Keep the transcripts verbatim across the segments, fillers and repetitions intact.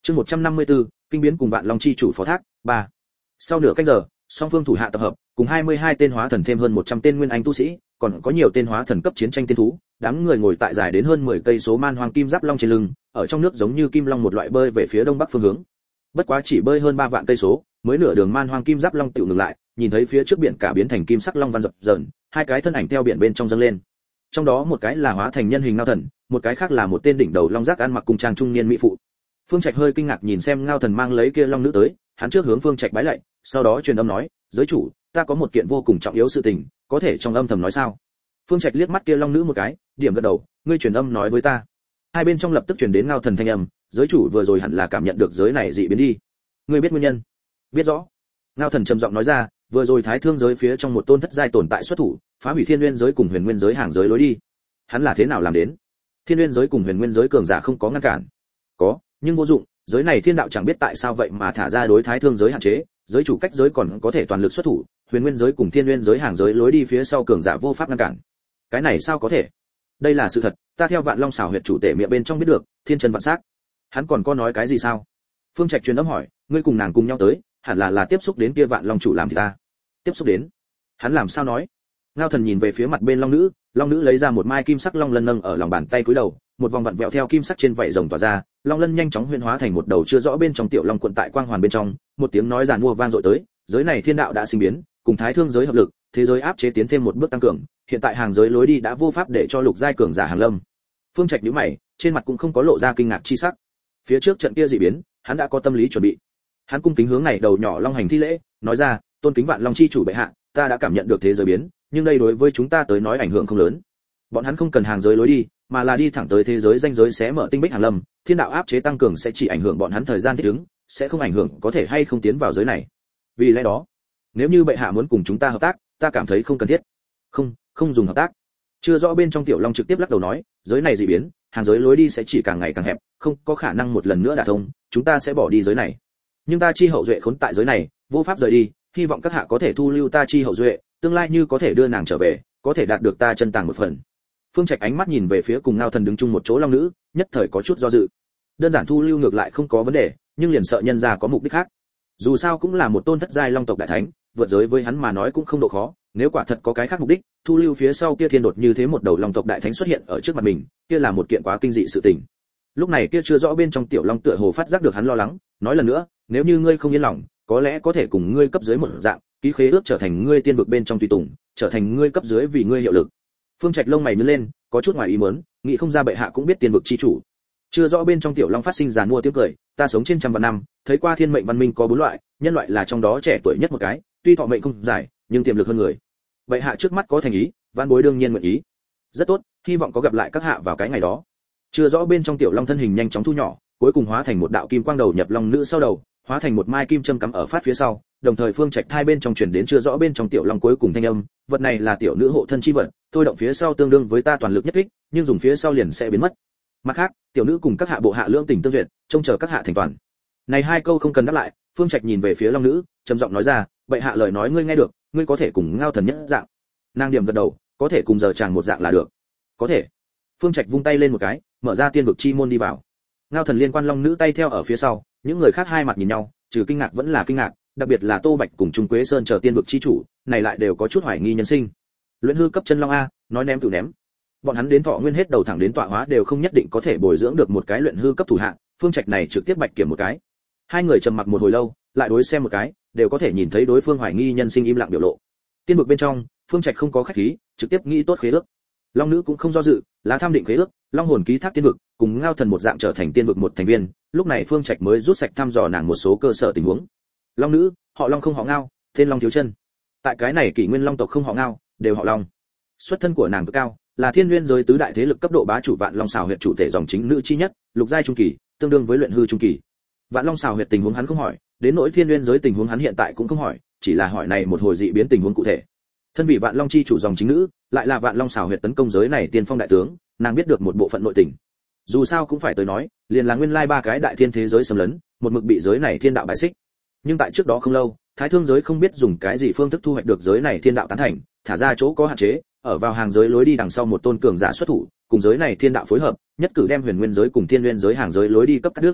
Chương một trăm năm mươi tư, kinh biến cùng Vạn Long chi chủ phó thác, ba. Sau nửa canh giờ, song phương thủ hạ tập hợp, cùng hai mươi hai tên hóa thần thêm hơn một trăm tên nguyên anh tu sĩ, còn có nhiều tên hóa thần cấp chiến tranh tiên thú, đám người ngồi tại dài đến hơn mười cây số man hoang kim giáp long trên lưng, ở trong nước giống như kim long một loại bơi về phía đông bắc phương hướng. Bất quá chỉ bơi hơn ba vạn cây số, mới nửa đường man hoang kim giáp long tựu ngừng lại, nhìn thấy phía trước biển cả biến thành kim sắc long văn dập dờn, hai cái thân ảnh theo biển bên trong dâng lên. Trong đó một cái là hóa thành nhân hình Ngao Thần, một cái khác là một tên đỉnh đầu long giác ăn mặc cung trang trung niên mỹ phụ. Phương Trạch hơi kinh ngạc nhìn xem Ngao Thần mang lấy kia long nữ tới, hắn trước hướng Phương Trạch bái lạy, sau đó truyền âm nói, "Giới chủ, ta có một kiện vô cùng trọng yếu sự tình, có thể trong âm thầm nói sao?" Phương Trạch liếc mắt kia long nữ một cái, điểm gật đầu, "Ngươi truyền âm nói với ta." Hai bên trong lập tức truyền đến Ngao Thần thanh âm, "Giới chủ vừa rồi hẳn là cảm nhận được giới này dị biến đi. Ngươi biết nguyên nhân?" "Biết rõ." Ngao Thần trầm giọng nói ra, "Vừa rồi Thái Thương giới phía trong một tôn thất giai tồn tại xuất thủ, phá hủy Thiên Nguyên giới cùng Huyền Nguyên giới hàng giới lối đi. Hắn là thế nào làm đến? Thiên Nguyên giới cùng Huyền Nguyên giới cường giả không có ngăn cản." "Có, nhưng vô dụng, giới này thiên đạo chẳng biết tại sao vậy mà thả ra đối Thái Thương giới hạn chế, giới chủ cách giới còn có thể toàn lực xuất thủ, Huyền Nguyên giới cùng Thiên Nguyên giới hàng giới lối đi phía sau cường giả vô pháp ngăn cản." "Cái này sao có thể?" "Đây là sự thật, ta theo Vạn Long xảo huyệt chủ tể miệng bên trong biết được, thiên chân vạn sắc." "Hắn còn có nói cái gì sao?" Phương Trạch truyền âm hỏi, "Ngươi cùng nàng cùng nhau tới, hẳn là là tiếp xúc đến kia Vạn Long chủ làm thì ta." "Tiếp xúc đến?" "Hắn làm sao nói?" Ngao Thần nhìn về phía mặt bên long nữ, long nữ lấy ra một mai kim sắc long lân nâng ở lòng bàn tay cúi đầu, một vòng vặn vẹo theo kim sắc trên vảy rồng tỏa ra, long lân nhanh chóng huyễn hóa thành một đầu chưa rõ bên trong tiểu long cuộn tại quang hoàn bên trong, một tiếng nói giàn mua vang dội tới, giới này thiên đạo đã sinh biến, cùng Thái Thương giới hợp lực, thế giới áp chế tiến thêm một bước tăng cường, hiện tại hàng giới lối đi đã vô pháp để cho lục giai cường giả hàng lâm. Phương Trạch nhíu mày, trên mặt cũng không có lộ ra kinh ngạc chi sắc. Phía trước trận kia dị biến, hắn đã có tâm lý chuẩn bị. Hắn cung kính hướng này đầu nhỏ long hành thi lễ, nói ra, "Tôn kính Vạn Long chi chủ bệ hạ, ta đã cảm nhận được thế giới biến, nhưng đây đối với chúng ta tới nói ảnh hưởng không lớn. Bọn hắn không cần hàng giới lối đi, mà là đi thẳng tới thế giới danh giới xé mở tinh bích hàng lâm, thiên đạo áp chế tăng cường sẽ chỉ ảnh hưởng bọn hắn thời gian thích ứng, sẽ không ảnh hưởng có thể hay không tiến vào giới này. Vì lẽ đó, nếu như bệ hạ muốn cùng chúng ta hợp tác, ta cảm thấy không cần thiết." "Không, không dùng hợp tác." Chưa rõ bên trong tiểu long trực tiếp lắc đầu nói, "Giới này dị biến, hàng giới lối đi sẽ chỉ càng ngày càng hẹp, không có khả năng một lần nữa đả thông, chúng ta sẽ bỏ đi giới này. Nhưng ta chi hậu duệ khốn tại giới này, vô pháp rời đi, hy vọng các hạ có thể thu lưu ta chi hậu duệ, tương lai như có thể đưa nàng trở về, có thể đạt được ta chân tàng một phần." Phương Trạch ánh mắt nhìn về phía cùng Ngao Thần đứng chung một chỗ long nữ, nhất thời có chút do dự. Đơn giản thu lưu ngược lại không có vấn đề, nhưng liền sợ nhân gia có mục đích khác. Dù sao cũng là một tôn thất giai long tộc đại thánh, vượt giới với hắn mà nói cũng không độ khó, nếu quả thật có cái khác mục đích, thu lưu phía sau kia thiên đột như thế một đầu long tộc đại thánh xuất hiện ở trước mặt mình, kia là một kiện quá kinh dị sự tình. Lúc này kia chưa rõ bên trong tiểu long tựa hồ phát giác được hắn lo lắng, nói lần nữa, "Nếu như ngươi không yên lòng, có lẽ có thể cùng ngươi cấp dưới một dạng, ký khế ước trở thành ngươi tiên vực bên trong tùy tùng, trở thành ngươi cấp dưới vì ngươi hiệu lực." Phương Trạch lông mày nhướng lên, có chút ngoài ý muốn, nghĩ không ra bệ hạ cũng biết tiên vực chi chủ. Chưa rõ bên trong tiểu long phát sinh giàn mua tiếng cười, "Ta sống trên trăm vạn năm, thấy qua thiên mệnh văn minh có bốn loại, nhân loại là trong đó trẻ tuổi nhất một cái, tuy thọ mệnh không dài, nhưng tiềm lực hơn người. Bệ hạ trước mắt có thành ý, vạn bối đương nhiên nguyện ý." "Rất tốt, hy vọng có gặp lại các hạ vào cái ngày đó." Chưa rõ bên trong tiểu long thân hình nhanh chóng thu nhỏ, cuối cùng hóa thành một đạo kim quang đầu nhập long nữ sau đầu, hóa thành một mai kim châm cắm ở phát phía sau, đồng thời Phương Trạch hai bên trong truyền đến chưa rõ bên trong tiểu long cuối cùng thanh âm, "Vật này là tiểu nữ hộ thân chi vật, thôi động phía sau tương đương với ta toàn lực nhất kích, nhưng dùng phía sau liền sẽ biến mất. Mặt khác, tiểu nữ cùng các hạ bộ hạ lưỡng tình tương duyệt, trông chờ các hạ thành toàn." Này hai câu không cần đáp lại, Phương Trạch nhìn về phía long nữ, trầm giọng nói ra, "Bệ hạ lời nói ngươi nghe được, ngươi có thể cùng Ngao Thần nhất dạng." Nàng điểm gật đầu, "Có thể cùng giờ chàng một dạng là được." "Có thể." Phương Trạch vung tay lên một cái, mở ra tiên vực chi môn đi vào. Ngao Thần liên quan long nữ tay theo ở phía sau, những người khác hai mặt nhìn nhau, trừ kinh ngạc vẫn là kinh ngạc, đặc biệt là Tô Bạch cùng Trung Quế Sơn chờ tiên vực chi chủ, này lại đều có chút hoài nghi nhân sinh. Luyện hư cấp chân long a, nói ném tự ném. Bọn hắn đến thọ nguyên hết đầu thẳng đến tọa hóa đều không nhất định có thể bồi dưỡng được một cái luyện hư cấp thủ hạ, Phương Trạch này trực tiếp bạch kiểm một cái. Hai người trầm mặc một hồi lâu, lại đối xem một cái, đều có thể nhìn thấy đối phương hoài nghi nhân sinh im lặng biểu lộ. Tiên vực bên trong, Phương Trạch không có khách khí, trực tiếp nghĩ tốt khế ước. Long nữ cũng không do dự, lá tham định khế ước, long hồn ký thác tiên vực, cùng Ngao Thần một dạng trở thành tiên vực một thành viên, lúc này Phương Trạch mới rút sạch thăm dò nàng một số cơ sở tình huống. Long nữ, họ Long không họ Ngao, tên Long thiếu chân. Tại cái này kỷ nguyên long tộc không họ Ngao, đều họ Long. Xuất thân của nàng cực cao, là thiên nguyên giới tứ đại thế lực cấp độ bá chủ Vạn Long xảo huyệt chủ thể dòng chính nữ chi nhất, lục giai trung kỳ, tương đương với luyện hư trung kỳ. Vạn Long xảo huyệt tình huống hắn không hỏi, đến nỗi thiên nguyên giới tình huống hắn hiện tại cũng không hỏi, chỉ là hỏi này một hồi dị biến tình huống cụ thể. Thân vị Vạn Long chi chủ dòng chính nữ, lại là Vạn Long xảo huyệt tấn công giới này tiên phong đại tướng, nàng biết được một bộ phận nội tình. Dù sao cũng phải tới nói, liền là nguyên lai ba cái đại thiên thế giới xâm lấn, một mực bị giới này thiên đạo bại xích. Nhưng tại trước đó không lâu, Thái Thương giới không biết dùng cái gì phương thức thu hoạch được giới này thiên đạo tán thành, thả ra chỗ có hạn chế, ở vào hàng giới lối đi đằng sau một tôn cường giả xuất thủ, cùng giới này thiên đạo phối hợp, nhất cử đem huyền nguyên giới cùng thiên nguyên giới hàng giới lối đi cấp cắt đứt.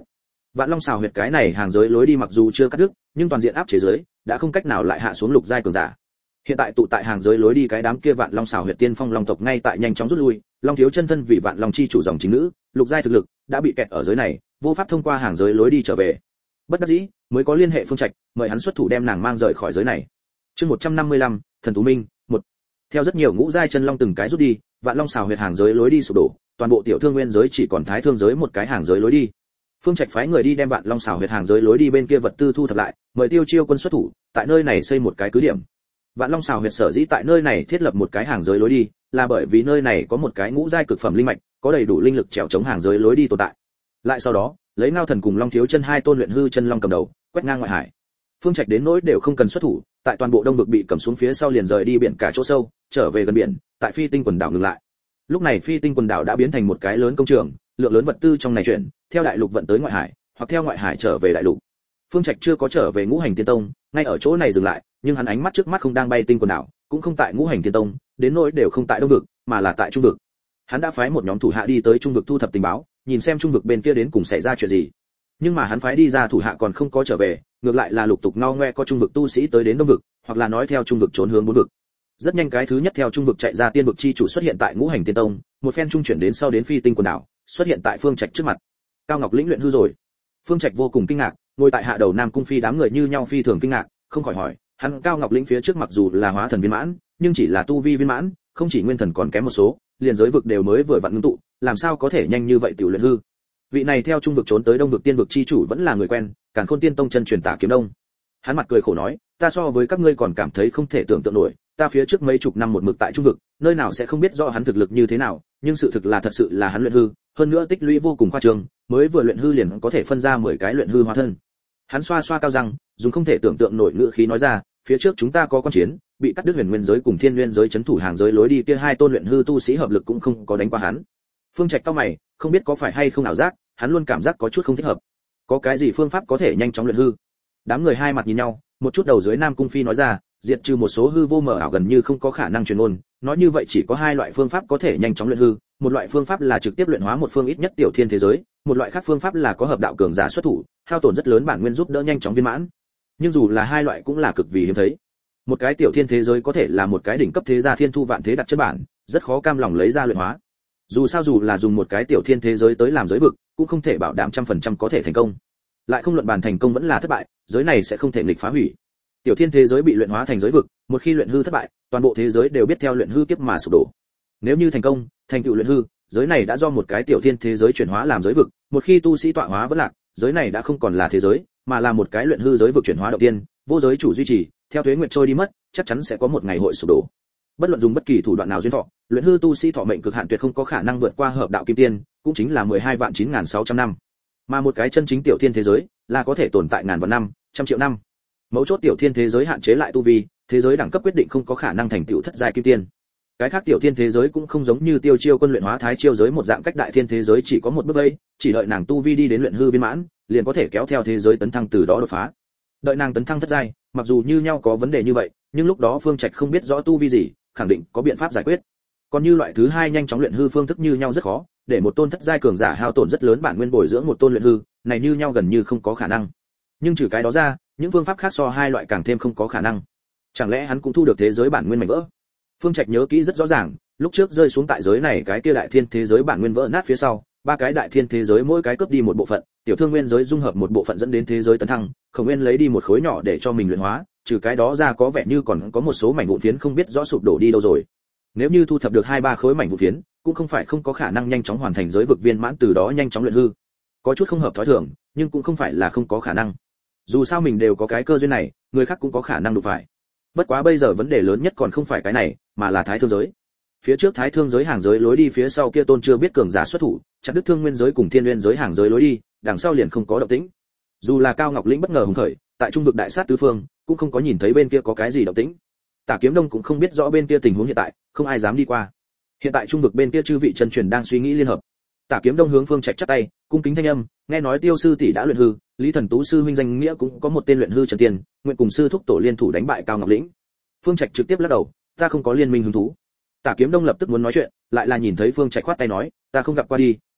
Vạn Long xào huyệt cái này hàng giới lối đi mặc dù chưa cắt đứt, nhưng toàn diện áp chế giới đã không cách nào lại hạ xuống lục giai cường giả. Hiện tại tụ tại hàng giới lối đi cái đám kia Vạn Long xào huyệt tiên phong long tộc ngay tại nhanh chóng rút lui, Long thiếu chân thân vì Vạn Long chi chủ dòng chính nữ, lục giai thực lực đã bị kẹt ở giới này, vô pháp thông qua hàng giới lối đi trở về. Bất đắc dĩ, mới có liên hệ Phương Trạch, mời hắn xuất thủ đem nàng mang rời khỏi giới này. Chương một trăm năm mươi lăm, Thần Tú Minh, một. Theo rất nhiều ngũ giai chân long từng cái rút đi, Vạn Long xào huyệt hàng giới lối đi sụp đổ, toàn bộ tiểu thương nguyên giới chỉ còn thái thương giới một cái hàng giới lối đi. Phương Trạch phái người đi đem Vạn Long xào huyệt hàng giới lối đi bên kia vật tư thu thập lại, mời Tiêu Chiêu quân xuất thủ, tại nơi này xây một cái cứ điểm. Vạn Long xào huyệt sở dĩ tại nơi này thiết lập một cái hàng giới lối đi, là bởi vì nơi này có một cái ngũ giai cực phẩm linh mạch, có đầy đủ linh lực trèo chống hàng giới lối đi tồn tại. Lại sau đó, lấy Ngao Thần cùng Long Thiếu Chân hai tôn luyện hư chân long cầm đầu, quét ngang ngoại hải. Phương Trạch đến nỗi đều không cần xuất thủ, tại toàn bộ đông vực bị cầm xuống phía sau liền rời đi biển cả chỗ sâu, trở về gần biển, tại Phi Tinh quần đảo ngừng lại. Lúc này Phi Tinh quần đảo đã biến thành một cái lớn công trường, lượng lớn vật tư trong này chuyển, theo đại lục vận tới ngoại hải, hoặc theo ngoại hải trở về đại lục. Phương Trạch chưa có trở về Ngũ Hành Tiên Tông, ngay ở chỗ này dừng lại, nhưng hắn ánh mắt trước mắt không đang bay Tinh quần đảo, cũng không tại Ngũ Hành Tiên Tông, đến nỗi đều không tại đông vực, mà là tại trung vực. Hắn đã phái một nhóm thủ hạ đi tới trung vực thu thập tình báo, nhìn xem trung vực bên kia đến cùng xảy ra chuyện gì. Nhưng mà hắn phái đi ra thủ hạ còn không có trở về, ngược lại là lục tục ngao ngoe có trung vực tu sĩ tới đến đông vực, hoặc là nói theo trung vực trốn hướng bốn vực. Rất nhanh cái thứ nhất theo trung vực chạy ra tiên vực chi chủ xuất hiện tại Ngũ Hành Tiên Tông, một phen trung chuyển đến sau đến Phi Tinh quần đảo, xuất hiện tại Phương Trạch trước mặt. Cao Ngọc Lĩnh luyện hư rồi. Phương Trạch vô cùng kinh ngạc, ngồi tại hạ đầu Nam Cung Phi đám người như nhau phi thường kinh ngạc, không khỏi hỏi, hắn Cao Ngọc Lĩnh phía trước mặc dù là hóa thần viên mãn, nhưng chỉ là tu vi viên mãn, không chỉ nguyên thần còn kém một số, liền giới vực đều mới vừa vặn ngưng tụ, làm sao có thể nhanh như vậy tiểu luyện hư. Vị này theo trung vực trốn tới đông vực tiên vực chi chủ vẫn là người quen, Càn Khôn Tiên Tông chân truyền Tả Kiếm Đông. Hắn mặt cười khổ nói, ta so với các ngươi còn cảm thấy không thể tưởng tượng nổi, ta phía trước mấy chục năm một mực tại trung vực, nơi nào sẽ không biết rõ hắn thực lực như thế nào, nhưng sự thực là thật sự là hắn luyện hư, hơn nữa tích lũy vô cùng khoa trương, mới vừa luyện hư liền có thể phân ra mười cái luyện hư hóa thân. Hắn xoa xoa cao răng, dùng không thể tưởng tượng nổi ngữ khí nói ra, phía trước chúng ta có quan chiến, bị cắt đứt huyền nguyên giới cùng thiên nguyên giới chấn thủ hàng giới lối đi kia hai tôn luyện hư tu sĩ hợp lực cũng không có đánh qua hắn. Phương Trạch cao mày, không biết có phải hay không ảo giác, hắn luôn cảm giác có chút không thích hợp. Có cái gì phương pháp có thể nhanh chóng luyện hư? Đám người hai mặt nhìn nhau, một chút đầu dưới Nam Cung Phi nói ra, diệt trừ một số hư vô mờ ảo gần như không có khả năng truyền ngôn, nói như vậy chỉ có hai loại phương pháp có thể nhanh chóng luyện hư, một loại phương pháp là trực tiếp luyện hóa một phương ít nhất tiểu thiên thế giới, một loại khác phương pháp là có hợp đạo cường giả xuất thủ, hao tổn rất lớn bản nguyên giúp đỡ nhanh chóng viên mãn. Nhưng dù là hai loại cũng là cực vì hiếm thấy. Một cái tiểu thiên thế giới có thể là một cái đỉnh cấp thế gia thiên thu vạn thế đặt chân bản, rất khó cam lòng lấy ra luyện hóa. Dù sao dù là dùng một cái tiểu thiên thế giới tới làm giới vực, cũng không thể bảo đảm trăm phần trăm có thể thành công. Lại không luận bàn thành công vẫn là thất bại, giới này sẽ không thể nghịch phá hủy. Tiểu thiên thế giới bị luyện hóa thành giới vực, một khi luyện hư thất bại, toàn bộ thế giới đều biết theo luyện hư kiếp mà sụp đổ. Nếu như thành công, thành tựu luyện hư, giới này đã do một cái tiểu thiên thế giới chuyển hóa làm giới vực, một khi tu sĩ tọa hóa vẫn lạc, giới này đã không còn là thế giới, mà là một cái luyện hư giới vực chuyển hóa đầu tiên, vô giới chủ duy trì, theo tuế nguyệt trôi đi mất, chắc chắn sẽ có một ngày hội sụp đổ. Bất luận dùng bất kỳ thủ đoạn nào duyên thọ, luyện hư tu sĩ thọ mệnh cực hạn tuyệt không có khả năng vượt qua hợp đạo kim tiên, cũng chính là mười hai vạn chín nghìn sáu trăm năm. Mà một cái chân chính tiểu thiên thế giới là có thể tồn tại ngàn vạn năm, trăm triệu năm. Mấu chốt tiểu thiên thế giới hạn chế lại tu vi, thế giới đẳng cấp quyết định không có khả năng thành tựu thất giai kim tiên. Cái khác tiểu thiên thế giới cũng không giống như Tiêu Chiêu quân luyện hóa thái chiêu giới một dạng cách đại thiên thế giới chỉ có một bước vây, chỉ đợi nàng tu vi đi đến luyện hư viên mãn, liền có thể kéo theo thế giới tấn thăng từ đó đột phá. Đợi nàng tấn thăng thất giai, mặc dù như nhau có vấn đề như vậy, nhưng lúc đó Phương Trạch không biết rõ tu vi gì, khẳng định có biện pháp giải quyết. Còn như loại thứ hai nhanh chóng luyện hư phương thức như nhau rất khó, để một tôn thất giai cường giả hao tổn rất lớn bản nguyên bồi dưỡng một tôn luyện hư, này như nhau gần như không có khả năng. Nhưng trừ cái đó ra, những phương pháp khác so hai loại càng thêm không có khả năng. Chẳng lẽ hắn cũng thu được thế giới bản nguyên mảnh vỡ? Phương Trạch nhớ kỹ rất rõ ràng, lúc trước rơi xuống tại giới này cái kia đại thiên thế giới bản nguyên vỡ nát phía sau, ba cái đại thiên thế giới mỗi cái cướp đi một bộ phận, tiểu thương nguyên giới dung hợp một bộ phận dẫn đến thế giới tấn thăng, Khổng Nguyên lấy đi một khối nhỏ để cho mình luyện hóa, trừ cái đó ra có vẻ như còn có một số mảnh vụn phiến không biết rõ sụp đổ đi đâu rồi. Nếu như thu thập được hai ba khối mảnh vụn phiến, cũng không phải không có khả năng nhanh chóng hoàn thành giới vực viên mãn từ đó nhanh chóng luyện hư. Có chút không hợp thói thường, nhưng cũng không phải là không có khả năng. Dù sao mình đều có cái cơ duyên này, người khác cũng có khả năng đụng phải. Bất quá bây giờ vấn đề lớn nhất còn không phải cái này, mà là thái thương giới. Phía trước thái thương giới hàng giới lối đi phía sau kia tôn chưa biết cường giả xuất thủ, chặt đứt thương nguyên giới cùng thiên nguyên giới hàng giới lối đi, đằng sau liền không có động tĩnh. Dù là Cao Ngọc Lĩnh bất ngờ hùng khởi, tại trung vực đại sát tứ phương, cũng không có nhìn thấy bên kia có cái gì động tĩnh. Tả Kiếm Đông cũng không biết rõ bên kia tình huống hiện tại, không ai dám đi qua. Hiện tại trung vực bên kia chư vị chân truyền đang suy nghĩ liên hợp. Tả Kiếm Đông hướng Phương Trạch chắp tay, cung kính thanh âm, nghe nói Tiêu sư tỷ đã luyện hư, Lý Thần Tú sư huynh danh nghĩa cũng có một tên luyện hư chân tiên, nguyện cùng sư thúc tổ liên thủ đánh bại Cao Ngọc Lĩnh. Phương Trạch trực tiếp lắc đầu, ta không có liên minh hứng thú. Tả Kiếm Đông lập tức muốn nói chuyện, lại là nhìn thấy Phương Trạch khoát tay nói, ta không gặp qua đi,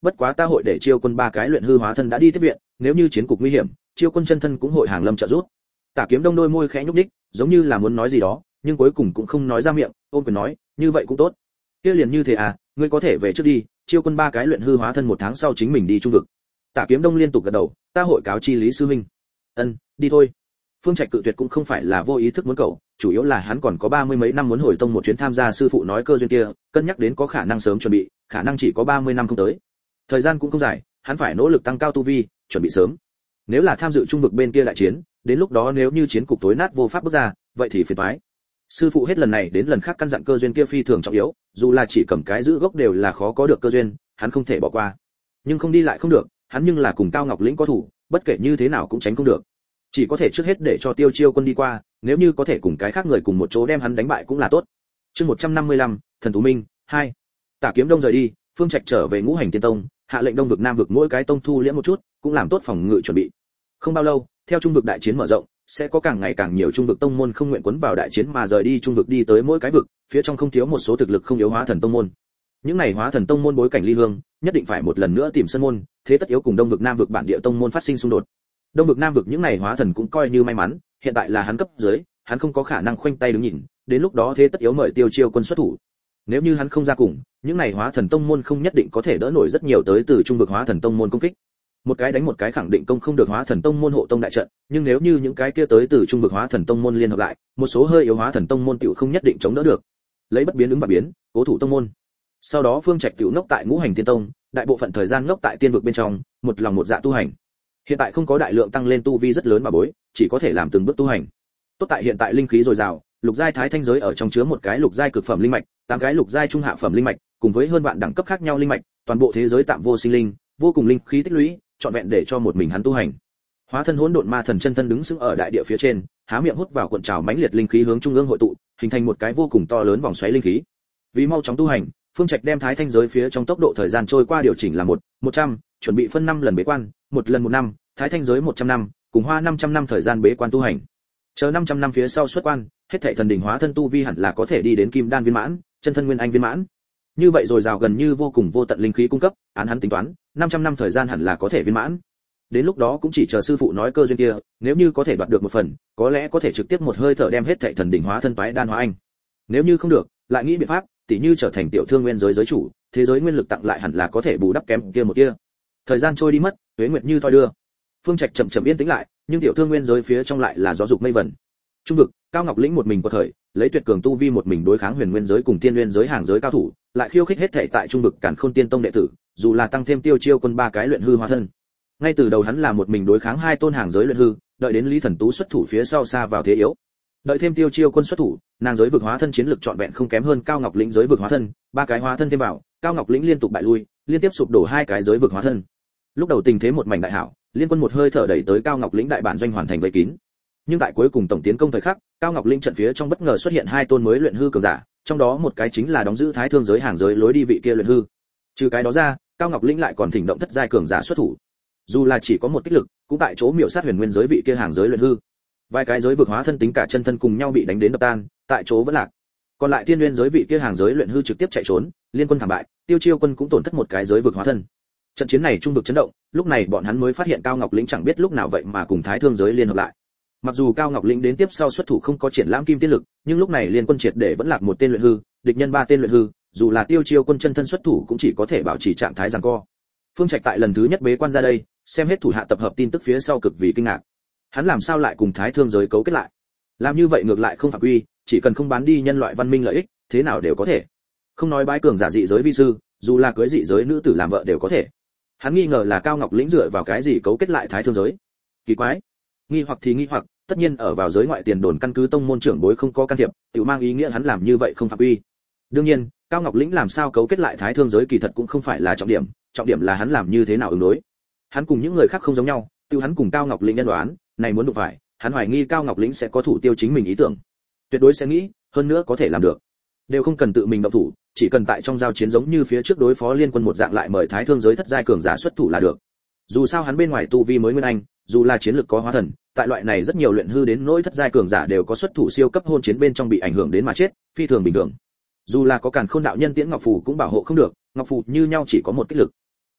bất quá ta hội để Chiêu Quân ba cái luyện hư hóa thân đã đi tiếp viện, nếu như chiến cục nguy hiểm, Chiêu Quân chân thân cũng hội hàng lâm trợ giúp. Tả Kiếm Đông đôi môi khẽ nhúc nhích, giống như là muốn nói gì đó, nhưng cuối cùng cũng không nói ra miệng, ôm quyền nói, như vậy cũng tốt. Kia liền như thế à, ngươi có thể về trước đi, Chiêu Quân ba cái luyện hư hóa thân một tháng sau chính mình đi trung vực. Tả Kiếm Đông liên tục gật đầu, ta hội cáo chi Lý sư huynh. Ân, đi thôi. Phương Trạch cự tuyệt cũng không phải là vô ý thức muốn cầu, chủ yếu là hắn còn có ba mươi mấy năm muốn hồi tông một chuyến tham gia sư phụ nói cơ duyên kia, cân nhắc đến có khả năng sớm chuẩn bị, khả năng chỉ có ba mươi năm không tới. Thời gian cũng không dài, hắn phải nỗ lực tăng cao tu vi, chuẩn bị sớm. Nếu là tham dự trung vực bên kia đại chiến, đến lúc đó nếu như chiến cục tối nát vô pháp bước ra, vậy thì phiền toái. Sư phụ hết lần này đến lần khác căn dặn cơ duyên kia phi thường trọng yếu, dù là chỉ cầm cái giữ gốc đều là khó có được cơ duyên, hắn không thể bỏ qua. Nhưng không đi lại không được, hắn nhưng là cùng Cao Ngọc Lĩnh có thủ, bất kể như thế nào cũng tránh không được. Chỉ có thể trước hết để cho Tiêu Chiêu Quân đi qua, nếu như có thể cùng cái khác người cùng một chỗ đem hắn đánh bại cũng là tốt. Chương một trăm năm mươi lăm, Thần Thú Minh hai. Tả Kiếm Đông rời đi, Phương Trạch trở về Ngũ Hành Tiên Tông, hạ lệnh Đông vực Nam vực mỗi cái tông thu liễm một chút, cũng làm tốt phòng ngự chuẩn bị. Không bao lâu, theo trung vực đại chiến mở rộng, sẽ có càng ngày càng nhiều trung vực tông môn không nguyện quấn vào đại chiến mà rời đi trung vực đi tới mỗi cái vực, phía trong không thiếu một số thực lực không yếu hóa thần tông môn. Những này hóa thần tông môn bối cảnh ly hương, nhất định phải một lần nữa tìm sân môn, thế tất yếu cùng Đông vực Nam vực bản địa tông môn phát sinh xung đột. Đông vực Nam vực những này hóa thần cũng coi như may mắn, hiện tại là hắn cấp dưới, hắn không có khả năng khoanh tay đứng nhìn, đến lúc đó thế tất yếu mời Tiêu Chiêu Quân xuất thủ. Nếu như hắn không ra cùng, những này hóa thần tông môn không nhất định có thể đỡ nổi rất nhiều tới từ trung vực hóa thần tông môn công kích. Một cái đánh một cái khẳng định công không được hóa thần tông môn hộ tông đại trận, nhưng nếu như những cái kia tới từ trung vực hóa thần tông môn liên hợp lại, một số hơi yếu hóa thần tông môn tiểu không nhất định chống đỡ được. Lấy bất biến ứng và biến, cố thủ tông môn. Sau đó Phương Trạch tiểu ngốc tại Ngũ Hành Tiên Tông, đại bộ phận thời gian ngốc tại tiên vực bên trong, một lòng một dạ tu hành. Hiện tại không có đại lượng tăng lên tu vi rất lớn mà bối, chỉ có thể làm từng bước tu hành. Tốt tại hiện tại linh khí dồi dào, lục giai thái thanh giới ở trong chứa một cái lục giai cực phẩm linh mạch, tám cái lục giai trung hạ phẩm linh mạch, cùng với hơn vạn đẳng cấp khác nhau linh mạch, toàn bộ thế giới tạm vô sinh linh, vô cùng linh khí tích lũy, trọn vẹn để cho một mình hắn tu hành. Hóa thân hỗn độn ma thần chân thân đứng sững ở đại địa phía trên, há miệng hút vào cuộn trào mãnh liệt linh khí hướng trung ương hội tụ, hình thành một cái vô cùng to lớn vòng xoáy linh khí. Vì mau chóng tu hành, Phương Trạch đem thái thanh giới phía trong tốc độ thời gian trôi qua điều chỉnh là một, một trăm, chuẩn bị phân năm lần bế quan, một lần một năm, thái thanh giới một trăm năm, cùng hoa năm trăm năm thời gian bế quan tu hành. Chờ năm trăm năm phía sau xuất quan, hết thảy thần đỉnh hóa thân tu vi hẳn là có thể đi đến kim đan viên mãn, chân thân nguyên anh viên mãn. Như vậy rồi rào gần như vô cùng vô tận linh khí cung cấp, án hắn tính toán, năm trăm năm thời gian hẳn là có thể viên mãn. Đến lúc đó cũng chỉ chờ sư phụ nói cơ duyên kia, nếu như có thể đoạt được một phần, có lẽ có thể trực tiếp một hơi thở đem hết thảy thần đỉnh hóa thân toái đan hóa anh. Nếu như không được, lại nghĩ biện pháp, tỉ như trở thành tiểu thương nguyên giới giới chủ, thế giới nguyên lực tặng lại hẳn là có thể bù đắp kém kia một kia. Thời gian trôi đi mất, tuế nguyệt như thoi đưa. Phương Trạch chậm chậm yên tĩnh lại, nhưng tiểu thương nguyên giới phía trong lại là gió dục mây vẩn. Trung vực, Cao Ngọc Lĩnh một mình quật khởi, lấy tuyệt cường tu vi một mình đối kháng huyền nguyên giới cùng tiên nguyên giới hàng giới cao thủ, lại khiêu khích hết thảy tại trung vực Càn Khôn Tiên Tông đệ tử, dù là tăng thêm Tiêu Chiêu Quân ba cái luyện hư hóa thân. Ngay từ đầu hắn là một mình đối kháng hai tôn hàng giới luyện hư, đợi đến Lý Thần Tú xuất thủ phía sau xa vào thế yếu. Đợi thêm Tiêu Chiêu Quân xuất thủ, nàng giới vực hóa thân chiến lực trọn vẹn không kém hơn Cao Ngọc Lĩnh giới vực hóa thân, ba cái hóa thân thêm vào, Cao Ngọc Lĩnh liên tục bại lui, liên tiếp sụp đổ hai cái giới vực hóa thân. Lúc đầu tình thế một mảnh đại hảo, liên quân một hơi thở đẩy tới Cao Ngọc Lĩnh đại bản doanh hoàn thành vây kín. Nhưng tại cuối cùng tổng tiến công thời khắc, Cao Ngọc Lĩnh trận phía trong bất ngờ xuất hiện hai tôn mới luyện hư cường giả, trong đó một cái chính là đóng giữ Thái Thương giới hàng giới lối đi vị kia luyện hư. Trừ cái đó ra, Cao Ngọc Lĩnh lại còn thỉnh động thất giai cường giả xuất thủ. Dù là chỉ có một kích lực, cũng tại chỗ miểu sát huyền nguyên giới vị kia hàng giới luyện hư. Vài cái giới vực hóa thân tính cả chân thân cùng nhau bị đánh đến đập tan, tại chỗ vẫn lạc. Còn lại tiên nguyên giới vị kia hàng giới luyện hư trực tiếp chạy trốn, liên quân thảm bại, Tiêu Chiêu Quân cũng tổn thất một cái giới vực hóa thân. Trận chiến này trung vực chấn động, lúc này bọn hắn mới phát hiện Cao Ngọc Lĩnh chẳng biết lúc nào vậy mà cùng Thái Thương giới liên hợp lại. Mặc dù Cao Ngọc Lĩnh đến tiếp sau xuất thủ không có triển lãm kim tiên lực, nhưng lúc này liên quân triệt để vẫn lạc một tên luyện hư, địch nhân ba tên luyện hư, dù là Tiêu Chiêu Quân chân thân xuất thủ cũng chỉ có thể bảo trì trạng thái giằng co. Phương Trạch tại lần thứ nhất bế quan ra đây, xem hết thủ hạ tập hợp tin tức phía sau cực vì kinh ngạc. Hắn làm sao lại cùng Thái Thương giới cấu kết lại? Làm như vậy ngược lại không phạm quy, chỉ cần không bán đi nhân loại văn minh lợi ích, thế nào đều có thể. Không nói bái cường giả dị giới vi sư, dù là cưới dị giới nữ tử làm vợ đều có thể. Hắn nghi ngờ là Cao Ngọc Lĩnh dựa vào cái gì cấu kết lại Thái Thương giới. Kỳ quái. Nghi hoặc thì nghi hoặc, tất nhiên ở vào giới ngoại tiền đồn căn cứ tông môn trưởng bối không có can thiệp, tự mang ý nghĩa hắn làm như vậy không phạm quy. Đương nhiên, Cao Ngọc Lĩnh làm sao cấu kết lại Thái Thương giới kỳ thật cũng không phải là trọng điểm, trọng điểm là hắn làm như thế nào ứng đối. Hắn cùng những người khác không giống nhau, tiêu hắn cùng Cao Ngọc Lĩnh nhân đoán, này muốn đụng phải, hắn hoài nghi Cao Ngọc Lĩnh sẽ có thủ tiêu chính mình ý tưởng. Tuyệt đối sẽ nghĩ, hơn nữa có thể làm được. Đều không cần tự mình động thủ, chỉ cần tại trong giao chiến giống như phía trước đối phó liên quân một dạng lại mời Thái Thương giới thất giai cường giả xuất thủ là được. Dù sao hắn bên ngoài tu vi mới nguyên anh, dù là chiến lực có hóa thần, tại loại này rất nhiều luyện hư đến nỗi thất giai cường giả đều có xuất thủ siêu cấp hôn chiến bên trong bị ảnh hưởng đến mà chết, phi thường bình thường. Dù là có Càn Khôn đạo nhân Tiễn Ngọc Phù cũng bảo hộ không được, Ngọc Phù như nhau chỉ có một kích lực.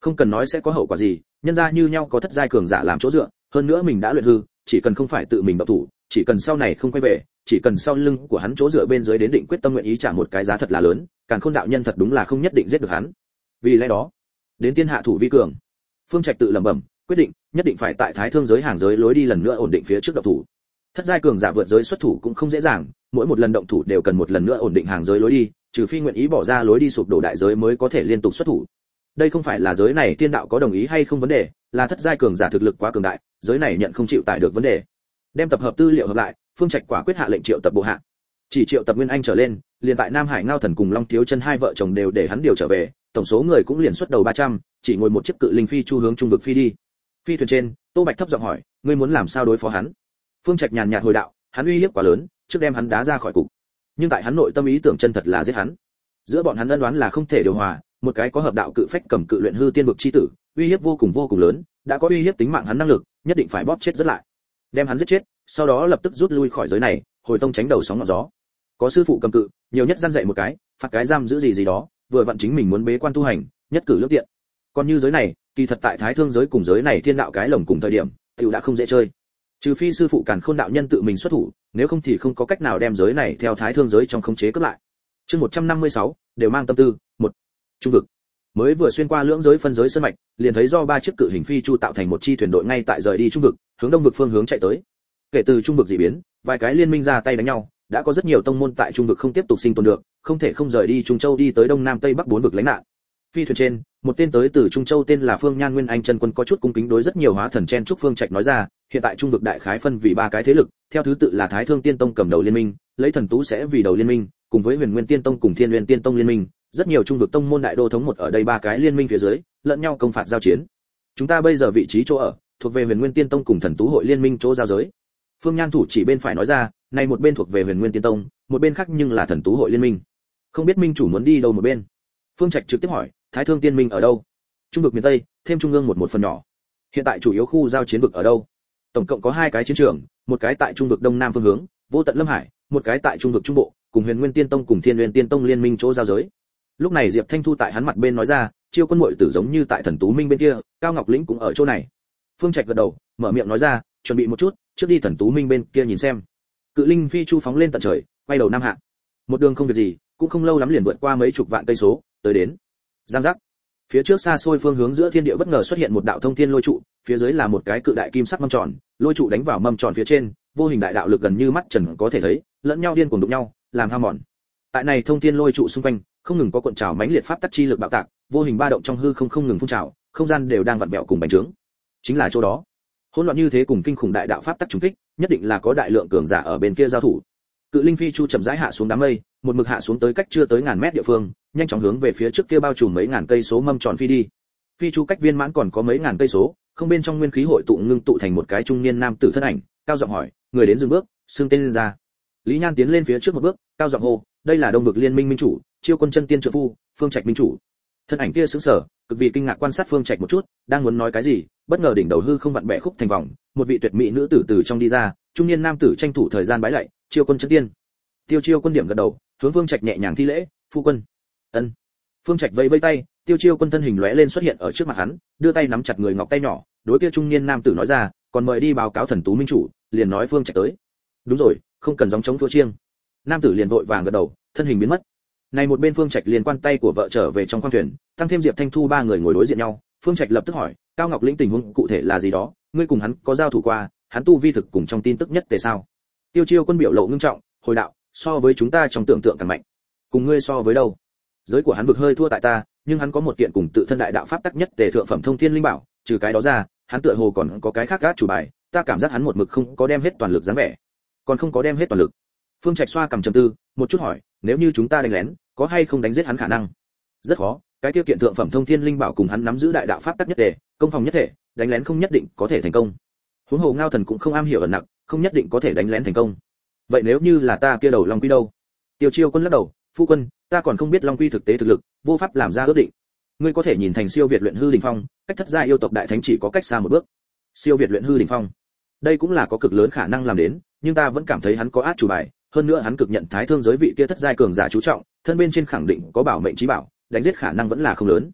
Không cần nói sẽ có hậu quả gì, nhân ra như nhau có thất giai cường giả làm chỗ dựa, hơn nữa mình đã luyện hư, chỉ cần không phải tự mình động thủ, chỉ cần sau này không quay về, chỉ cần sau lưng của hắn chỗ dựa bên dưới đến định quyết tâm nguyện ý trả một cái giá thật là lớn, Càn Khôn đạo nhân thật đúng là không nhất định giết được hắn. Vì lẽ đó, đến tiên hạ thủ vi cường. Phương Trạch tự lẩm bẩm, quyết định, nhất định phải tại Thái Thương giới hàng giới lối đi lần nữa ổn định phía trước động thủ. Thất giai cường giả vượt giới xuất thủ cũng không dễ dàng, mỗi một lần động thủ đều cần một lần nữa ổn định hàng giới lối đi, trừ phi nguyện ý bỏ ra lối đi sụp đổ đại giới mới có thể liên tục xuất thủ. Đây không phải là giới này tiên đạo có đồng ý hay không vấn đề, là thất giai cường giả thực lực quá cường đại, giới này nhận không chịu tải được vấn đề. Đem tập hợp tư liệu hợp lại, Phương Trạch quả quyết hạ lệnh triệu tập bộ hạ. Chỉ triệu tập Nguyên Anh trở lên, liền tại Nam Hải Ngao Thần cùng Long Thiếu Chân hai vợ chồng đều để hắn điều trở về, tổng số người cũng liền xuất đầu ba trăm, chỉ ngồi một chiếc cự linh phi chu hướng trung vực phi đi. Phi thuyền trên, Tô Bạch thấp giọng hỏi, ngươi muốn làm sao đối phó hắn? Phương Trạch nhàn nhạt hồi đạo, hắn uy hiếp quá lớn, trước đem hắn đá ra khỏi cục. Nhưng tại hắn nội tâm ý tưởng chân thật là giết hắn. Giữa bọn hắn ân đoán là không thể điều hòa, một cái có hợp đạo cự phách cầm cự luyện hư tiên vực chi tử, uy hiếp vô cùng vô cùng lớn, đã có uy hiếp tính mạng hắn năng lực, nhất định phải bóp chết rất lại. Đem hắn giết chết, sau đó lập tức rút lui khỏi giới này, hồi tông tránh đầu sóng ngọn gió. Có sư phụ cầm cự, nhiều nhất gian dạy một cái, phạt cái giam giữ gì gì đó, vừa vặn chính mình muốn bế quan tu hành, nhất cử lưỡng tiện. Còn như giới này, kỳ thật tại Thái Thương giới cùng giới này thiên đạo cái lồng cùng thời điểm, tiểu đã không dễ chơi. Trừ phi sư phụ Càn Khôn đạo nhân tự mình xuất thủ, nếu không thì không có cách nào đem giới này theo Thái Thương giới trong khống chế cướp lại. Chương một trăm năm mươi sáu, đều mang tâm tư, một. Trung vực. Mới vừa xuyên qua lưỡng giới phân giới sơn mạch, liền thấy do ba chiếc cự hình phi chu tạo thành một chi thuyền đội ngay tại rời đi trung vực, hướng đông vực phương hướng chạy tới. Kể từ trung vực dị biến, vài cái liên minh ra tay đánh nhau, đã có rất nhiều tông môn tại trung vực không tiếp tục sinh tồn được, không thể không rời đi Trung Châu đi tới đông nam tây bắc bốn vực lánh nạn. Phi thuyền trên, một tên tới từ Trung Châu tên là Phương Nhan Nguyên Anh chân quân có chút cung kính đối rất nhiều hóa thần chen chúc Phương Trạch nói ra, hiện tại trung vực đại khái phân vì ba cái thế lực, theo thứ tự là Thái Thương Tiên Tông cầm đầu liên minh, lấy Thần Tú sẽ vì đầu liên minh, cùng với Huyền Nguyên Tiên Tông cùng Thiên Nguyên Tiên Tông liên minh, rất nhiều trung vực tông môn đại đô thống một ở đây ba cái liên minh phía dưới, lẫn nhau công phạt giao chiến. Chúng ta bây giờ vị trí chỗ ở, thuộc về Huyền Nguyên Tiên Tông cùng Thần Tú hội liên minh chỗ giao giới. Phương Nhan thủ chỉ bên phải nói ra, này một bên thuộc về Huyền Nguyên Tiên Tông, một bên khác nhưng là Thần Tú hội liên minh. Không biết minh chủ muốn đi đâu một bên. Phương Trạch trực tiếp hỏi, Thái Thương Tiên Minh ở đâu? Trung vực miền Tây, thêm trung ương một một phần nhỏ. Hiện tại chủ yếu khu giao chiến vực ở đâu? Tổng cộng có hai cái chiến trường, một cái tại trung vực đông nam phương hướng, Vô Tận Lâm Hải, một cái tại trung vực trung bộ, cùng Huyền Nguyên Tiên Tông cùng Thiên Nguyên Tiên Tông liên minh chỗ giao giới. Lúc này Diệp Thanh Thu tại hắn mặt bên nói ra, Chiêu Quân muội tử giống như tại Thần Tú Minh bên kia, Cao Ngọc Lĩnh cũng ở chỗ này. Phương Trạch gật đầu, mở miệng nói ra, chuẩn bị một chút, trước đi Thần Tú Minh bên kia nhìn xem. Cự linh phi chu phóng lên tận trời, quay đầu nam hạ. Một đường không việc gì, cũng không lâu lắm liền vượt qua mấy chục vạn cây số, tới đến giang giác. Phía trước xa xôi phương hướng giữa thiên địa bất ngờ xuất hiện một đạo thông thiên lôi trụ, phía dưới là một cái cự đại kim sắc mâm tròn, lôi trụ đánh vào mâm tròn phía trên, vô hình đại đạo lực gần như mắt trần có thể thấy, lẫn nhau điên cuồng đụng nhau, làm hao mòn. Tại này thông thiên lôi trụ xung quanh, không ngừng có cuộn trào mãnh liệt pháp tắc chi lực bạo tạc, vô hình ba động trong hư không không ngừng phun trào, không gian đều đang vặn vẹo cùng bành trướng. Chính là chỗ đó. Hỗn loạn như thế cùng kinh khủng đại đạo pháp tắc trùng kích, nhất định là có đại lượng cường giả ở bên kia giao thủ. Cự linh phi chu chậm rãi hạ xuống đám mây, một mực hạ xuống tới cách chưa tới ngàn mét địa phương, nhanh chóng hướng về phía trước kia bao trùm mấy ngàn cây số mâm tròn phi đi. Phi chu cách viên mãn còn có mấy ngàn cây số, không bên trong nguyên khí hội tụ ngưng tụ thành một cái trung niên nam tử thân ảnh, cao giọng hỏi, người đến dừng bước, xưng tên lên ra. Lý Nhan tiến lên phía trước một bước, cao giọng hô, đây là Đông vực liên minh minh chủ, Chiêu Quân chân tiên trợ phu, Phương Trạch minh chủ. Thân ảnh kia sững sờ, cực vì kinh ngạc quan sát Phương Trạch một chút, đang muốn nói cái gì, bất ngờ đỉnh đầu hư không vặn bẻ khúc thành vòng, một vị tuyệt mỹ nữ tử từ trong đi ra, trung niên nam tử tranh thủ thời gian bái lạy, Chiêu Quân chân tiên. Tiêu Chiêu Quân điểm gật đầu, hướng Phương Trạch nhẹ nhàng thi lễ, phu quân. Ân. Phương Trạch vẫy vẫy tay, Tiêu Chiêu Quân thân hình lóe lên xuất hiện ở trước mặt hắn, đưa tay nắm chặt người ngọc tay nhỏ, đối kia trung niên nam tử nói ra, còn mời đi báo cáo Thần Tú minh chủ, liền nói Phương Trạch tới. Đúng rồi, không cần gióng trống thua chiêng. Nam tử liền vội vàng gật đầu, thân hình biến mất. Này một bên Phương Trạch liền quan tay của vợ trở về trong khoang thuyền, tăng thêm Diệp Thanh Thu ba người ngồi đối diện nhau, Phương Trạch lập tức hỏi, Cao Ngọc Lĩnh tình huống cụ thể là gì đó, ngươi cùng hắn có giao thủ qua, hắn tu vi thực cùng trong tin tức nhất tề sao? Tiêu Chiêu Quân biểu lộ ngưng trọng, hồi đạo, so với chúng ta trong tưởng tượng càng mạnh. Cùng ngươi so với đâu? Giới của hắn vực hơi thua tại ta, nhưng hắn có một kiện cùng tự thân đại đạo pháp tắc nhất tề thượng phẩm thông thiên linh bảo, trừ cái đó ra, hắn tựa hồ còn có cái khác gác chủ bài, ta cảm giác hắn một mực không có đem hết toàn lực dáng vẻ. Còn không có đem hết toàn lực. Phương Trạch xoa cằm trầm tư, một chút hỏi, nếu như chúng ta đánh lén, có hay không đánh giết hắn khả năng? Rất khó, cái tiêu kiện thượng phẩm thông thiên linh bảo cùng hắn nắm giữ đại đạo pháp tắc nhất tề, công phòng nhất thể, đánh lén không nhất định có thể thành công. Huống hồ Ngao Thần cũng không am hiểu ẩn nặc, không nhất định có thể đánh lén thành công. Vậy nếu như là ta kia đầu Long Quy đâu? Tiêu Chiêu Quân lắc đầu, phu quân, ta còn không biết Long Quy thực tế thực lực, vô pháp làm ra ước định. Ngươi có thể nhìn thành siêu việt luyện hư đỉnh phong, cách thất gia yêu tộc đại thánh chỉ có cách xa một bước. Siêu việt luyện hư đỉnh phong, đây cũng là có cực lớn khả năng làm đến, nhưng ta vẫn cảm thấy hắn có át chủ bài, hơn nữa hắn cực nhận Thái Thương giới vị kia thất giai cường giả chú trọng, thân bên trên khẳng định có bảo mệnh chí bảo, đánh giết khả năng vẫn là không lớn.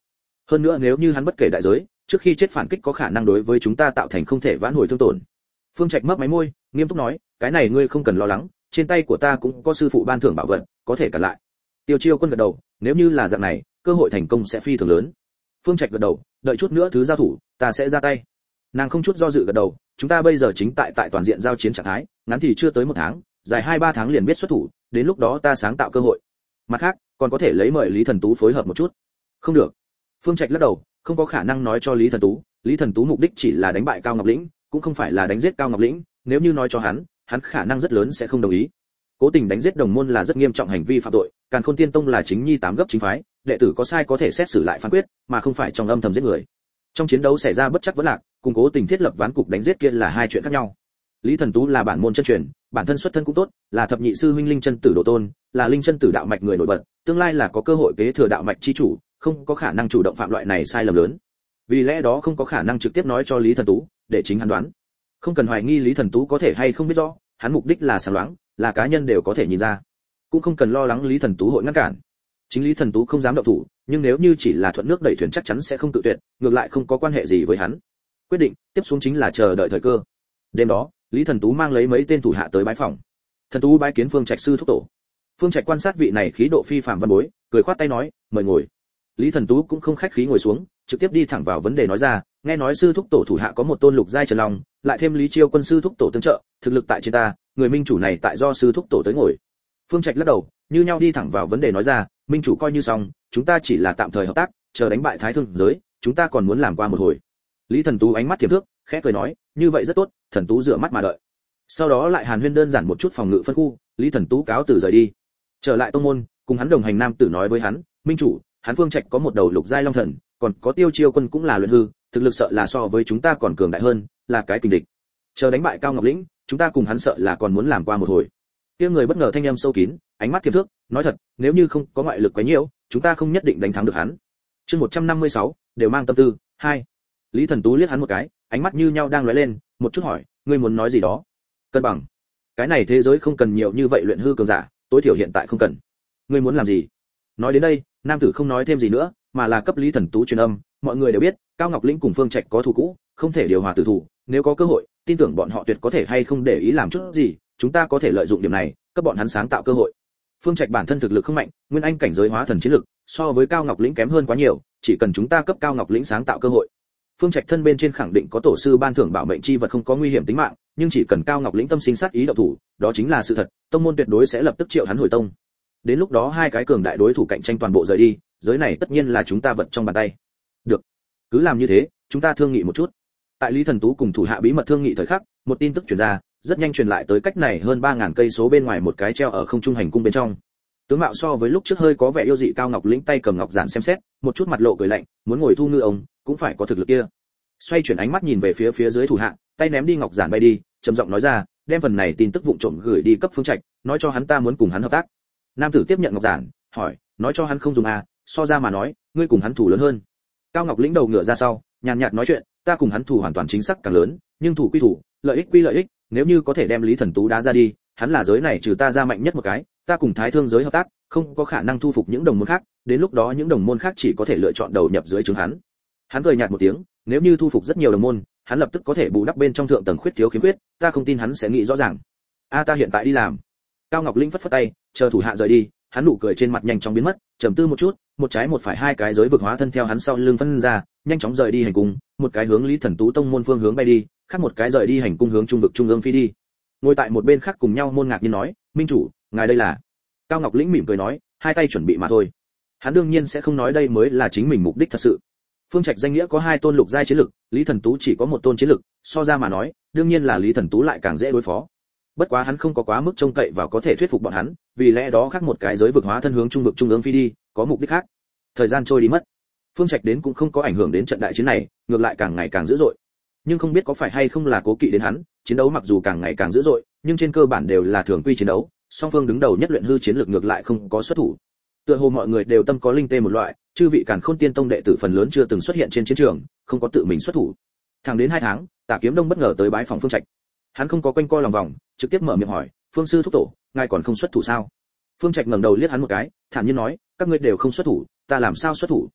Hơn nữa nếu như hắn bất kể đại giới, trước khi chết phản kích có khả năng đối với chúng ta tạo thành không thể vãn hồi thương tổn. Phương Trạch mấp máy môi, nghiêm túc nói, cái này ngươi không cần lo lắng, trên tay của ta cũng có sư phụ ban thưởng bảo vật, có thể cản lại. Tiêu Chiêu Quân gật đầu, nếu như là dạng này, cơ hội thành công sẽ phi thường lớn. Phương Trạch gật đầu, đợi chút nữa thứ giao thủ, ta sẽ ra tay. Nàng không chút do dự gật đầu, chúng ta bây giờ chính tại tại toàn diện giao chiến trạng thái, ngắn thì chưa tới một tháng, dài hai ba tháng liền biết xuất thủ, đến lúc đó ta sáng tạo cơ hội. Mặt khác, còn có thể lấy mời Lý Thần Tú phối hợp một chút. Không được. Phương Trạch lắc đầu, không có khả năng nói cho Lý Thần Tú, Lý Thần Tú mục đích chỉ là đánh bại Cao Ngọc Lĩnh, cũng không phải là đánh giết Cao Ngọc Lĩnh, nếu như nói cho hắn, hắn khả năng rất lớn sẽ không đồng ý. Cố tình đánh giết đồng môn là rất nghiêm trọng hành vi phạm tội, Càn Khôn Tiên Tông là chính nhi tám gấp chính phái, đệ tử có sai có thể xét xử lại phán quyết, mà không phải trong âm thầm giết người. Trong chiến đấu xảy ra bất chắc vẫn lạc, cùng cố tình thiết lập ván cục đánh giết kia là hai chuyện khác nhau. Lý Thần Tú là bản môn chân truyền, bản thân xuất thân cũng tốt, là thập nhị sư huynh Linh Chân Tử độ tôn, là Linh Chân Tử đạo mạch người nổi bật, tương lai là có cơ hội kế thừa đạo mạch chi chủ, không có khả năng chủ động phạm loại này sai lầm lớn. Vì lẽ đó không có khả năng trực tiếp nói cho Lý Thần Tú, để chính hắn đoán. Không cần hoài nghi Lý Thần Tú có thể hay không biết rõ, hắn mục đích là sáng loáng, là cá nhân đều có thể nhìn ra. Cũng không cần lo lắng Lý Thần Tú hội ngăn cản. Chính Lý Thần Tú không dám động thủ, nhưng nếu như chỉ là thuận nước đẩy thuyền chắc chắn sẽ không tự tuyệt, ngược lại không có quan hệ gì với hắn. Quyết định, tiếp xuống chính là chờ đợi thời cơ. Đêm đó, Lý Thần Tú mang lấy mấy tên thủ hạ tới bái phòng. Thần Tú bái kiến Phương Trạch sư thúc tổ. Phương Trạch quan sát vị này khí độ phi phàm văn bối, cười khoát tay nói, mời ngồi. Lý Thần Tú cũng không khách khí ngồi xuống, trực tiếp đi thẳng vào vấn đề nói ra, nghe nói sư thúc tổ thủ hạ có một tôn lục giai trần long, lại thêm Lý Chiêu Quân sư thúc tổ tương trợ, thực lực tại trên ta, người minh chủ này tại do sư thúc tổ tới ngồi. Phương Trạch lắc đầu, như nhau đi thẳng vào vấn đề nói ra, minh chủ coi như xong, chúng ta chỉ là tạm thời hợp tác, chờ đánh bại Thái Thương giới, chúng ta còn muốn làm qua một hồi. Lý Thần Tú ánh mắt tiềm thức, khẽ cười nói, như vậy rất tốt, Thần Tú rửa mắt mà đợi. Sau đó lại hàn huyên đơn giản một chút phòng ngự phân khu, Lý Thần Tú cáo từ rời đi. Trở lại tông môn, cùng hắn đồng hành nam tử nói với hắn, minh chủ, hắn Phương Trạch có một đầu lục giai long thần, còn có Tiêu Chiêu Quân cũng là luyện hư, thực lực sợ là so với chúng ta còn cường đại hơn, là cái kình địch. Chờ đánh bại Cao Ngọc Lĩnh, chúng ta cùng hắn sợ là còn muốn làm qua một hồi. Kia người bất ngờ thanh âm sâu kín, ánh mắt tiềm thức, nói thật, nếu như không có ngoại lực quá nhiều, chúng ta không nhất định đánh thắng được hắn. Chương một trăm năm mươi sáu, đều mang tâm tư, hai. Lý Thần Tú liếc hắn một cái, ánh mắt như nhau đang lóe lên, một chút hỏi, ngươi muốn nói gì đó? Cân bằng. Cái này thế giới không cần nhiều như vậy luyện hư cường giả, tối thiểu hiện tại không cần. Ngươi muốn làm gì? Nói đến đây, nam tử không nói thêm gì nữa, mà là cấp Lý Thần Tú truyền âm, mọi người đều biết, Cao Ngọc Lĩnh cùng Phương Trạch có thù cũ, không thể điều hòa tử thủ, nếu có cơ hội, tin tưởng bọn họ tuyệt có thể hay không để ý làm chút gì, chúng ta có thể lợi dụng điểm này, cấp bọn hắn sáng tạo cơ hội. Phương Trạch bản thân thực lực không mạnh, nguyên anh cảnh giới hóa thần chiến lực, so với Cao Ngọc Lĩnh kém hơn quá nhiều, chỉ cần chúng ta cấp Cao Ngọc Lĩnh sáng tạo cơ hội. Phương Trạch thân bên trên khẳng định có tổ sư ban thưởng bảo mệnh chi vật không có nguy hiểm tính mạng, nhưng chỉ cần Cao Ngọc Lĩnh tâm sinh sát ý động thủ, đó chính là sự thật, tông môn tuyệt đối sẽ lập tức triệu hắn hồi tông. Đến lúc đó hai cái cường đại đối thủ cạnh tranh toàn bộ rời đi, giới này tất nhiên là chúng ta vật trong bàn tay. Được, cứ làm như thế, chúng ta thương nghị một chút. Tại Lý Thần Tú cùng thủ hạ bí mật thương nghị thời khắc, một tin tức truyền ra, rất nhanh truyền lại tới cách này hơn ba ngàn cây số bên ngoài một cái treo ở không trung hành cung bên trong. Tướng mạo so với lúc trước hơi có vẻ yêu dị Cao Ngọc Lĩnh tay cầm ngọc giản xem xét, một chút mặt lộ cười lạnh, muốn ngồi thu ngư ông, cũng phải có thực lực kia. Xoay chuyển ánh mắt nhìn về phía phía dưới thủ hạ, tay ném đi ngọc giản bay đi, trầm giọng nói ra, đem phần này tin tức vụng trộm gửi đi cấp Phương Trạch, nói cho hắn ta muốn cùng hắn hợp tác. Nam tử tiếp nhận ngọc giản, hỏi, nói cho hắn không dùng à, so ra mà nói, ngươi cùng hắn thủ lớn hơn. Cao Ngọc Lĩnh đầu ngửa ra sau, nhàn nhạt nói chuyện, ta cùng hắn thủ hoàn toàn chính xác càng lớn, nhưng thủ quy thủ, lợi ích quy lợi ích, nếu như có thể đem Lý Thần Tú đá ra đi, hắn là giới này trừ ta ra mạnh nhất một cái, ta cùng Thái Thương giới hợp tác, không có khả năng thu phục những đồng môn khác, đến lúc đó những đồng môn khác chỉ có thể lựa chọn đầu nhập dưới trướng hắn. Hắn cười nhạt một tiếng, nếu như thu phục rất nhiều đồng môn, hắn lập tức có thể bù đắp bên trong thượng tầng khuyết thiếu khiếm khuyết, ta không tin hắn sẽ nghĩ rõ ràng. A ta hiện tại đi làm. Cao Ngọc Linh phất phất tay, chờ thủ hạ rời đi, hắn nụ cười trên mặt nhanh chóng biến mất, trầm tư một chút, một trái một phải hai cái giới vực hóa thân theo hắn sau lưng phân ra, nhanh chóng rời đi hành cung, một cái hướng Lý Thần Tú tông môn phương hướng bay đi, khác một cái rời đi hành cung hướng trung vực trung ương phi đi. Ngồi tại một bên khác cùng nhau môn ngạc nhiên nói, minh chủ, ngài đây là? Cao Ngọc Lĩnh mỉm cười nói, hai tay chuẩn bị mà thôi. Hắn đương nhiên sẽ không nói đây mới là chính mình mục đích thật sự. Phương Trạch danh nghĩa có hai tôn lục giai chiến lực, Lý Thần Tú chỉ có một tôn chiến lực, so ra mà nói, đương nhiên là Lý Thần Tú lại càng dễ đối phó. Bất quá hắn không có quá mức trông cậy vào có thể thuyết phục bọn hắn, vì lẽ đó khác một cái giới vực hóa thân hướng trung vực trung ương phi đi, có mục đích khác. Thời gian trôi đi mất. Phương Trạch đến cũng không có ảnh hưởng đến trận đại chiến này, ngược lại càng ngày càng dữ dội. Nhưng không biết có phải hay không là cố kỵ đến hắn, chiến đấu mặc dù càng ngày càng dữ dội, nhưng trên cơ bản đều là thường quy chiến đấu, song phương đứng đầu nhất luyện hư chiến lược ngược lại không có xuất thủ. Tựa hồ mọi người đều tâm có linh tê một loại, chư vị Càn Khôn Tiên Tông đệ tử phần lớn chưa từng xuất hiện trên chiến trường, không có tự mình xuất thủ. Thẳng đến hai tháng, Tả Kiếm Đông bất ngờ tới bái phòng Phương Trạch. Hắn không có quanh co lòng vòng, trực tiếp mở miệng hỏi, "Phương sư thúc tổ, ngài còn không xuất thủ sao?" Phương Trạch ngẩng đầu liếc hắn một cái, thản nhiên nói, "Các ngươi đều không xuất thủ, ta làm sao xuất thủ?"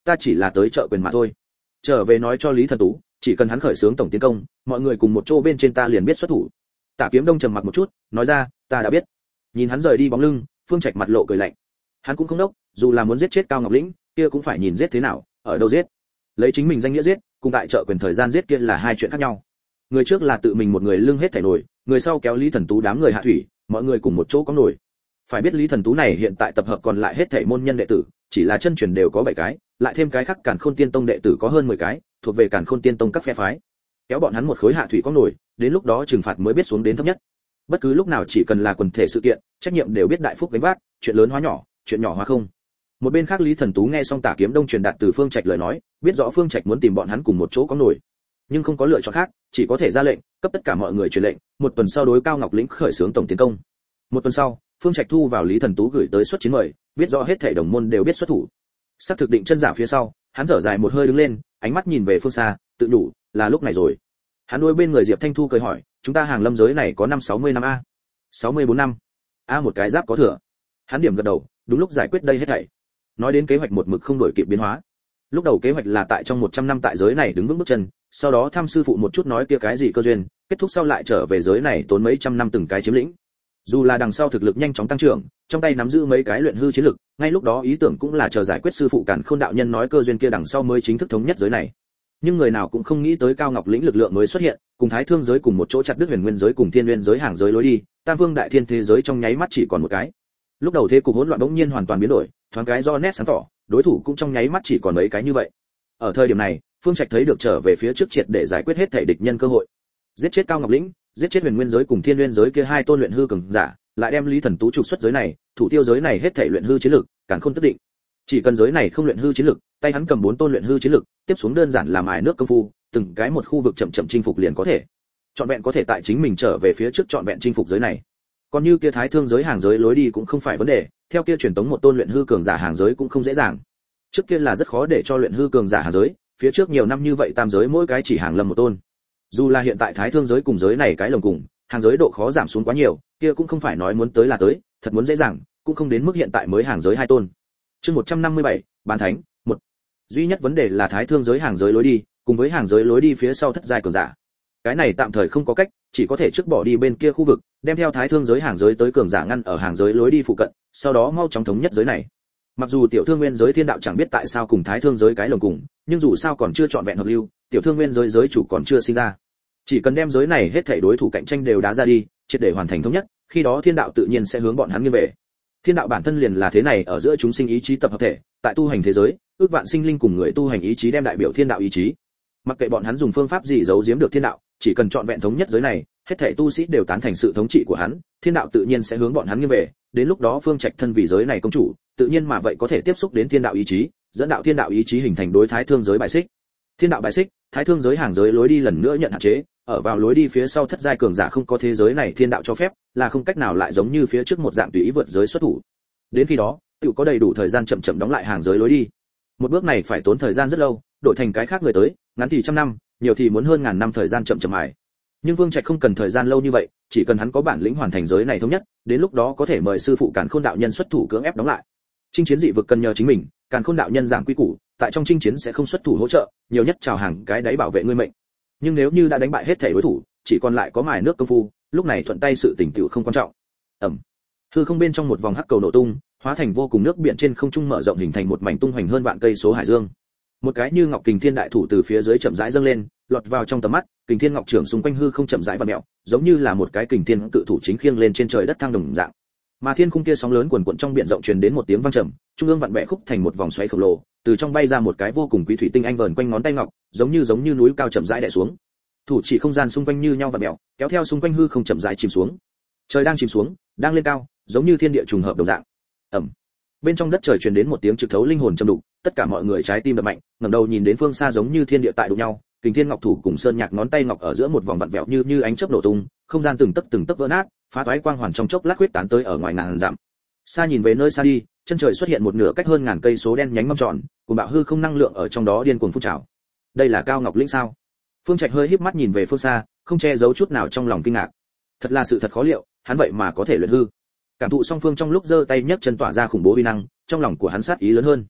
ta chỉ là tới trợ quyền mà thôi. Trở về nói cho Lý Thần Tú, chỉ cần hắn khởi xướng tổng tiến công, mọi người cùng một chỗ bên trên ta liền biết xuất thủ. Tả Kiếm Đông trầm mặc một chút, nói ra, ta đã biết. Nhìn hắn rời đi bóng lưng, Phương Trạch mặt lộ cười lạnh. Hắn cũng không đốc, dù là muốn giết chết Cao Ngọc Lĩnh, kia cũng phải nhìn giết thế nào, ở đâu giết. Lấy chính mình danh nghĩa giết, cùng tại trợ quyền thời gian giết kia là hai chuyện khác nhau. Người trước là tự mình một người lưng hết thảy nổi, người sau kéo Lý Thần Tú đám người hạ thủy, mọi người cùng một chỗ có nổi. Phải biết Lý Thần Tú này hiện tại tập hợp còn lại hết thảy môn nhân đệ tử, chỉ là chân truyền đều có bảy cái, lại thêm cái khác Càn Khôn Tiên Tông đệ tử có hơn mười cái, thuộc về Càn Khôn Tiên Tông các phe phái. Kéo bọn hắn một khối hạ thủy có nổi, đến lúc đó trừng phạt mới biết xuống đến thấp nhất. Bất cứ lúc nào chỉ cần là quần thể sự kiện, trách nhiệm đều biết đại phúc gánh vác, chuyện lớn hóa nhỏ, chuyện nhỏ hóa không. Một bên khác Lý Thần Tú nghe xong Tả Kiếm Đông truyền đạt từ Phương Trạch lời nói, biết rõ Phương Trạch muốn tìm bọn hắn cùng một chỗ có nổi, nhưng không có lựa chọn khác, chỉ có thể ra lệnh, cấp tất cả mọi người truyền lệnh, một tuần sau đối Cao Ngọc Lĩnh khởi xướng tổng tiến công. Một tuần sau, Phương Trạch thu vào Lý Thần Tú gửi tới xuất chiến mời, biết rõ hết thảy đồng môn đều biết xuất thủ. Sắp thực định chân giả phía sau, hắn thở dài một hơi đứng lên, ánh mắt nhìn về phương xa, tự đủ, là lúc này rồi. Hắn đối bên người Diệp Thanh Thu cười hỏi, chúng ta hàng lâm giới này có năm sáu mươi năm a? sáu mươi bốn năm. A một cái giáp có thừa. Hắn điểm gật đầu, đúng lúc giải quyết đây hết thảy. Nói đến kế hoạch một mực không đổi kịp biến hóa. Lúc đầu kế hoạch là tại trong một trăm năm tại giới này đứng vững bước chân, sau đó thăm sư phụ một chút nói kia cái gì cơ duyên, kết thúc sau lại trở về giới này tốn mấy trăm năm từng cái chiếm lĩnh. Dù là đằng sau thực lực nhanh chóng tăng trưởng, trong tay nắm giữ mấy cái luyện hư chiến lực, ngay lúc đó ý tưởng cũng là chờ giải quyết sư phụ Càn Khôn đạo nhân nói cơ duyên kia đằng sau mới chính thức thống nhất giới này. Nhưng người nào cũng không nghĩ tới Cao Ngọc Lĩnh lực lượng mới xuất hiện, cùng Thái Thương giới cùng một chỗ chặt đứt Huyền Nguyên giới cùng Thiên Nguyên giới hàng giới lối đi, Tam Vương đại thiên thế giới trong nháy mắt chỉ còn một cái. Lúc đầu thế cục hỗn loạn bỗng nhiên hoàn toàn biến đổi, thoáng cái do nét sáng tỏ, đối thủ cũng trong nháy mắt chỉ còn mấy cái như vậy. Ở thời điểm này, Phương Trạch thấy được trở về phía trước triệt để giải quyết hết thể địch nhân cơ hội. Giết chết Cao Ngọc Lĩnh, giết chết Huyền Nguyên giới cùng Thiên Nguyên giới kia hai tôn luyện hư cường giả, lại đem Lý Thần Tú trục xuất giới này, thủ tiêu giới này hết thể luyện hư chiến lực, Càn Khôn tất định. Chỉ cần giới này không luyện hư chiến lực, tay hắn cầm bốn tôn luyện hư chiến lực, tiếp xuống đơn giản là mài nước công phu, từng cái một khu vực chậm chậm chinh phục liền có thể. Chọn vẹn có thể tại chính mình trở về phía trước chọn vẹn chinh phục giới này. Còn như kia Thái Thương giới hàng giới lối đi cũng không phải vấn đề, theo kia truyền tống một tôn luyện hư cường giả hàng giới cũng không dễ dàng. Trước kia là rất khó để cho luyện hư cường giả hàng giới, phía trước nhiều năm như vậy tam giới mỗi cái chỉ hàng lâm một tôn. Dù là hiện tại Thái Thương giới cùng giới này cái lồng cùng, hàng giới độ khó giảm xuống quá nhiều, kia cũng không phải nói muốn tới là tới, thật muốn dễ dàng, cũng không đến mức hiện tại mới hàng giới hai tôn. Chương một trăm năm mươi bảy, bán thánh, một. Duy nhất vấn đề là Thái Thương giới hàng giới lối đi, cùng với hàng giới lối đi phía sau thất giai cường giả. Cái này tạm thời không có cách, chỉ có thể trước bỏ đi bên kia khu vực, đem theo Thái Thương giới hàng giới tới cường giả ngăn ở hàng giới lối đi phụ cận, sau đó mau chóng thống nhất giới này. Mặc dù Tiểu Thương Nguyên giới thiên đạo chẳng biết tại sao cùng Thái Thương giới cái lồng cùng, nhưng dù sao còn chưa chọn vẹn hợp lưu, Tiểu Thương Nguyên giới giới chủ còn chưa sinh ra. Chỉ cần đem giới này hết thảy đối thủ cạnh tranh đều đá ra đi, triệt để hoàn thành thống nhất, khi đó thiên đạo tự nhiên sẽ hướng bọn hắn nghiêng về. Thiên đạo bản thân liền là thế này ở giữa chúng sinh ý chí tập hợp thể, tại tu hành thế giới, ước vạn sinh linh cùng người tu hành ý chí đem đại biểu thiên đạo ý chí. Mặc kệ bọn hắn dùng phương pháp gì giấu giếm được thiên đạo, chỉ cần chọn vẹn thống nhất giới này, hết thảy tu sĩ đều tán thành sự thống trị của hắn, thiên đạo tự nhiên sẽ hướng bọn hắn nghiêng về, đến lúc đó Phương Trạch thân vì giới này công chủ, tự nhiên mà vậy có thể tiếp xúc đến thiên đạo ý chí, dẫn đạo thiên đạo ý chí hình thành đối Thái Thương giới bài xích. Thiên đạo bài xích, Thái Thương giới hàng giới lối đi lần nữa nhận hạn chế, ở vào lối đi phía sau thất giai cường giả không có thế giới này thiên đạo cho phép, là không cách nào lại giống như phía trước một dạng tùy ý vượt giới xuất thủ. Đến khi đó, tự có đầy đủ thời gian chậm chậm đóng lại hàng giới lối đi. Một bước này phải tốn thời gian rất lâu, đổi thành cái khác người tới, ngắn thì trăm năm, nhiều thì muốn hơn ngàn năm thời gian chậm chậm mài. Nhưng Vương Trạch không cần thời gian lâu như vậy, chỉ cần hắn có bản lĩnh hoàn thành giới này thống nhất, đến lúc đó có thể mời sư phụ Càn Khôn đạo nhân xuất thủ cưỡng ép đóng lại. Chinh chiến dị vực cần nhờ chính mình, Càn Khôn đạo nhân giảng quy củ, tại trong chinh chiến sẽ không xuất thủ hỗ trợ, nhiều nhất chào hàng cái đáy bảo vệ ngươi mệnh. Nhưng nếu như đã đánh bại hết thể đối thủ, chỉ còn lại có mài nước công phu, lúc này thuận tay sự tình tựu không quan trọng. Ầm. Hư không bên trong một vòng hắc cầu nổ tung, hóa thành vô cùng nước biển trên không trung mở rộng hình thành một mảnh tung hoành hơn vạn cây số hải dương. Một cái như ngọc kình thiên đại thủ từ phía dưới chậm rãi dâng lên, lọt vào trong tầm mắt, kình thiên ngọc trưởng xung quanh hư không chậm rãi vặn mèo, giống như là một cái kình thiên cự thủ chính khiêng lên trên trời đất thăng đồng dạng. Mà thiên khung kia sóng lớn cuồn cuộn trong biển rộng truyền đến một tiếng vang trầm, trung ương vặn bẻ khúc thành một vòng xoáy khổng lồ, từ trong bay ra một cái vô cùng quý thủy tinh anh vờn quanh ngón tay ngọc, giống như giống như núi cao chậm rãi đè xuống. Thủ chỉ không gian xung quanh như nhau vặn bẹo, kéo theo xung quanh hư không chậm rãi chìm xuống. Trời đang chìm xuống, đang lên cao, giống như thiên địa trùng hợp đồng dạng. Ầm. Bên trong đất trời truyền đến một tiếng trực thấu linh hồn trầm đục, tất cả mọi người trái tim đập mạnh, ngẩng đầu nhìn đến phương xa giống như thiên địa tại đụng nhau, kình thiên ngọc thủ cùng sơn nhạc ngón tay ngọc ở giữa một vòng vặn vẹo như như ánh chớp nổ tung, không gian từng tấc từng tấc vỡ nát, phá toái quang hoàn trong chốc lát huyết tán tới ở ngoài ngàn dặm. Xa nhìn về nơi xa đi, chân trời xuất hiện một nửa cách hơn ngàn cây số đen nhánh mâm tròn, cùng bạo hư không năng lượng ở trong đó điên cuồng phun trào. Đây là Cao Ngọc Lĩnh sao? Phương Trạch hơi híp mắt nhìn về phương xa, không che giấu chút nào trong lòng kinh ngạc. Thật là sự thật khó liệu, hắn vậy mà có thể luyện hư. Cảm thụ song phương trong lúc giơ tay nhấc chân tỏa ra khủng bố uy năng, trong lòng của hắn sát ý lớn hơn.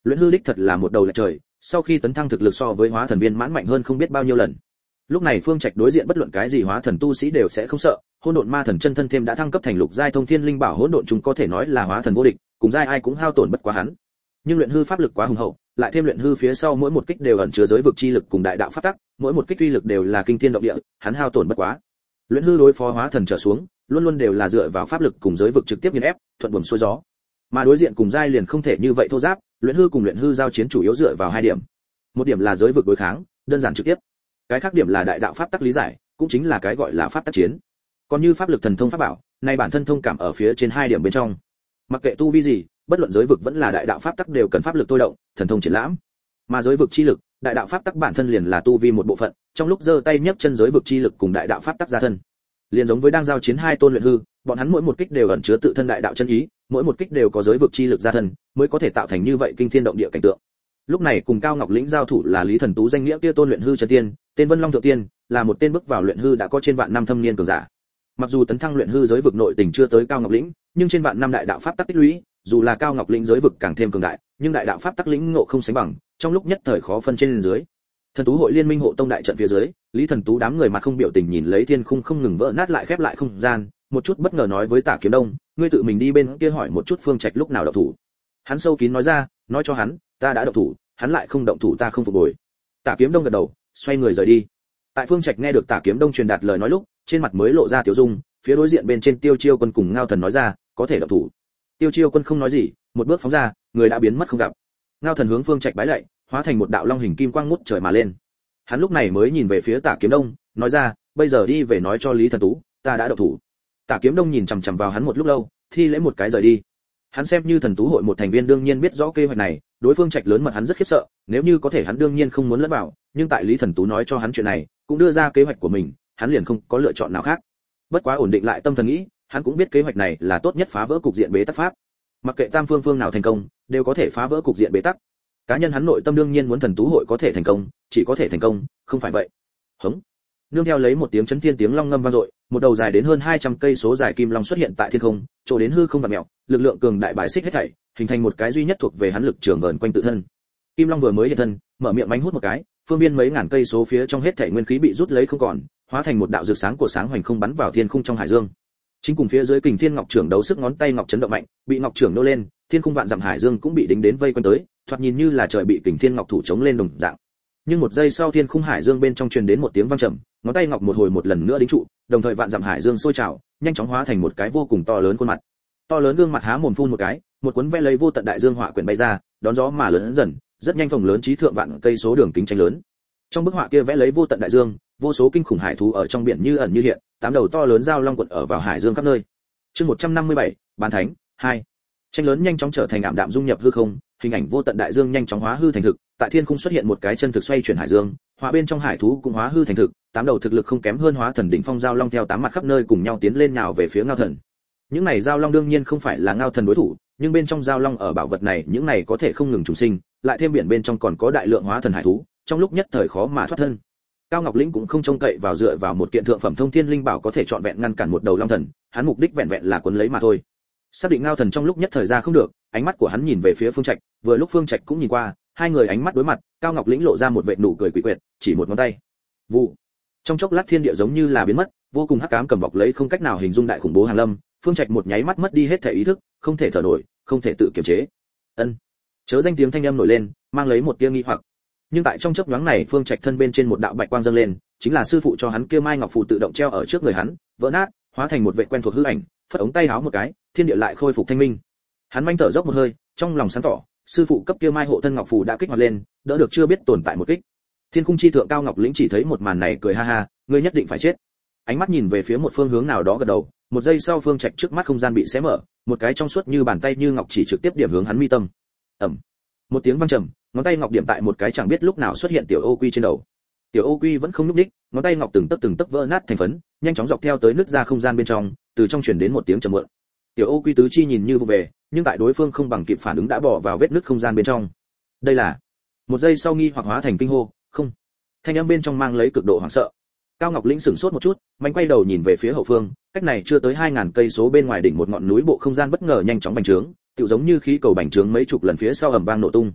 Luyện hư đích thật là một đầu lệch trời, sau khi tấn thăng thực lực so với hóa thần viên mãn mạnh hơn không biết bao nhiêu lần. Lúc này Phương Trạch đối diện bất luận cái gì hóa thần tu sĩ đều sẽ không sợ, hỗn độn ma thần chân thân thêm đã thăng cấp thành lục giai thông thiên linh bảo hỗn độn chúng có thể nói là hóa thần vô địch, cùng giai ai cũng hao tổn bất quá hắn. Nhưng luyện hư pháp lực quá hùng hậu, lại thêm luyện hư phía sau mỗi một kích đều ẩn chứa giới vực chi lực cùng đại đạo pháp tắc, mỗi một kích uy lực đều là kinh thiên động địa, hắn hao tổn bất quá. Luyện hư đối phó hóa thần trở xuống, luôn luôn đều là dựa vào pháp lực cùng giới vực trực tiếp nghiền ép, thuận buồm xuôi gió. Mà đối diện cùng giai liền không thể như vậy thô giáp, luyện hư cùng luyện hư giao chiến chủ yếu dựa vào hai điểm. Một điểm là giới vực đối kháng, đơn giản trực tiếp. Cái khác điểm là đại đạo pháp tắc lý giải, cũng chính là cái gọi là pháp tắc chiến. Còn như pháp lực thần thông pháp bảo, này bản thân thông cảm ở phía trên hai điểm bên trong. Mặc kệ tu vi gì, bất luận giới vực vẫn là đại đạo pháp tắc đều cần pháp lực thôi động, thần thông triển lãm. Mà giới vực chi lực, đại đạo pháp tắc bản thân liền là tu vi một bộ phận, trong lúc giơ tay nhấc chân giới vực chi lực cùng đại đạo pháp tắc ra thân. Liền giống với đang giao chiến hai tôn luyện hư, bọn hắn mỗi một kích đều ẩn chứa tự thân đại đạo chân ý, mỗi một kích đều có giới vực chi lực ra thân, mới có thể tạo thành như vậy kinh thiên động địa cảnh tượng. Lúc này cùng Cao Ngọc Lĩnh giao thủ là Lý Thần Tú danh nghĩa kia tôn luyện hư chân tiên, tên Vân Long Thượng Tiên, là một tên bước vào luyện hư đã có trên vạn năm thâm niên cường giả. Mặc dù tấn thăng luyện hư giới vực nội tình chưa tới Cao Ngọc Lĩnh, nhưng trên vạn năm đại đạo pháp tắc tích lũy, dù là Cao Ngọc Lĩnh giới vực càng thêm cường đại, nhưng đại đạo pháp tắc lĩnh ngộ không sánh bằng, trong lúc nhất thời khó phân trên dưới. Thần Tú hội liên minh hộ tông đại trận phía dưới, Lý Thần Tú đám người mặt không biểu tình nhìn lấy thiên khung không ngừng vỡ nát lại khép lại không gian, một chút bất ngờ nói với Tả Kiếm Đông, ngươi tự mình đi bên kia hỏi một chút Phương Trạch lúc nào động thủ. Hắn sâu kín nói ra, nói cho hắn, ta đã động thủ, hắn lại không động thủ ta không phục hồi. Tả Kiếm Đông gật đầu, xoay người rời đi. Tại Phương Trạch nghe được Tả Kiếm Đông truyền đạt lời nói lúc, trên mặt mới lộ ra tiểu dung, phía đối diện bên trên Tiêu Chiêu Quân cùng Ngao Thần nói ra, có thể động thủ. Tiêu Chiêu Quân không nói gì, một bước phóng ra, người đã biến mất không gặp. Ngao Thần hướng Phương Trạch bái lạy, hóa thành một đạo long hình kim quang ngút trời mà lên. Hắn lúc này mới nhìn về phía Tả Kiếm Đông, nói ra, bây giờ đi về nói cho Lý Thần Tú, ta đã động thủ. Tả Kiếm Đông nhìn chằm chằm vào hắn một lúc lâu, thi lễ một cái rời đi. Hắn xem như Thần Tú hội một thành viên đương nhiên biết rõ kế hoạch này, đối phương Trạch lớn mật hắn rất khiếp sợ, nếu như có thể hắn đương nhiên không muốn lẫn vào, nhưng tại Lý Thần Tú nói cho hắn chuyện này, cũng đưa ra kế hoạch của mình, hắn liền không có lựa chọn nào khác. Bất quá ổn định lại tâm thần nghĩ, hắn cũng biết kế hoạch này là tốt nhất phá vỡ cục diện bế tắc pháp. Mặc kệ tam phương phương nào thành công, đều có thể phá vỡ cục diện bế tắc. Cá nhân hắn nội tâm đương nhiên muốn Thần Tú hội có thể thành công, chỉ có thể thành công, không phải vậy. Hống. Nương theo lấy một tiếng chấn thiên tiếng long ngâm vang dội, một đầu dài đến hơn hai trăm cây số dài kim long xuất hiện tại thiên không, chỗ đến hư không vặn mèo, lực lượng cường đại bài xích hết thảy, hình thành một cái duy nhất thuộc về hắn lực trường vờn quanh tự thân. Kim long vừa mới hiện thân, mở miệng mánh hút một cái, phương biên mấy ngàn cây số phía trong hết thảy nguyên khí bị rút lấy không còn, hóa thành một đạo rực sáng của sáng hoành không bắn vào thiên khung trong hải dương. Chính cùng phía dưới Kình Thiên Ngọc trưởng đấu sức ngón tay ngọc chấn động mạnh, bị ngọc trưởng nô lên, thiên khung vạn dặm hải dương cũng bị đính đến vây quanh tới, thoạt nhìn như là trời bị Kình Thiên Ngọc thủ chống lên đồng dạng. Nhưng một giây sau thiên khung hải dương bên trong truyền đến một tiếng vang trầm, ngón tay ngọc một hồi một lần nữa đính trụ, đồng thời vạn dặm hải dương sôi trào, nhanh chóng hóa thành một cái vô cùng to lớn khuôn mặt. To lớn gương mặt há mồm phun một cái, một cuốn vẽ lấy vô tận đại dương họa quyển bay ra, đón gió mà lớn dần, rất nhanh phồng lớn trí thượng vạn cây số đường kính tranh lớn. Trong bức họa kia vẽ lấy vô tận đại dương, vô số kinh khủng hải thú ở trong biển như ẩn như hiện, tám đầu to lớn giao long quật ở vào hải dương khắp nơi. Chương một trăm năm mươi bảy, Bán Thánh hai. Tranh lớn nhanh chóng trở thành ảm đạm dung nhập hư không, hình ảnh vô tận đại dương nhanh chóng hóa hư thành thực, tại thiên khung xuất hiện một cái chân thực xoay chuyển hải dương, họa bên trong hải thú cũng hóa hư thành thực, tám đầu thực lực không kém hơn hóa thần đỉnh phong giao long theo tám mặt khắp nơi cùng nhau tiến lên nào về phía Ngao Thần. Những này giao long đương nhiên không phải là Ngao Thần đối thủ, nhưng bên trong giao long ở bảo vật này, những này có thể không ngừng trùng sinh, lại thêm biển bên trong còn có đại lượng hóa thần hải thú, trong lúc nhất thời khó mà thoát thân. Cao Ngọc Lĩnh cũng không trông cậy vào dựa vào một kiện thượng phẩm thông thiên linh bảo có thể trọn vẹn ngăn cản một đầu long thần, hắn mục đích vẹn vẹn là cuốn lấy mà thôi. Xác định Ngao Thần trong lúc nhất thời ra không được, ánh mắt của hắn nhìn về phía Phương Trạch, vừa lúc Phương Trạch cũng nhìn qua, hai người ánh mắt đối mặt, Cao Ngọc Lĩnh lộ ra một vệt nụ cười quỷ quyệt, chỉ một ngón tay. Vụ. Trong chốc lát thiên địa giống như là biến mất, vô cùng hắc ám cầm bọc lấy không cách nào hình dung đại khủng bố hàng lâm, Phương Trạch một nháy mắt mất đi hết thể ý thức, không thể thở nổi, không thể tự kiềm chế. Ân. Chớ danh tiếng thanh âm nổi lên, mang lấy một tia nghi hoặc. Nhưng tại trong chớp nhoáng này, Phương Trạch thân bên trên một đạo bạch quang dâng lên, chính là sư phụ cho hắn kia mai ngọc phù tự động treo ở trước người hắn, vỡ nát, hóa thành một vệ quen thuộc hư ảnh, phất ống tay áo một cái, thiên địa lại khôi phục thanh minh. Hắn manh thở dốc một hơi, trong lòng sáng tỏ, sư phụ cấp kia mai hộ thân ngọc phù đã kích hoạt lên, đỡ được chưa biết tồn tại một kích. Thiên Cung chi thượng Cao Ngọc Lĩnh chỉ thấy một màn này cười ha ha, ngươi nhất định phải chết. Ánh mắt nhìn về phía một phương hướng nào đó gật đầu, một giây sau Phương Trạch trước mắt không gian bị xé mở, một cái trong suốt như bàn tay như ngọc chỉ trực tiếp điểm hướng hắn mi tâm. Ầm. Một tiếng vang trầm, ngón tay ngọc điểm tại một cái chẳng biết lúc nào xuất hiện tiểu ô quy trên đầu. Tiểu ô quy vẫn không nhúc nhích, ngón tay ngọc từng tấc từng tấc vỡ nát thành phấn, nhanh chóng dọc theo tới nứt ra không gian bên trong, từ trong truyền đến một tiếng trầm muộn. Tiểu ô quy tứ chi nhìn như vụ về, nhưng tại đối phương không bằng kịp phản ứng đã bỏ vào vết nứt không gian bên trong. Đây là một giây sau nghi hoặc hóa thành kinh hô, không. Thanh âm bên trong mang lấy cực độ hoảng sợ. Cao Ngọc Lĩnh sửng sốt một chút, mạnh quay đầu nhìn về phía hậu phương, cách này chưa tới hai ngàn cây số bên ngoài đỉnh một ngọn núi bộ không gian bất ngờ nhanh chóng bành trướng, tựu giống như khí cầu bành trướng mấy chục lần phía sau ầm vang nổ tung.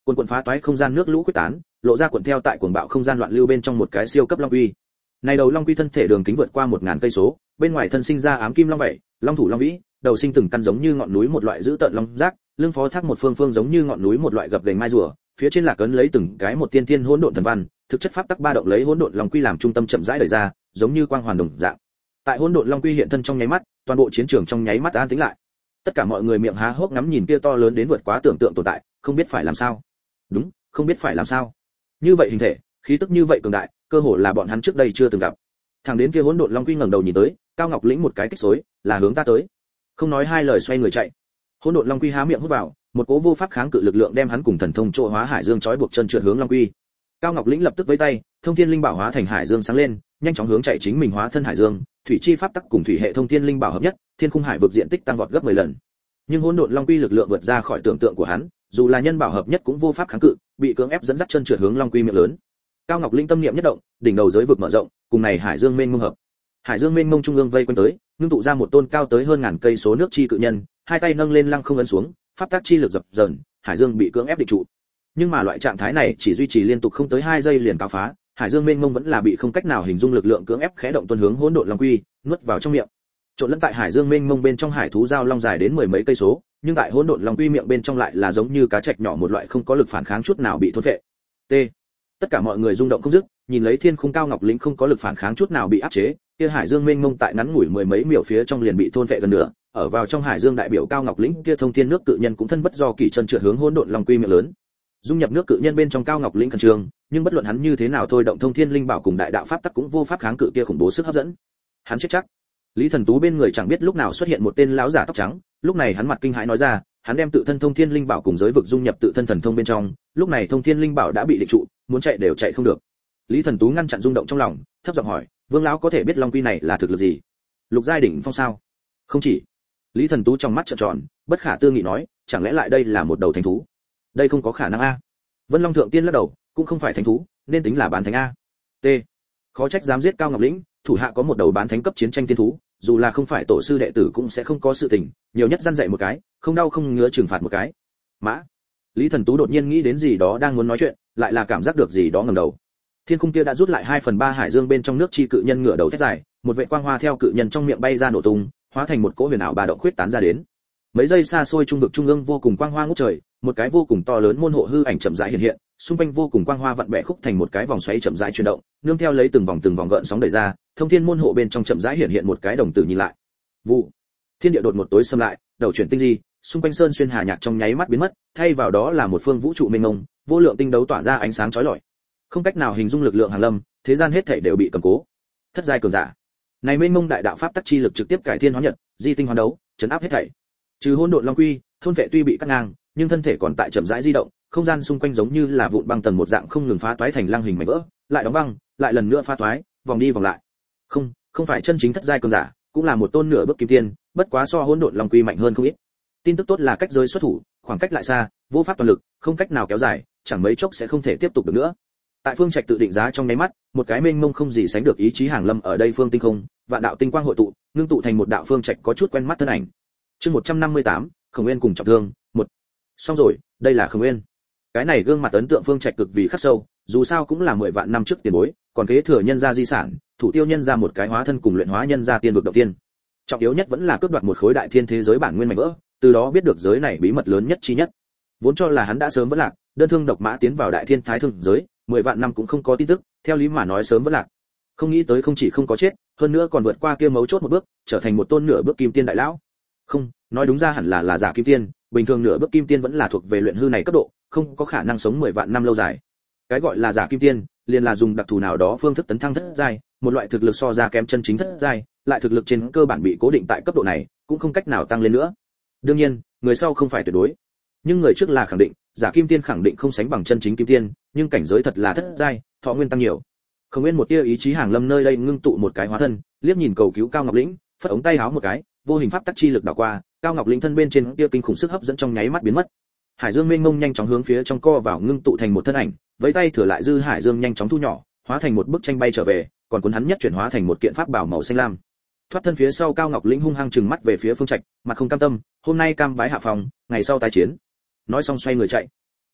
Cuồn cuộn phá toái không gian nước lũ quyết tán, lộ ra cuộn theo tại cuồng bạo không gian loạn lưu bên trong một cái siêu cấp long quy. Này đầu long quy thân thể đường kính vượt qua một ngàn cây số, bên ngoài thân sinh ra ám kim long vảy, long thủ long vĩ, đầu sinh từng căn giống như ngọn núi một loại dữ tợn long giác, lưng phó thác một phương phương giống như ngọn núi một loại gập ghềnh mai rùa, phía trên là cấn lấy từng cái một tiên tiên hỗn độn thần văn, thực chất pháp tắc ba động lấy hỗn độn long quy làm trung tâm chậm rãi đẩy ra, giống như quang hoàn đồng dạng. Tại hỗn độn long quy hiện thân trong nháy mắt, toàn bộ chiến trường trong nháy mắt an tĩnh lại. Tất cả mọi người miệng há hốc ngắm nhìn kia to lớn đến vượt quá tưởng tượng tồn tại, không biết phải làm sao. Đúng, không biết phải làm sao. Như vậy hình thể, khí tức như vậy cường đại, cơ hồ là bọn hắn trước đây chưa từng gặp. Thằng đến kia hỗn độn long quy ngẩng đầu nhìn tới, Cao Ngọc Lĩnh một cái kích xối, là hướng ta tới. Không nói hai lời xoay người chạy. Hỗn độn long quy há miệng hút vào, một cỗ vô pháp kháng cự lực lượng đem hắn cùng thần thông trộ hóa hải dương trói buộc chân trượt hướng long quy. Cao Ngọc Lĩnh lập tức với tay, thông thiên linh bảo hóa thành hải dương sáng lên, nhanh chóng hướng chạy chính mình hóa thân hải dương, thủy chi pháp tắc cùng thủy hệ thông thiên linh bảo hợp nhất, thiên khung hải vực diện tích tăng vọt gấp mười lần. Nhưng hỗn độn long quy lực lượng vượt ra khỏi tưởng tượng của hắn, dù là nhân bảo hợp nhất cũng vô pháp kháng cự, bị cưỡng ép dẫn dắt chân trượt hướng long quy miệng lớn. Cao Ngọc Linh tâm niệm nhất động, đỉnh đầu giới vực mở rộng, cùng này hải dương mênh mông hợp. Hải dương mênh mông trung ương vây quanh tới, ngưng tụ ra một tôn cao tới hơn ngàn cây số nước chi cự nhân, hai tay nâng lên lăng không ấn xuống, pháp tắc chi lực dập dờn, hải dương bị cưỡng ép định trụ. Nhưng mà loại trạng thái này chỉ duy trì liên tục không tới hai giây liền cáo phá, hải dương mênh mông vẫn là bị không cách nào hình dung lực lượng cưỡng ép khẽ động tuôn hướng hỗn độn long quy, nuốt vào trong miệng. Trộn lẫn tại hải dương mênh mông bên trong hải thú giao long dài đến mười mấy cây số, nhưng tại hỗn độn long quy miệng bên trong lại là giống như cá trạch nhỏ một loại không có lực phản kháng chút nào bị thôn phệ. T. Tất cả mọi người rung động không dứt, nhìn lấy thiên khung Cao Ngọc Lĩnh không có lực phản kháng chút nào bị áp chế, kia hải dương mênh mông tại ngắn ngủi mười mấy miểu phía trong liền bị thôn phệ gần nửa, ở vào trong hải dương đại biểu Cao Ngọc Lĩnh kia thông thiên nước cự nhân cũng thân bất do kỳ chân trượt hướng hỗn độn long quy miệng lớn. Dung nhập nước cự nhân bên trong Cao Ngọc Lĩnh khẩn trương, nhưng bất luận hắn như thế nào thôi động thông thiên linh bảo cùng đại đạo pháp tắc cũng vô pháp kháng cự kia khủng bố sức hấp dẫn. Hắn chết chắc. Lý Thần Tú bên người chẳng biết lúc nào xuất hiện một tên lão giả tóc trắng, lúc này hắn mặt kinh hãi nói ra, hắn đem tự thân thông thiên linh bảo cùng giới vực dung nhập tự thân thần thông bên trong, lúc này thông thiên linh bảo đã bị định trụ, muốn chạy đều chạy không được. Lý Thần Tú ngăn chặn rung động trong lòng, thấp giọng hỏi, Vương lão có thể biết long quy này là thực lực gì? Lục giai đỉnh phong sao? Không chỉ. Lý Thần Tú trong mắt trợn tròn, bất khả tư nghị nói, chẳng lẽ lại đây là một đầu thánh thú? Đây không có khả năng a. Vân Long thượng tiên lắc đầu, cũng không phải thánh thú, nên tính là bán thánh a. T. Khó trách dám giết Cao Ngọc Lĩnh, thủ hạ có một đầu bán thánh cấp chiến tranh tiên thú, dù là không phải tổ sư đệ tử cũng sẽ không có sự tình, nhiều nhất răn dạy một cái, không đau không ngứa trừng phạt một cái. Mã. Lý Thần Tú đột nhiên nghĩ đến gì đó đang muốn nói chuyện, lại là cảm giác được gì đó ngẩng đầu. Thiên khung kia đã rút lại hai phần ba hải dương bên trong nước chi cự nhân ngửa đầu thét dài, một vệ quang hoa theo cự nhân trong miệng bay ra nổ tung, hóa thành một cỗ huyền ảo ba động khuyết tán ra đến. Mấy giây xa xôi trung vực trung ương vô cùng quang hoa ngút trời, một cái vô cùng to lớn môn hộ hư ảnh chậm rãi hiện hiện, xung quanh vô cùng quang hoa vặn bẻ khúc thành một cái vòng xoáy chậm rãi chuyển động, nương theo lấy từng vòng từng vòng gợn sóng đẩy ra, thông thiên môn hộ bên trong chậm rãi hiện hiện một cái đồng tử nhìn lại. Vụ. Thiên địa đột một tối xâm lại, đầu chuyển tinh di, xung quanh sơn xuyên hà nhạc trong nháy mắt biến mất, thay vào đó là một phương vũ trụ mênh mông, vô lượng tinh đấu tỏa ra ánh sáng chói lọi. Không cách nào hình dung lực lượng hàng lâm, thế gian hết thảy đều bị cầm cố. Thất giai cường giả. Này mênh mông đại đạo pháp tắc chi lực trực tiếp cải thiên hóa nhật, di tinh hóa đấu, trấn áp hết thảy. Trừ hỗn độn long quy, thôn vệ tuy bị cắt ngang, nhưng thân thể còn tại chậm rãi di động, không gian xung quanh giống như là vụn băng tầng một dạng không ngừng phá toái thành lăng hình mảnh vỡ, lại đóng băng, lại lần nữa phá toái, vòng đi vòng lại. Không, không phải chân chính thất giai cường giả, cũng là một tôn nửa bước kim tiên, bất quá so hỗn độn long quy mạnh hơn không ít. Tin tức tốt là cách giới xuất thủ, khoảng cách lại xa, vô pháp toàn lực, không cách nào kéo dài, chẳng mấy chốc sẽ không thể tiếp tục được nữa. Tại Phương Trạch tự định giá trong nháy mắt, một cái mênh mông không gì sánh được ý chí hàng lâm ở đây phương tinh không, vạn đạo tinh quang hội tụ, ngưng tụ thành một đạo Phương Trạch có chút quen mắt thân ảnh. Chương một trăm năm mươi tám, Khổng Nguyên cùng trọng thương, một. Xong rồi, đây là Khổng Nguyên. Cái này gương mặt ấn tượng Phương Trạch cực vì khắc sâu, dù sao cũng là mười vạn năm trước tiền bối, còn kế thừa nhân gia di sản, thủ tiêu nhân gia một cái hóa thân cùng luyện hóa nhân gia tiên vực đầu tiên. Trọng yếu nhất vẫn là cướp đoạt một khối đại thiên thế giới bản nguyên mảnh vỡ, từ đó biết được giới này bí mật lớn nhất chi nhất. Vốn cho là hắn đã sớm vẫn lạc, đơn thương độc mã tiến vào đại thiên thái thương giới, mười vạn năm cũng không có tin tức, theo lý mà nói sớm vẫn lạc. Không nghĩ tới không chỉ không có chết, hơn nữa còn vượt qua kia mấu chốt một bước, trở thành một tôn nửa bước kim tiên đại lão. Không, nói đúng ra hẳn là là giả kim tiên, bình thường nửa bước kim tiên vẫn là thuộc về luyện hư này cấp độ, không có khả năng sống mười vạn năm lâu dài. Cái gọi là giả kim tiên, liền là dùng đặc thù nào đó phương thức tấn thăng thất giai, một loại thực lực so ra kém chân chính thất giai, lại thực lực trên cơ bản bị cố định tại cấp độ này, cũng không cách nào tăng lên nữa. Đương nhiên, người sau không phải tuyệt đối, nhưng người trước là khẳng định, giả kim tiên khẳng định không sánh bằng chân chính kim tiên, nhưng cảnh giới thật là thất giai, thọ nguyên tăng nhiều. Khổng Nguyên một tia ý chí hàng lâm nơi đây ngưng tụ một cái hóa thân, liếc nhìn cầu cứu Cao Ngọc Lĩnh, phất ống tay háo một cái, vô hình pháp tắc chi lực đảo qua, Cao Ngọc Lĩnh thân bên trên tia kinh khủng sức hấp dẫn trong nháy mắt biến mất. Hải dương mênh mông nhanh chóng hướng phía trong co vào ngưng tụ thành một thân ảnh, với tay thừa lại dư hải dương nhanh chóng thu nhỏ, hóa thành một bức tranh bay trở về, còn cuốn hắn nhất chuyển hóa thành một kiện pháp bảo màu xanh lam. Thoát thân phía sau Cao Ngọc Lĩnh hung hăng trừng mắt về phía Phương Trạch, mặt không cam tâm, hôm nay cam bái hạ phòng, ngày sau tái chiến. Nói xong xoay người chạy.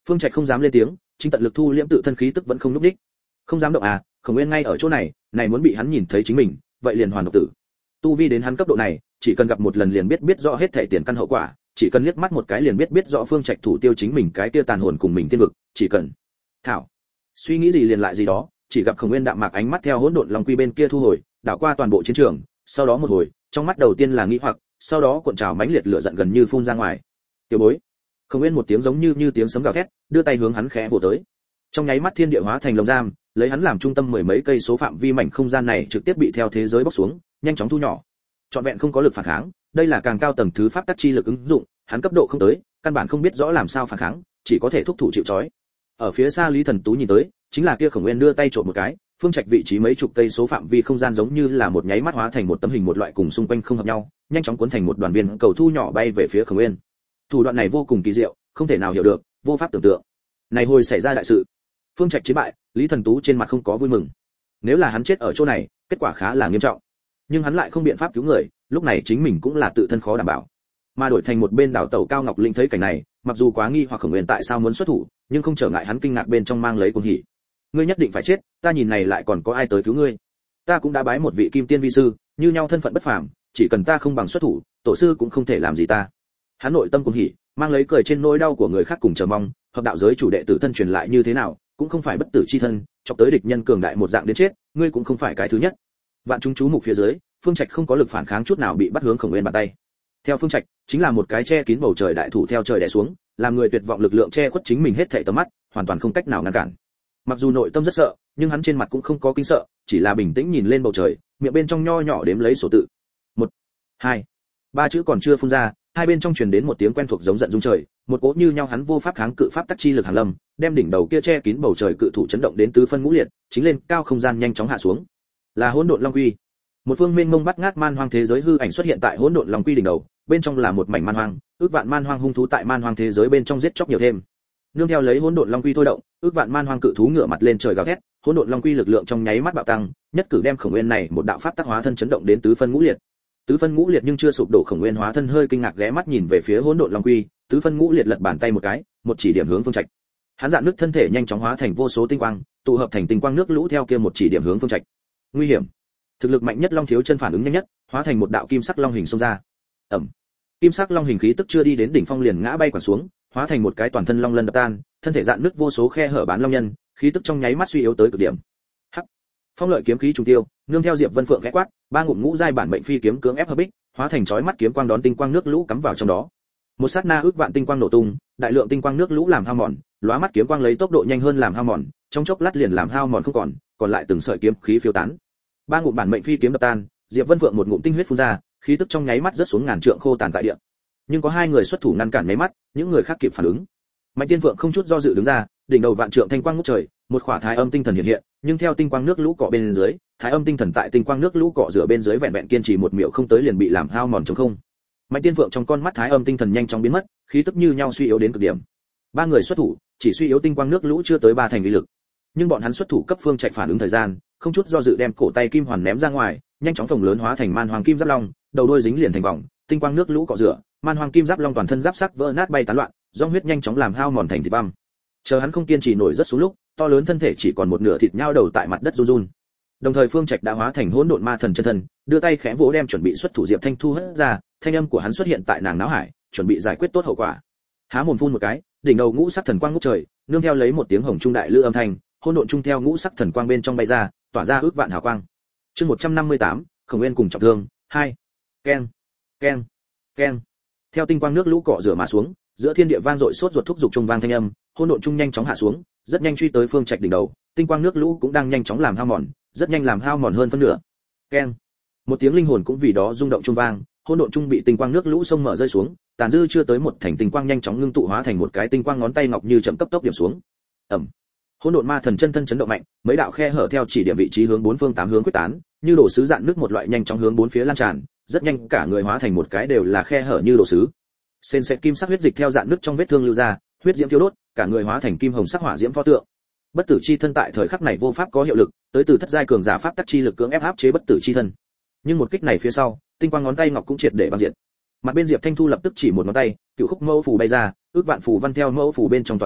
Phương Trạch không dám lên tiếng, chính tận lực thu liễm tự thân khí tức vẫn không nhúc đích. Không dám động à, Khổng Nguyên ngay ở chỗ này, này muốn bị hắn nhìn thấy chính mình, vậy liền hoàn độc tử. Tu vi đến hắn cấp độ này, chỉ cần gặp một lần liền biết biết rõ hết thảy tiền căn hậu quả, chỉ cần liếc mắt một cái liền biết biết rõ Phương Trạch thủ tiêu chính mình cái kia tàn hồn cùng mình tiên vực, chỉ cần. Thảo. Suy nghĩ gì liền lại gì đó, chỉ gặp Khổng Nguyên đạm mạc ánh mắt theo hỗn độn long quy bên kia thu hồi, đảo qua toàn bộ chiến trường, sau đó một hồi, trong mắt đầu tiên là nghĩ hoặc, sau đó cuộn trào mãnh liệt lửa giận gần như phun ra ngoài. Tiểu bối. Khổng Nguyên một tiếng giống như như tiếng sấm gào thét, đưa tay hướng hắn khẽ vỗ tới. Trong nháy mắt thiên địa hóa thành lồng giam, lấy hắn làm trung tâm mười mấy cây số phạm vi mảnh không gian này trực tiếp bị theo thế giới bóc xuống, nhanh chóng thu nhỏ. Trọn vẹn không có lực phản kháng, đây là càng cao tầng thứ pháp tắc chi lực ứng dụng, hắn cấp độ không tới, căn bản không biết rõ làm sao phản kháng, chỉ có thể thúc thủ chịu trói. Ở phía xa Lý Thần Tú nhìn tới, chính là kia Khổng Nguyên đưa tay trộn một cái, Phương Trạch vị trí mấy chục cây số phạm vi không gian giống như là một nháy mắt hóa thành một tấm hình một loại cùng xung quanh không hợp nhau, nhanh chóng cuốn thành một đoàn viên cầu thu nhỏ bay về phía Khổng Nguyên. Thủ đoạn này vô cùng kỳ diệu, không thể nào hiểu được, vô pháp tưởng tượng. Này hồi xảy ra đại sự. Phương Trạch chiến bại, Lý Thần Tú trên mặt không có vui mừng. Nếu là hắn chết ở chỗ này, kết quả khá là nghiêm trọng. Nhưng hắn lại không biện pháp cứu người, lúc này chính mình cũng là tự thân khó đảm bảo. Mà đổi thành một bên đảo tàu Cao Ngọc Linh thấy cảnh này, mặc dù quá nghi hoặc Khổng Nguyên tại sao muốn xuất thủ, nhưng không trở ngại hắn kinh ngạc bên trong mang lấy cuồng hỉ. Ngươi nhất định phải chết, ta nhìn này lại còn có ai tới cứu ngươi? Ta cũng đã bái một vị kim tiên vi sư, như nhau thân phận bất phàm, chỉ cần ta không bằng xuất thủ, tổ sư cũng không thể làm gì ta. Hắn nội tâm cuồng hỉ, mang lấy cười trên nỗi đau của người khác cùng chờ mong, hợp đạo giới chủ đệ tử thân truyền lại như thế nào, cũng không phải bất tử chi thân, chọc tới địch nhân cường đại một dạng đến chết, ngươi cũng không phải cái thứ nhất. Vạn chúng chú mục phía dưới, Phương Trạch không có lực phản kháng chút nào bị bắt hướng Khổng Nguyên bàn tay. Theo Phương Trạch, chính là một cái che kín bầu trời đại thủ theo trời đè xuống, làm người tuyệt vọng lực lượng che khuất chính mình hết thảy tầm mắt, hoàn toàn không cách nào ngăn cản. Mặc dù nội tâm rất sợ, nhưng hắn trên mặt cũng không có kinh sợ, chỉ là bình tĩnh nhìn lên bầu trời, miệng bên trong nho nhỏ đếm lấy số tự. Một, hai, ba chữ còn chưa phun ra, hai bên trong truyền đến một tiếng quen thuộc giống giận rung trời, một cỗ như nhau hắn vô pháp kháng cự pháp tắc chi lực hàn lâm, đem đỉnh đầu kia che kín bầu trời cự thủ chấn động đến tứ phân ngũ liệt, chính lên cao không gian nhanh chóng hạ xuống. Là hỗn độn long quy. Một phương mênh mông bắt ngát man hoang thế giới hư ảnh xuất hiện tại hỗn độn long quy đỉnh đầu, bên trong là một mảnh man hoang, ước vạn man hoang hung thú tại man hoang thế giới bên trong giết chóc nhiều thêm. Nương theo lấy hỗn độn long quy thôi động, ước vạn man hoang cự thú ngửa mặt lên trời gào thét, hỗn độn long quy lực lượng trong nháy mắt bạo tăng, nhất cử đem Khổng Nguyên này một đạo pháp tác hóa thân chấn động đến tứ phân ngũ liệt. Tứ phân ngũ liệt nhưng chưa sụp đổ, Khổng Nguyên hóa thân hơi kinh ngạc ghé mắt nhìn về phía hỗn độn long quy, tứ phân ngũ liệt lật bàn tay một cái, một chỉ điểm hướng Phương Trạch. Hắn dạn nước thân thể nhanh chóng hóa thành vô số tinh quang, tụ hợp thành tinh quang nước lũ theo kia một chỉ điểm hướng Phương Trạch. Nguy hiểm. Thực lực mạnh nhất Long Thiếu Chân phản ứng nhanh nhất, hóa thành một đạo kim sắc long hình xông ra. Ầm. Kim sắc long hình khí tức chưa đi đến đỉnh phong liền ngã bay quả xuống, hóa thành một cái toàn thân long lân đập tan, thân thể dạn nước vô số khe hở bán long nhân, khí tức trong nháy mắt suy yếu tới cực điểm. Hắc. Phong lợi kiếm khí trùng tiêu, nương theo Diệp Vân Phượng khẽ quát, ba ngụm ngũ giai bản mệnh phi kiếm cưỡng ép hợp bích, hóa thành chói mắt kiếm quang đón tinh quang nước lũ cắm vào trong đó. Một sát na ước vạn tinh quang nổ tung, đại lượng tinh quang nước lũ làm hao mòn, lóa mắt kiếm quang lấy tốc độ nhanh hơn làm hao mòn, trong chốc lát liền làm hao mòn không còn, còn lại từng sợi kiếm khí phiêu tán. Ba ngụm bản mệnh phi kiếm đập tan, Diệp Vân Phượng một ngụm tinh huyết phun ra, khí tức trong nháy mắt rớt xuống ngàn trượng khô tàn tại địa. Nhưng có hai người xuất thủ ngăn cản nháy mắt, những người khác kịp phản ứng. Mạnh Tiên Phượng không chút do dự đứng ra, đỉnh đầu vạn trượng thanh quang ngút trời, một khỏa thái âm tinh thần hiện hiện, nhưng theo tinh quang nước lũ cọ bên dưới, thái âm tinh thần tại tinh quang nước lũ cọ rửa bên dưới vẹn vẹn kiên trì một miểu không tới liền bị làm hao mòn trống không. Mạnh Tiên Phượng trong con mắt thái âm tinh thần nhanh chóng biến mất, khí tức như nhau suy yếu đến cực điểm. Ba người xuất thủ, chỉ suy yếu tinh quang nước lũ chưa tới ba thành uy lực. Nhưng bọn hắn xuất thủ cấp Phương Trạch phản ứng thời gian, không chút do dự đem cổ tay kim hoàn ném ra ngoài, nhanh chóng phồng lớn hóa thành man hoàng kim giáp long, đầu đuôi dính liền thành vòng, tinh quang nước lũ cọ rửa, man hoàng kim giáp long toàn thân giáp sắc vỡ nát bay tán loạn, dòng huyết nhanh chóng làm hao mòn thành thịt băm. Chờ hắn không kiên trì nổi rất xuống lúc, to lớn thân thể chỉ còn một nửa thịt nhao đầu tại mặt đất run run. Đồng thời Phương Trạch đã hóa thành hỗn độn ma thần chân thân, đưa tay khẽ vỗ đem chuẩn bị xuất thủ Diệp Thanh thu hất ra, thanh âm của hắn xuất hiện tại nàng não hải, chuẩn bị giải quyết tốt hậu quả. Há mồm phun một cái, đỉnh đầu ngũ sắc thần quang ngút trời, nương theo lấy một tiếng hồng trung đại lư âm thanh, hỗn độn trung theo ngũ sắc thần quang bên trong bay ra, tỏa ra ước vạn hào quang. Chương một trăm năm mươi tám, Khổng Nguyên cùng trọng thương, hai. Keng, keng, keng. Theo tinh quang nước lũ cọ rửa mà xuống, giữa thiên địa vang dội sốt ruột thúc dục trung vang thanh âm, hỗn độn trung nhanh chóng hạ xuống, rất nhanh truy tới Phương Trạch đỉnh đầu, tinh quang nước lũ cũng đang nhanh chóng làm hao mòn, rất nhanh làm hao mòn hơn phân nửa. Keng. Một tiếng linh hồn cũng vì đó rung động trung vang, hỗn độn trung bị tinh quang nước lũ sông mở rơi xuống, tàn dư chưa tới một thành tinh quang nhanh chóng ngưng tụ hóa thành một cái tinh quang ngón tay ngọc như chậm cấp tốc điểm xuống. Ầm. Hỗn độn ma thần chân thân chấn động mạnh, mấy đạo khe hở theo chỉ điểm vị trí hướng bốn phương tám hướng quyết tán, như đồ sứ dạn nước một loại nhanh chóng hướng bốn phía lan tràn, rất nhanh cả người hóa thành một cái đều là khe hở như đồ sứ. Sền sệt kim sắc huyết dịch theo dạn nước trong vết thương lưu ra, huyết diễm thiêu đốt, cả người hóa thành kim hồng sắc hỏa diễm pho tượng. Bất tử chi thân tại thời khắc này vô pháp có hiệu lực, tới từ thất giai cường giả pháp tắc chi lực cưỡng ép áp chế bất tử chi thân. Nhưng một kích này phía sau, tinh quang ngón tay ngọc cũng triệt để băng diệt. Mặt bên Diệp Thanh Thu lập tức chỉ một ngón tay, cựu khúc mẫu phù bay ra, ước vạn phù văn theo mẫu phù bên trong tỏa ra,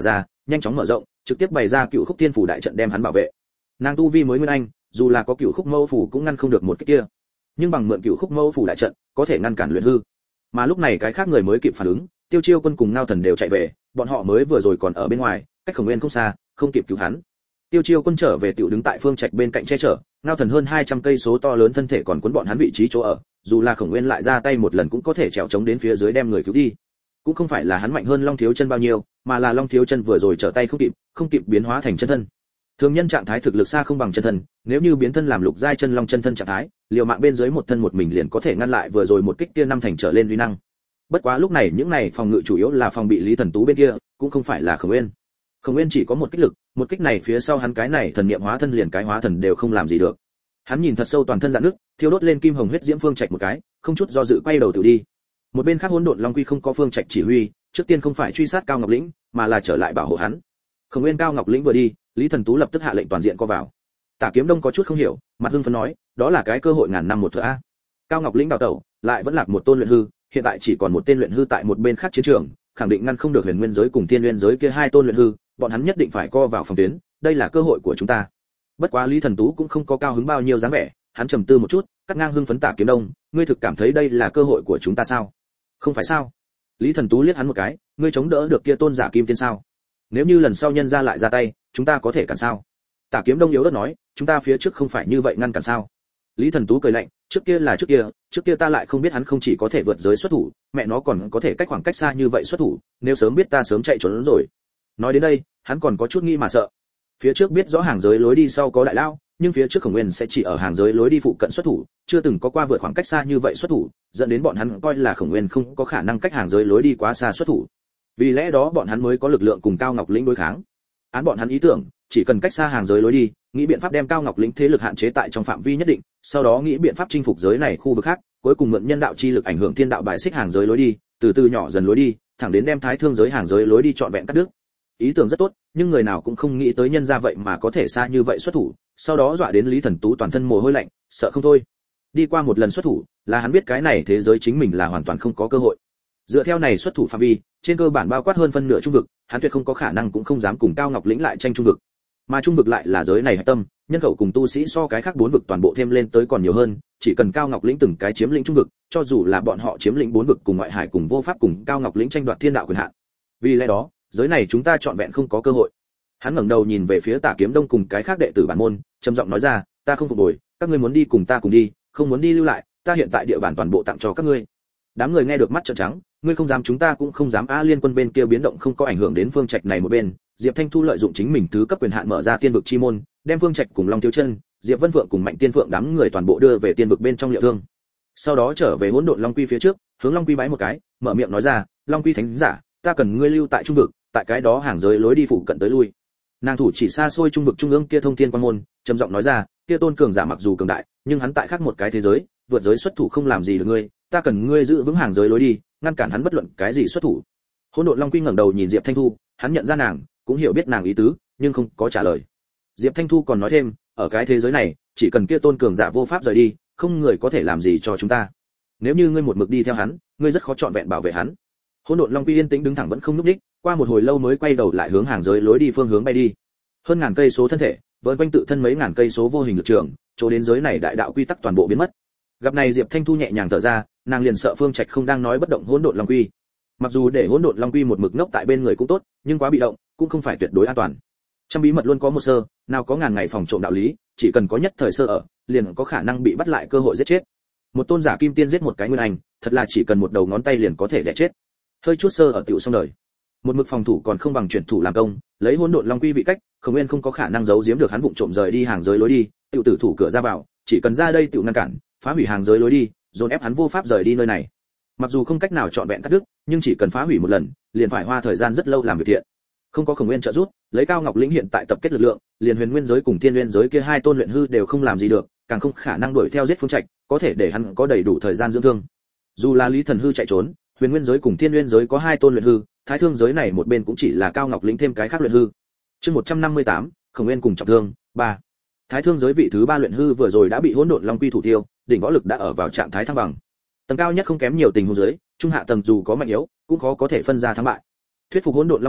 nhanh chóng mở rộng, trực tiếp bày ra Cựu Khúc Thiên Phủ đại trận đem hắn bảo vệ. Nàng tu vi mới nguyên anh, dù là có Cựu Khúc Mâu Phủ cũng ngăn không được một cái kia, nhưng bằng mượn Cựu Khúc Mâu Phủ đại trận, có thể ngăn cản luyện hư. Mà lúc này cái khác người mới kịp phản ứng, Tiêu Chiêu Quân cùng Ngao Thần đều chạy về, bọn họ mới vừa rồi còn ở bên ngoài, cách Khổng Nguyên không xa, không kịp cứu hắn. Tiêu Chiêu Quân trở về tiểu đứng tại Phương Trạch bên cạnh che chở, Ngao Thần hơn hai trăm cây số to lớn thân thể còn cuốn bọn hắn vị trí chỗ ở, dù là Khổng Nguyên lại ra tay một lần cũng có thể trèo chống đến phía dưới đem người cứu đi. Cũng không phải là hắn mạnh hơn Long Thiếu Chân bao nhiêu, mà là Long Thiếu Chân vừa rồi trở tay không kịp, không kịp biến hóa thành chân thân. Thường nhân trạng thái thực lực xa không bằng chân thân, nếu như biến thân làm lục giai chân long chân thân trạng thái, liều mạng bên dưới một thân một mình liền có thể ngăn lại vừa rồi một kích kia năm thành trở lên uy năng. Bất quá lúc này những này phòng ngự chủ yếu là phòng bị Lý Thần Tú bên kia, cũng không phải là Khổng Nguyên. Khổng Nguyên chỉ có một kích lực, một kích này phía sau hắn cái này thần niệm hóa thân liền cái hóa thần đều không làm gì được. Hắn nhìn thật sâu toàn thân rạn nước, thiêu đốt lên kim hồng huyết diễm Phương Trạch một cái, không chút do dự quay đầu tự đi. Một bên khác Hỗn Độn Long Quy không có Phương Trạch chỉ huy, trước tiên không phải truy sát Cao Ngọc Lĩnh, mà là trở lại bảo hộ hắn. Khổng Nguyên Cao Ngọc Lĩnh vừa đi, Lý Thần Tú lập tức hạ lệnh toàn diện co vào. Tả Kiếm Đông có chút không hiểu, mặt hưng phấn nói, đó là cái cơ hội ngàn năm một thửa a. Cao Ngọc Lĩnh đào tẩu, lại vẫn lạc một tôn luyện hư, hiện tại chỉ còn một tên luyện hư tại một bên khác chiến trường, khẳng định ngăn không được Huyền Nguyên giới cùng Thiên Nguyên giới kia hai tôn luyện hư, bọn hắn nhất định phải co vào phòng tuyến, đây là cơ hội của chúng ta. Bất quá Lý Thần Tú cũng không có cao hứng bao nhiêu dáng vẻ, hắn trầm tư một chút, cắt ngang hưng phấn Tả Kiếm Đông, ngươi thực cảm thấy đây là cơ hội của chúng ta sao? Không phải sao? Lý Thần Tú liếc hắn một cái, ngươi chống đỡ được kia tôn giả kim tiên sao? Nếu như lần sau nhân ra lại ra tay, chúng ta có thể cản sao? Tả Kiếm Đông yếu ớt nói, chúng ta phía trước không phải như vậy ngăn cản sao? Lý Thần Tú cười lạnh, trước kia là trước kia, trước kia ta lại không biết hắn không chỉ có thể vượt giới xuất thủ, mẹ nó còn có thể cách khoảng cách xa như vậy xuất thủ, nếu sớm biết ta sớm chạy trốn rồi. Nói đến đây, hắn còn có chút nghi mà sợ. Phía trước biết rõ hàng giới lối đi sau có đại lao, nhưng phía trước Khổng Nguyên sẽ chỉ ở hàng giới lối đi phụ cận xuất thủ, chưa từng có qua vượt khoảng cách xa như vậy xuất thủ, dẫn đến bọn hắn coi là Khổng Nguyên không có khả năng cách hàng giới lối đi quá xa xuất thủ. Vì lẽ đó bọn hắn mới có lực lượng cùng Cao Ngọc Lĩnh đối kháng. Án bọn hắn ý tưởng, chỉ cần cách xa hàng giới lối đi, nghĩ biện pháp đem Cao Ngọc Lĩnh thế lực hạn chế tại trong phạm vi nhất định, sau đó nghĩ biện pháp chinh phục giới này khu vực khác, cuối cùng mượn nhân đạo chi lực ảnh hưởng thiên đạo bài xích hàng giới lối đi, từ từ nhỏ dần lối đi, thẳng đến đem Thái Thương giới hàng giới lối đi trọn vẹn cắt đứt. Ý tưởng rất tốt, nhưng người nào cũng không nghĩ tới nhân ra vậy mà có thể xa như vậy xuất thủ, sau đó dọa đến Lý Thần Tú toàn thân mồ hôi lạnh, sợ không thôi. Đi qua một lần xuất thủ, là hắn biết cái này thế giới chính mình là hoàn toàn không có cơ hội. Dựa theo này xuất thủ phạm vi, trên cơ bản bao quát hơn phân nửa trung vực, hắn tuyệt không có khả năng cũng không dám cùng Cao Ngọc Lĩnh lại tranh trung vực. Mà trung vực lại là giới này hạch tâm, nhân khẩu cùng tu sĩ so cái khác bốn vực toàn bộ thêm lên tới còn nhiều hơn, chỉ cần Cao Ngọc Lĩnh từng cái chiếm lĩnh trung vực, cho dù là bọn họ chiếm lĩnh bốn vực cùng ngoại hải cùng vô pháp cùng Cao Ngọc Lĩnh tranh đoạt thiên đạo quyền hạn. Vì lẽ đó, giới này chúng ta chọn vẹn không có cơ hội. Hắn ngẩng đầu nhìn về phía Tả Kiếm Đông cùng cái khác đệ tử bản môn, trầm giọng nói ra, ta không phục bồi, các ngươi muốn đi cùng ta cùng đi, không muốn đi lưu lại, ta hiện tại địa bàn toàn bộ tặng cho các ngươi. Đám người nghe được mắt trợn trắng, ngươi không dám chúng ta cũng không dám. A Liên Quân bên kia biến động không có ảnh hưởng đến Phương Trạch này một bên, Diệp Thanh Thu lợi dụng chính mình thứ cấp quyền hạn mở ra tiên vực chi môn, đem Phương Trạch cùng Long Thiếu Chân, Diệp Vân Phượng cùng Mạnh Tiên Phượng đám người toàn bộ đưa về tiên vực bên trong liệu thương. Sau đó trở về Hỗn Độn Long Quy phía trước, hướng Long Quy bái một cái, mở miệng nói ra, Long Quy thánh giả, ta cần ngươi lưu tại trung vực, tại cái đó hàng giới lối đi phụ cận tới lui. Nàng thủ chỉ xa xôi trung vực trung ương kia thông thiên quan môn, trầm giọng nói ra, kia tôn cường giả mặc dù cường đại, nhưng hắn tại khác một cái thế giới, vượt giới xuất thủ không làm gì được ngươi, ta cần ngươi giữ vững hàng giới lối đi, ngăn cản hắn bất luận cái gì xuất thủ. Hỗn Độn Long Quy ngẩng đầu nhìn Diệp Thanh Thu, hắn nhận ra nàng, cũng hiểu biết nàng ý tứ, nhưng không có trả lời. Diệp Thanh Thu còn nói thêm, ở cái thế giới này, chỉ cần kia tôn cường giả vô pháp rời đi, không người có thể làm gì cho chúng ta. Nếu như ngươi một mực đi theo hắn, ngươi rất khó chọn vẹn bảo vệ hắn. Hỗn Độn Long Quy yên tĩnh đứng thẳng vẫn không nhúc nhích, qua một hồi lâu mới quay đầu lại hướng hàng giới lối đi phương hướng bay đi. Hơn ngàn cây số thân thể, vờn quanh tự thân mấy ngàn cây số vô hình lực trường, chỗ đến giới này đại đạo quy tắc toàn bộ biến mất. Gặp này Diệp Thanh Thu nhẹ nhàng thở ra, nàng liền sợ Phương Trạch không đang nói bất động Hỗn Độn Long Quy. Mặc dù để Hỗn Độn Long Quy một mực ngốc tại bên người cũng tốt, nhưng quá bị động, cũng không phải tuyệt đối an toàn. Trong bí mật luôn có một sơ, nào có ngàn ngày phòng trộm đạo lý, chỉ cần có nhất thời sơ ở, liền có khả năng bị bắt lại cơ hội giết chết. Một tôn giả kim tiên giết một cái nguyên anh, thật là chỉ cần một đầu ngón tay liền có thể đẻ chết. Hơi chút sơ ở tiểu xong đời. Một mực phòng thủ còn không bằng chuyển thủ làm công, lấy Hỗn Độn Long Quy vị cách, Khổng Nguyên không có khả năng giấu giếm được hắn vụng trộm rời đi hàng giới lối đi, tiểu tử thủ cửa ra vào, chỉ cần ra đây tiểu ngăn cản, phá hủy hàng giới lối đi, dồn ép hắn vô pháp rời đi nơi này. Mặc dù không cách nào chọn vẹn cắt đứt, nhưng chỉ cần phá hủy một lần, liền phải hoa thời gian rất lâu làm việc thiện. Không có Khổng Nguyên trợ giúp, lấy Cao Ngọc Lĩnh hiện tại tập kết lực lượng, liền Huyền Nguyên giới cùng Thiên Nguyên giới kia hai tôn luyện hư đều không làm gì được, càng không khả năng đuổi theo giết Phương Trạch, có thể để hắn có đầy đủ thời gian dưỡng thương. Dù là Lý Thần hư chạy trốn, Huyền Nguyên giới cùng Thiên Nguyên giới có hai tôn luyện hư, Thái Thương giới này một bên cũng chỉ là Cao Ngọc Lĩnh thêm cái khác luyện hư. Chương một trăm năm mươi tám, Khổng Nguyên cùng trọng thương, ba. Thái Thương giới vị thứ ba luyện hư vừa rồi đã bị Hỗn Độn Long Quy thủ tiêu, đỉnh võ lực đã ở vào trạng thái thăng bằng. Tầng cao nhất không kém nhiều tình huống dưới, trung hạ tầng dù có mạnh yếu, cũng khó có thể phân ra thắng bại. Thuyết phục Hỗn Độn Long Quy,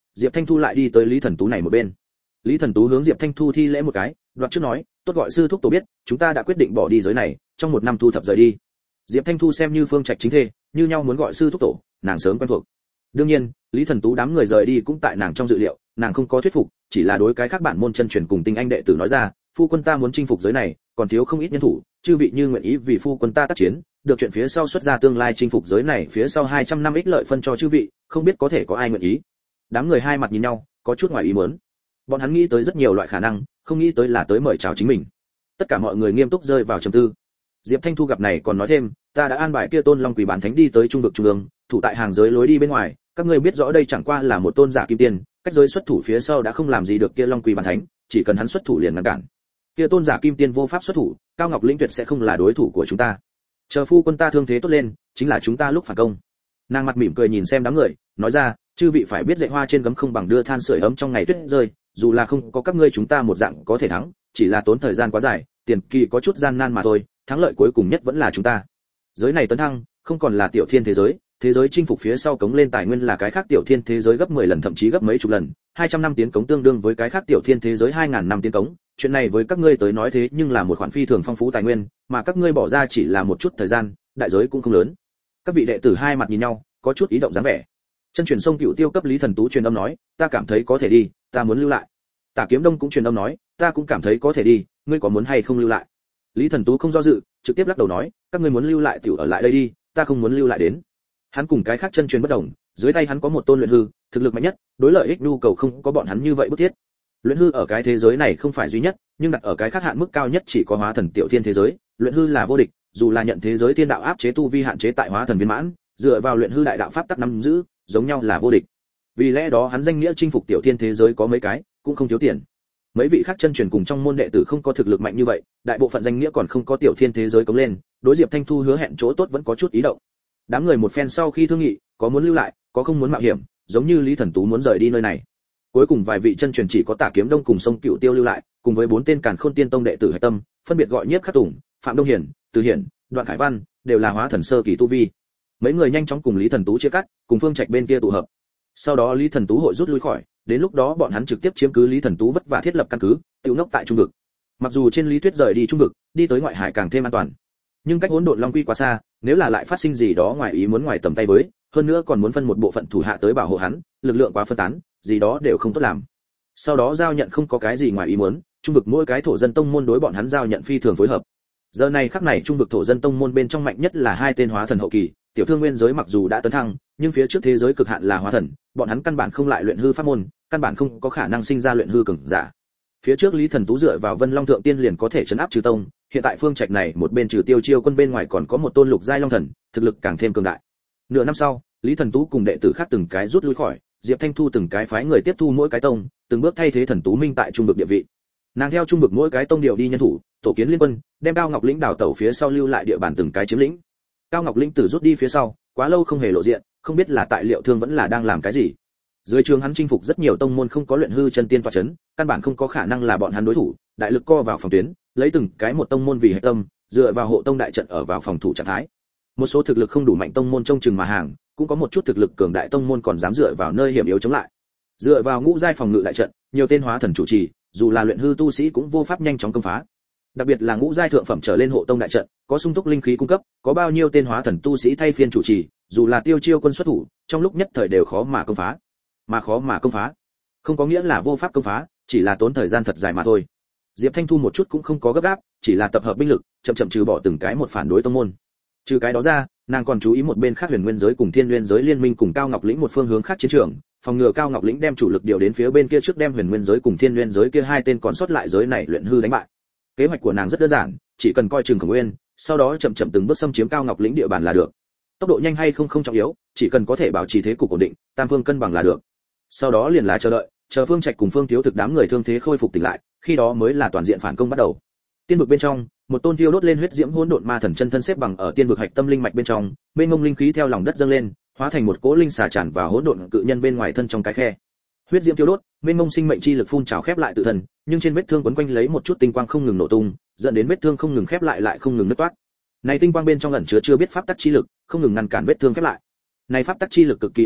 Diệp Thanh Thu lại đi tới Lý Thần Tú này một bên. Lý Thần Tú hướng Diệp Thanh Thu thi lễ một cái, đoạt trước nói, tốt gọi sư thúc tổ biết, chúng ta đã quyết định bỏ đi giới này, trong một năm thu thập rời đi. Diệp Thanh Thu xem như Phương Trạch chính thê, như nhau muốn gọi sư thúc tổ, nàng sớm quen thuộc. Đương nhiên, Lý Thần Tú đám người rời đi cũng tại nàng trong dự liệu, nàng không có thuyết phục, chỉ là đối cái khác bản môn chân truyền cùng tinh anh đệ tử nói ra, phu quân ta muốn chinh phục giới này, còn thiếu không ít nhân thủ, chư vị như nguyện ý vì phu quân ta tác chiến, được chuyện phía sau xuất ra tương lai chinh phục giới này phía sau hai trăm năm ích lợi phân cho chư vị, không biết có thể có ai nguyện ý. Đám người hai mặt nhìn nhau, có chút ngoài ý muốn. Bọn hắn nghĩ tới rất nhiều loại khả năng, không nghĩ tới là tới mời chào chính mình. Tất cả mọi người nghiêm túc rơi vào trầm tư. Diệp Thanh Thu gặp này còn nói thêm, ta đã an bài kia tôn long quỷ bản thánh đi tới trung vực trung ương, thủ tại hàng giới lối đi bên ngoài, các ngươi biết rõ đây chẳng qua là một tôn giả kim tiên, cách giới xuất thủ phía sau đã không làm gì được kia long quỷ bản thánh, chỉ cần hắn xuất thủ liền ngăn cản. Kia tôn giả kim tiên vô pháp xuất thủ, Cao Ngọc Lĩnh tuyệt sẽ không là đối thủ của chúng ta. Chờ phu quân ta thương thế tốt lên, chính là chúng ta lúc phản công. Nàng mặt mỉm cười nhìn xem đám người, nói ra, chư vị phải biết dạy hoa trên gấm không bằng đưa than sưởi ấm trong ngày tuyết rơi, dù là không có các ngươi chúng ta một dạng có thể thắng, chỉ là tốn thời gian quá dài, tiền kỳ có chút gian nan mà thôi, thắng lợi cuối cùng nhất vẫn là chúng ta. Giới này tấn thăng, không còn là tiểu thiên thế giới, thế giới chinh phục phía sau cống lên tài nguyên là cái khác tiểu thiên thế giới gấp mười lần thậm chí gấp mấy chục lần, hai trăm năm tiến cống tương đương với cái khác tiểu thiên thế giới hai nghìn năm tiến cống, chuyện này với các ngươi tới nói thế nhưng là một khoản phi thường phong phú tài nguyên, mà các ngươi bỏ ra chỉ là một chút thời gian, đại giới cũng không lớn. Các vị đệ tử hai mặt nhìn nhau, có chút ý động dáng vẻ. Chân truyền Sông Cựu Tiêu cấp Lý Thần Tú truyền âm nói, ta cảm thấy có thể đi, ta muốn lưu lại. Tả Kiếm Đông cũng truyền âm nói, ta cũng cảm thấy có thể đi, ngươi có muốn hay không lưu lại? Lý Thần Tú không do dự, trực tiếp lắc đầu nói, các ngươi muốn lưu lại tiểu ở lại đây đi, ta không muốn lưu lại đến. Hắn cùng cái khác chân truyền bất đồng, dưới tay hắn có một tôn luyện hư, thực lực mạnh nhất, đối lợi ích nhu cầu không có bọn hắn như vậy bức thiết. Luyện hư ở cái thế giới này không phải duy nhất, nhưng đặt ở cái khác hạn mức cao nhất chỉ có hóa thần tiểu thiên thế giới, luyện hư là vô địch, dù là nhận thế giới thiên đạo áp chế tu vi hạn chế tại hóa thần viên mãn, dựa vào luyện hư đại đạo pháp tắc nắm giữ, giống nhau là vô địch. Vì lẽ đó hắn danh nghĩa chinh phục tiểu thiên thế giới có mấy cái, cũng không thiếu tiền. Mấy vị khác chân truyền cùng trong môn đệ tử không có thực lực mạnh như vậy, đại bộ phận danh nghĩa còn không có tiểu thiên thế giới cống lên, đối Diệp Thanh Thu hứa hẹn chỗ tốt vẫn có chút ý động. Đám người một phen sau khi thương nghị, có muốn lưu lại, có không muốn mạo hiểm, giống như Lý Thần Tú muốn rời đi nơi này. Cuối cùng vài vị chân truyền chỉ có Tả Kiếm Đông cùng Sông Cựu Tiêu lưu lại, cùng với bốn tên Càn Khôn Tiên Tông đệ tử hạch tâm, phân biệt gọi Nhiếp Khắc Tùng, Phạm Đông Hiển, Từ Hiển, Đoạn Khải Văn, đều là hóa thần sơ kỳ tu vi. Mấy người nhanh chóng cùng Lý Thần Tú chia cắt, cùng Phương Trạch bên kia tụ hợp. Sau đó Lý Thần Tú hội rút lui khỏi, đến lúc đó bọn hắn trực tiếp chiếm cứ Lý Thần Tú vất vả thiết lập căn cứ, tiêu nốc tại trung vực. Mặc dù trên lý thuyết rời đi trung vực, đi tới ngoại hải càng thêm an toàn, nhưng cách hỗn độn long quy quá xa, nếu là lại phát sinh gì đó ngoài ý muốn ngoài tầm tay với, hơn nữa còn muốn phân một bộ phận thủ hạ tới bảo hộ hắn, lực lượng quá phân tán, gì đó đều không tốt làm. Sau đó giao nhận không có cái gì ngoài ý muốn, trung vực mỗi cái thổ dân tông môn đối bọn hắn giao nhận phi thường phối hợp. Giờ này khắc này trung vực thổ dân tông môn bên trong mạnh nhất là hai tên hóa thần hậu kỳ, tiểu thương nguyên giới mặc dù đã tấn thăng, nhưng phía trước thế giới cực hạn là hóa thần, bọn hắn căn bản không lại luyện hư pháp môn, căn bản không có khả năng sinh ra luyện hư cường giả. Phía trước Lý Thần Tú dựa vào Vân Long thượng tiên liền có thể trấn áp trừ tông, hiện tại Phương Trạch này một bên trừ Tiêu Chiêu quân bên ngoài còn có một tôn lục giai long thần, thực lực càng thêm cường đại. Nửa năm sau, Lý Thần Tú cùng đệ tử khác từng cái rút lui khỏi, Diệp Thanh Thu từng cái phái người tiếp thu mỗi cái tông, từng bước thay thế Thần Tú Minh tại trung vực địa vị. Nàng theo trung vực mỗi cái tông điều đi nhân thủ, tổ kiến liên quân, đem Cao Ngọc Lĩnh đào tẩu phía sau lưu lại địa bàn từng cái chiếm lĩnh. Cao Ngọc Lĩnh tử rút đi phía sau, quá lâu không hề lộ diện, không biết là tại Liệu Thương vẫn là đang làm cái gì. Dưới trường hắn chinh phục rất nhiều tông môn không có luyện hư chân tiên tọa chấn, căn bản không có khả năng là bọn hắn đối thủ, đại lực co vào phòng tuyến, lấy từng cái một tông môn vì hệ tâm, dựa vào hộ tông đại trận ở vào phòng thủ trạng thái. Một số thực lực không đủ mạnh tông môn trông chừng mà hàng, cũng có một chút thực lực cường đại tông môn còn dám dựa vào nơi hiểm yếu chống lại. Dựa vào ngũ giai phòng ngự đại trận, nhiều tên hóa thần chủ trì, dù là luyện hư tu sĩ cũng vô pháp nhanh chóng công phá. Đặc biệt là ngũ giai thượng phẩm trở lên hộ tông đại trận, có sung túc linh khí cung cấp, có bao nhiêu tên hóa thần tu sĩ thay phiên chủ trì, dù là Tiêu Chiêu quân xuất thủ, trong lúc nhất thời đều khó mà công phá. Mà khó mà công phá, không có nghĩa là vô pháp công phá, chỉ là tốn thời gian thật dài mà thôi. Diệp Thanh Thu một chút cũng không có gấp gáp, chỉ là tập hợp binh lực, chậm chậm trừ bỏ từng cái một phản đối tông môn. Trừ cái đó ra, nàng còn chú ý một bên khác Huyền Nguyên giới cùng Thiên Nguyên giới liên minh cùng Cao Ngọc Lĩnh một phương hướng khác chiến trường, phòng ngừa Cao Ngọc Lĩnh đem chủ lực điều đến phía bên kia trước đem Huyền Nguyên giới cùng Thiên Nguyên giới kia hai tên còn sót lại giới này luyện hư đánh bại. Kế hoạch của nàng rất đơn giản, chỉ cần coi chừng Khổng Nguyên, sau đó chậm chậm từng bước xâm chiếm Cao Ngọc Lĩnh địa bàn là được. Tốc độ nhanh hay không không trọng yếu, chỉ cần có thể bảo trì thế cục ổn định, tam phương cân bằng là được. Sau đó liền là chờ đợi, chờ Phương Trạch cùng Phương Thiếu Thực đám người thương thế khôi phục tỉnh lại, khi đó mới là toàn diện phản công bắt đầu. Tiên vực bên trong, một tôn thiêu đốt lên huyết diễm hỗn độn ma thần chân thân xếp bằng ở tiên vực hạch tâm linh mạch bên trong, mênh mông linh khí theo lòng đất dâng lên, hóa thành một cỗ linh xà tràn vào hỗn độn cự nhân bên ngoài thân trong cái khe. Huyết diễm thiêu đốt, mênh mông sinh mệnh chi lực phun trào khép lại tự thân, nhưng trên vết thương quấn quanh lấy một chút tinh quang không ngừng nổ tung, dẫn đến vết thương không ngừng khép lại lại không ngừng nứt toát. Này tinh quang bên trong ẩn chứa chưa biết pháp tắc chi lực, không ngừng ngăn cản vết thương khép lại. Này pháp tắc chi lực cực kỳ ương ngạnh,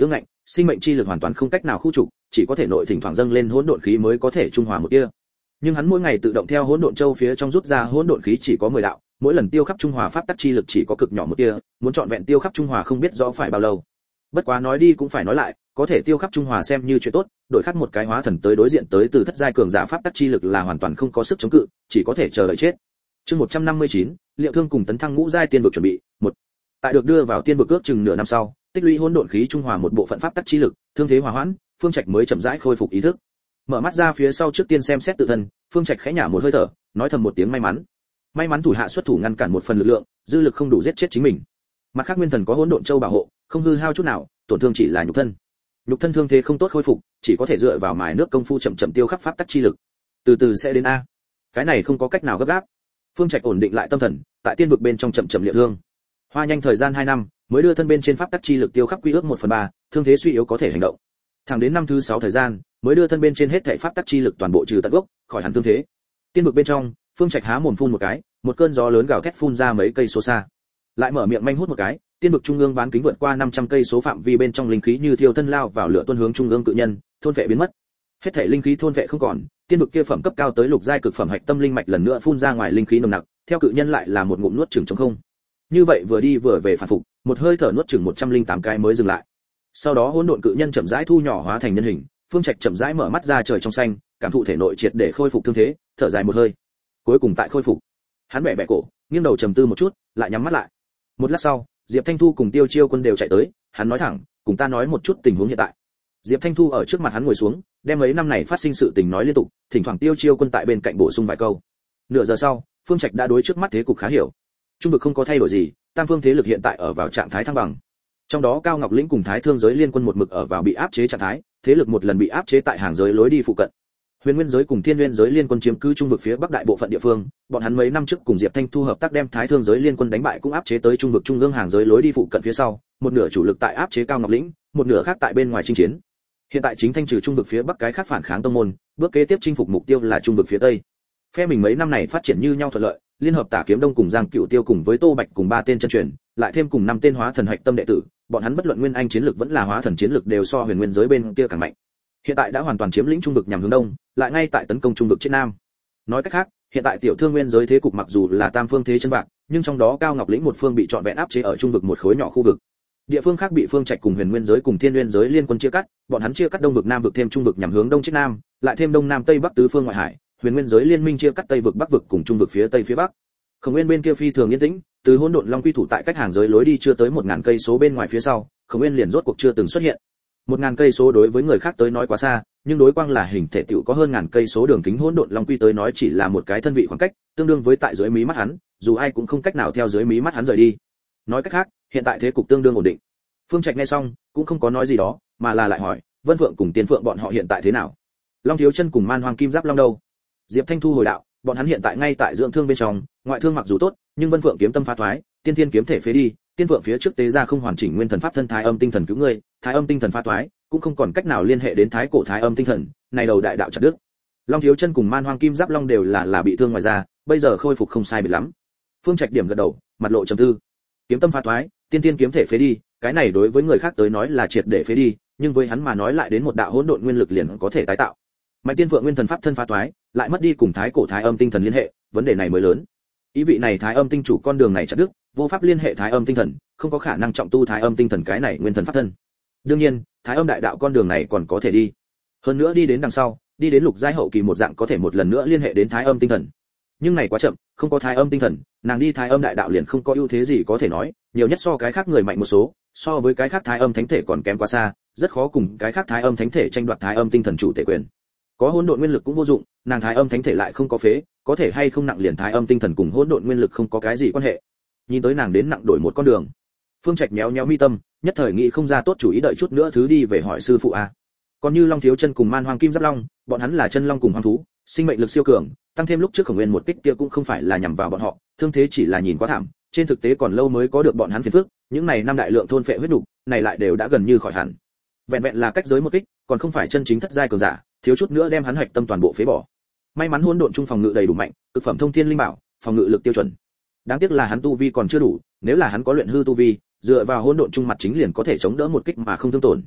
sinh mệnh chi lực hoàn toàn không cách nào khu trục, chỉ có thể nội thỉnh thoảng dâng lên hỗn độn khí mới có thể trung hòa một tia. Nhưng hắn mỗi ngày tự động theo hỗn độn châu phía trong rút ra hỗn độn khí chỉ có mười đạo, mỗi lần tiêu khắp trung hòa pháp tắc chi lực chỉ có cực nhỏ một tia, muốn chọn vẹn tiêu khắp trung hòa không biết rõ phải bao lâu. Bất quá nói đi cũng phải nói lại, có thể tiêu khắp trung hòa xem như chuyện tốt, đổi khác một cái hóa thần tới đối diện tới từ thất giai cường giả pháp tắc chi lực là hoàn toàn không có sức chống cự, chỉ có thể chờ đợi chết. Chương một trăm năm mươi chín, Liệu Thương cùng tấn thăng ngũ giai tiên vực chuẩn bị. Một. Tại được đưa vào tiên vực ước chừng nửa năm sau, tích lũy hỗn độn khí trung hòa một bộ phận pháp tắc chi lực, thương thế hòa hoãn, Phương Trạch mới chậm rãi khôi phục ý thức. Mở mắt ra phía sau trước tiên xem xét tự thân, Phương Trạch khẽ nhả một hơi thở, nói thầm một tiếng may mắn. May mắn thủ hạ xuất thủ ngăn cản một phần lực lượng, dư lực không đủ giết chết chính mình. Mặt khác nguyên thần có hỗn độn châu bảo hộ, không hư hao chút nào, tổn thương chỉ là nhục thân. Nhục thân thương thế không tốt khôi phục, chỉ có thể dựa vào mài nước công phu chậm chậm tiêu khắc pháp tắc chi lực. Từ từ sẽ đến a. Cái này không có cách nào gấp gáp. Phương Trạch ổn định lại tâm thần, tại tiên vực bên trong chậm chậm liệu thương. Hoa nhanh thời gian hai năm, mới đưa thân bên trên pháp tắc chi lực tiêu khắc quy ước một phần ba, thương thế suy yếu có thể hành động. Thẳng đến năm thứ sáu thời gian, mới đưa thân bên trên hết thảy pháp tắc chi lực toàn bộ trừ tận gốc, khỏi hẳn thương thế. Tiên vực bên trong, Phương Trạch há mồm phun một cái, một cơn gió lớn gào thét phun ra mấy cây số xa. Lại mở miệng manh hút một cái, tiên vực trung ương bán kính vượt qua năm trăm cây số phạm vi bên trong linh khí như thiêu thân lao vào lửa tuôn hướng trung ương cự nhân, thôn vệ biến mất. Hết thảy linh khí thôn vệ không còn, tiên vực kia phẩm cấp cao tới lục giai cực phẩm hạch tâm linh mạch lần nữa phun ra ngoài linh khí nồng nặc, theo cự nhân lại là một ngụm nuốt chửng trống không. Như vậy vừa đi vừa về phản phục, một hơi thở nuốt chửng một trăm linh tám cái mới dừng lại. Sau đó hỗn độn cự nhân chậm rãi thu nhỏ hóa thành nhân hình, Phương Trạch chậm rãi mở mắt ra trời trong xanh, cảm thụ thể nội triệt để khôi phục thương thế, thở dài một hơi. Cuối cùng tại khôi phục, hắn bẻ bẻ cổ, nghiêng đầu trầm tư một chút, lại nhắm mắt lại. Một lát sau, Diệp Thanh Thu cùng Tiêu Chiêu Quân đều chạy tới, hắn nói thẳng, cùng ta nói một chút tình huống hiện tại. Diệp Thanh Thu ở trước mặt hắn ngồi xuống, đem mấy năm này phát sinh sự tình nói liên tục, thỉnh thoảng Tiêu Chiêu Quân tại bên cạnh bổ sung vài câu. Nửa giờ sau, Phương Trạch đã đối trước mắt thế cục khá hiểu. Trung vực không có thay đổi gì, tam phương thế lực hiện tại ở vào trạng thái thăng bằng. Trong đó Cao Ngọc Lĩnh cùng Thái Thương giới liên quân một mực ở vào bị áp chế trạng thái, thế lực một lần bị áp chế tại hàng giới lối đi phụ cận. Huyền Nguyên giới cùng Thiên Nguyên giới liên quân chiếm cứ trung vực phía bắc đại bộ phận địa phương, bọn hắn mấy năm trước cùng Diệp Thanh Thu hợp tác đem Thái Thương giới liên quân đánh bại cũng áp chế tới trung vực trung ương hàng giới lối đi phụ cận phía sau, một nửa chủ lực tại áp chế Cao Ngọc Lĩnh, một nửa khác tại bên ngoài chinh chiến. Hiện tại chính thanh trừ trung vực phía bắc cái khác phản kháng tông môn, bước kế tiếp chinh phục mục tiêu là trung vực phía tây. Phe mình mấy năm này phát triển như nhau thuận lợi, liên hợp Tả Kiếm Đông cùng Giang Cựu Tiêu cùng với Tô Bạch cùng ba tên chân truyền, lại thêm cùng năm tên hóa thần hạch tâm đệ tử, bọn hắn bất luận nguyên anh chiến lực vẫn là hóa thần chiến lực đều so huyền nguyên giới bên kia càng mạnh. Hiện tại đã hoàn toàn chiếm lĩnh trung vực nhằm hướng đông, lại ngay tại tấn công trung vực trên nam. Nói cách khác, hiện tại tiểu thương nguyên giới thế cục mặc dù là tam phương thế chân bạc, nhưng trong đó Cao Ngọc Lĩnh một phương bị trọn vẹn áp chế ở trung vực một khối nhỏ khu vực. Địa phương khác bị Phương Trạch cùng huyền nguyên giới cùng Thiên Nguyên giới liên quân chia cắt, bọn hắn chia cắt đông vực nam vực thêm trung vực nhằm hướng đông trên nam, lại thêm đông nam tây bắc tứ phương ngoại hải, huyền nguyên giới liên minh chia cắt tây vực bắc vực cùng trung vực phía tây phía bắc. Khổng Nguyên bên kia phi thường yên tĩnh, từ hỗn độn long quy thủ tại cách hàng giới lối đi chưa tới một ngàn cây số bên ngoài phía sau, Khổng Nguyên liền rốt cuộc chưa từng xuất hiện. Một ngàn cây số đối với người khác tới nói quá xa, nhưng đối quang là hình thể tiểu có hơn ngàn cây số đường kính hỗn độn long quy tới nói chỉ là một cái thân vị khoảng cách, tương đương với tại dưới mí mắt hắn, dù ai cũng không cách nào theo dưới mí mắt hắn rời đi. Nói cách khác, hiện tại thế cục tương đương ổn định. Phương Trạch nghe xong, cũng không có nói gì đó, mà là lại hỏi, Vân Phượng cùng Tiên Phượng bọn họ hiện tại thế nào? Long Thiếu Chân cùng Man Hoang Kim Giáp Long đâu? Diệp Thanh Thu hồi đạo, bọn hắn hiện tại ngay tại dưỡng thương bên trong, ngoại thương mặc dù tốt, nhưng Vân Phượng kiếm tâm phá thoái, Tiên Thiên kiếm thể phế đi, Tiên Phượng phía trước tế ra không hoàn chỉnh nguyên thần pháp thân Thái Âm tinh thần cứu ngươi, Thái Âm tinh thần phá thoái, cũng không còn cách nào liên hệ đến Thái cổ Thái Âm tinh thần, này đầu đại đạo chặt đứt. Long Thiếu Chân cùng Man Hoang Kim Giáp Long đều là là bị thương ngoài da, bây giờ khôi phục không sai biệt lắm. Phương Trạch điểm gật đầu, mặt lộ trầm tư. Kiếm tâm phá thoái, Tiên Thiên kiếm thể phế đi, cái này đối với người khác tới nói là triệt để phế đi, nhưng với hắn mà nói lại đến một đạo hỗn độn nguyên lực liền có thể tái tạo. Mạnh Tiên Phượng nguyên thần pháp thân phá thoái, lại mất đi cùng Thái cổ Thái Âm tinh thần liên hệ, vấn đề này mới lớn. Ý vị này Thái Âm tinh chủ con đường này chặt đứt, vô pháp liên hệ Thái Âm tinh thần, không có khả năng trọng tu Thái Âm tinh thần cái này nguyên thần pháp thân. Đương nhiên, Thái Âm đại đạo con đường này còn có thể đi. Hơn nữa đi đến đằng sau, đi đến lục giai hậu kỳ một dạng có thể một lần nữa liên hệ đến Thái Âm tinh thần. Nhưng này quá chậm, không có Thái Âm tinh thần, nàng đi Thái Âm đại đạo liền không có ưu thế gì có thể nói, nhiều nhất so cái khác người mạnh một số, so với cái khác Thái Âm thánh thể còn kém quá xa, rất khó cùng cái khác Thái Âm thánh thể tranh đoạt Thái Âm tinh thần chủ thể quyền. Có hỗn độn nguyên lực cũng vô dụng, nàng Thái Âm thánh thể lại không có phế, có thể hay không nặng liền Thái Âm tinh thần cùng hỗn độn nguyên lực không có cái gì quan hệ. Nhìn tới nàng đến nặng đổi một con đường. Phương Trạch méo méo mi tâm, nhất thời nghĩ không ra tốt chủ ý, đợi chút nữa thứ đi về hỏi sư phụ a. Còn như Long Thiếu Chân cùng Man Hoang Kim Giáp Long, bọn hắn là chân long cùng hoang thú, sinh mệnh lực siêu cường, tăng thêm lúc trước Khổng Nguyên một kích kia cũng không phải là nhằm vào bọn họ, thương thế chỉ là nhìn quá thảm, trên thực tế còn lâu mới có được bọn hắn phiền phức, những này năm đại lượng thôn phệ huyết nục, này lại đều đã gần như khỏi hẳn. Vẹn vẹn là cách giới một kích, còn không phải chân chính thất giai cường giả, thiếu chút nữa đem hắn hạch tâm toàn bộ phế bỏ. May mắn hỗn độn trung phòng ngự đầy đủ mạnh, cực phẩm thông thiên linh bảo, phòng ngự lực tiêu chuẩn. Đáng tiếc là hắn tu vi còn chưa đủ, nếu là hắn có luyện hư tu vi, dựa vào hỗn độn trung mặt chính liền có thể chống đỡ một kích mà không thương tổn.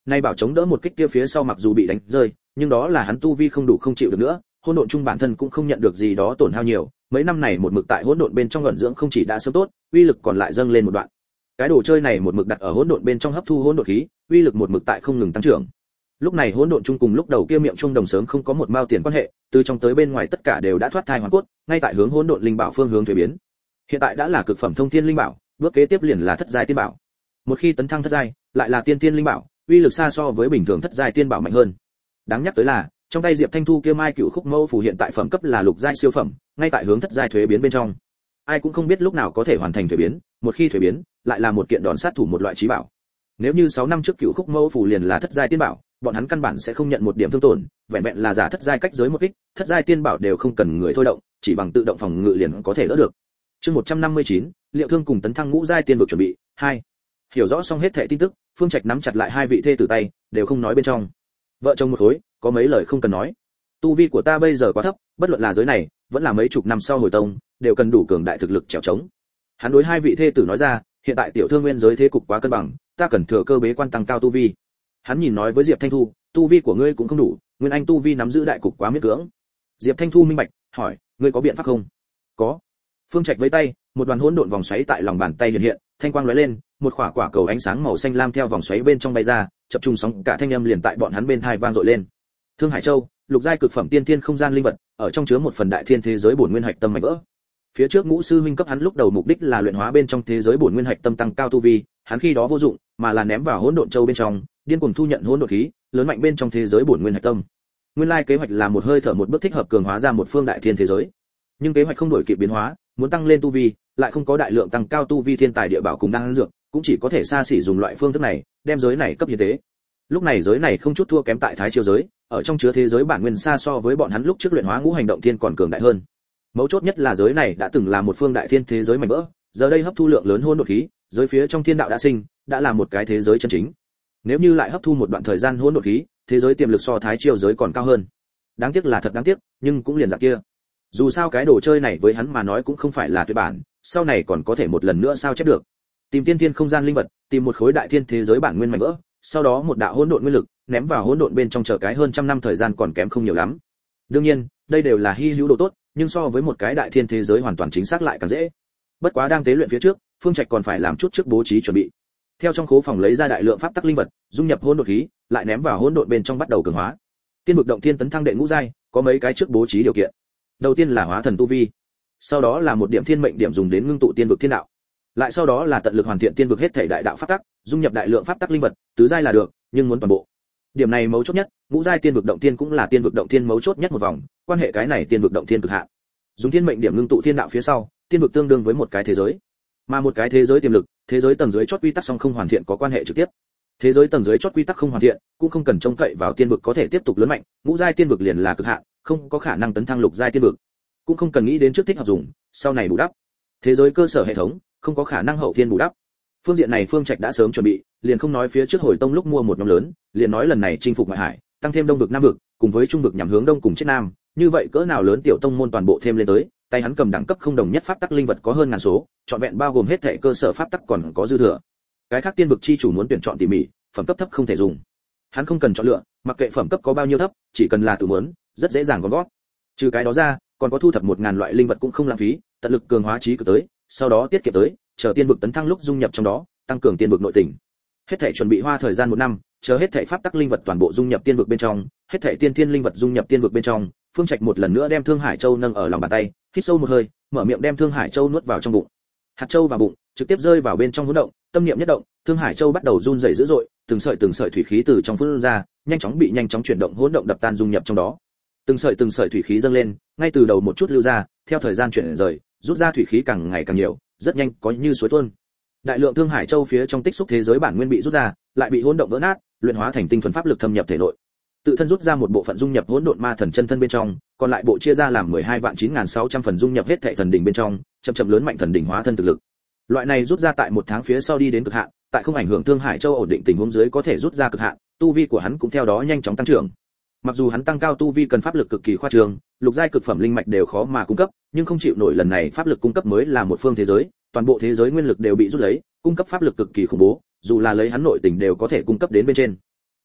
Nay bảo chống đỡ một kích kia phía sau mặc dù bị đánh rơi, nhưng đó là hắn tu vi không đủ không chịu được nữa, hỗn độn trung bản thân cũng không nhận được gì đó tổn hao nhiều, mấy năm này một mực tại hỗn độn bên trong ẩn dưỡng không chỉ đã sớm tốt, uy lực còn lại dâng lên một đoạn. Cái đồ chơi này một mực đặt ở hỗn độn bên trong hấp thu hỗn độn khí, uy lực một mực tại không ngừng tăng trưởng. Lúc này hỗn độn trung cùng lúc đầu kia miệng trung đồng sớm không có một mao tiền quan hệ, từ trong tới bên ngoài tất cả đều đã thoát thai hoàn cốt, ngay tại hướng hỗn độn linh bảo phương hướng thay biến. Hiện tại đã là cực phẩm thông thiên linh bảo, bước kế tiếp liền là thất giai tiên bảo. Một khi tấn thăng thất giai, lại là tiên tiên linh bảo, uy lực xa so với bình thường thất giai tiên bảo mạnh hơn. Đáng nhắc tới là, trong tay Diệp Thanh Thu kia mai cựu khúc mâu phù hiện tại phẩm cấp là lục giai siêu phẩm, ngay tại hướng thất giai thuế biến bên trong. Ai cũng không biết lúc nào có thể hoàn thành thuế biến, một khi thuế biến, lại là một kiện đòn sát thủ một loại chí bảo. Nếu như sáu năm trước cựu khúc mâu phù liền là thất giai tiên bảo, bọn hắn căn bản sẽ không nhận một điểm thương tổn, vẹn vẹn là giả thất giai cách giới một kích, thất giai tiên bảo đều không cần người thôi động, chỉ bằng tự động phòng ngự liền có thể đỡ được. Chương một trăm năm mươi chín, Liệu Thương cùng tấn thăng ngũ giai tiên vực chuẩn bị, hai. Hiểu rõ xong hết thảy tin tức, Phương Trạch nắm chặt lại hai vị thê tử tay, đều không nói bên trong. Vợ chồng một khối, có mấy lời không cần nói. Tu vi của ta bây giờ quá thấp, bất luận là giới này, vẫn là mấy chục năm sau hồi tông, đều cần đủ cường đại thực lực trèo trống. Hắn đối hai vị thê tử nói ra, hiện tại tiểu thương nguyên giới thế cục quá cân bằng, ta cần thừa cơ bế quan tăng cao tu vi. Hắn nhìn nói với Diệp Thanh Thu, tu vi của ngươi cũng không đủ, nguyên anh tu vi nắm giữ đại cục quá miễn cưỡng. Diệp Thanh Thu minh bạch, hỏi, ngươi có biện pháp không? Có. Phương Trạch với tay, một đoàn hỗn độn vòng xoáy tại lòng bàn tay hiện hiện, thanh quang lóe lên, một quả quả cầu ánh sáng màu xanh lam theo vòng xoáy bên trong bay ra, chập trùng sóng cả thanh âm liền tại bọn hắn bên tai vang dội lên. Thương Hải Châu, lục giai cực phẩm tiên thiên không gian linh vật, ở trong chứa một phần đại thiên thế giới bổn nguyên hạch tâm mảnh vỡ. Phía trước Ngũ sư huynh cấp hắn lúc đầu mục đích là luyện hóa bên trong thế giới bổn nguyên hạch tâm tăng cao tu vi, hắn khi đó vô dụng, mà là ném vào hỗn độn châu bên trong, điên cuồng thu nhận hỗn độn khí, lớn mạnh bên trong thế giới bổn nguyên hạch tâm. Nguyên lai kế hoạch là một hơi thở một bước thích hợp cường hóa ra một phương đại thiên thế giới. Nhưng kế hoạch không đổi kịp biến hóa, muốn tăng lên tu vi, lại không có đại lượng tăng cao tu vi thiên tài địa bảo cùng đan dược, cũng chỉ có thể xa xỉ dùng loại phương thức này, đem giới này cấp hiến tế. Lúc này giới này không chút thua kém tại Thái Chiêu giới, ở trong chứa thế giới bản nguyên xa so với bọn hắn lúc trước luyện hóa ngũ hành động thiên còn cường đại hơn. Mấu chốt nhất là giới này đã từng là một phương đại thiên thế giới mảnh vỡ, giờ đây hấp thu lượng lớn hỗn độn khí, giới phía trong thiên đạo đã sinh, đã là một cái thế giới chân chính. Nếu như lại hấp thu một đoạn thời gian hỗn độn khí, thế giới tiềm lực so Thái Chiêu giới còn cao hơn. Đáng tiếc là thật đáng tiếc, nhưng cũng liền dạng kia. Dù sao cái đồ chơi này với hắn mà nói cũng không phải là tuyệt bản, sau này còn có thể một lần nữa sao chép được. Tìm tiên thiên không gian linh vật, tìm một khối đại thiên thế giới bản nguyên mảnh vỡ, sau đó một đạo hỗn độn nguyên lực, ném vào hỗn độn bên trong chờ cái hơn trăm năm thời gian còn kém không nhiều lắm. Đương nhiên, đây đều là hi hữu đồ tốt, nhưng so với một cái đại thiên thế giới hoàn toàn chính xác lại càng dễ. Bất quá đang tế luyện phía trước, Phương Trạch còn phải làm chút trước bố trí chuẩn bị. Theo trong khố phòng lấy ra đại lượng pháp tắc linh vật, dung nhập hỗn độn khí, lại ném vào hỗn độn bên trong bắt đầu cường hóa. Tiên vực động thiên tấn thăng đệ ngũ giai, có mấy cái trước bố trí điều kiện. Đầu tiên là hóa thần tu vi, sau đó là một điểm thiên mệnh điểm dùng đến ngưng tụ tiên vực thiên đạo, lại sau đó là tận lực hoàn thiện tiên vực hết thảy đại đạo pháp tắc, dung nhập đại lượng pháp tắc linh vật, tứ giai là được, nhưng muốn toàn bộ. Điểm này mấu chốt nhất, ngũ giai tiên vực động thiên cũng là tiên vực động thiên mấu chốt nhất một vòng, quan hệ cái này tiên vực động thiên cực hạn. Dùng thiên mệnh điểm ngưng tụ thiên đạo phía sau, tiên vực tương đương với một cái thế giới, mà một cái thế giới tiềm lực, thế giới tầng dưới chót quy tắc song không hoàn thiện có quan hệ trực tiếp. Thế giới tầng dưới chót quy tắc không hoàn thiện, cũng không cần trông cậy vào tiên vực có thể tiếp tục lớn mạnh, ngũ giai tiên vực liền là cực hạn, không có khả năng tấn thăng lục giai tiên vực, cũng không cần nghĩ đến trước thích hợp dùng, sau này bù đắp. Thế giới cơ sở hệ thống, không có khả năng hậu thiên bù đắp. Phương diện này Phương Trạch đã sớm chuẩn bị, liền không nói phía trước hồi tông lúc mua một nhóm lớn, liền nói lần này chinh phục ngoại hải, tăng thêm đông vực nam vực, cùng với trung vực nhằm hướng đông cùng chết nam, như vậy cỡ nào lớn tiểu tông môn toàn bộ thêm lên tới, tay hắn cầm đẳng cấp không đồng nhất pháp tắc linh vật có hơn ngàn số, chọn vẹn bao gồm hết thảy cơ sở pháp tắc còn có dư thừa. Cái khác tiên vực chi chủ muốn tuyển chọn tỉ mỉ, phẩm cấp thấp không thể dùng. Hắn không cần chọn lựa, mặc kệ phẩm cấp có bao nhiêu thấp, chỉ cần là tự muốn, rất dễ dàng gom gót. Trừ cái đó ra, còn có thu thập một ngàn loại linh vật cũng không lãng phí, tận lực cường hóa trí cực tới, sau đó tiết kiệm tới, chờ tiên vực tấn thăng lúc dung nhập trong đó, tăng cường tiên vực nội tình. Hết thảy chuẩn bị hoa thời gian một năm, chờ hết thảy pháp tắc linh vật toàn bộ dung nhập tiên vực bên trong, hết thảy tiên thiên linh vật dung nhập tiên vực bên trong, Phương Trạch một lần nữa đem Thương Hải Châu nâng ở lòng bàn tay, hít sâu một hơi, mở miệng đem Thương Hải Châu nuốt vào trong bụng. Hạt châu vào bụng, trực tiếp rơi vào bên trong hỗn động, tâm niệm nhất động, Thương Hải Châu bắt đầu run rẩy dữ dội, từng sợi từng sợi thủy khí từ trong phun ra, nhanh chóng bị nhanh chóng chuyển động hỗn động đập tan dung nhập trong đó. Từng sợi từng sợi thủy khí dâng lên, ngay từ đầu một chút lưu ra, theo thời gian chuyển rời, rút ra thủy khí càng ngày càng nhiều, rất nhanh có như suối tuôn. Đại lượng Thương Hải Châu phía trong tích xúc thế giới bản nguyên bị rút ra, lại bị hỗn động vỡ nát, luyện hóa thành tinh thuần pháp lực thâm nhập thể nội. Tự thân rút ra một bộ phận dung nhập hỗn độn ma thần chân thân bên trong, còn lại bộ chia ra làm mười hai vạn chín nghìn sáu trăm phần dung nhập hết thảy thần đỉnh bên trong, chậm chậm lớn mạnh thần đỉnh hóa thân thực lực. Loại này rút ra tại một tháng phía sau đi đến cực hạn, tại không ảnh hưởng Thương Hải Châu ổn định tình huống dưới có thể rút ra cực hạn, tu vi của hắn cũng theo đó nhanh chóng tăng trưởng. Mặc dù hắn tăng cao tu vi cần pháp lực cực kỳ khoa trương, lục giai cực phẩm linh mạch đều khó mà cung cấp, nhưng không chịu nổi lần này pháp lực cung cấp mới là một phương thế giới, toàn bộ thế giới nguyên lực đều bị rút lấy, cung cấp pháp lực cực kỳ khủng bố, dù là lấy hắn nội tình đều có thể cung cấp đến bên trên.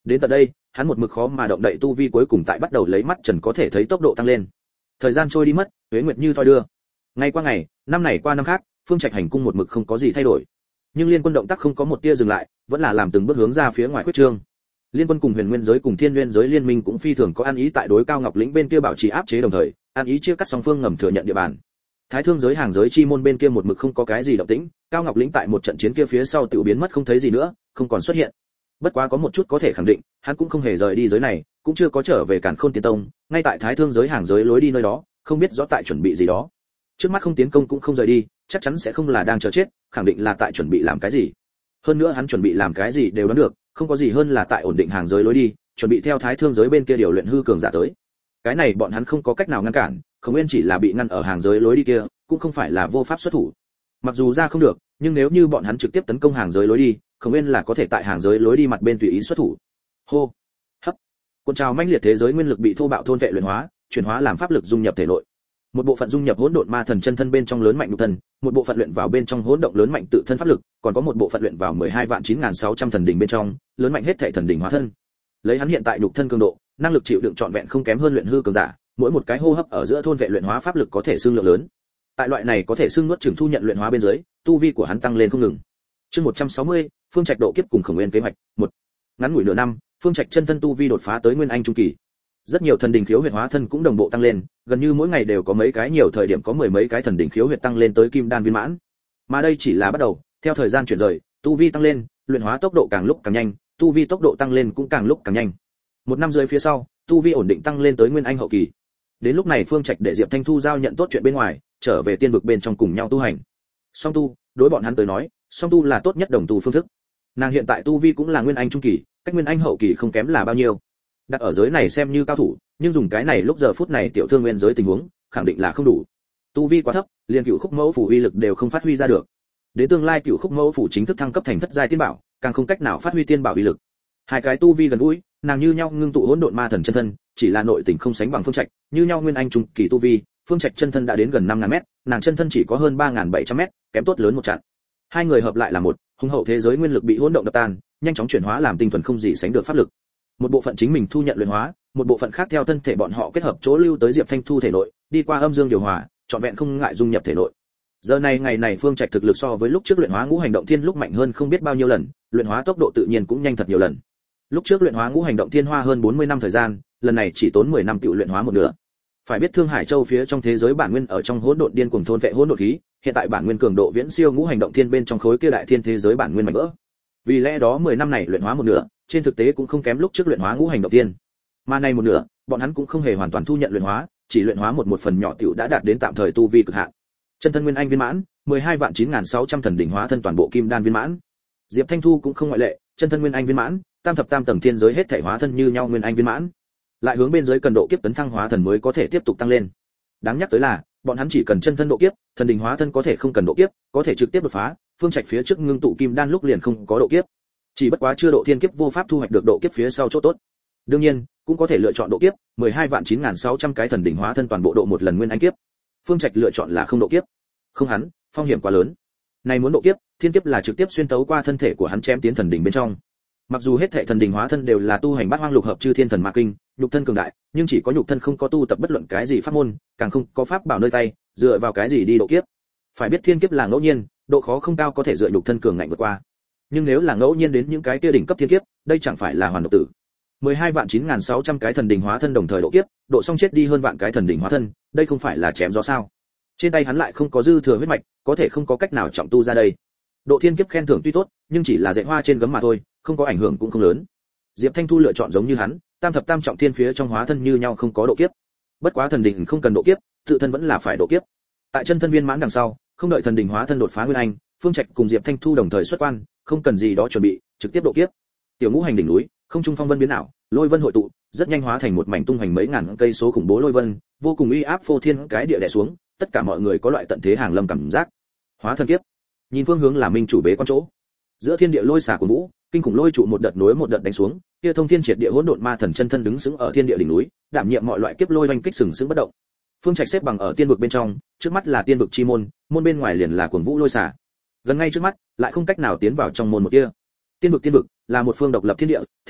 Đến tận đây, hắn một mực khó mà động đậy tu vi cuối cùng tại bắt đầu lấy mắt trần có thể thấy tốc độ tăng lên. Thời gian trôi đi mất, tuế nguyệt như thoi đưa. Ngày qua ngày, năm này qua năm khác, Phương Trạch hành cung một mực không có gì thay đổi. Nhưng Liên Quân động tác không có một tia dừng lại, vẫn là làm từng bước hướng ra phía ngoài khuyết trương. Liên Quân cùng Huyền Nguyên giới cùng Thiên Nguyên giới liên minh cũng phi thường có ăn ý tại đối Cao Ngọc lĩnh bên kia bảo trì áp chế đồng thời, ăn ý chia cắt song phương ngầm thừa nhận địa bàn. Thái Thương giới hàng giới chi môn bên kia một mực không có cái gì động tĩnh, Cao Ngọc lĩnh tại một trận chiến kia phía sau tiểu biến mất không thấy gì nữa, không còn xuất hiện. Bất quá có một chút có thể khẳng định, hắn cũng không hề rời đi giới này, cũng chưa có trở về Càn Khôn Tiên Tông, ngay tại Thái Thương giới hàng giới lối đi nơi đó, không biết rõ tại chuẩn bị gì đó. Trước mắt không tiến công cũng không rời đi, chắc chắn sẽ không là đang chờ chết, khẳng định là tại chuẩn bị làm cái gì. Hơn nữa hắn chuẩn bị làm cái gì đều đoán được, không có gì hơn là tại ổn định hàng giới lối đi, chuẩn bị theo Thái Thương giới bên kia điều luyện hư cường giả tới. Cái này bọn hắn không có cách nào ngăn cản, Khổng Nguyên chỉ là bị ngăn ở hàng giới lối đi kia, cũng không phải là vô pháp xuất thủ. Mặc dù ra không được, nhưng nếu như bọn hắn trực tiếp tấn công hàng giới lối đi, Khổng Nguyên là có thể tại hàng giới lối đi mặt bên tùy ý xuất thủ. Hô, hấp, cuộn trào mãnh liệt thế giới nguyên lực bị thô bạo thôn vệ luyện hóa, chuyển hóa làm pháp lực dung nhập thể nội. Một bộ phận dung nhập hỗn độn ma thần chân thân bên trong lớn mạnh nhục thân, một bộ phận luyện vào bên trong hỗn động lớn mạnh tự thân pháp lực, còn có một bộ phận luyện vào mười hai vạn chín nghìn sáu trăm thần đỉnh bên trong, lớn mạnh hết thể thần đỉnh hóa thân. Lấy hắn hiện tại nhục thân cường độ, năng lực chịu đựng trọn vẹn không kém hơn luyện hư cường giả, mỗi một cái hô hấp ở giữa thôn vệ luyện hóa pháp lực có thể xương lượng lớn. Tại loại này có thể xương nuốt chửng thu nhận luyện hóa bên dưới, tu vi của hắn tăng lên không ngừng. Chương một trăm sáu mươi, Phương Trạch độ kiếp cùng Khổng Nguyên kế hoạch. Một. Ngắn ngủi nửa năm, Phương Trạch chân thân tu vi đột phá tới nguyên anh trung kỳ. Rất nhiều thần đỉnh khiếu huyệt hóa thân cũng đồng bộ tăng lên, gần như mỗi ngày đều có mấy cái, nhiều thời điểm có mười mấy cái thần đỉnh khiếu huyệt tăng lên tới kim đan viên mãn. Mà đây chỉ là bắt đầu, theo thời gian chuyển rời, tu vi tăng lên, luyện hóa tốc độ càng lúc càng nhanh, tu vi tốc độ tăng lên cũng càng lúc càng nhanh. Một năm dưới phía sau, tu vi ổn định tăng lên tới nguyên anh hậu kỳ. Đến lúc này Phương Trạch để Diệp Thanh Thu giao nhận tốt chuyện bên ngoài, trở về tiên vực bên trong cùng nhau tu hành. Song tu, đối bọn hắn tới nói, song tu là tốt nhất đồng tu phương thức. Nàng hiện tại tu vi cũng là nguyên anh trung kỳ, cách nguyên anh hậu kỳ không kém là bao nhiêu. Đặt ở giới này xem như cao thủ, nhưng dùng cái này lúc giờ phút này tiểu thương nguyên giới tình huống, khẳng định là không đủ. Tu vi quá thấp, liền cựu khúc mẫu phủ uy lực đều không phát huy ra được. Đến tương lai cựu khúc mẫu phủ chính thức thăng cấp thành thất giai tiên bảo, càng không cách nào phát huy tiên bảo uy lực. Hai cái tu vi gần gũi, nàng như nhau ngưng tụ hỗn độn ma thần chân thân, chỉ là nội tình không sánh bằng Phương Trạch, như nhau nguyên anh trung kỳ tu vi, Phương Trạch chân thân đã đến gần năm ngàn mét, nàng chân thân chỉ có hơn ba nghìn bảy trăm mét, kém tốt lớn một trận. Hai người hợp lại là một, hùng hậu thế giới nguyên lực bị hỗn động đập tan, nhanh chóng chuyển hóa làm tinh thuần không gì sánh được pháp lực. Một bộ phận chính mình thu nhận luyện hóa, một bộ phận khác theo thân thể bọn họ kết hợp chỗ lưu tới Diệp Thanh Thu thể nội, đi qua âm dương điều hòa, trọn vẹn không ngại dung nhập thể nội. Giờ này ngày này Phương Trạch thực lực so với lúc trước luyện hóa ngũ hành động thiên lúc mạnh hơn không biết bao nhiêu lần, luyện hóa tốc độ tự nhiên cũng nhanh thật nhiều lần. Lúc trước luyện hóa ngũ hành động thiên hoa hơn bốn mươi năm thời gian, lần này chỉ tốn mười năm tự luyện hóa một nửa. Phải biết Thương Hải Châu phía trong thế giới bản nguyên ở trong hỗn độn điên cuồng thôn vệ hỗn độn khí, hiện tại bản nguyên cường độ viễn siêu ngũ hành động thiên bên trong khối kia đại thiên thế giới bản nguyên mạnh vỡ. Vì lẽ đó mười năm này luyện hóa một nửa, trên thực tế cũng không kém lúc trước luyện hóa ngũ hành động thiên. Mà này một nửa, bọn hắn cũng không hề hoàn toàn thu nhận luyện hóa, chỉ luyện hóa một một phần nhỏ tiểu đã đạt đến tạm thời tu vi cực hạn. Chân thân nguyên anh viên mãn, mười hai vạn chín nghìn sáu trăm thần đỉnh hóa thân toàn bộ kim đan viên mãn. Diệp Thanh Thu cũng không ngoại lệ, chân thân nguyên anh viên mãn, tam thập tam tầng thiên giới hết thảy hóa thân như nhau nguyên anh viên mãn. Lại hướng bên dưới cần độ kiếp tấn thăng hóa thần mới có thể tiếp tục tăng lên. Đáng nhắc tới là, bọn hắn chỉ cần chân thân độ kiếp, thần đỉnh hóa thân có thể không cần độ kiếp, có thể trực tiếp đột phá, Phương Trạch phía trước ngưng tụ kim đan lúc liền không có độ kiếp. Chỉ bất quá chưa độ thiên kiếp vô pháp thu hoạch được độ kiếp phía sau chỗ tốt. Đương nhiên, cũng có thể lựa chọn độ kiếp, mười hai vạn chín nghìn sáu trăm cái thần đỉnh hóa thân toàn bộ độ một lần nguyên anh kiếp. Phương Trạch lựa chọn là không độ kiếp. Không hắn, phong hiểm quá lớn. Này muốn độ kiếp, thiên kiếp là trực tiếp xuyên tấu qua thân thể của hắn chém tiến thần đỉnh bên trong. Mặc dù hết thảy thần đỉnh hóa thân đều là tu hành bát hoang lục hợp chư thiên thần ma kinh, nhục thân cường đại, nhưng chỉ có nhục thân không có tu tập bất luận cái gì pháp môn, càng không có pháp bảo nơi tay, dựa vào cái gì đi độ kiếp? Phải biết thiên kiếp là ngẫu nhiên, độ khó không cao có thể dựa nhục thân cường ngạnh vượt qua. Nhưng nếu là ngẫu nhiên đến những cái kia đỉnh cấp thiên kiếp, đây chẳng phải là hoàn độc tử. mười hai vạn chín nghìn sáu trăm cái thần đỉnh hóa thân đồng thời độ kiếp, độ xong chết đi hơn vạn cái thần đỉnh hóa thân, đây không phải là chém gió sao? Trên tay hắn lại không có dư thừa huyết mạch, có thể không có cách nào trọng tu ra đây. Độ thiên kiếp khen thưởng tuy tốt, nhưng chỉ là dạy hoa trên gấm mà thôi, không có ảnh hưởng cũng không lớn. Diệp Thanh Thu lựa chọn giống như hắn, tam thập tam trọng thiên phía trong hóa thân như nhau không có độ kiếp. Bất quá thần đỉnh không cần độ kiếp, tự thân vẫn là phải độ kiếp. Tại chân thân viên mãn đằng sau, không đợi thần đỉnh hóa thân đột phá nguyên anh, Phương Trạch cùng Diệp Thanh Thu đồng thời xuất quan, không cần gì đó chuẩn bị, trực tiếp độ kiếp. Tiểu ngũ hành đỉnh núi, không trung phong vân biến ảo, lôi vân hội tụ, rất nhanh hóa thành một mảnh tung hoành mấy ngàn cây số khủng bố lôi vân, vô cùng uy áp phô thiên cái địa đè xuống, tất cả mọi người có loại tận thế hàng lâm cảm giác. Hóa thần kiếp. Nhìn phương hướng là minh chủ bế quan chỗ. Giữa thiên địa lôi xả của vũ, kinh khủng lôi trụ một đợt nối một đợt đánh xuống, kia thông thiên triệt địa hỗn độn ma thần chân thân đứng sững ở thiên địa đỉnh núi, đảm nhiệm mọi loại kiếp lôi oanh kích sừng sững bất động. Phương Trạch xếp bằng ở tiên vực bên trong, trước mắt là tiên vực chi môn, môn bên ngoài liền là cuồng vũ lôi xả. Gần ngay trước mắt, lại không cách nào tiến vào trong môn một kia. Tiên vực tiên vực là một phương độc lập thiên địa, thế giới,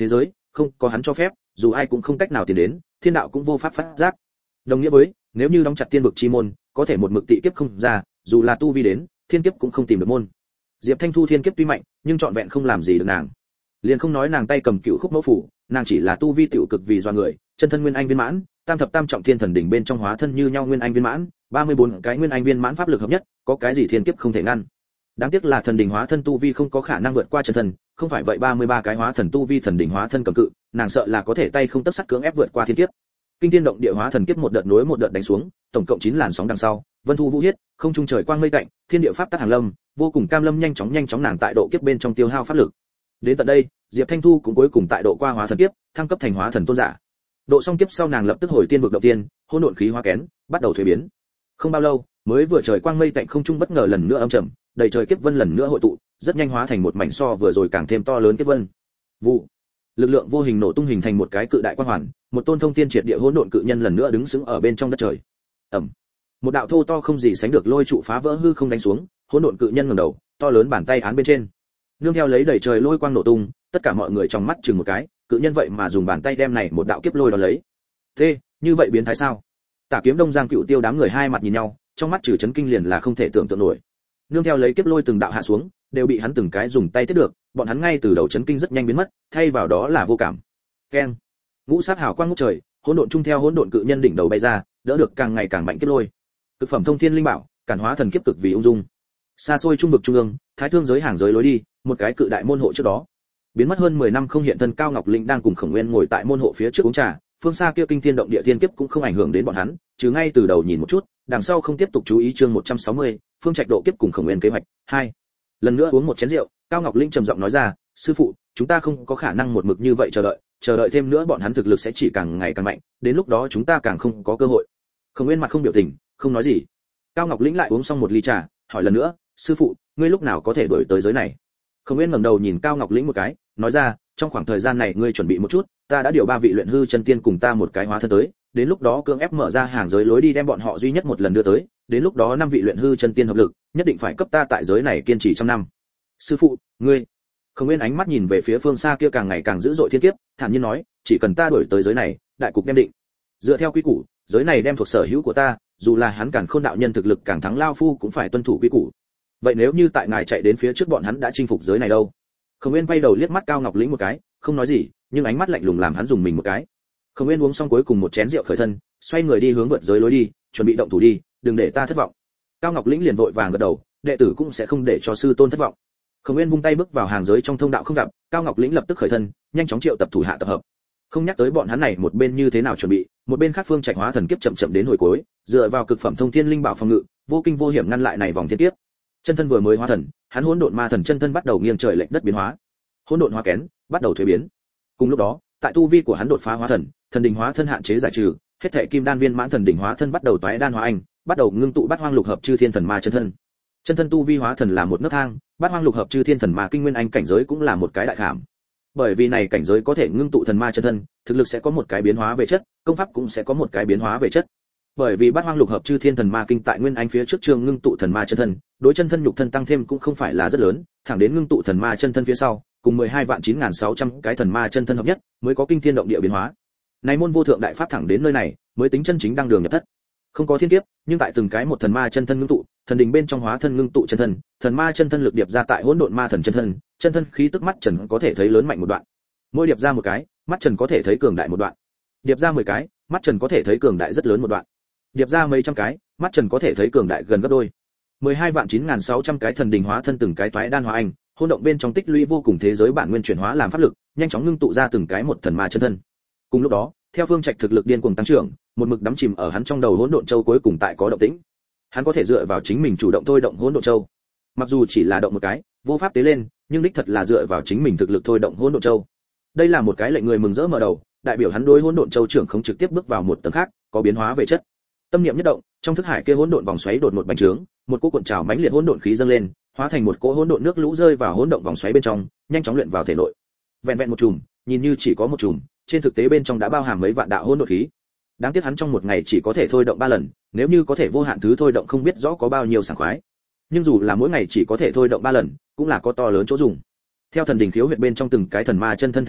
không có hắn cho phép, dù ai cũng không cách nào tiến đến, thiên đạo cũng vô pháp phát giác. Đồng nghĩa với, nếu như đóng chặt tiên vực chi môn, có thể một mực tị kiếp không ra, dù là tu vi đến, thiên kiếp cũng không tìm được môn. Diệp Thanh Thu thiên kiếp tuy mạnh, nhưng trọn vẹn không làm gì được nàng. Liền không nói nàng tay cầm cựu khúc mẫu phủ, nàng chỉ là tu vi tiểu cực vì do người, chân thân nguyên anh viên mãn, tam thập tam trọng thiên thần đỉnh bên trong hóa thân như nhau nguyên anh viên mãn, ba mươi bốn cái nguyên anh viên mãn pháp lực hợp nhất, có cái gì thiên kiếp không thể ngăn. Đáng tiếc là thần đỉnh hóa thân tu vi không có khả năng vượt qua chân thân, không phải vậy ba mươi ba cái hóa thần tu vi thần đỉnh hóa thân cầm cự, nàng sợ là có thể tay không tấc sắt cưỡng ép vượt qua thiên kiếp. Kinh thiên động địa hóa thần kiếp một đợt nối một đợt đánh xuống, tổng cộng chín làn sóng đằng sau, vân thu vũ hiết, không trung trời quang mây tạnh, thiên địa pháp tắc hàng lâm, vô cùng cam lâm nhanh chóng nhanh chóng nàng tại độ kiếp bên trong tiêu hao pháp lực. Đến tận đây, Diệp Thanh Thu cũng cuối cùng tại độ qua hóa thần kiếp, thăng cấp thành hóa thần tôn giả. Độ xong kiếp sau nàng lập tức hồi tiên vực động tiên, hỗn độn khí hóa kén, bắt đầu thuế biến. Không bao lâu, mới vừa trời quang mây tạnh không trung bất ngờ lần nữa âm trầm, đầy trời kiếp vân lần nữa hội tụ, rất nhanh hóa thành một mảnh so vừa rồi càng thêm to lớn kiếp vân. Vụ, lực lượng vô hình nổ tung hình thành một cái cự đại quang hoàn, một tôn thông thiên triệt địa hỗn độn cự nhân lần nữa đứng sững ở bên trong đất trời. Ầm, một đạo thô to không gì sánh được lôi trụ phá vỡ hư không đánh xuống, hỗn độn cự nhân ngẩng đầu, to lớn bàn tay án bên trên, nương theo lấy đầy trời lôi quang nổ tung, tất cả mọi người trong mắt chừng một cái, cự nhân vậy mà dùng bàn tay đem này một đạo kiếp lôi đó lấy. Thế, như vậy biến thái sao? Tả Kiếm Đông Giang Cựu Tiêu đám người hai mặt nhìn nhau, trong mắt trừ chấn kinh liền là không thể tưởng tượng nổi. Nương theo lấy kiếp lôi từng đạo hạ xuống, đều bị hắn từng cái dùng tay tiếp được, bọn hắn ngay từ đầu chấn kinh rất nhanh biến mất, thay vào đó là vô cảm. Keng. Ngũ sát hào quang ngút trời, hỗn độn trung theo hỗn độn cự nhân đỉnh đầu bay ra, đỡ được càng ngày càng mạnh kiếp lôi. Cực phẩm thông thiên linh bảo, cản hóa thần kiếp cực vì ung dung. Xa xôi trung vực trung ương, thái thương giới hàng giới lối đi, một cái cự đại môn hộ trước đó. Biến mất hơn mười năm không hiện thân Cao Ngọc Linh đang cùng Khổng Nguyên ngồi tại môn hộ phía trước uống trà, phương xa kia kinh thiên động địa thiên kiếp cũng không ảnh hưởng đến bọn hắn, chứ ngay từ đầu nhìn một chút, đằng sau không tiếp tục chú ý chương một trăm sáu mươi, phương trạch độ kiếp cùng Khổng Nguyên kế hoạch. Hai. Lần nữa uống một chén rượu, Cao Ngọc Linh trầm giọng nói ra, sư phụ, chúng ta không có khả năng một mực như vậy chờ đợi, chờ đợi thêm nữa bọn hắn thực lực sẽ chỉ càng ngày càng mạnh, đến lúc đó chúng ta càng không có cơ hội. Khổng Nguyên mặt không biểu tình, không nói gì. Cao Ngọc Lĩnh lại uống xong một ly trà, hỏi lần nữa, sư phụ, ngươi lúc nào có thể đuổi tới giới này? Khổng Nguyên ngẩng đầu nhìn Cao Ngọc Lĩnh một cái, nói ra, trong khoảng thời gian này ngươi chuẩn bị một chút, ta đã điều ba vị luyện hư chân tiên cùng ta một cái hóa thân tới, đến lúc đó cưỡng ép mở ra hàng giới lối đi đem bọn họ duy nhất một lần đưa tới, đến lúc đó năm vị luyện hư chân tiên hợp lực, nhất định phải cấp ta tại giới này kiên trì trăm năm. Sư phụ, ngươi. Khổng Nguyên ánh mắt nhìn về phía phương xa kia càng ngày càng dữ dội thiên kiếp, thản nhiên nói, chỉ cần ta đuổi tới giới này, đại cục đem định. Dựa theo quy củ, giới này đem thuộc sở hữu của ta, dù là hắn Càn Khôn đạo nhân thực lực càng thắng lao phu cũng phải tuân thủ quy củ. Vậy nếu như tại ngài chạy đến phía trước bọn hắn đã chinh phục giới này đâu? Khổng Nguyên quay đầu liếc mắt Cao Ngọc Lĩnh một cái, không nói gì, nhưng ánh mắt lạnh lùng làm hắn dùng mình một cái. Khổng Nguyên uống xong cuối cùng một chén rượu khởi thân, xoay người đi hướng vượt giới lối đi, chuẩn bị động thủ đi, đừng để ta thất vọng. Cao Ngọc Lĩnh liền vội vàng gật đầu, đệ tử cũng sẽ không để cho sư tôn thất vọng. Khổng Nguyên vung tay bước vào hàng giới trong thông đạo không gặp, Cao Ngọc Lĩnh lập tức khởi thân, nhanh chóng triệu tập thủ hạ tập hợp. Không nhắc tới bọn hắn này một bên như thế nào chuẩn bị, một bên khác phương trạch hóa thần kiếp chậm chậm đến hồi cuối, dựa vào cực phẩm thông thiên linh bảo phòng ngự, vô kinh vô hiểm ngăn lại này vòng thiên kiếp. Chân thân vừa mới hóa thần, hắn hỗn độn ma thần chân thân bắt đầu nghiêng trời lệch đất biến hóa. Hỗn độn hóa kén, bắt đầu thuế biến. Cùng lúc đó, tại tu vi của hắn đột phá hóa thần, thần đỉnh hóa thân hạn chế giải trừ, hết thảy kim đan viên mãn thần đỉnh hóa thân bắt đầu toái đan hóa anh, bắt đầu ngưng tụ bát hoang lục hợp chư thiên thần ma chân thân. Chân thân tu vi hóa thần là một nấc thang, bát hoang lục hợp chư thiên thần ma kinh nguyên anh cảnh giới cũng là một cái đại khảm. Bởi vì này cảnh giới có thể ngưng tụ thần ma chân thân, thực lực sẽ có một cái biến hóa về chất, công pháp cũng sẽ có một cái biến hóa về chất. Bởi vì bát hoang lục hợp chư thiên thần ma kinh tại nguyên anh phía trước chương ngưng tụ thần ma chân thân, đối chân thân nhục thân tăng thêm cũng không phải là rất lớn, thẳng đến ngưng tụ thần ma chân thân phía sau, cùng mười hai vạn chín nghìn sáu trăm cái thần ma chân thân hợp nhất, mới có kinh thiên động địa biến hóa. Này môn vô thượng đại pháp thẳng đến nơi này, mới tính chân chính đăng đường nhập thất. Không có thiên kiếp, nhưng tại từng cái một thần ma chân thân ngưng tụ, thần đình bên trong hóa thân ngưng tụ chân thân, thần ma chân thân lực điệp ra tại hỗn độn ma thần chân thân, chân thân khí tức mắt trần có thể thấy lớn mạnh một đoạn. Mỗi điệp ra một cái, mắt trần có thể thấy cường đại một đoạn. Điệp ra mười cái, mắt trần có thể thấy cường đại rất lớn một đoạn. Điệp ra mấy trăm cái, mắt trần có thể thấy cường đại gần gấp đôi. mười hai vạn chín nghìn sáu trăm cái thần đình hóa thân từng cái toái đan hóa anh, hỗn động bên trong tích lũy vô cùng thế giới bản nguyên chuyển hóa làm pháp lực, nhanh chóng ngưng tụ ra từng cái một thần ma chân thân. Cùng lúc đó, theo Phương Trạch thực lực điên cuồng tăng trưởng, một mực đắm chìm ở hắn trong đầu hỗn độn châu cuối cùng tại có động tĩnh. Hắn có thể dựa vào chính mình chủ động thôi động hỗn độn châu. Mặc dù chỉ là động một cái, vô pháp tế lên, nhưng đích thật là dựa vào chính mình thực lực thôi động hỗn độn châu. Đây là một cái lệnh người mừng rỡ mở đầu, đại biểu hắn đối hỗn độn châu trưởng không trực tiếp bước vào một tầng khác, có biến hóa về chất. Tâm niệm nhất động, trong thức hải kia hỗn độn vòng xoáy đột một bành trướng, một cỗ cuộn trào mãnh liệt hỗn độn khí dâng lên, hóa thành một cỗ hỗn độn nước lũ rơi vào hỗn độn vòng xoáy bên trong, nhanh chóng luyện vào thể nội. Vẹn vẹn một chùm, nhìn như chỉ có một chùm, trên thực tế bên trong đã bao hàm mấy vạn đạo hỗn độn khí. Đáng tiếc hắn trong một ngày chỉ có thể thôi động ba lần, nếu như có thể vô hạn thứ thôi động không biết rõ có bao nhiêu sảng khoái. Nhưng dù là mỗi ngày chỉ có thể thôi động ba lần, cũng là có to lớn chỗ dùng. Theo thần đình khiếu huyệt bên trong từng cái thần ma chân thân thành hình,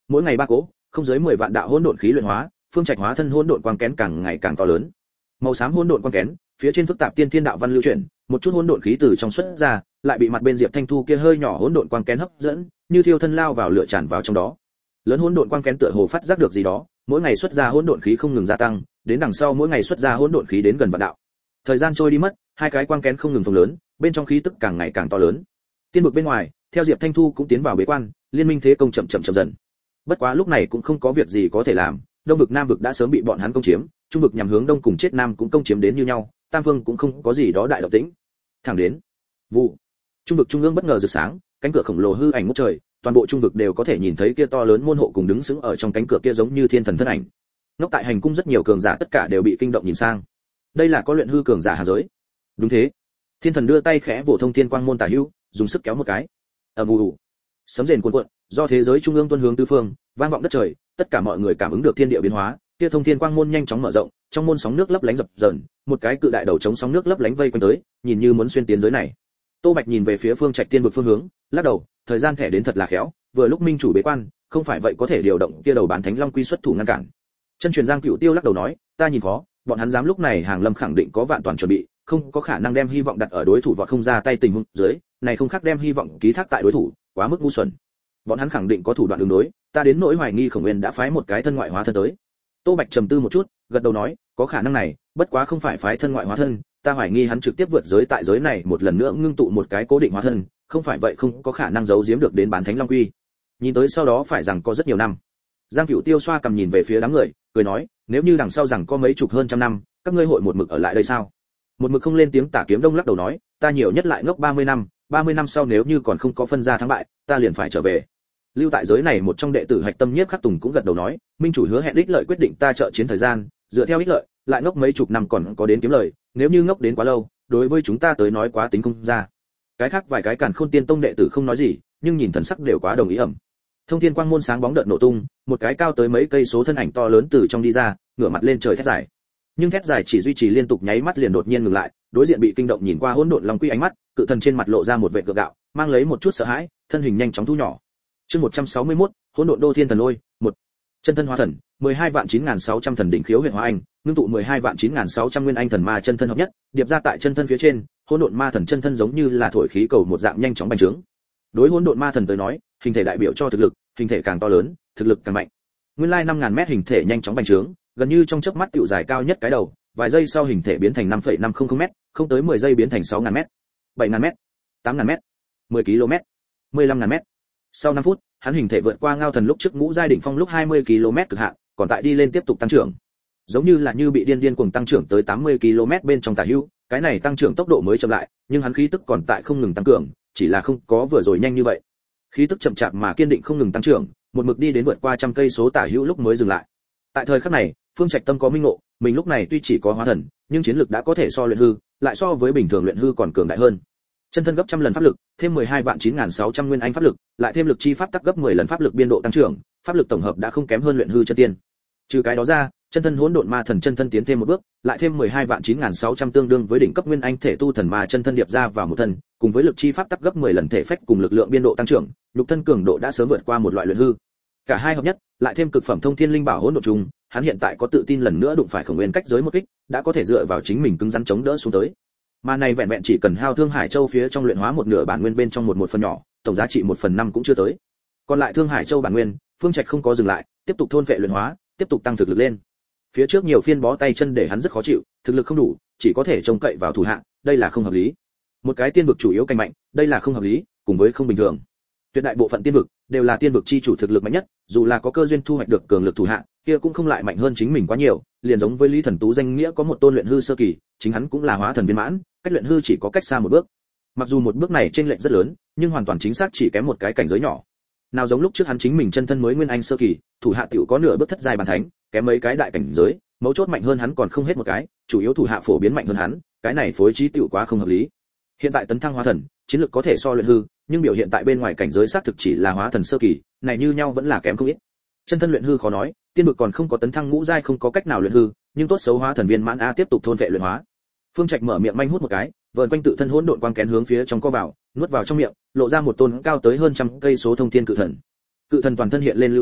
mỗi ngày ba cỗ, không dưới mười vạn đạo hỗn độn khí luyện hóa, Phương Trạch hóa thân hỗn độn quang kén càng ngày càng to lớn. Màu xám hỗn độn quang kén, phía trên phức tạp tiên thiên đạo văn lưu chuyển, một chút hỗn độn khí từ trong xuất ra, lại bị mặt bên Diệp Thanh Thu kia hơi nhỏ hỗn độn quang kén hấp dẫn, như thiêu thân lao vào lửa tràn vào trong đó. Lớn hỗn độn quang kén tựa hồ phát giác được gì đó, mỗi ngày xuất ra hỗn độn khí không ngừng gia tăng, đến đằng sau mỗi ngày xuất ra hỗn độn khí đến gần vạn đạo. Thời gian trôi đi mất, hai cái quang kén không ngừng phồng lớn, bên trong khí tức càng ngày càng to lớn. Tiên vực bên ngoài, theo Diệp Thanh Thu cũng tiến vào bế quan, liên minh thế công chậm chậm chậm dần. Bất quá lúc này cũng không có việc gì có thể làm, đông vực nam vực đã sớm bị bọn hắn công chiếm, trung vực nhằm hướng đông cùng chết nam cũng công chiếm đến như nhau, tam vương cũng không có gì đó đại động tĩnh. Thẳng đến vụ, trung vực trung ương bất ngờ rực sáng, cánh cửa khổng lồ hư ảnh ngút trời, toàn bộ trung vực đều có thể nhìn thấy kia to lớn môn hộ cùng đứng sững ở trong cánh cửa kia giống như thiên thần thân ảnh. Ngốc tại hành cung rất nhiều cường giả tất cả đều bị kinh động nhìn sang. Đây là có luyện hư cường giả hà giới. Đúng thế. Thiên thần đưa tay khẽ vỗ thông thiên quang môn tả hữu, dùng sức kéo một cái. ầm ầm, sấm rền cuồn cuộn, do thế giới trung ương tuôn hướng tứ phương, vang vọng đất trời, tất cả mọi người cảm ứng được thiên địa biến hóa, kia thông thiên quang môn nhanh chóng mở rộng, trong môn sóng nước lấp lánh dập dờn, một cái cự đại đầu chống sóng nước lấp lánh vây quanh tới, nhìn như muốn xuyên tiến giới này. Tô Bạch nhìn về phía Phương Trạch tiên vực phương hướng, lắc đầu, thời gian thẻ đến thật là khéo, vừa lúc minh chủ bế quan, không phải vậy có thể điều động kia đầu bán thánh long quy xuất thủ ngăn cản. Chân truyền Giang Cửu Tiêu lắc đầu nói, ta nhìn khó, bọn hắn dám lúc này hàng lâm khẳng định có vạn toàn chuẩn bị, không có khả năng đem hy vọng đặt ở đối thủ vọt không ra tay tình huống dưới, này không khác đem hy vọng ký thác tại đối thủ, quá mức ngu xuẩn. Bọn hắn khẳng định có thủ đoạn ứng đối, ta đến nỗi hoài nghi Khổng Nguyên đã phái một cái thân ngoại hóa thân tới. Tô Bạch trầm tư một chút, gật đầu nói, có khả năng này, bất quá không phải phái thân ngoại hóa thân, ta hoài nghi hắn trực tiếp vượt giới tại giới này một lần nữa ngưng tụ một cái cố định hóa thân, không phải vậy không có khả năng giấu giếm được đến bán thánh long quy. Nhìn tới sau đó phải rằng có rất nhiều năm. Giang Cửu Tiêu xoa cầm nhìn về phía đám người, cười nói, nếu như đằng sau rằng có mấy chục hơn trăm năm, các ngươi hội một mực ở lại đây sao? Một mực không lên tiếng Tả Kiếm Đông lắc đầu nói, ta nhiều nhất lại ngốc ba mươi năm, ba mươi năm sau nếu như còn không có phân ra thắng bại, ta liền phải trở về. Lưu tại giới này một trong đệ tử Hạch Tâm Nhiếp Khắc Tùng cũng gật đầu nói, minh chủ hứa hẹn ích lợi quyết định ta trợ chiến thời gian, dựa theo ích lợi, lại ngốc mấy chục năm còn có đến kiếm lời, nếu như ngốc đến quá lâu, đối với chúng ta tới nói quá tính không ra. Cái khác vài cái Càn Khôn Tiên Tông đệ tử không nói gì, nhưng nhìn thần sắc đều quá đồng ý ẩm. Thông thiên quang môn sáng bóng đợt nổ tung, một cái cao tới mấy cây số thân ảnh to lớn từ trong đi ra, ngửa mặt lên trời thét dài. Nhưng thét dài chỉ duy trì liên tục nháy mắt liền đột nhiên ngừng lại, đối diện bị kinh động nhìn qua hỗn độn long quy ánh mắt, cự thần trên mặt lộ ra một vẻ gượng gạo, mang lấy một chút sợ hãi, thân hình nhanh chóng thu nhỏ. Chương một trăm sáu mươi mốt, hỗn độn đô thiên thần lôi, một. Chân thân hóa thần, mười hai vạn chín nghìn sáu trăm thần đỉnh khiếu huyện hóa anh, ngưng tụ mười hai vạn chín nghìn sáu trăm nguyên anh thần ma chân thân hợp nhất, điệp ra tại chân thân phía trên, hỗn độn ma thần chân thân giống như là thổi khí cầu một dạng nhanh chóng bành trướng. Đối hỗn độn ma thần tới nói, hình thể đại biểu cho thực lực, hình thể càng to lớn, thực lực càng mạnh. Nguyên lai năm nghìn mét hình thể nhanh chóng bành trướng, gần như trong chớp mắt tiểu dài cao nhất cái đầu, vài giây sau hình thể biến thành năm phẩy năm không không mét, không tới mười giây biến thành sáu nghìn mét, bảy nghìn mét, tám nghìn mét, mười ki lô mét, mười lăm nghìn mét. Sau năm phút, hắn hình thể vượt qua Ngao Thần lúc trước ngũ giai đỉnh phong lúc hai mươi ki lô mét cực hạn, còn tại đi lên tiếp tục tăng trưởng. Giống như là như bị điên điên cuồng tăng trưởng tới tám mươi ki lô mét bên trong tả hữu, cái này tăng trưởng tốc độ mới chậm lại, nhưng hắn khí tức còn tại không ngừng tăng cường, chỉ là không có vừa rồi nhanh như vậy. Khí tức chậm chạp mà kiên định không ngừng tăng trưởng, một mực đi đến vượt qua trăm cây số tả hữu lúc mới dừng lại. Tại thời khắc này, Phương Trạch Tâm có minh ngộ, mình lúc này tuy chỉ có hóa thần, nhưng chiến lực đã có thể so luyện hư, lại so với bình thường luyện hư còn cường đại hơn. Chân thân gấp trăm lần pháp lực, thêm mười hai vạn chín nghìn sáu trăm nguyên anh pháp lực, lại thêm lực chi pháp tắc gấp mười lần pháp lực biên độ tăng trưởng, pháp lực tổng hợp đã không kém hơn luyện hư chân tiên. Trừ cái đó ra, chân thân hỗn độn ma thần chân thân tiến thêm một bước, lại thêm mười hai vạn chín nghìn sáu trăm tương đương với đỉnh cấp nguyên anh thể tu thần ma chân thân điệp ra vào một thân, cùng với lực chi pháp tắc gấp mười lần thể phách cùng lực lượng biên độ tăng trưởng, nhục thân cường độ đã sớm vượt qua một loại luyện hư. Cả hai hợp nhất, lại thêm cực phẩm thông thiên linh bảo hỗn độn trùng, hắn hiện tại có tự tin lần nữa đụng phải Khổng Nguyên cách giới một kích, đã có thể dựa vào chính mình cứng rắn chống đỡ xuống tới. Mà này vẹn vẹn chỉ cần hao Thương Hải Châu phía trong luyện hóa một nửa bản nguyên bên trong một một phần nhỏ, tổng giá trị một phần năm cũng chưa tới. Còn lại Thương Hải Châu bản nguyên, Phương Trạch không có dừng lại, tiếp tục thôn vệ luyện hóa, tiếp tục tăng thực lực lên. Phía trước nhiều phiên bó tay chân để hắn rất khó chịu, thực lực không đủ, chỉ có thể trông cậy vào thủ hạ, đây là không hợp lý. Một cái tiên vực chủ yếu canh mạnh, đây là không hợp lý, cùng với không bình thường. Tuyệt đại bộ phận tiên vực đều là tiên vực chi chủ thực lực mạnh nhất, dù là có cơ duyên thu hoạch được cường lực thủ hạ, kia cũng không lại mạnh hơn chính mình quá nhiều, liền giống với Lý Thần Tú danh nghĩa có một tôn luyện hư sơ kỳ, chính hắn cũng là hóa thần viên mãn, cách luyện hư chỉ có cách xa một bước. Mặc dù một bước này chênh lệch rất lớn, nhưng hoàn toàn chính xác chỉ kém một cái cảnh giới nhỏ. Nào giống lúc trước hắn chính mình chân thân mới nguyên anh sơ kỳ, thủ hạ tiểu có nửa bước thất giai bàn thánh, kém mấy cái đại cảnh giới, mấu chốt mạnh hơn hắn còn không hết một cái, chủ yếu thủ hạ phổ biến mạnh hơn hắn, cái này phối trí tiểu quá không hợp lý. Hiện tại tấn thăng hóa thần, chiến lược có thể so luyện hư, nhưng biểu hiện tại bên ngoài cảnh giới xác thực chỉ là hóa thần sơ kỳ, này như nhau vẫn là kém không ít. Chân thân luyện hư khó nói, tiên vực còn không có tấn thăng ngũ giai không có cách nào luyện hư, nhưng tốt xấu hóa thần viên mãn a tiếp tục thôn vệ luyện hóa. Phương Trạch mở miệng manh hút một cái, vờn quanh tự thân hỗn độn quang kén hướng phía trong co vào, nuốt vào trong miệng, lộ ra một tôn cao tới hơn trăm cây số thông thiên cự thần. Cự thần toàn thân hiện lên lưu ly,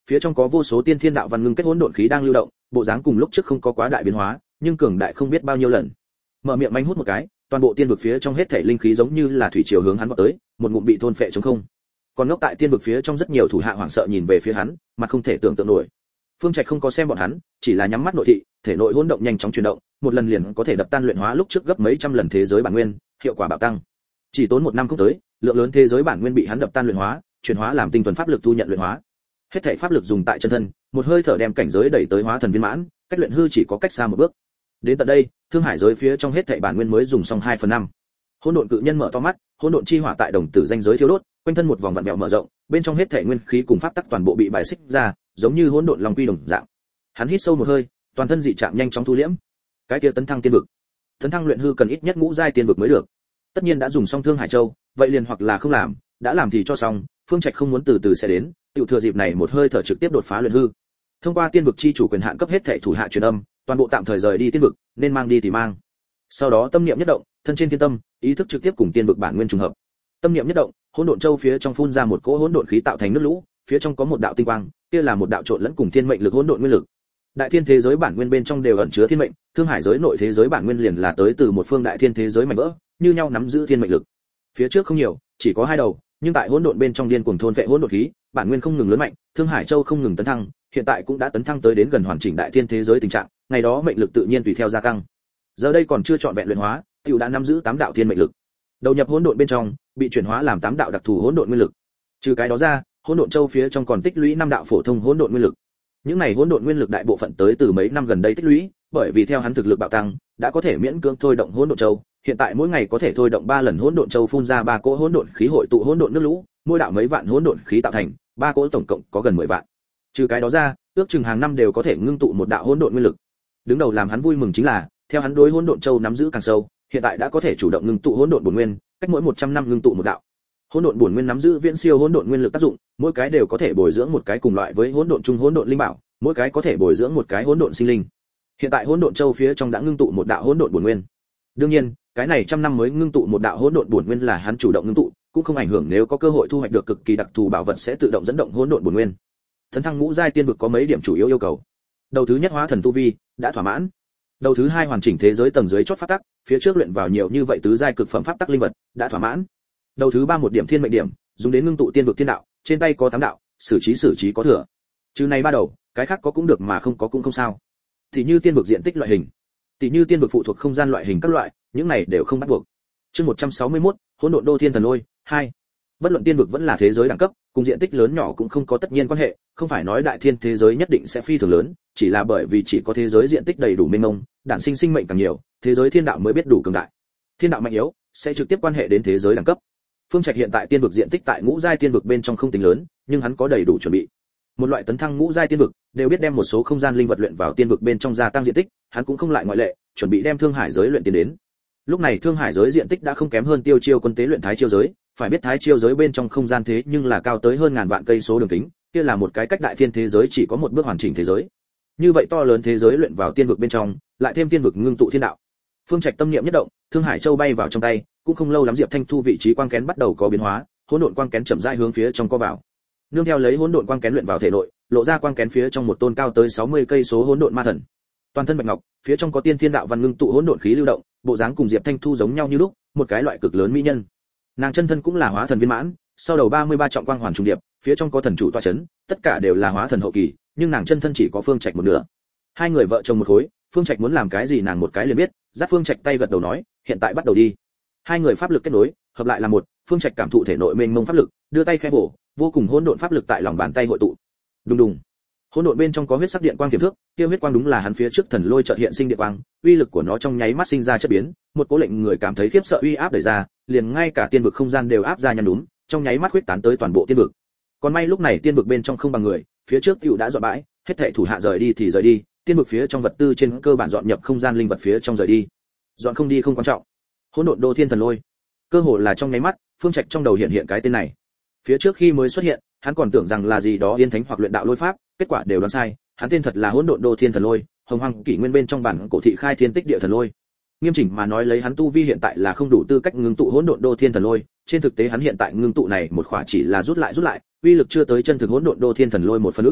phía trong có vô số tiên thiên đạo văn ngưng kết hỗn độn khí đang lưu động, bộ dáng cùng lúc trước không có quá đại biến hóa, nhưng cường đại không biết bao nhiêu lần. Mở miệng manh hút một cái, toàn bộ tiên vực phía trong hết thảy linh khí giống như là thủy triều hướng hắn vọt tới, một ngụm bị thôn phệ trống không. Còn ngốc tại tiên vực phía trong rất nhiều thủ hạ hoảng sợ nhìn về phía hắn, mặt không thể tưởng tượng nổi. Phương Trạch không có xem bọn hắn, chỉ là nhắm mắt nội thị, thể nội hỗn động nhanh chóng chuyển động, một lần liền có thể đập tan luyện hóa lúc trước gấp mấy trăm lần thế giới bản nguyên, hiệu quả bạo tăng. Chỉ tốn một năm không tới, lượng lớn thế giới bản nguyên bị hắn đập tan luyện hóa, chuyển hóa làm tinh thuần pháp lực thu nhận luyện hóa. Hết thảy pháp lực dùng tại chân thân, một hơi thở đem cảnh giới đẩy tới hóa thần viên mãn, cách luyện hư chỉ có cách xa một bước. Đến tận đây, thương hải giới phía trong hết thảy bản nguyên mới dùng xong hai phần năm. Hỗn độn cự nhân mở to mắt, hỗn độn chi hỏa tại đồng tử danh giới thiêu đốt, quanh thân một vòng vặn vẹo mở rộng, bên trong hết thảy nguyên khí cùng pháp tắc toàn bộ bị bài xích ra, giống như hỗn độn long quy đồng dạng. Hắn hít sâu một hơi, toàn thân dị trạng nhanh chóng thu liễm. Cái kia tấn thăng tiên vực, tấn thăng luyện hư cần ít nhất ngũ giai tiên vực mới được. Tất nhiên đã dùng xong Thương Hải Châu, vậy liền hoặc là không làm, đã làm thì cho xong, Phương Trạch không muốn từ từ sẽ đến, tiểu thừa dịp này một hơi thở trực tiếp đột phá luyện hư. Thông qua tiên vực chi chủ quyền hạn cấp hết thảy thủ hạ truyền âm, toàn bộ tạm thời rời đi tiên vực, nên mang đi thì mang. Sau đó tâm niệm nhất động, thân trên thiên tâm, ý thức trực tiếp cùng tiên vực bản nguyên trùng hợp. Tâm niệm nhất động, hỗn độn châu phía trong phun ra một cỗ hỗn độn khí tạo thành nước lũ, phía trong có một đạo tinh quang, kia là một đạo trộn lẫn cùng thiên mệnh lực hỗn độn nguyên lực. Đại thiên thế giới bản nguyên bên trong đều ẩn chứa thiên mệnh, thương hải giới nội thế giới bản nguyên liền là tới từ một phương đại thiên thế giới mảnh vỡ, như nhau nắm giữ thiên mệnh lực. Phía trước không nhiều, chỉ có hai đầu, nhưng tại hỗn độn bên trong điên cuồng thôn phệ hỗn độn khí, bản nguyên không ngừng lớn mạnh, thương hải châu không ngừng tấn thăng, hiện tại cũng đã tấn thăng tới đến gần hoàn chỉnh đại thiên thế giới tình trạng, ngày đó mệnh lực tự nhiên tùy theo gia tăng. Giờ đây còn chưa chọn vẹn luyện hóa, tiểu đã nắm giữ tám đạo thiên mệnh lực. Đầu nhập hỗn độn bên trong, bị chuyển hóa làm tám đạo đặc thù hỗn độn nguyên lực. Trừ cái đó ra, hỗn độn châu phía trong còn tích lũy năm đạo phổ thông hỗn độn nguyên lực. Những này hỗn độn nguyên lực đại bộ phận tới từ mấy năm gần đây tích lũy, bởi vì theo hắn thực lực bạo tăng, đã có thể miễn cưỡng thôi động hỗn độn châu, hiện tại mỗi ngày có thể thôi động ba lần hỗn độn châu phun ra ba cỗ hỗn độn khí hội tụ hỗn độn nước lũ, mỗi đạo mấy vạn hỗn độn khí tạo thành, ba cỗ tổng cộng có gần mười vạn. Trừ cái đó ra, ước chừng hàng năm đều có thể ngưng tụ một đạo hỗn độn nguyên lực. Đứng đầu làm hắn vui mừng chính là, theo hắn đối hỗn độn châu nắm giữ càng sâu, hiện tại đã có thể chủ động ngưng tụ hỗn độn bổn nguyên, cách mỗi một trăm năm ngưng tụ một đạo. Hỗn độn bổn nguyên nắm giữ viễn siêu hỗn độn nguyên lực tác dụng, mỗi cái đều có thể bồi dưỡng một cái cùng loại với hỗn độn trung hỗn độn linh bảo, mỗi cái có thể bồi dưỡng một cái hỗn độn sinh linh. Hiện tại hỗn độn châu phía trong đã ngưng tụ một đạo hỗn độn bổn nguyên. Đương nhiên, cái này trăm năm mới ngưng tụ một đạo hỗn độn bổn nguyên là hắn chủ động ngưng tụ, cũng không ảnh hưởng nếu có cơ hội thu hoạch được cực kỳ đặc thù bảo vật sẽ tự động dẫn động hỗn độn bổn nguyên. Tấn thăng ngũ giai tiên vực có mấy điểm chủ yếu yêu cầu. Đầu thứ nhất hóa thần tu vi đã thỏa mãn. Đầu thứ hai hoàn chỉnh thế giới tầng dưới chót pháp tắc, phía trước luyện vào nhiều như vậy tứ giai cực phẩm pháp tắc linh vật, đã thỏa mãn. Đầu thứ ba một điểm thiên mệnh điểm, dùng đến ngưng tụ tiên vực thiên đạo, trên tay có tám đạo, xử trí xử trí có thừa. Chứ này ba đầu, cái khác có cũng được mà không có cũng không sao. Thì như tiên vực diện tích loại hình, tỷ như tiên vực phụ thuộc không gian loại hình các loại, những này đều không bắt buộc. Chương một trăm sáu mươi mốt, Hỗn độn đô thiên thần lôi hai. Bất luận tiên vực vẫn là thế giới đẳng cấp, cùng diện tích lớn nhỏ cũng không có tất nhiên quan hệ, không phải nói đại thiên thế giới nhất định sẽ phi thường lớn, chỉ là bởi vì chỉ có thế giới diện tích đầy đủ mênh mông, đản sinh sinh mệnh càng nhiều, thế giới thiên đạo mới biết đủ cường đại. Thiên đạo mạnh yếu sẽ trực tiếp quan hệ đến thế giới đẳng cấp. Phương Trạch hiện tại tiên vực diện tích tại ngũ giai tiên vực bên trong không tính lớn, nhưng hắn có đầy đủ chuẩn bị. Một loại tấn thăng ngũ giai tiên vực, đều biết đem một số không gian linh vật luyện vào tiên vực bên trong gia tăng diện tích, hắn cũng không lại ngoại lệ, chuẩn bị đem Thương Hải giới luyện tiến đến. Lúc này Thương Hải giới diện tích đã không kém hơn Tiêu Chiêu quân tế luyện Thái Chiêu giới, phải biết Thái Chiêu giới bên trong không gian thế nhưng là cao tới hơn ngàn vạn cây số đường kính, kia là một cái cách đại thiên thế giới chỉ có một bước hoàn chỉnh thế giới. Như vậy to lớn thế giới luyện vào tiên vực bên trong, lại thêm tiên vực ngưng tụ thiên đạo. Phương Trạch tâm niệm nhất động, Thương Hải Châu bay vào trong tay, cũng không lâu lắm Diệp Thanh Thu vị trí quang kén bắt đầu có biến hóa, hỗn độn quang kén chậm rãi hướng phía trong co vào. Nương theo lấy hỗn độn quang kén luyện vào thể nội, lộ ra quang kén phía trong một tôn cao tới sáu mươi cây số hỗn độn ma thần. Toàn thân bạch ngọc, phía trong có tiên thiên đạo văn ngưng tụ hỗn độn khí lưu động, bộ dáng cùng Diệp Thanh Thu giống nhau như lúc, một cái loại cực lớn mỹ nhân. Nàng chân thân cũng là hóa thần viên mãn, sau đầu ba mươi ba trọng quang hoàn trùng điệp, phía trong có thần chủ tọa chấn, tất cả đều là hóa thần hậu kỳ, nhưng nàng chân thân chỉ có Phương Trạch một nửa. Hai người vợ chồng một khối, Phương Trạch muốn làm cái gì nàng một cái liền biết, dắt Phương Trạch tay gật đầu nói, hiện tại bắt đầu đi. Hai người pháp lực kết nối, hợp lại là một, Phương Trạch cảm thụ thể nội mênh mông pháp lực, đưa tay khẽ vỗ, vô cùng hỗn độn pháp lực tại lòng bàn tay hội tụ. Đùng đùng. Hỗn độn bên trong có huyết sắc điện quang tiềm thước, kia huyết quang đúng là hắn phía trước thần lôi chợt hiện sinh điện quang, uy lực của nó trong nháy mắt sinh ra chất biến, một cố lệnh người cảm thấy khiếp sợ uy áp đẩy ra, liền ngay cả tiên vực không gian đều áp ra nhăn núm, trong nháy mắt huyết tán tới toàn bộ tiên vực. Còn may lúc này tiên vực bên trong không bằng người, phía trước tiểu đã dọn bãi, hết thảy thủ hạ rời đi thì rời đi, tiên vực phía trong vật tư trên cơ bản dọn nhập không gian linh vật phía trong rời đi. Dọn không đi không quan trọng. Hỗn độn đô thiên thần lôi, cơ hồ là trong nháy mắt, Phương Trạch trong đầu hiện hiện cái tên này. Phía trước khi mới xuất hiện, hắn còn tưởng rằng là gì đó yên thánh hoặc luyện đạo lôi pháp, kết quả đều đoán sai, hắn tên thật là hỗn độn đô thiên thần lôi, hồng hoang kỷ nguyên bên trong bản cổ thị khai thiên tích địa thần lôi. Nghiêm chỉnh mà nói lấy hắn tu vi hiện tại là không đủ tư cách ngưng tụ hỗn độn đô thiên thần lôi, trên thực tế hắn hiện tại ngưng tụ này một khỏa chỉ là rút lại rút lại, uy lực chưa tới chân thực hỗn độn đô thiên thần lôi một phần ức,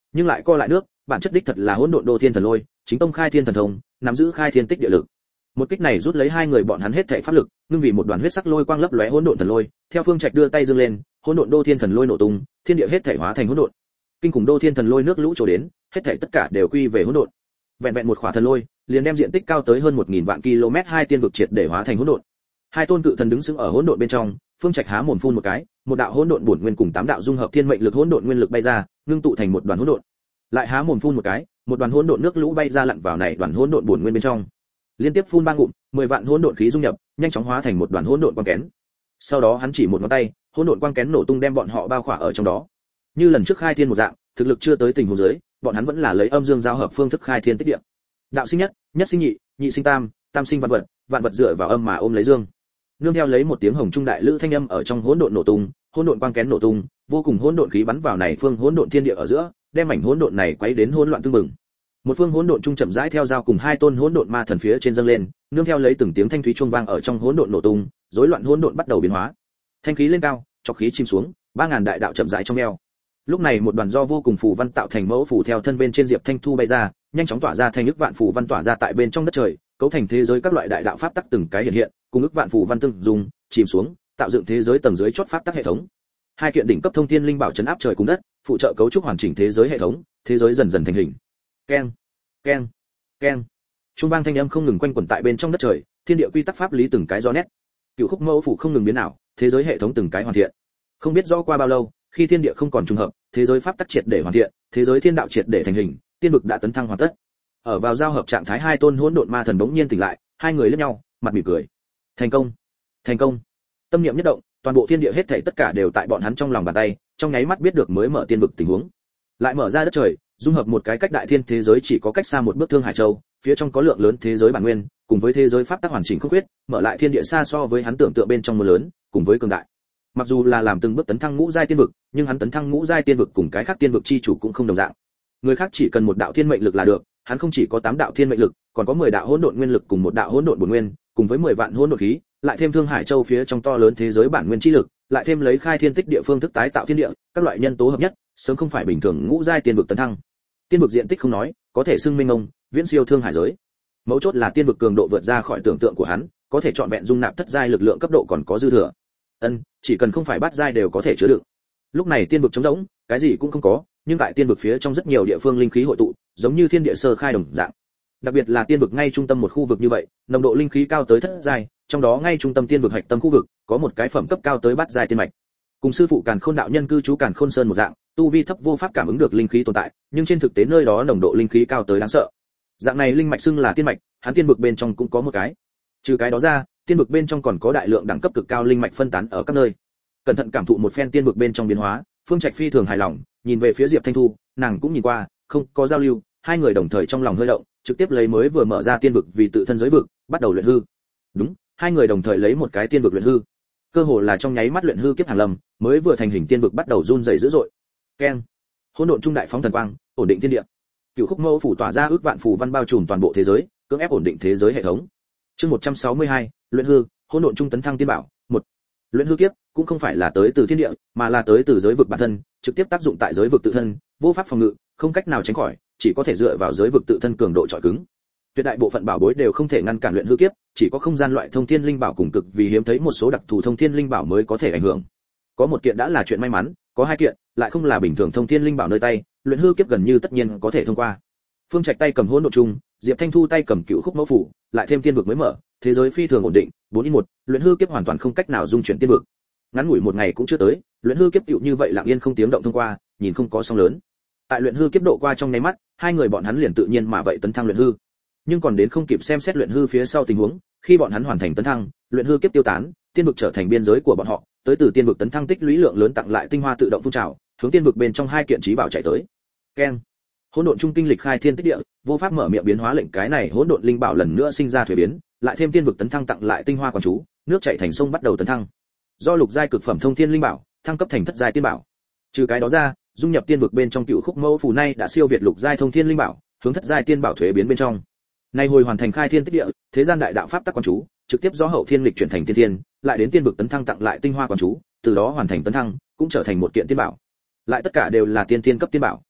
nhưng lại co lại nước, bản chất đích thật là hỗn độn đô thiên thần lôi, chính tông khai thiên thần thông, nắm giữ khai thiên tích địa lực. Một kích này rút lấy hai người bọn hắn hết thảy pháp lực, ngưng vì một đoàn huyết sắc lôi quang lấp lóe hỗn độn thần lôi, theo Phương Trạch đưa tay giương lên, hỗn độn đô thiên thần lôi nổ tung, thiên địa hết thảy hóa thành hỗn độn. Kinh khủng đô thiên thần lôi nước lũ trổ đến, hết thảy tất cả đều quy về hỗn độn. Vẹn vẹn một khỏa thần lôi, liền đem diện tích cao tới hơn một nghìn vạn km hai tiên vực triệt để hóa thành hỗn độn. Hai tôn cự thần đứng sững ở hỗn độn bên trong, Phương Trạch há mồm phun một cái, một đạo hỗn độn bổn nguyên cùng tám đạo dung hợp thiên mệnh lực hỗn độn nguyên lực bay ra, ngưng tụ thành một đoàn hỗn độn. Lại há mồm phun một cái, một đoàn hỗn độn nước lũ bay ra lặn vào này đoàn hỗn độn bổn nguyên bên trong. Liên tiếp phun ba ngụm, mười vạn hỗn độn khí dung nhập, nhanh chóng hóa thành một đoàn hỗn độn quang kén. Sau đó hắn chỉ một ngón tay, hỗn độn quang kén nổ tung đem bọn họ bao khỏa ở trong đó. Như lần trước khai thiên một dạng, thực lực chưa tới tình huống dưới, bọn hắn vẫn là lấy âm dương giao hợp phương thức khai thiên tích địa. Đạo sinh nhất, nhất sinh nhị, nhị sinh tam, tam sinh vạn vật, vạn vật dựa vào âm mà ôm lấy dương. Nương theo lấy một tiếng hồng trung đại lữ thanh âm ở trong hỗn độn nổ tung, hỗn độn quang kén nổ tung, vô cùng hỗn độn khí bắn vào này phương hỗn độn thiên địa ở giữa, đem mảnh hỗn độn này quấy đến hỗn loạn tương mừng. Một phương hỗn độn trung chậm rãi theo giao cùng hai tôn hỗn độn ma thần phía trên dâng lên, nương theo lấy từng tiếng thanh thúy chuông vang ở trong hỗn độn nổ tung, rối loạn hỗn độn bắt đầu biến hóa. Thanh khí lên cao, chọc khí chìm xuống, ba ngàn đại đạo chậm rãi trong eo. Lúc này một đoàn do vô cùng phù văn tạo thành mẫu phù theo thân bên trên Diệp Thanh Thu bay ra, nhanh chóng tỏa ra thành ức vạn phù văn tỏa ra tại bên trong đất trời, cấu thành thế giới các loại đại đạo pháp tắc từng cái hiện hiện, cùng ức vạn phù văn tương dùng, chìm xuống, tạo dựng thế giới tầng dưới chót pháp tắc hệ thống. Hai kiện đỉnh cấp thông thiên linh bảo trấn áp trời cùng đất, phụ trợ cấu trúc hoàn chỉnh thế giới hệ thống, thế giới dần dần thành hình. Keng, keng, keng. Trung vang thanh âm không ngừng quanh quẩn tại bên trong đất trời, thiên địa quy tắc pháp lý từng cái rõ nét. Cựu khúc mẫu phủ không ngừng biến ảo, thế giới hệ thống từng cái hoàn thiện. Không biết rõ qua bao lâu, khi thiên địa không còn trùng hợp, thế giới pháp tắc triệt để hoàn thiện, thế giới thiên đạo triệt để thành hình, tiên vực đã tấn thăng hoàn tất. Ở vào giao hợp trạng thái hai tôn hỗn độn ma thần bỗng nhiên tỉnh lại, hai người liếc nhau, mặt mỉm cười. Thành công, thành công. Tâm niệm nhất động, toàn bộ thiên địa hết thảy tất cả đều tại bọn hắn trong lòng bàn tay, trong nháy mắt biết được mới mở tiên vực tình huống. Lại mở ra đất trời, dung hợp một cái cách đại thiên thế giới chỉ có cách xa một bước Thương Hải Châu, phía trong có lượng lớn thế giới bản nguyên, cùng với thế giới pháp tắc hoàn chỉnh không khuyết, mở lại thiên địa xa so với hắn tưởng tượng bên trong mưa lớn, cùng với cường đại. Mặc dù là làm từng bước tấn thăng ngũ giai tiên vực, nhưng hắn tấn thăng ngũ giai tiên vực cùng cái khác tiên vực chi chủ cũng không đồng dạng. Người khác chỉ cần một đạo thiên mệnh lực là được, hắn không chỉ có tám đạo thiên mệnh lực, còn có mười đạo hỗn độn nguyên lực cùng một đạo hỗn độn bổn nguyên, cùng với mười vạn hỗn độn khí, lại thêm Thương Hải Châu phía trong to lớn thế giới bản nguyên chi lực, lại thêm lấy khai thiên tích địa phương thức tái tạo thiên địa, các loại nhân tố hợp nhất, sớm không phải bình thường ngũ giai tiên vực tấn thăng. Tiên vực diện tích không nói, có thể xưng mênh mông, viễn siêu Thương Hải giới. Mấu chốt là tiên vực cường độ vượt ra khỏi tưởng tượng của hắn, có thể chọn vẹn dung nạp thất giai lực lượng cấp độ còn có dư thừa. Ân, chỉ cần không phải bát giai đều có thể chứa đựng. Lúc này tiên vực trống rỗng, cái gì cũng không có, nhưng tại tiên vực phía trong rất nhiều địa phương linh khí hội tụ, giống như thiên địa sơ khai đồng dạng. Đặc biệt là tiên vực ngay trung tâm một khu vực như vậy, nồng độ linh khí cao tới thất giai, trong đó ngay trung tâm tiên vực hạch tâm khu vực, có một cái phẩm cấp cao tới bát giai tiên mạch. Cùng sư phụ Càn Khôn đạo nhân cư trú Càn Khôn Sơn một dạng, tu vi thấp vô pháp cảm ứng được linh khí tồn tại, nhưng trên thực tế nơi đó nồng độ linh khí cao tới đáng sợ. Dạng này linh mạch xưng là tiên mạch, hắn tiên vực bên trong cũng có một cái. Trừ cái đó ra, tiên vực bên trong còn có đại lượng đẳng cấp cực cao linh mạch phân tán ở các nơi. Cẩn thận cảm thụ một phen tiên vực bên trong biến hóa, Phương Trạch phi thường hài lòng, nhìn về phía Diệp Thanh Thu, nàng cũng nhìn qua, không có giao lưu, hai người đồng thời trong lòng hơi động, trực tiếp lấy mới vừa mở ra tiên vực vì tự thân giới vực, bắt đầu luyện hư. Đúng, hai người đồng thời lấy một cái tiên vực luyện hư. Cơ hồ là trong nháy mắt luyện hư kiếp hàng lâm, mới vừa thành hình tiên vực bắt đầu run rẩy dữ dội. Keng. Hỗn độn trung đại phóng thần quang, ổn định thiên địa. Cửu khúc mẫu phủ tỏa ra ước vạn phù văn bao trùm toàn bộ thế giới, cưỡng ép ổn định thế giới hệ thống. Chương một trăm sáu mươi hai, luyện hư, hỗn độn trung tấn thăng tiên bảo. Một. Luyện hư kiếp cũng không phải là tới từ thiên địa, mà là tới từ giới vực bản thân, trực tiếp tác dụng tại giới vực tự thân, vô pháp phòng ngự, không cách nào tránh khỏi, chỉ có thể dựa vào giới vực tự thân cường độ trọi cứng. Tuyệt đại bộ phận bảo bối đều không thể ngăn cản luyện hư kiếp, chỉ có không gian loại thông thiên linh bảo cùng cực vì hiếm thấy một số đặc thù thông thiên linh bảo mới có thể ảnh hưởng. Có một kiện đã là chuyện may mắn, có hai kiện lại không là bình thường thông thiên linh bảo nơi tay, luyện hư kiếp gần như tất nhiên có thể thông qua. Phương Trạch tay cầm hỗn độn trung, Diệp Thanh Thu tay cầm cựu khúc mẫu phủ, lại thêm tiên vực mới mở, thế giới phi thường ổn định, bốn in một, luyện hư kiếp hoàn toàn không cách nào dung chuyển tiên vực. Ngắn ngủi một ngày cũng chưa tới, luyện hư kiếp tựu như vậy lặng yên không tiếng động thông qua, nhìn không có sóng lớn. Tại luyện hư kiếp độ qua trong nháy mắt, hai người bọn hắn liền tự nhiên mà vậy tấn thăng luyện hư. Nhưng còn đến không kịp xem xét luyện hư phía sau tình huống, khi bọn hắn hoàn thành tấn thăng, luyện hư kiếp tiêu tán, tiên vực trở thành biên giới của bọn họ, tới từ tiên vực tấn thăng tích lũy lượng lớn tặng lại tinh hoa tự động phun trào, hướng tiên vực bên trong hai kiện trí bảo chạy tới. Keng. Hỗn độn trung kinh lịch khai thiên tích địa, vô pháp mở miệng biến hóa lệnh cái này hỗn độn linh bảo lần nữa sinh ra thuế biến, lại thêm tiên vực tấn thăng tặng lại tinh hoa quán chú, nước chảy thành sông bắt đầu tấn thăng. Do lục giai cực phẩm thông thiên linh bảo, thăng cấp thành thất giai tiên bảo. Trừ cái đó ra, dung nhập tiên vực bên trong cựu khúc mẫu phù nay đã siêu việt lục giai thông thiên linh bảo, hướng thất giai tiên bảo thuế biến bên trong. Nay hồi hoàn thành khai thiên tích địa, thế gian đại đạo pháp tắc quán chú, trực tiếp do hậu thiên lịch chuyển thành tiên thiên, lại đến tiên vực tấn thăng tặng lại tinh hoa quán chú, từ đó hoàn thành tấn thăng, cũng trở thành một kiện tiên bảo. Lại tất cả đều là tiên thiên cấp tiên bảo.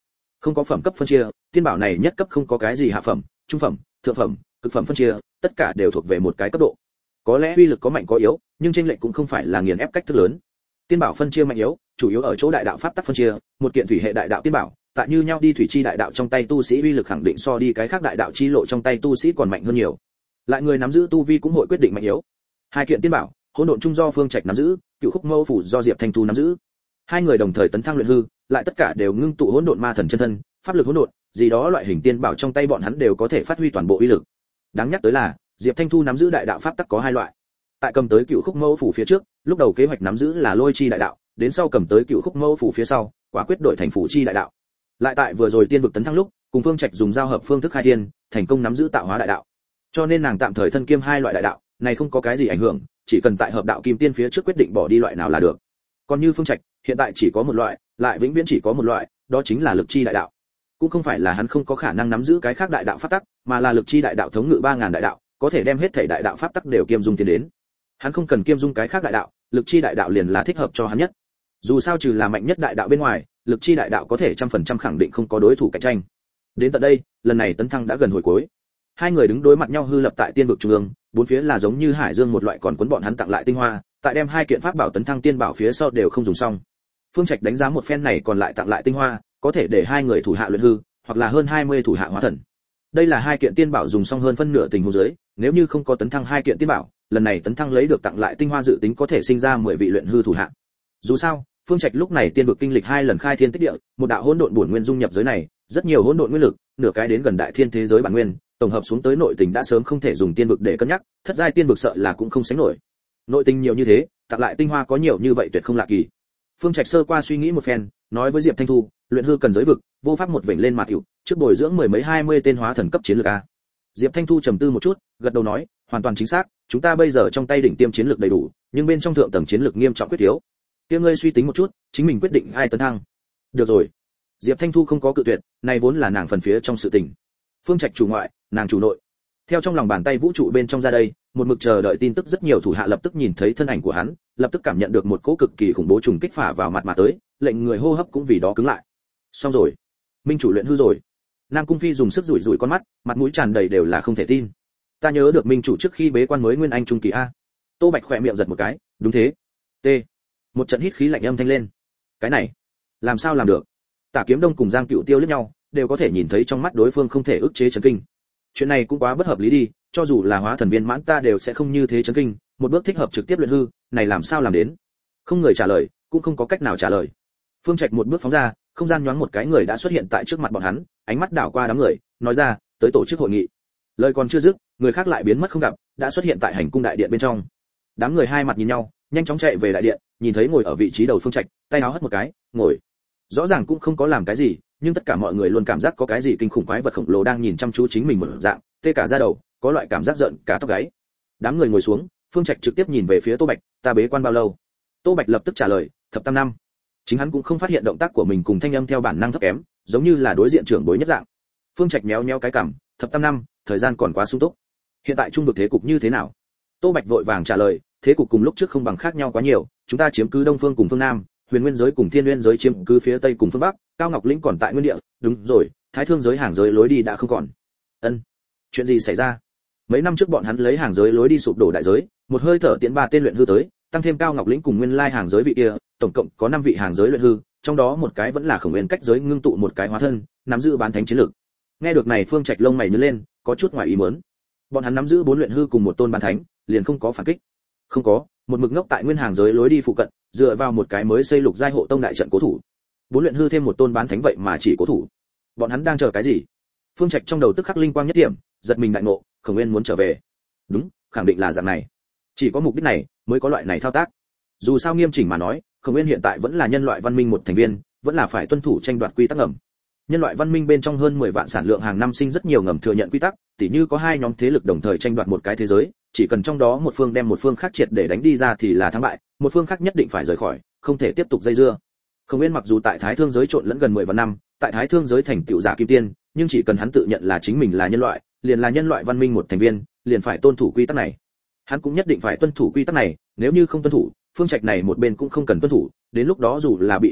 không có phẩm cấp phân chia, tiên bảo này nhất cấp không có cái gì hạ phẩm, trung phẩm, thượng phẩm, cực phẩm phân chia, tất cả đều thuộc về một cái cấp độ. Có lẽ uy lực có mạnh có yếu, nhưng chênh lệch cũng không phải là nghiền ép cách thức lớn. Tiên bảo phân chia mạnh yếu, chủ yếu ở chỗ đại đạo pháp tắc phân chia, một kiện thủy hệ đại đạo tiên bảo, tại như nhau đi thủy chi đại đạo trong tay tu sĩ uy lực khẳng định so đi cái khác đại đạo chi lộ trong tay tu sĩ còn mạnh hơn nhiều. Lại người nắm giữ tu vi cũng hội quyết định mạnh yếu. Hai kiện tiên bảo, hỗn độn trung do Phương Trạch nắm giữ, cựu khúc mâu phủ do Diệp Thanh Thu nắm giữ. Hai người đồng thời tấn thăng luyện hư, lại tất cả đều ngưng tụ hỗn độn ma thần chân thân, pháp lực hỗn độn, gì đó loại hình tiên bảo trong tay bọn hắn đều có thể phát huy toàn bộ uy lực. Đáng nhắc tới là, Diệp Thanh Thu nắm giữ đại đạo pháp tắc có hai loại. Tại cầm tới cựu khúc mâu phủ phía trước, lúc đầu kế hoạch nắm giữ là lôi chi đại đạo, đến sau cầm tới cựu khúc mâu phủ phía sau, quả quyết đổi thành phủ chi đại đạo. Lại tại vừa rồi tiên vực tấn thăng lúc, cùng Phương Trạch dùng giao hợp phương thức khai thiên, thành công nắm giữ tạo hóa đại đạo. Cho nên nàng tạm thời thân kiêm hai loại đại đạo, này không có cái gì ảnh hưởng, chỉ cần tại hợp đạo kim tiên phía trước quyết định bỏ đi loại nào là được. Còn như Phương Trạch, hiện tại chỉ có một loại, lại vĩnh viễn chỉ có một loại, đó chính là lực chi đại đạo. Cũng không phải là hắn không có khả năng nắm giữ cái khác đại đạo pháp tắc, mà là lực chi đại đạo thống ngự ba ngàn đại đạo, có thể đem hết thảy đại đạo pháp tắc đều kiêm dung tiến đến. Hắn không cần kiêm dung cái khác đại đạo, lực chi đại đạo liền là thích hợp cho hắn nhất. Dù sao trừ là mạnh nhất đại đạo bên ngoài, lực chi đại đạo có thể trăm phần trăm khẳng định không có đối thủ cạnh tranh. Đến tận đây, lần này tấn thăng đã gần hồi cuối. Hai người đứng đối mặt nhau hư lập tại tiên vực trung ương, bốn phía là giống như hải dương một loại còn cuốn bọn hắn tặng lại tinh hoa, tại đem hai kiện pháp bảo tấn thăng tiên bảo phía sau đều không dùng xong. Phương Trạch đánh giá một phen này còn lại tặng lại tinh hoa, có thể để hai người thủ hạ luyện hư, hoặc là hơn hai mươi thủ hạ hóa thần. Đây là hai kiện tiên bảo dùng xong hơn phân nửa tình huống dưới, nếu như không có tấn thăng hai kiện tiên bảo, lần này tấn thăng lấy được tặng lại tinh hoa dự tính có thể sinh ra mười vị luyện hư thủ hạ. Dù sao, Phương Trạch lúc này tiên vực kinh lịch hai lần khai thiên tích địa, một đạo hỗn độn bổn nguyên dung nhập giới này, rất nhiều hỗn độn nguyên lực, nửa cái đến gần đại thiên thế giới bản nguyên, tổng hợp xuống tới nội tình đã sớm không thể dùng tiên vực để cân nhắc, thất giai tiên vực sợ là cũng không sánh nổi. Nội tình nhiều như thế, tặng lại tinh hoa có nhiều như vậy tuyệt không lạ kỳ. Phương Trạch sơ qua suy nghĩ một phen, nói với Diệp Thanh Thu, luyện hư cần giới vực, vô pháp một vểnh lên mà tiểu, trước bồi dưỡng mười mấy hai mươi tên hóa thần cấp chiến lược a. Diệp Thanh Thu trầm tư một chút, gật đầu nói, hoàn toàn chính xác, chúng ta bây giờ trong tay đỉnh tiêm chiến lược đầy đủ, nhưng bên trong thượng tầng chiến lược nghiêm trọng quyết thiếu. Kia ngươi suy tính một chút, chính mình quyết định ai tấn thăng. Được rồi. Diệp Thanh Thu không có cự tuyệt, này vốn là nàng phần phía trong sự tình. Phương Trạch chủ ngoại, nàng chủ nội. Theo trong lòng bàn tay vũ trụ bên trong ra đây, một mực chờ đợi tin tức rất nhiều thủ hạ lập tức nhìn thấy thân ảnh của hắn, lập tức cảm nhận được một cỗ cực kỳ khủng bố trùng kích phả vào mặt mà tới, lệnh người hô hấp cũng vì đó cứng lại. Xong rồi, minh chủ luyện hư rồi. Nam Cung Phi dùng sức rủi rủi con mắt, mặt mũi tràn đầy đều là không thể tin. Ta nhớ được minh chủ trước khi bế quan mới nguyên anh trung kỳ a. Tô Bạch khỏe miệng giật một cái, đúng thế. T. Một trận hít khí lạnh âm thanh lên. Cái này, làm sao làm được? Tả Kiếm Đông cùng Giang Cựu Tiêu liếc nhau, đều có thể nhìn thấy trong mắt đối phương không thể ức chế chấn kinh. Chuyện này cũng quá bất hợp lý đi, cho dù là hóa thần viên mãn ta đều sẽ không như thế chấn kinh, một bước thích hợp trực tiếp luyện hư, này làm sao làm đến? Không người trả lời, cũng không có cách nào trả lời. Phương Trạch một bước phóng ra, không gian nhoáng một cái người đã xuất hiện tại trước mặt bọn hắn, ánh mắt đảo qua đám người, nói ra, tới tổ chức hội nghị. Lời còn chưa dứt, người khác lại biến mất không gặp, đã xuất hiện tại hành cung đại điện bên trong. Đám người hai mặt nhìn nhau, nhanh chóng chạy về đại điện, nhìn thấy ngồi ở vị trí đầu Phương Trạch, tay áo hất một cái, ngồi. Rõ ràng cũng không có làm cái gì, nhưng tất cả mọi người luôn cảm giác có cái gì kinh khủng quái vật khổng lồ đang nhìn chăm chú chính mình một dạng, tê cả da đầu, có loại cảm giác giận cả tóc gáy. Đám người ngồi xuống, Phương Trạch trực tiếp nhìn về phía Tô Bạch, ta bế quan bao lâu? Tô Bạch lập tức trả lời, thập tam năm. Chính hắn cũng không phát hiện động tác của mình cùng thanh âm theo bản năng thấp kém, giống như là đối diện trưởng bối nhất dạng. Phương Trạch méo méo cái cằm, thập tam năm, thời gian còn quá sung túc. Hiện tại trung vực thế cục như thế nào? Tô Bạch vội vàng trả lời, thế cục cùng lúc trước không bằng khác nhau quá nhiều, chúng ta chiếm cứ đông phương cùng phương nam, huyền nguyên giới cùng thiên nguyên giới chiếm cứ phía tây cùng phương bắc, cao ngọc lĩnh còn tại nguyên địa, đúng rồi, thái thương giới hàng giới lối đi đã không còn. Ân, chuyện gì xảy ra? Mấy năm trước bọn hắn lấy hàng giới lối đi sụp đổ đại giới, một hơi thở tiễn ba tên luyện hư tới, tăng thêm cao ngọc lĩnh cùng nguyên lai hàng giới vị kia, tổng cộng có năm vị hàng giới luyện hư, trong đó một cái vẫn là khổng nguyên cách giới ngưng tụ một cái hóa thân, nắm giữ bán thánh chiến lực. Nghe được này Phương Trạch lông mày nhướng lên, có chút ngoài ý muốn. Bọn hắn nắm giữ bốn luyện hư cùng một tôn bán thánh, liền không có phản kích. Không có, một mực ngốc tại nguyên hàng giới lối đi phụ cận, dựa vào một cái mới xây lục giai hộ tông đại trận cố thủ. Bốn luyện hư thêm một tôn bán thánh vậy mà chỉ cố thủ. Bọn hắn đang chờ cái gì? Phương Trạch trong đầu tức khắc linh quang nhất điểm, giật mình đại ngộ, Khổng Nguyên muốn trở về. Đúng, khẳng định là dạng này. Chỉ có mục đích này mới có loại này thao tác. Dù sao nghiêm chỉnh mà nói, Khổng Nguyên hiện tại vẫn là nhân loại văn minh một thành viên, vẫn là phải tuân thủ tranh đoạt quy tắc ngầm. Nhân loại văn minh bên trong hơn mười vạn sản lượng hàng năm sinh rất nhiều ngầm thừa nhận quy tắc, tỉ như có hai nhóm thế lực đồng thời tranh đoạt một cái thế giới, chỉ cần trong đó một phương đem một phương khác triệt để đánh đi ra thì là thắng bại, một phương khác nhất định phải rời khỏi, không thể tiếp tục dây dưa. Khổng Nguyên mặc dù tại Thái Thương giới trộn lẫn gần mười vạn năm, tại Thái Thương giới thành tựu giả kim tiên, nhưng chỉ cần hắn tự nhận là chính mình là nhân loại, liền là nhân loại văn minh một thành viên, liền phải tuân thủ quy tắc này. Hắn cũng nhất định phải tuân thủ quy tắc này, nếu như không tuân thủ, Phương Trạch này một bên cũng không cần tuân thủ, đến lúc đó dù là bị đánh bại,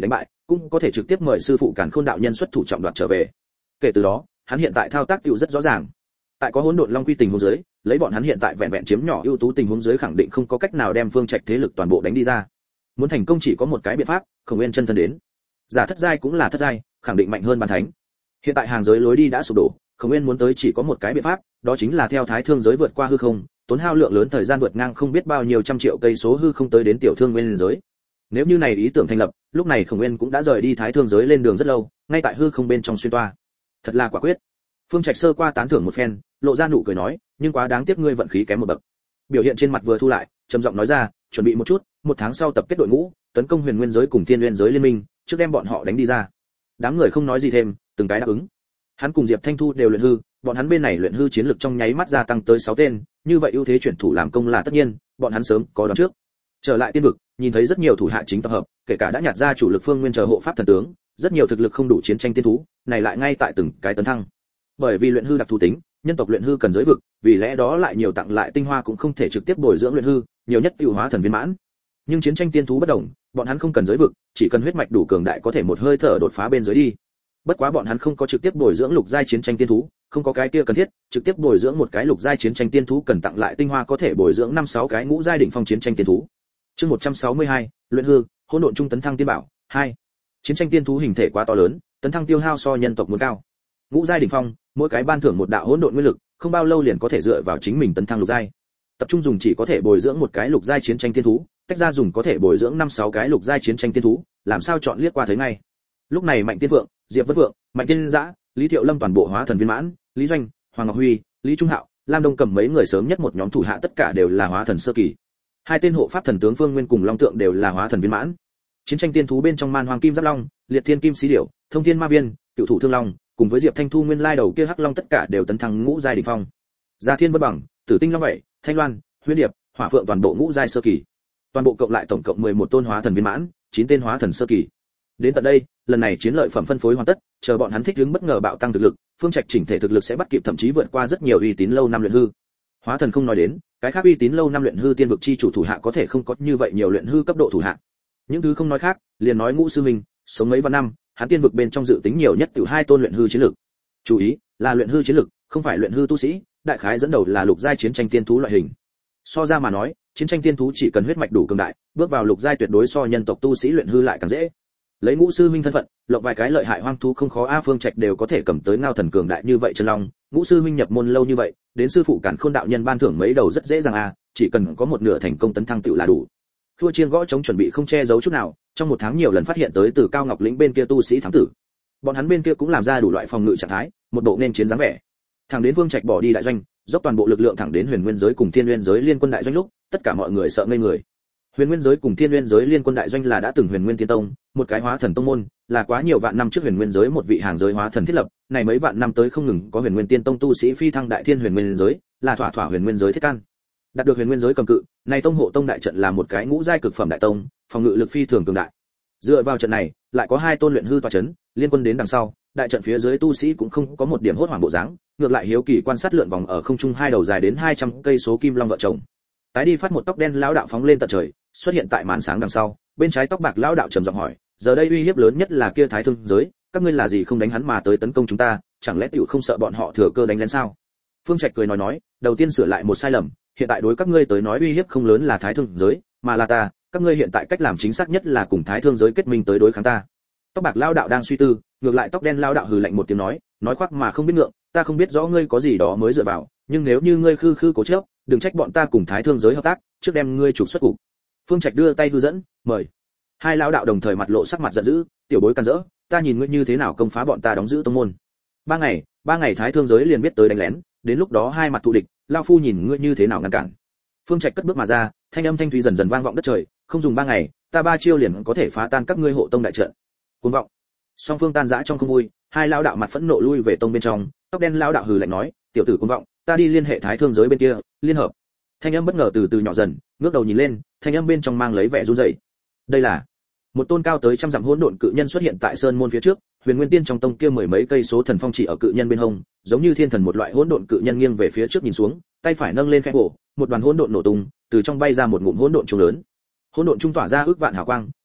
cũng có thể trực tiếp mời sư phụ Càn Khôn đạo nhân xuất thủ trọng đoạt trở về. Kể từ đó, hắn hiện tại thao tác tiêu rất rõ ràng. Tại có hỗn độn long quy tình huống dưới, lấy bọn hắn hiện tại vẹn vẹn chiếm nhỏ ưu tú tình huống dưới khẳng định không có cách nào đem Phương Trạch thế lực toàn bộ đánh đi ra. Muốn thành công chỉ có một cái biện pháp, Khổng Nguyên chân thân đến. Giả thất giai cũng là thất giai, khẳng định mạnh hơn bàn thánh. Hiện tại hàng giới lối đi đã sụp đổ, Khổng Nguyên muốn tới chỉ có một cái biện pháp, đó chính là theo Thái Thương giới vượt qua hư không, tốn hao lượng lớn thời gian vượt ngang không biết bao nhiêu trăm triệu cây số hư không tới đến tiểu thương nguyên giới. Nếu như này ý tưởng thành lập, lúc này Khổng Nguyên cũng đã rời đi Thái Thương giới lên đường rất lâu, ngay tại hư không bên trong xuyên toa. Thật là quả quyết. Phương Trạch sơ qua tán thưởng một phen, lộ ra nụ cười nói, nhưng quá đáng tiếc ngươi vận khí kém một bậc. Biểu hiện trên mặt vừa thu lại, trầm giọng nói ra, chuẩn bị một chút, một tháng sau tập kết đội ngũ, tấn công Huyền Nguyên giới cùng Thiên Nguyên giới liên minh, trước đem bọn họ đánh đi ra. Đám người không nói gì thêm, từng cái đáp ứng. Hắn cùng Diệp Thanh Thu đều luyện hư, bọn hắn bên này luyện hư chiến lực trong nháy mắt gia tăng tới sáu tên, như vậy ưu thế chuyển thủ làm công là tất nhiên, bọn hắn sớm có đoán trước. Trở lại tiên vực, nhìn thấy rất nhiều thủ hạ chính tập hợp, kể cả đã nhặt ra chủ lực Phương Nguyên chờ hộ pháp thần tướng, rất nhiều thực lực không đủ chiến tranh tiên thú, này lại ngay tại từng cái tấn thăng. Bởi vì luyện hư đặc thù tính, nhân tộc luyện hư cần giới vực, vì lẽ đó lại nhiều tặng lại tinh hoa cũng không thể trực tiếp bồi dưỡng luyện hư, nhiều nhất tiêu hóa thần viên mãn. Nhưng chiến tranh tiên thú bất đồng, bọn hắn không cần giới vực, chỉ cần huyết mạch đủ cường đại có thể một hơi thở đột phá bên dưới đi. Bất quá bọn hắn không có trực tiếp bồi dưỡng lục giai chiến tranh tiên thú, không có cái kia cần thiết, trực tiếp bồi dưỡng một cái lục giai chiến tranh tiên thú cần tặng lại tinh hoa có thể bồi dưỡng năm sáu cái ngũ giai đỉnh phong chiến tranh tiên thú. Chương một trăm sáu mươi hai, luyện hư, hỗn độn trung tấn thăng tiên bảo, hai. Chiến tranh tiên thú hình thể quá to lớn, tấn thăng tiêu hao so nhân tộc muốn cao. Ngũ giai đỉnh phong, mỗi cái ban thưởng một đạo hỗn độn nguyên lực, không bao lâu liền có thể dựa vào chính mình tấn thăng lục giai. Tập trung dùng chỉ có thể bồi dưỡng một cái lục giai chiến tranh tiên thú, tách ra dùng có thể bồi dưỡng năm sáu cái lục giai chiến tranh tiên thú, làm sao chọn liếc qua thấy ngay. Lúc này Mạnh Tiên Vượng, Diệp Vân Vượng, Mạnh Tiên Dã, Lý Thiệu Lâm toàn bộ hóa thần viên mãn, Lý Doanh, Hoàng Ngọc Huy, Lý Trung Hạo, Lam Đông Cầm mấy người sớm nhất một nhóm thủ hạ tất cả đều là hóa thần sơ kỳ. Hai tên hộ pháp thần tướng Phương Nguyên cùng Long Tượng đều là hóa thần viên mãn. Chiến tranh tiên thú bên trong Man Hoàng Kim Giáp Long, Liệt Thiên Kim Xí Điểu, Thông Thiên Ma Viên, Cựu Thủ Thương Long, cùng với Diệp Thanh Thu nguyên lai đầu kia Hắc Long tất cả đều tấn thăng ngũ giai đỉnh phong. Gia Thiên Vân Bằng, Tử Tinh Long Bảy, Thanh Loan, Huyễn Điệp, Hỏa Phượng toàn bộ ngũ giai sơ kỳ. Toàn bộ cộng lại tổng cộng mười một tôn hóa thần viên mãn, chín tên hóa thần sơ kỳ. Đến tận đây, lần này chiến lợi phẩm phân phối hoàn tất, chờ bọn hắn thích ứng bất ngờ bạo tăng thực lực, Phương Trạch chỉnh thể thực lực sẽ bắt kịp thậm chí vượt qua rất nhiều uy tín lâu năm luyện hư. Hóa thần không nói đến, cái khác uy tín lâu năm luyện hư tiên vực chi chủ thủ hạ có thể không có như vậy nhiều luyện hư cấp độ thủ hạ. Những thứ không nói khác, liền nói Ngũ sư minh, sống mấy vạn năm, hắn tiên vực bên trong dự tính nhiều nhất từ hai tôn luyện hư chiến lực. Chú ý, là luyện hư chiến lực, không phải luyện hư tu sĩ, đại khái dẫn đầu là lục giai chiến tranh tiên thú loại hình. So ra mà nói, chiến tranh tiên thú chỉ cần huyết mạch đủ cường đại, bước vào lục giai tuyệt đối so nhân tộc tu sĩ luyện hư lại càng dễ. Lấy Ngũ sư minh thân phận, lộng vài cái lợi hại hoang thú không khó a. Phương Trạch đều có thể cầm tới ngao thần cường đại như vậy chân long, Ngũ sư minh nhập môn lâu như vậy, đến sư phụ Càn Khôn đạo nhân ban thưởng mấy đầu rất dễ dàng a, chỉ cần có một nửa thành công tấn thăng tựu là đủ. Thua chiên gõ chống chuẩn bị không che giấu chút nào, trong một tháng nhiều lần phát hiện tới từ Cao Ngọc lĩnh bên kia tu sĩ thám tử. Bọn hắn bên kia cũng làm ra đủ loại phòng ngự trạng thái, một bộ nên chiến dáng vẻ. Thẳng đến Phương Trạch bỏ đi đại doanh, dốc toàn bộ lực lượng thẳng đến Huyền Nguyên giới cùng Thiên Nguyên giới liên quân đại doanh lúc, tất cả mọi người sợ ngây người. Huyền Nguyên giới cùng Thiên Nguyên giới liên quân đại doanh là đã từng Huyền Nguyên Tiên Tông, một cái hóa thần tông môn, là quá nhiều vạn năm trước Huyền Nguyên giới một vị hàng giới hóa thần thiết lập, này mấy vạn năm tới không ngừng có Huyền Nguyên Tiên Tông tu sĩ phi thăng đại thiên Huyền Nguyên giới, là thỏa thỏa Huyền Nguyên giới thiết can. Đạt được Huyền Nguyên giới cầm cự, này tông hộ tông đại trận là một cái ngũ giai cực phẩm đại tông, phòng ngự lực phi thường cường đại. Dựa vào trận này, lại có hai tôn luyện hư tọa chấn, liên quân đến đằng sau, đại trận phía dưới tu sĩ cũng không có một điểm hốt hoảng bộ dáng, ngược lại hiếu kỳ quan sát lượn vòng ở không trung hai đầu dài đến hai trăm cây số kim long vợ chồng. Tái đi phát một tóc đen lão đạo phóng lên tận trời, xuất hiện tại màn sáng đằng sau, bên trái tóc bạc lão đạo trầm giọng hỏi, giờ đây uy hiếp lớn nhất là kia Thái Thương giới, các ngươi là gì không đánh hắn mà tới tấn công chúng ta, chẳng lẽ tiểu không sợ bọn họ thừa cơ đánh lén sao? Phương Trạch cười nói nói, đầu tiên sửa lại một sai lầm, hiện tại đối các ngươi tới nói uy hiếp không lớn là Thái Thương giới, mà là ta, các ngươi hiện tại cách làm chính xác nhất là cùng Thái Thương giới kết minh tới đối kháng ta. Tóc bạc lão đạo đang suy tư, ngược lại tóc đen lão đạo hừ lạnh một tiếng nói, nói khoác mà không biết ngượng, ta không biết rõ ngươi có gì đó mới dựa vào, nhưng nếu như ngươi khư khư cố chấp, đừng trách bọn ta cùng Thái Thương giới hợp tác, trước đem ngươi trục xuất cục. Phương Trạch đưa tay hư dẫn, mời. Hai lão đạo đồng thời mặt lộ sắc mặt giận dữ, tiểu bối can dỡ, ta nhìn ngươi như thế nào công phá bọn ta đóng giữ tông môn. Ba ngày, ba ngày Thái Thương giới liền biết tới đánh lén, đến lúc đó hai mặt thù địch, lão phu nhìn ngươi như thế nào ngăn cản. Phương Trạch cất bước mà ra, thanh âm thanh thúy dần dần vang vọng đất trời, không dùng ba ngày, ta ba chiêu liền có thể phá tan các ngươi hộ tông đại trận. Cuồng vọng. Song phương tan rã trong không vui, hai lão đạo mặt phẫn nộ lui về tông bên trong, tóc đen lão đạo hừ lạnh nói, tiểu tử cuồng vọng, ta đi liên hệ Thái Thương giới bên kia, liên hợp. Thanh âm bất ngờ từ từ nhỏ dần, ngước đầu nhìn lên, thanh âm bên trong mang lấy vẻ run rẩy. Đây là một tôn cao tới trăm dặm hỗn độn cự nhân xuất hiện tại sơn môn phía trước, Huyền Nguyên Tiên trong tông kia mười mấy cây số thần phong chỉ ở cự nhân bên hông, giống như thiên thần một loại hỗn độn cự nhân nghiêng về phía trước nhìn xuống, tay phải nâng lên khẽ cổ, một đoàn hỗn độn nổ tung, từ trong bay ra một ngụm hỗn độn trung lớn. Hỗn độn trung tỏa ra ước vạn hào quang,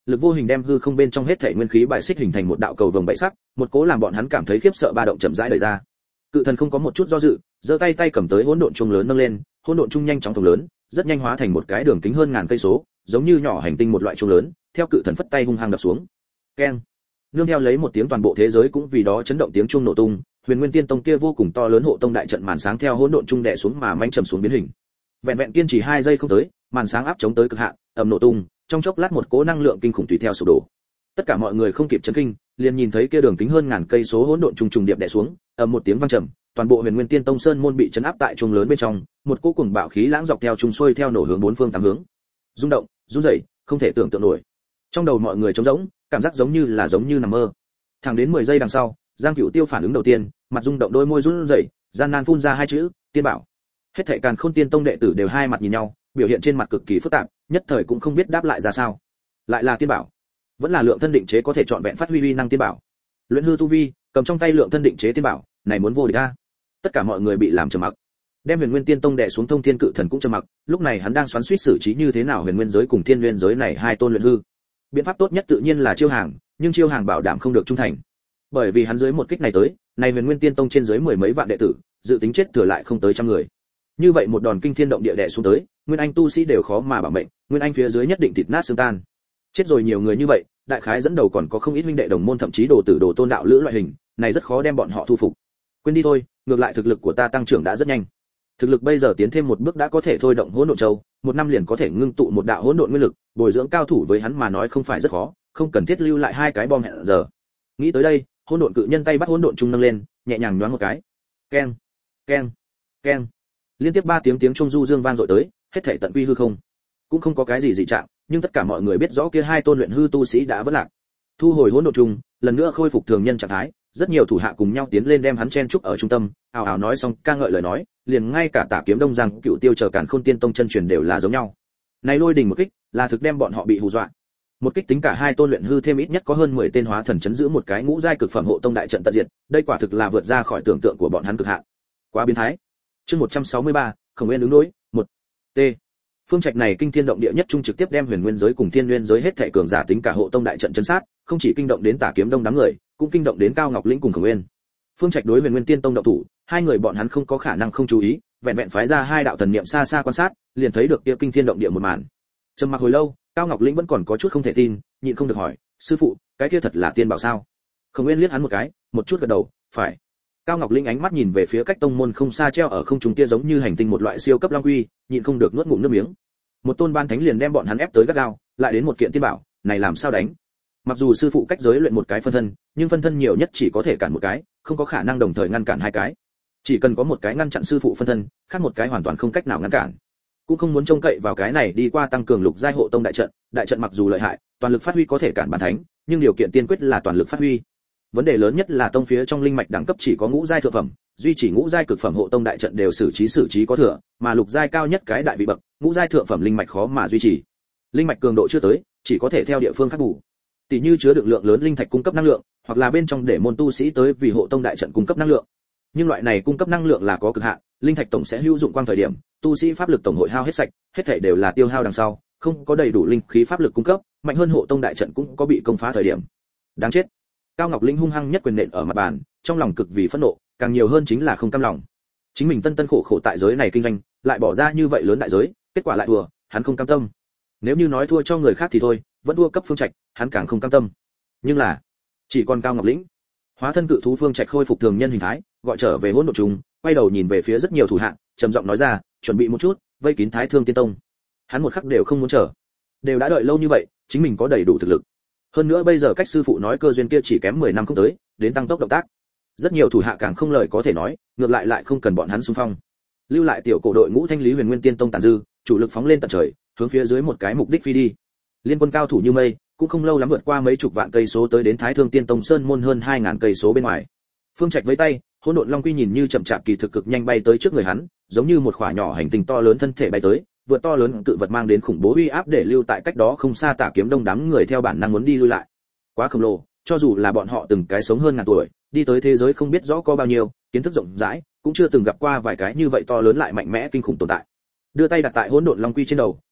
lực vô hình đem hư không bên trong hết thể nguyên khí bài xích hình thành một đạo cầu vồng bảy sắc, một cố làm bọn hắn cảm thấy khiếp sợ ba động chậm rãi đẩy ra. Cự thần không có một chút do dự, giơ tay tay cầm tới hỗn độn trung lớn nâng lên, hỗn độn trung nhanh chóng phồng lớn, rất nhanh hóa thành một cái đường kính hơn ngàn cây số, giống như nhỏ hành tinh một loại trung lớn, theo cự thần phất tay hung hăng đập xuống. Keng. Nương theo lấy một tiếng toàn bộ thế giới cũng vì đó chấn động tiếng chuông nổ tung, Huyền Nguyên Tiên Tông kia vô cùng to lớn hộ tông đại trận màn sáng theo hỗn độn trung đè xuống mà manh trầm xuống biến hình. Vẹn vẹn kiên trì hai giây không tới, màn sáng áp chống tới cực hạn, ầm nổ tung, trong chốc lát một cỗ năng lượng kinh khủng tùy theo sụp đổ. Tất cả mọi người không kịp chấn kinh, liền nhìn thấy kia đường kính hơn ngàn cây số hỗn độn trùng trùng điệp đè xuống, ầm một tiếng vang trầm, toàn bộ Huyền Nguyên Tiên Tông sơn môn bị chấn áp tại trung lớn bên trong, một cỗ cuồng bạo khí lãng dọc theo trung xuôi theo nổ hướng bốn phương tám hướng. Rung động, run rẩy, không thể tưởng tượng nổi. Trong đầu mọi người trống rỗng, cảm giác giống như là giống như nằm mơ. Thẳng đến mười giây đằng sau, Giang Cửu Tiêu phản ứng đầu tiên, mặt rung động đôi môi run rẩy, gian nan phun ra hai chữ, tiên bảo. Hết thảy Càn Khôn Tiên Tông đệ tử đều hai mặt nhìn nhau, biểu hiện trên mặt cực kỳ phức tạp, nhất thời cũng không biết đáp lại ra sao. Lại là tiên bảo, vẫn là lượng thân định chế có thể chọn vẹn phát huy uy năng tiên bảo. Luyện hư tu vi, cầm trong tay lượng thân định chế tiên bảo, này muốn vô địch a. Tất cả mọi người bị làm trầm mặc. Đem Huyền Nguyên Tiên Tông đè xuống Thông Thiên Cự Thần cũng trầm mặc, lúc này hắn đang xoắn xuýt xử trí như thế nào Huyền Nguyên giới cùng Thiên Nguyên giới này hai tôn luyện hư. Biện pháp tốt nhất tự nhiên là chiêu hàng, nhưng chiêu hàng bảo đảm không được trung thành. Bởi vì hắn dưới một kích này tới, này Huyền Nguyên Tiên Tông trên dưới mười mấy vạn đệ tử, dự tính chết thừa lại không tới trăm người. Như vậy một đòn kinh thiên động địa đè xuống tới, Nguyên Anh tu sĩ đều khó mà bảo mệnh, Nguyên Anh phía dưới nhất định thịt nát xương tan. Chết rồi nhiều người như vậy, đại khái dẫn đầu còn có không ít huynh đệ đồng môn thậm chí đồ tử đồ tôn đạo lữ loại hình, này rất khó đem bọn họ thu phục. Quên đi thôi, ngược lại thực lực của ta tăng trưởng đã rất nhanh. Thực lực bây giờ tiến thêm một bước đã có thể thôi động hỗn độn châu, một năm liền có thể ngưng tụ một đạo hỗn độn nguyên lực, bồi dưỡng cao thủ với hắn mà nói không phải rất khó, không cần thiết lưu lại hai cái bom hẹn giờ. Nghĩ tới đây, hỗn độn cự nhân tay bắt hỗn độn trung nâng lên, nhẹ nhàng nhoáng một cái. Keng, keng, keng. Liên tiếp ba tiếng tiếng trung du dương vang dội tới, hết thảy tận quy hư không. Cũng không có cái gì dị trạng, nhưng tất cả mọi người biết rõ kia hai tôn luyện hư tu sĩ đã vỡ lạc. Thu hồi hỗn độn trung, lần nữa khôi phục thường nhân trạng thái, rất nhiều thủ hạ cùng nhau tiến lên đem hắn chen trúc ở trung tâm, ào ào nói xong ca ngợi lời nói, liền ngay cả Tả Kiếm Đông Giang Cựu Tiêu chờ Càn Khôn Tiên Tông chân truyền đều là giống nhau. Này lôi đình một kích, là thực đem bọn họ bị hù dọa. Một kích tính cả hai tôn luyện hư thêm ít nhất có hơn mười tên hóa thần chấn giữ một cái ngũ giai cực phẩm hộ tông đại trận tận diệt, đây quả thực là vượt ra khỏi tưởng tượng của bọn hắn cực hạn. Quá biến thái. Chương một trăm sáu mươi ba, Khổng Nguyên ứng đối, một. T. Phương Trạch này kinh thiên động địa nhất trung trực tiếp đem Huyền Nguyên giới cùng Thiên Nguyên giới hết thảy cường giả tính cả hộ tông đại trận chấn sát, không chỉ kinh động đến Tả Kiếm Đông đám người, cũng kinh động đến Cao Ngọc Lĩnh cùng Khổng Nguyên. Phương Trạch đối Huyền Nguyên Tiên Tông động thủ, hai người bọn hắn không có khả năng không chú ý, vẹn vẹn phái ra hai đạo thần niệm xa xa quan sát, liền thấy được kia kinh thiên động địa một màn. Trầm mặc hồi lâu, Cao Ngọc Lĩnh vẫn còn có chút không thể tin, nhịn không được hỏi, sư phụ, cái kia thật là tiên bảo sao? Khổng Nguyên liếc hắn một cái, một chút gật đầu, phải. Cao Ngọc Lĩnh ánh mắt nhìn về phía cách tông môn không xa treo ở không trung kia giống như hành tinh một loại siêu cấp long quy, nhịn không được nuốt ngụm nước miếng. Một tôn ban thánh liền đem bọn hắn ép tới gắt gao, lại đến một kiện tiên bảo, này làm sao đánh? Mặc dù sư phụ cách giới luyện một cái phân thân, nhưng phân thân nhiều nhất chỉ có thể cản một cái, không có khả năng đồng thời ngăn cản hai cái. Chỉ cần có một cái ngăn chặn sư phụ phân thân, khác một cái hoàn toàn không cách nào ngăn cản. Cũng không muốn trông cậy vào cái này đi qua tăng cường lục giai hộ tông đại trận, đại trận mặc dù lợi hại, toàn lực phát huy có thể cản bản thánh, nhưng điều kiện tiên quyết là toàn lực phát huy. Vấn đề lớn nhất là tông phía trong linh mạch đẳng cấp chỉ có ngũ giai thượng phẩm, duy trì ngũ giai cực phẩm hộ tông đại trận đều xử trí xử trí có thừa, mà lục giai cao nhất cái đại vị bậc, ngũ giai thượng phẩm linh mạch khó mà duy trì. Linh mạch cường độ chưa tới, chỉ có thể theo địa phương khắc bù. Tỷ như chứa được lượng lớn linh thạch cung cấp năng lượng, hoặc là bên trong để môn tu sĩ tới vì hộ tông đại trận cung cấp năng lượng. Nhưng loại này cung cấp năng lượng là có cực hạn, linh thạch tổng sẽ hữu dụng quang thời điểm, tu sĩ pháp lực tổng hội hao hết sạch, hết thảy đều là tiêu hao đằng sau, không có đầy đủ linh khí pháp lực cung cấp, mạnh hơn hộ tông đại trận cũng có bị công phá thời điểm. Đáng chết. Cao Ngọc Linh hung hăng nhất quyền nện ở mặt bàn, trong lòng cực vì phẫn nộ, càng nhiều hơn chính là không cam lòng. Chính mình tân tân khổ khổ tại giới này kinh doanh, lại bỏ ra như vậy lớn đại giới, kết quả lại thua, hắn không cam tâm. Nếu như nói thua cho người khác thì thôi, vẫn thua cấp Phương Trạch, hắn càng không cam tâm. Nhưng là, chỉ còn Cao Ngọc Lĩnh. Hóa thân cự thú Phương Trạch khôi phục thường nhân hình thái, gọi trở về hỗn độn trùng, quay đầu nhìn về phía rất nhiều thủ hạ, trầm giọng nói ra, chuẩn bị một chút, vây kín Thái Thương Tiên Tông. Hắn một khắc đều không muốn chờ, đều đã đợi lâu như vậy, chính mình có đầy đủ thực lực. Hơn nữa bây giờ cách sư phụ nói cơ duyên kia chỉ kém mười năm không tới, đến tăng tốc động tác. Rất nhiều thủ hạ càng không lời có thể nói, ngược lại lại không cần bọn hắn xung phong. Lưu lại tiểu cổ đội ngũ thanh lý Huyền Nguyên Tiên Tông tàn dư, chủ lực phóng lên tận trời, hướng phía dưới một cái mục đích phi đi. Liên quân cao thủ như mây, cũng không lâu lắm vượt qua mấy chục vạn cây số tới đến Thái Thương Tiên Tông sơn môn hơn hai ngàn cây số bên ngoài. Phương Trạch với tay, hỗn độn long quy nhìn như chậm chạp kỳ thực cực nhanh bay tới trước người hắn, giống như một khỏa nhỏ hành tinh to lớn thân thể bay tới, vượt to lớn cự vật mang đến khủng bố uy áp để lưu tại cách đó không xa Tả Kiếm Đông đám người theo bản năng muốn đi lui lại. Quá khổng lồ, cho dù là bọn họ từng cái sống hơn ngàn tuổi, đi tới thế giới không biết rõ có bao nhiêu, kiến thức rộng rãi, cũng chưa từng gặp qua vài cái như vậy to lớn lại mạnh mẽ kinh khủng tồn tại. Đưa tay đặt tại hỗn độn long quy trên đầu,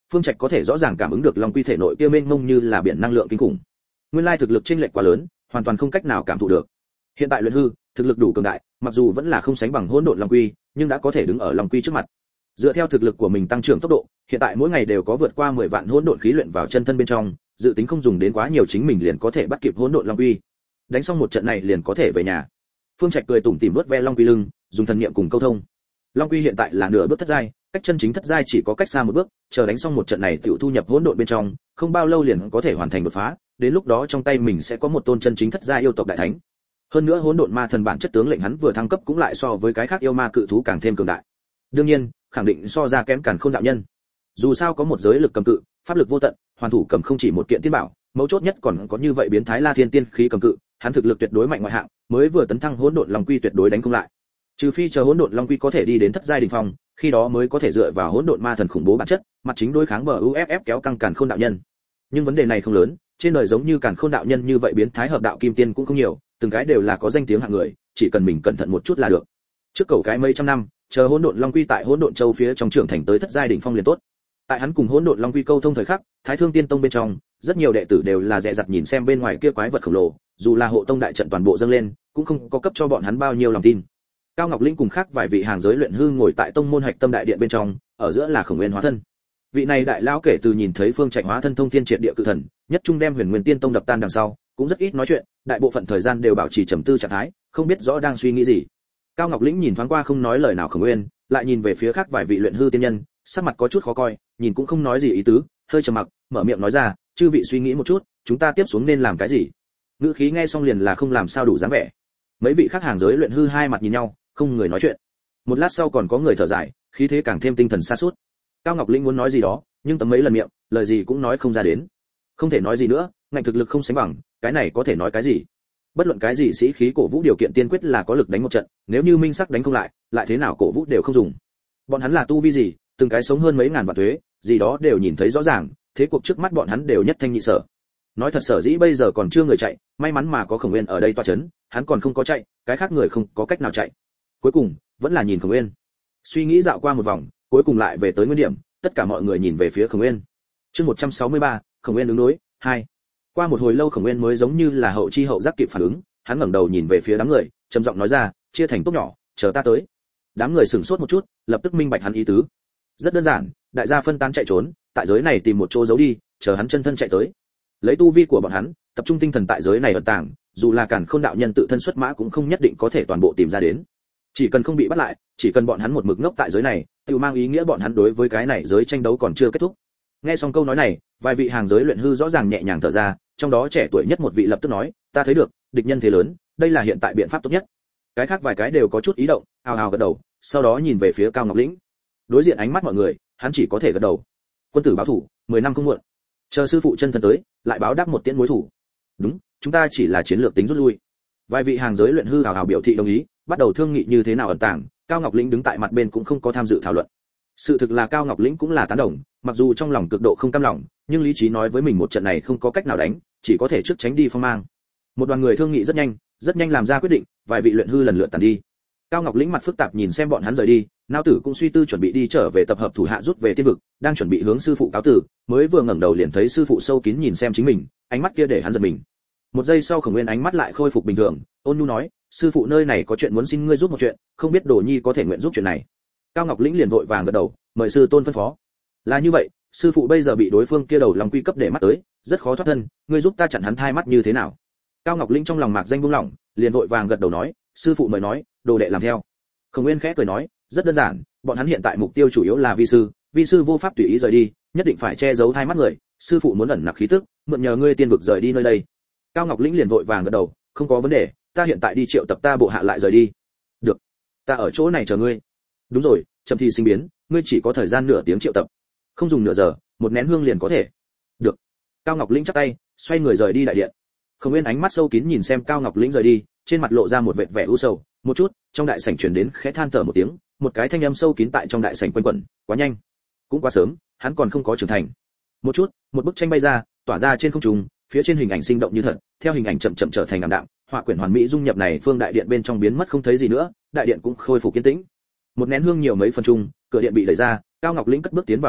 Phương Trạch có thể rõ ràng cảm ứng được long quy thể nội kia mênh mông như là biển năng lượng kinh khủng. Nguyên lai thực lực chênh lệch quá lớn, hoàn toàn không cách nào cảm thụ được. Hiện tại luyện hư, thực lực đủ cường đại, mặc dù vẫn là không sánh bằng hỗn độn long quy, nhưng đã có thể đứng ở long quy trước mặt. Dựa theo thực lực của mình tăng trưởng tốc độ, hiện tại mỗi ngày đều có vượt qua mười vạn hỗn độn khí luyện vào chân thân bên trong, dự tính không dùng đến quá nhiều chính mình liền có thể bắt kịp hỗn độn long quy. Đánh xong một trận này liền có thể về nhà. Phương Trạch cười tủm tỉm vuốt ve long quy lưng, dùng thần niệm cùng câu thông. Long quy hiện tại là nửa bước thất giai, cách chân chính thất giai chỉ có cách xa một bước, chờ đánh xong một trận này tiểu thu nhập hỗn độn bên trong, không bao lâu liền có thể hoàn thành đột phá, đến lúc đó trong tay mình sẽ có một tôn chân chính thất giai yêu tộc đại thánh. Hơn nữa hỗn độn ma thần bản chất tướng lệnh hắn vừa thăng cấp cũng lại so với cái khác yêu ma cự thú càng thêm cường đại. Đương nhiên, khẳng định so ra kém Càn Khôn đạo nhân. Dù sao có một giới lực cầm cự, pháp lực vô tận, hoàn thủ cầm không chỉ một kiện tiên bảo, mấu chốt nhất còn có như vậy biến thái La Thiên tiên khí cầm cự, hắn thực lực tuyệt đối mạnh ngoại hạng, mới vừa tấn thăng hỗn độn long quy tuyệt đối đánh không lại. Trừ phi chờ hỗn độn long quy có thể đi đến thất giai đỉnh phong, khi đó mới có thể dựa vào hỗn độn ma thần khủng bố bản chất, mặt chính đối kháng bờ u ép ép kéo căng Càn Khôn đạo nhân. Nhưng vấn đề này không lớn, trên đời giống như Càn Khôn đạo nhân như vậy biến thái hợp đạo kim tiên cũng không nhiều, từng cái đều là có danh tiếng hạng người, chỉ cần mình cẩn thận một chút là được. Trước cầu cái mấy trăm năm, chờ hỗn độn long quy tại hỗn độn châu phía trong trưởng thành tới thất giai đỉnh phong liền tốt. Tại hắn cùng hỗn độn long quy câu thông thời khắc, Thái Thương Tiên Tông bên trong, rất nhiều đệ tử đều là dè dặt nhìn xem bên ngoài kia quái vật khổng lồ, dù là hộ tông đại trận toàn bộ dâng lên, cũng không có cấp cho bọn hắn bao nhiêu lòng tin. Cao Ngọc Linh cùng khác vài vị hàng giới luyện hư ngồi tại tông môn hạch tâm đại điện bên trong, ở giữa là Khổng Nguyên hóa thân. Vị này đại lão kể từ nhìn thấy Phương Trạch hóa thân thông thiên triệt địa cự thần, nhất trung đem Huyền Nguyên Tiên Tông đập tan đằng sau, cũng rất ít nói chuyện, đại bộ phận thời gian đều bảo trì trầm tư trạng thái, không biết rõ đang suy nghĩ gì. Cao Ngọc Lĩnh nhìn thoáng qua không nói lời nào Khổng Nguyên, lại nhìn về phía khác vài vị luyện hư tiên nhân, sắc mặt có chút khó coi, nhìn cũng không nói gì ý tứ, hơi trầm mặc, mở miệng nói ra, chư vị suy nghĩ một chút, chúng ta tiếp xuống nên làm cái gì? Ngữ khí nghe xong liền là không làm sao đủ dáng vẻ. Mấy vị khác hàng giới luyện hư hai mặt nhìn nhau, không người nói chuyện. Một lát sau còn có người thở dài, khí thế càng thêm tinh thần sa sút. Cao Ngọc Linh muốn nói gì đó, nhưng tấm mấy lần miệng, lời gì cũng nói không ra đến. Không thể nói gì nữa, ngành thực lực không sánh bằng, cái này có thể nói cái gì? Bất luận cái gì sĩ khí cổ vũ điều kiện tiên quyết là có lực đánh một trận, nếu như minh sắc đánh không lại, lại thế nào cổ vũ đều không dùng. Bọn hắn là tu vi gì, từng cái sống hơn mấy ngàn vạn thuế, gì đó đều nhìn thấy rõ ràng, thế cuộc trước mắt bọn hắn đều nhất thanh nhị sở. Nói thật sở dĩ bây giờ còn chưa người chạy, may mắn mà có Khổng Nguyên ở đây tọa chấn, hắn còn không có chạy, cái khác người không có cách nào chạy. Cuối cùng, vẫn là nhìn Khổng Nguyên. Suy nghĩ dạo qua một vòng, cuối cùng lại về tới nguyên điểm, tất cả mọi người nhìn về phía Khổng Nguyên. Chương một trăm sáu mươi ba, Khổng Nguyên ứng đối, hai. Qua một hồi lâu Khổng Nguyên mới giống như là hậu chi hậu giác kịp phản ứng, hắn ngẩng đầu nhìn về phía đám người, trầm giọng nói ra, chia thành tốt nhỏ, chờ ta tới. Đám người sửng sốt một chút, lập tức minh bạch hắn ý tứ. Rất đơn giản, đại gia phân tán chạy trốn, tại giới này tìm một chỗ giấu đi, chờ hắn chân thân chạy tới. Lấy tu vi của bọn hắn, tập trung tinh thần tại giới này ẩn tàng, dù là Càn Khôn đạo nhân tự thân xuất mã cũng không nhất định có thể toàn bộ tìm ra đến. Chỉ cần không bị bắt lại, chỉ cần bọn hắn một mực ngốc tại giới này, tự mang ý nghĩa bọn hắn đối với cái này giới tranh đấu còn chưa kết thúc. Nghe xong câu nói này, vài vị hàng giới luyện hư rõ ràng nhẹ nhàng thở ra, trong đó trẻ tuổi nhất một vị lập tức nói, ta thấy được, địch nhân thế lớn, đây là hiện tại biện pháp tốt nhất. Cái khác vài cái đều có chút ý động, ào ào gật đầu, sau đó nhìn về phía Cao Ngọc Lĩnh. Đối diện ánh mắt mọi người, hắn chỉ có thể gật đầu. Quân tử báo thủ, mười năm không muộn. Chờ sư phụ chân thân tới, lại báo đáp một tiễn mối thủ. Đúng, chúng ta chỉ là chiến lược tính rút lui. Vài vị hàng giới luyện hư hào hào biểu thị đồng ý, bắt đầu thương nghị như thế nào ẩn tàng. Cao Ngọc Lĩnh đứng tại mặt bên cũng không có tham dự thảo luận. Sự thực là Cao Ngọc Lĩnh cũng là tán đồng, mặc dù trong lòng cực độ không cam lòng, nhưng lý trí nói với mình một trận này không có cách nào đánh, chỉ có thể trước tránh đi phong mang. Một đoàn người thương nghị rất nhanh, rất nhanh làm ra quyết định, vài vị luyện hư lần lượt tản đi. Cao Ngọc Lĩnh mặt phức tạp nhìn xem bọn hắn rời đi, Nao Tử cũng suy tư chuẩn bị đi trở về tập hợp thủ hạ rút về tiên vực, đang chuẩn bị hướng sư phụ cáo tử, mới vừa ngẩng đầu liền thấy sư phụ sâu kín nhìn xem chính mình, ánh mắt kia để hắn giật mình. Một giây sau Khổng Nguyên ánh mắt lại khôi phục bình thường, ôn nhu nói, sư phụ nơi này có chuyện muốn xin ngươi giúp một chuyện, không biết Đồ Nhi có thể nguyện giúp chuyện này. Cao Ngọc Lĩnh liền vội vàng gật đầu, mời sư tôn phân phó. Là như vậy, sư phụ bây giờ bị đối phương kia đầu lòng quy cấp để mắt tới, rất khó thoát thân, ngươi giúp ta chặn hắn thai mắt như thế nào? Cao Ngọc Lĩnh trong lòng mạc danh buông lỏng, liền vội vàng gật đầu nói, sư phụ mời nói, đồ đệ làm theo. Khổng Nguyên khẽ cười nói, rất đơn giản, bọn hắn hiện tại mục tiêu chủ yếu là vi sư, vi sư vô pháp tùy ý rời đi, nhất định phải che giấu thai mắt người, sư phụ muốn ẩn nặc khí tức, mượn nhờ ngươi tiên vực rời đi nơi đây. Cao Ngọc Lĩnh liền vội vàng gật đầu, không có vấn đề, ta hiện tại đi triệu tập ta bộ hạ lại rời đi. Được, ta ở chỗ này chờ ngươi. Đúng rồi, Trầm Thi sinh biến, ngươi chỉ có thời gian nửa tiếng triệu tập, không dùng nửa giờ, một nén hương liền có thể. Được. Cao Ngọc Lĩnh chắp tay, xoay người rời đi đại điện. Khổng Nguyên ánh mắt sâu kín nhìn xem Cao Ngọc Lĩnh rời đi, trên mặt lộ ra một vệt vẻ u sầu, một chút, trong đại sảnh truyền đến khẽ than thở một tiếng, một cái thanh âm sâu kín tại trong đại sảnh quanh quẩn, quá nhanh, cũng quá sớm, hắn còn không có trưởng thành. Một chút, một bức tranh bay ra, tỏa ra trên không trung, phía trên hình ảnh sinh động như thật, theo hình ảnh chậm chậm trở thành ảm đạm, họa quyển hoàn mỹ dung nhập này phương đại điện bên trong biến mất không thấy gì nữa, đại điện cũng khôi phục yên tĩnh. Một nén hương nhiều mấy phần chung, cửa điện bị đẩy ra, Cao Ngọc Lĩnh cất bước tiến vào đại điện,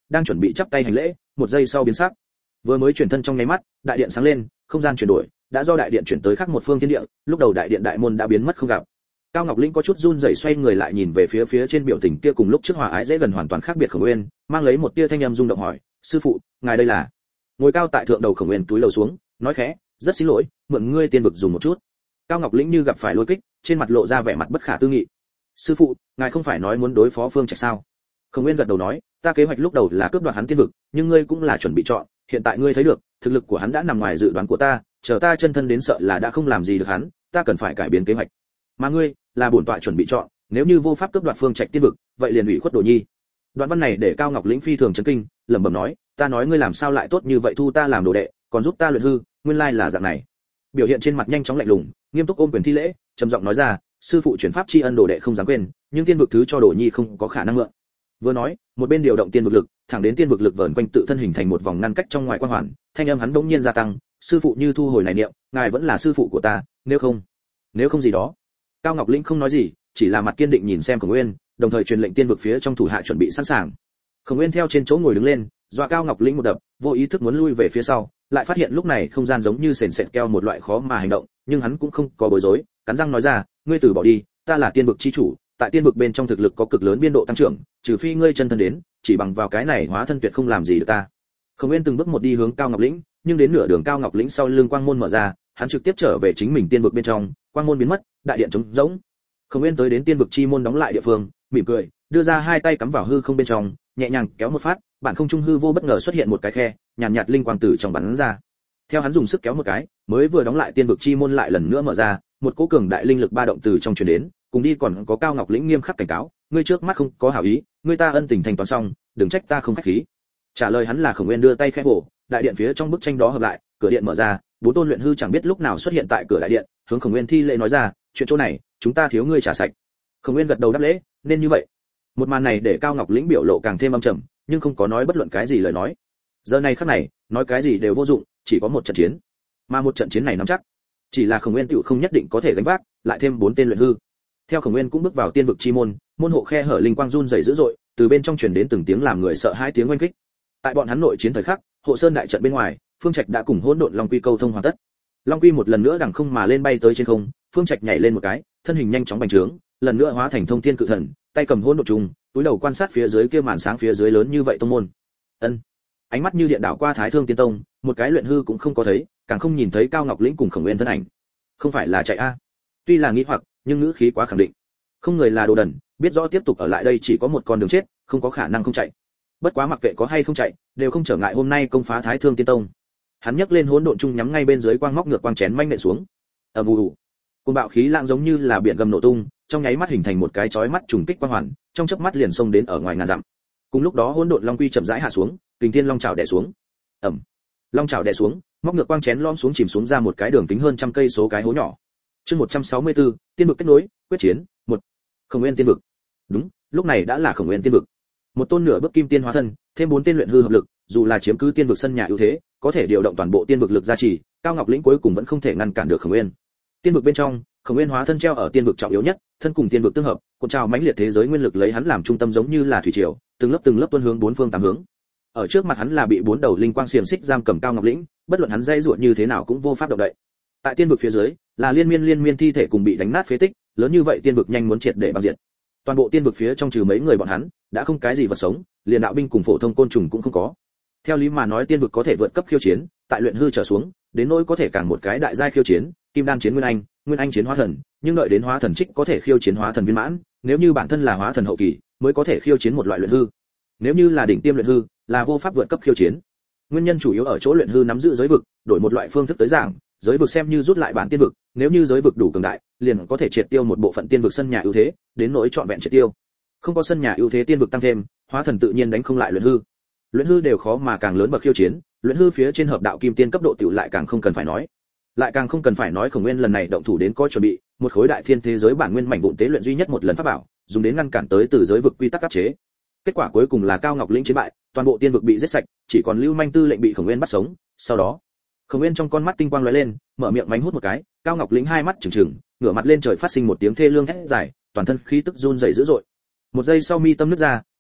đang chuẩn bị chắp tay hành lễ, một giây sau biến sắc. Vừa mới chuyển thân trong nháy mắt, đại điện sáng lên, không gian chuyển đổi, đã do đại điện chuyển tới khác một phương thiên địa, lúc đầu đại điện đại môn đã biến mất không gặp. Cao Ngọc Lĩnh có chút run rẩy xoay người lại nhìn về phía phía trên biểu tình kia cùng lúc trước hòa ái dễ gần hoàn toàn khác biệt Khổng Nguyên, mang lấy một tia thanh âm rung động hỏi, "Sư phụ, ngài đây là?" Ngồi cao tại thượng đầu Khổng Nguyên túi lầu xuống, nói khẽ, "Rất xin lỗi, mượn ngươi tiên vực dùng một chút." Cao Ngọc Lĩnh như gặp phải lôi kích, trên mặt lộ ra vẻ mặt bất khả tư nghị. "Sư phụ, ngài không phải nói muốn đối phó Phương Trạch sao?" Khổng Nguyên gật đầu nói, "Ta kế hoạch lúc đầu là cướp đoạt hắn tiên vực, nhưng ngươi cũng là chuẩn bị chọn, hiện tại ngươi thấy được, thực lực của hắn đã nằm ngoài dự đoán của ta, chờ ta chân thân đến sợ là đã không làm gì được hắn, ta cần phải cải biến kế hoạch. Mà ngươi, là bổn tọa chuẩn bị chọn, nếu như vô pháp cướp đoạt Phương Trạch tiên vực, vậy liền ủy khuất Đồ Nhi." Đoạn văn này để Cao Ngọc Lĩnh phi thường chấn kinh, lẩm bẩm nói, "Ta nói ngươi làm sao lại tốt như vậy thu ta làm đồ đệ, còn giúp ta luyện hư, nguyên lai là dạng này." Biểu hiện trên mặt nhanh chóng lạnh lùng, nghiêm túc ôm quyền thi lễ, trầm giọng nói ra, "Sư phụ chuyển pháp tri ân đồ đệ không dám quên, nhưng tiên vực thứ cho Đồ Nhi không có khả năng mượn." Vừa nói, một bên điều động tiên vực lực, thẳng đến tiên vực lực vờn quanh tự thân hình thành một vòng ngăn cách trong ngoài quang hoàn, thanh âm hắn bỗng nhiên gia tăng, "Sư phụ như thu hồi này niệm, ngài vẫn là sư phụ của ta, nếu không, nếu không gì đó." Cao Ngọc Lĩnh không nói gì, chỉ là mặt kiên định nhìn xem Khổng Nguyên, đồng thời truyền lệnh tiên vực phía trong thủ hạ chuẩn bị sẵn sàng. Khổng Nguyên theo trên chỗ ngồi đứng lên, dọa Cao Ngọc Lĩnh một đập, vô ý thức muốn lui về phía sau, lại phát hiện lúc này không gian giống như sền sệt keo một loại khó mà hành động, nhưng hắn cũng không có bối rối, cắn răng nói ra, "Ngươi từ bỏ đi, ta là tiên vực chi chủ, tại tiên vực bên trong thực lực có cực lớn biên độ tăng trưởng, trừ phi ngươi chân thân đến, chỉ bằng vào cái này hóa thân tuyệt không làm gì được ta." Khổng Nguyên từng bước một đi hướng Cao Ngọc Lĩnh, nhưng đến nửa đường Cao Ngọc Lĩnh sau lưng quang môn mở ra, hắn trực tiếp trở về chính mình tiên vực bên trong, quang môn biến mất, đại điện trống rỗng. Khổng Nguyên tới đến tiên vực chi môn đóng lại địa phương, mỉm cười, đưa ra hai tay cắm vào hư không bên trong, nhẹ nhàng kéo một phát, bản không trung hư vô bất ngờ xuất hiện một cái khe, nhàn nhạt, nhạt linh quang từ trong bắn ra. Theo hắn dùng sức kéo một cái, mới vừa đóng lại tiên vực chi môn lại lần nữa mở ra, một cỗ cường đại linh lực ba động từ trong truyền đến, cùng đi còn có Cao Ngọc Lĩnh nghiêm khắc cảnh cáo, "Ngươi trước mắt không có hảo ý, ngươi ta ân tình thành toàn xong, đừng trách ta không khách khí." Trả lời hắn là Khổng Nguyên đưa tay khẽ vỗ, đại điện phía trong bức tranh đó hợp lại, cửa điện mở ra, bốn tôn luyện hư chẳng biết lúc nào xuất hiện tại cửa đại điện, hướng Khổng Nguyên thi lễ nói ra, "Chuyện chỗ này, chúng ta thiếu ngươi trả sạch." Khổng Nguyên gật đầu đáp lễ, nên như vậy. Một màn này để Cao Ngọc Lĩnh biểu lộ càng thêm âm trầm, nhưng không có nói bất luận cái gì lời nói. Giờ này khắc này, nói cái gì đều vô dụng, chỉ có một trận chiến. Mà một trận chiến này nắm chắc, chỉ là Khổng Nguyên tựu không nhất định có thể gánh vác, lại thêm bốn tên luyện hư. Theo Khổng Nguyên cũng bước vào tiên vực chi môn, môn hộ khe hở linh quang run rẩy dữ dội, từ bên trong truyền đến từng tiếng làm người sợ hãi tiếng oanh kích. Tại bọn hắn nội chiến thời khắc, hộ sơn đại trận bên ngoài, Phương Trạch đã cùng hỗn độn long quy câu thông hoàn tất. Long quy một lần nữa đằng không mà lên bay tới trên không, Phương Trạch nhảy lên một cái, thân hình nhanh chóng bành trướng, lần nữa hóa thành thông thiên cự thần, tay cầm hỗn độn trùng, túi đầu quan sát phía dưới kia màn sáng phía dưới lớn như vậy tông môn. Ân. Ánh mắt như điện đảo qua Thái Thương Tiên Tông, một cái luyện hư cũng không có thấy, càng không nhìn thấy Cao Ngọc Lĩnh cùng Khổng Nguyên thân ảnh. Không phải là chạy a? Tuy là nghĩ hoặc, nhưng ngữ khí quá khẳng định. Không người là đồ đần, biết rõ tiếp tục ở lại đây chỉ có một con đường chết, không có khả năng không chạy. Bất quá mặc kệ có hay không chạy, đều không trở ngại hôm nay công phá Thái Thương Tiên Tông. Hắn nhấc lên hỗn độn trung nhắm ngay bên dưới quang móc ngược quang chén manh nện xuống. Ầm ầm. Cơn bạo khí lãng giống như là biển gầm nổ tung, trong nháy mắt hình thành một cái chói mắt trùng kích quang hoàn, trong chớp mắt liền xông đến ở ngoài ngàn dặm. Cùng lúc đó hỗn độn long quy chậm rãi hạ xuống, kình thiên long chảo đè xuống. Ầm. Long chảo đè xuống, móc ngược quang chén lom xuống chìm xuống ra một cái đường kính hơn trăm cây số cái hố nhỏ. Chương một trăm sáu mươi tư, tiên vực kết nối, quyết chiến, một. Khổng Nguyên tiên vực. Đúng, lúc này đã là Khổng Nguyên tiên vực. Một tôn nửa bước kim tiên hóa thân, thêm bốn tên luyện hư hợp lực, dù là chiếm cứ tiên vực sân nhà ưu thế, có thể điều động toàn bộ tiên vực lực gia trì, Cao Ngọc Lĩnh cuối cùng vẫn không thể ngăn cản được Khổng Nguyên. Tiên vực bên trong, Khổng Nguyên hóa thân treo ở tiên vực trọng yếu nhất, thân cùng tiên vực tương hợp, cuộn trào mãnh liệt thế giới nguyên lực lấy hắn làm trung tâm giống như là thủy triều, từng lớp từng lớp tuôn hướng bốn phương tám hướng. Ở trước mặt hắn là bị bốn đầu linh quang xiềng xích giam cầm Cao Ngọc Lĩnh, bất luận hắn dây ruột như thế nào cũng vô pháp động đậy. Tại tiên vực phía dưới, là liên miên liên miên thi thể cùng bị đánh nát phế tích, lớn như vậy tiên vực nhanh muốn triệt để băng diệt. Toàn bộ tiên vực phía trong trừ mấy người bọn hắn, đã không cái gì vật sống, liền đạo binh cùng phổ thông côn trùng cũng không có. Theo lý mà nói tiên vực có thể vượt cấp khiêu chiến, tại luyện hư trở xuống, đến nỗi có thể càng một cái đại giai khiêu chiến, kim đan chiến nguyên anh, nguyên anh chiến hóa thần, nhưng đợi đến hóa thần trích có thể khiêu chiến hóa thần viên mãn, nếu như bản thân là hóa thần hậu kỳ, mới có thể khiêu chiến một loại luyện hư. Nếu như là đỉnh tiêm luyện hư, là vô pháp vượt cấp khiêu chiến. Nguyên nhân chủ yếu ở chỗ luyện hư nắm giữ giới vực, đổi một loại phương thức tới giảng, giới vực xem như rút lại bản tiên vực, nếu như giới vực đủ cường đại, liền có thể triệt tiêu một bộ phận tiên vực sân nhà ưu thế, đến nỗi chọn vẹn triệt tiêu. Không có sân nhà ưu thế tiên vực tăng thêm, hóa thần tự nhiên đánh không lại luyện hư. Luyện hư đều khó mà càng lớn bậc khiêu chiến, luyện hư phía trên hợp đạo kim tiên cấp độ tiểu lại càng không cần phải nói. Lại càng không cần phải nói Khổng Nguyên lần này động thủ đến có chuẩn bị, một khối đại thiên thế giới bản nguyên mảnh vụn tế luyện duy nhất một lần pháp bảo, dùng đến ngăn cản tới từ giới vực quy tắc áp chế. Kết quả cuối cùng là Cao Ngọc Lĩnh chiến bại, toàn bộ tiên vực bị giết sạch, chỉ còn Lưu Manh Tư lệnh bị Khổng Nguyên bắt sống. Sau đó, Khổng Nguyên trong con mắt tinh quang lóe lên, mở miệng mánh hút một cái, Cao Ngọc Lĩnh hai mắt trừng trừng, ngửa mặt lên trời phát sinh một tiếng thê lương thét dài, toàn thân khí tức run rẩy dữ dội. Một giây sau mi tâm nứt ra,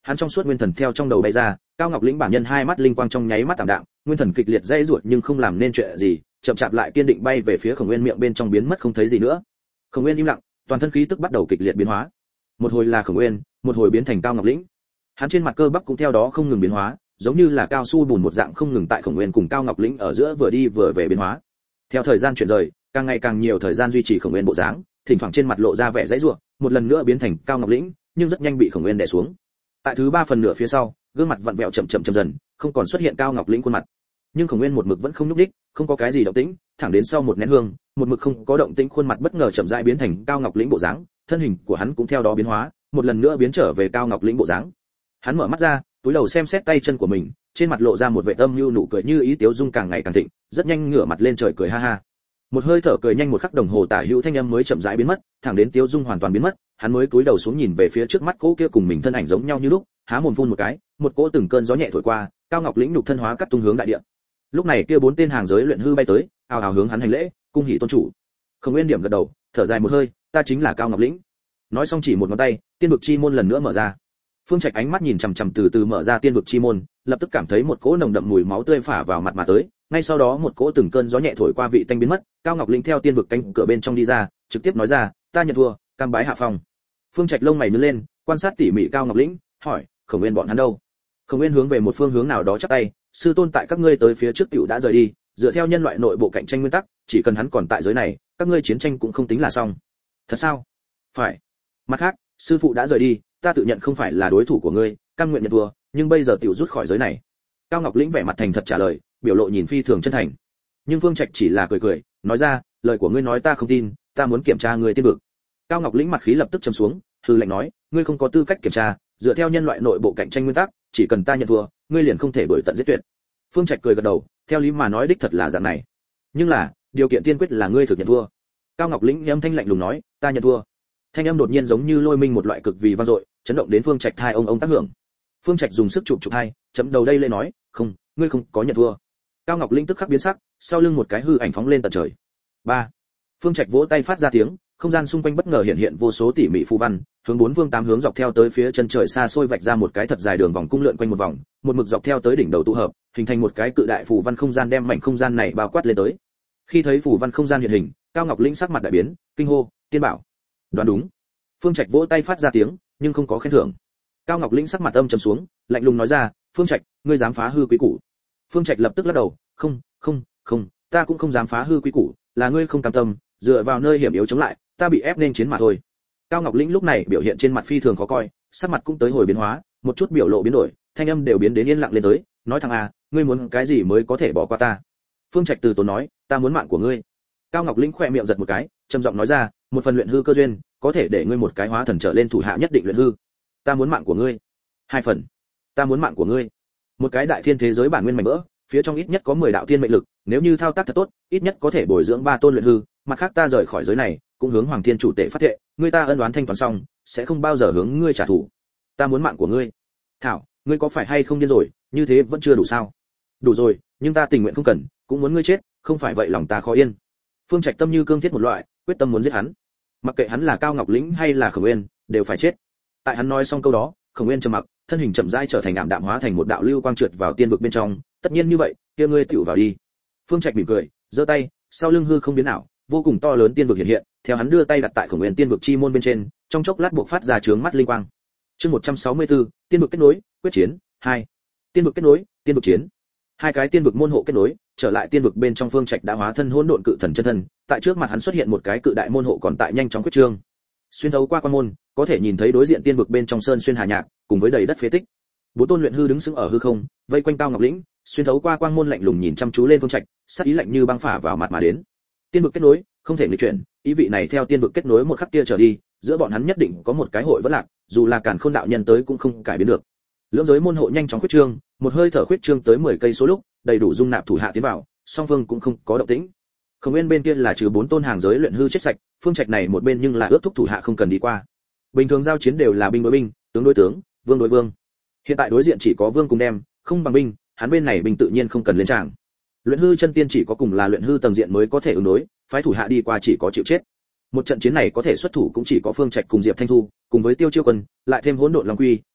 hắn trong suốt nguyên thần theo trong đầu bay ra, Cao Ngọc Lĩnh bản nhân hai mắt linh quang trong nháy mắt tạm đạm, nguyên thần kịch liệt dãy rủa nhưng không làm nên chuyện gì, chậm chạp lại kiên định bay về phía Khổng Nguyên miệng bên trong biến mất không thấy gì nữa. Khổng Nguyên im lặng, toàn thân khí tức bắt đầu kịch liệt biến hóa. Một hồi là Khổng Nguyên, một hồi biến thành Cao Ngọc Lĩnh. Hắn trên mặt cơ bắp cũng theo đó không ngừng biến hóa, giống như là cao su bùn một dạng không ngừng tại Khổng Nguyên cùng Cao Ngọc Lĩnh ở giữa vừa đi vừa về biến hóa. Theo thời gian chuyển rời, càng ngày càng nhiều thời gian duy trì Khổng Nguyên bộ dáng, thỉnh thoảng trên mặt lộ ra vẻ dãy rủa, một lần nữa biến thành Cao Ngọc Lĩnh, nhưng rất nhanh bị Khổng Nguyên đè xuống. Tại thứ ba phần nửa phía sau, gương mặt vặn vẹo chậm chậm chậm dần, không còn xuất hiện Cao Ngọc Lĩnh khuôn mặt. Nhưng Khổng Nguyên một mực vẫn không nhúc đích, không có cái gì động tĩnh, thẳng đến sau một nén hương, một mực không có động tĩnh khuôn mặt bất ngờ chậm rãi biến thành Cao Ngọc Lĩnh bộ dáng, thân hình của hắn cũng theo đó biến hóa, một lần nữa biến trở về Cao Ngọc Lĩnh bộ dáng. Hắn mở mắt ra, túi đầu xem xét tay chân của mình, trên mặt lộ ra một vẻ tâm nhu nụ cười như ý tiếu dung càng ngày càng thịnh, rất nhanh ngửa mặt lên trời cười ha ha. Một hơi thở cười nhanh một khắc đồng hồ tả hữu thanh âm mới chậm rãi biến mất, thẳng đến tiếu dung hoàn toàn biến mất, hắn mới cúi đầu xuống nhìn về phía trước mắt cỗ kia cùng mình thân ảnh giống nhau như lúc, há mồm phun một cái, một cỗ từng cơn gió nhẹ thổi qua, Cao Ngọc Lĩnh nhục thân hóa cắt tung hướng đại địa. Lúc này kia bốn tên hàng giới luyện hư bay tới, ào ào hướng hắn hành lễ, cung hỉ tôn chủ. Khổng Nguyên điểm gật đầu, thở dài một hơi, ta chính là Cao Ngọc Lĩnh. Nói xong chỉ một ngón tay, tiên vực chi môn lần nữa mở ra. Phương Trạch ánh mắt nhìn chằm chằm từ từ mở ra tiên vực chi môn, lập tức cảm thấy một cỗ nồng đậm mùi máu tươi phả vào mặt mà tới, ngay sau đó một cỗ từng cơn gió nhẹ thổi qua vị tanh biến mất, Cao Ngọc Lĩnh theo tiên vực cánh cửa bên trong đi ra, trực tiếp nói ra, ta nhận thua, cam bái hạ phong. Phương Trạch lông mày nhướng lên, quan sát tỉ mỉ Cao Ngọc Lĩnh, hỏi, Khổng Nguyên bọn hắn đâu? Khổng Nguyên hướng về một phương hướng nào đó chắp tay, sư tôn tại các ngươi tới phía trước tiểu đã rời đi, dựa theo nhân loại nội bộ cạnh tranh nguyên tắc, chỉ cần hắn còn tại giới này, các ngươi chiến tranh cũng không tính là xong. Thật sao? Phải. Mặt khác, sư phụ đã rời đi, ta tự nhận không phải là đối thủ của ngươi, cam nguyện nhận thua, nhưng bây giờ tiểu rút khỏi giới này. Cao Ngọc Lĩnh vẻ mặt thành thật trả lời, biểu lộ nhìn phi thường chân thành. Nhưng Phương Trạch chỉ là cười cười, nói ra, lời của ngươi nói ta không tin, ta muốn kiểm tra ngươi tiên vực. Cao Ngọc Lĩnh mặt khí lập tức trầm xuống, hừ lạnh nói, ngươi không có tư cách kiểm tra, dựa theo nhân loại nội bộ cạnh tranh nguyên tắc, chỉ cần ta nhận thua, ngươi liền không thể đuổi tận giết tuyệt. Phương Trạch cười gật đầu, theo lý mà nói đích thật là dạng này. Nhưng là, điều kiện tiên quyết là ngươi thực nhận thua. Cao Ngọc Lĩnh âm thanh lạnh lùng nói, ta nhận thua. Thanh âm đột nhiên giống như lôi minh một loại cực vì vang dội, chấn động đến Phương Trạch hai ông ông tác hưởng. Phương Trạch dùng sức chụp chụp hai, chấm đầu đây lê nói, không, ngươi không có nhận thua. Cao Ngọc Lĩnh tức khắc biến sắc, sau lưng một cái hư ảnh phóng lên tận trời. Ba. Phương Trạch vỗ tay phát ra tiếng, không gian xung quanh bất ngờ hiện hiện vô số tỉ mỉ phù văn, hướng bốn phương tám hướng dọc theo tới phía chân trời xa xôi vạch ra một cái thật dài đường vòng cung lượn quanh một vòng, một mực dọc theo tới đỉnh đầu tụ hợp, hình thành một cái cự đại phù văn không gian đem mảnh không gian này bao quát lên tới. Khi thấy phù văn không gian hiện hình, Cao Ngọc Lĩnh sắc mặt đại biến, kinh hô, tiên bảo. Đoán đúng. Phương Trạch vỗ tay phát ra tiếng, nhưng không có khen thưởng. Cao Ngọc Lĩnh sắc mặt âm trầm xuống, lạnh lùng nói ra, Phương Trạch, ngươi dám phá hư quý củ. Phương Trạch lập tức lắc đầu, không, không, không, ta cũng không dám phá hư quý củ, là ngươi không cam tâm, dựa vào nơi hiểm yếu chống lại, ta bị ép nên chiến mà thôi. Cao Ngọc Lĩnh lúc này biểu hiện trên mặt phi thường khó coi, sắc mặt cũng tới hồi biến hóa, một chút biểu lộ biến đổi, thanh âm đều biến đến yên lặng lên tới, nói thằng à, ngươi muốn cái gì mới có thể bỏ qua ta? Phương Trạch từ tốn nói, ta muốn mạng của ngươi. Cao Ngọc Lĩnh khẽ miệng giật một cái, trầm giọng nói ra, một phần luyện hư cơ duyên, có thể để ngươi một cái hóa thần trở lên thủ hạ nhất định luyện hư. Ta muốn mạng của ngươi. Hai phần. Ta muốn mạng của ngươi. Một cái đại thiên thế giới bản nguyên mảnh vỡ, phía trong ít nhất có mười đạo thiên mệnh lực, nếu như thao tác thật tốt, ít nhất có thể bồi dưỡng ba tôn luyện hư, mặt khác ta rời khỏi giới này, cũng hướng Hoàng Thiên chủ tể phát thệ, ngươi ta ân oán thanh toán xong, sẽ không bao giờ hướng ngươi trả thù. Ta muốn mạng của ngươi. Thảo, ngươi có phải hay không điên rồi, như thế vẫn chưa đủ sao? Đủ rồi, nhưng ta tình nguyện không cần, cũng muốn ngươi chết, không phải vậy lòng ta khó yên. Phương Trạch tâm như cương thiết một loại, quyết tâm muốn giết hắn. Mặc kệ hắn là Cao Ngọc Lĩnh hay là Khổng Nguyên, đều phải chết. Tại hắn nói xong câu đó, Khổng Nguyên trầm mặc, thân hình chậm rãi trở thành ảm đạm hóa thành một đạo lưu quang trượt vào tiên vực bên trong, tất nhiên như vậy, kia ngươi tựu vào đi. Phương Trạch mỉm cười, giơ tay, sau lưng hư không biến ảo, vô cùng to lớn tiên vực hiện hiện, theo hắn đưa tay đặt tại Khổng Nguyên tiên vực chi môn bên trên, trong chốc lát buộc phát ra chướng mắt linh quang. Chương một trăm sáu mươi tư, tiên vực kết nối, quyết chiến, hai. Tiên vực kết nối, tiên vực chiến. Hai cái tiên vực môn hộ kết nối, trở lại tiên vực bên trong Phương Trạch đã hóa thân hỗn độn cự thần chân thân, tại trước mặt hắn xuất hiện một cái cự đại môn hộ còn tại nhanh chóng quyết trương. Xuyên thấu qua quan môn, có thể nhìn thấy đối diện tiên vực bên trong sơn xuyên hà nhạc, cùng với đầy đất phế tích. Bốn tôn luyện hư đứng sững ở hư không, vây quanh Cao Ngọc Lĩnh, xuyên thấu qua quang môn lạnh lùng nhìn chăm chú lên Phương Trạch, sắc ý lạnh như băng phả vào mặt mà đến. Tiên vực kết nối, không thể nghịch chuyển, ý vị này theo tiên vực kết nối một khắc kia trở đi, giữa bọn hắn nhất định có một cái hội vẫn lạc, dù là Càn Khôn đạo nhân tới cũng không cải biến được. Lưỡng giới môn hộ nhanh chóng quyết trương, một hơi thở quyết trương tới mười cây số lúc, đầy đủ dung nạp thủ hạ tiến vào, song phương cũng không có động tĩnh. Khổng Nguyên bên kia là trừ bốn tôn hàng giới luyện hư chết sạch, Phương Trạch này một bên nhưng là ước thúc thủ hạ không cần đi qua. Bình thường giao chiến đều là binh đối binh, tướng đối tướng, vương đối vương. Hiện tại đối diện chỉ có vương cùng đem, không bằng binh, hắn bên này binh tự nhiên không cần lên tràng. Luyện hư chân tiên chỉ có cùng là luyện hư tầng diện mới có thể ứng đối, phái thủ hạ đi qua chỉ có chịu chết. Một trận chiến này có thể xuất thủ cũng chỉ có Phương Trạch cùng Diệp Thanh Thu, cùng với Tiêu Chiêu Quân, lại thêm hỗn độn long quy,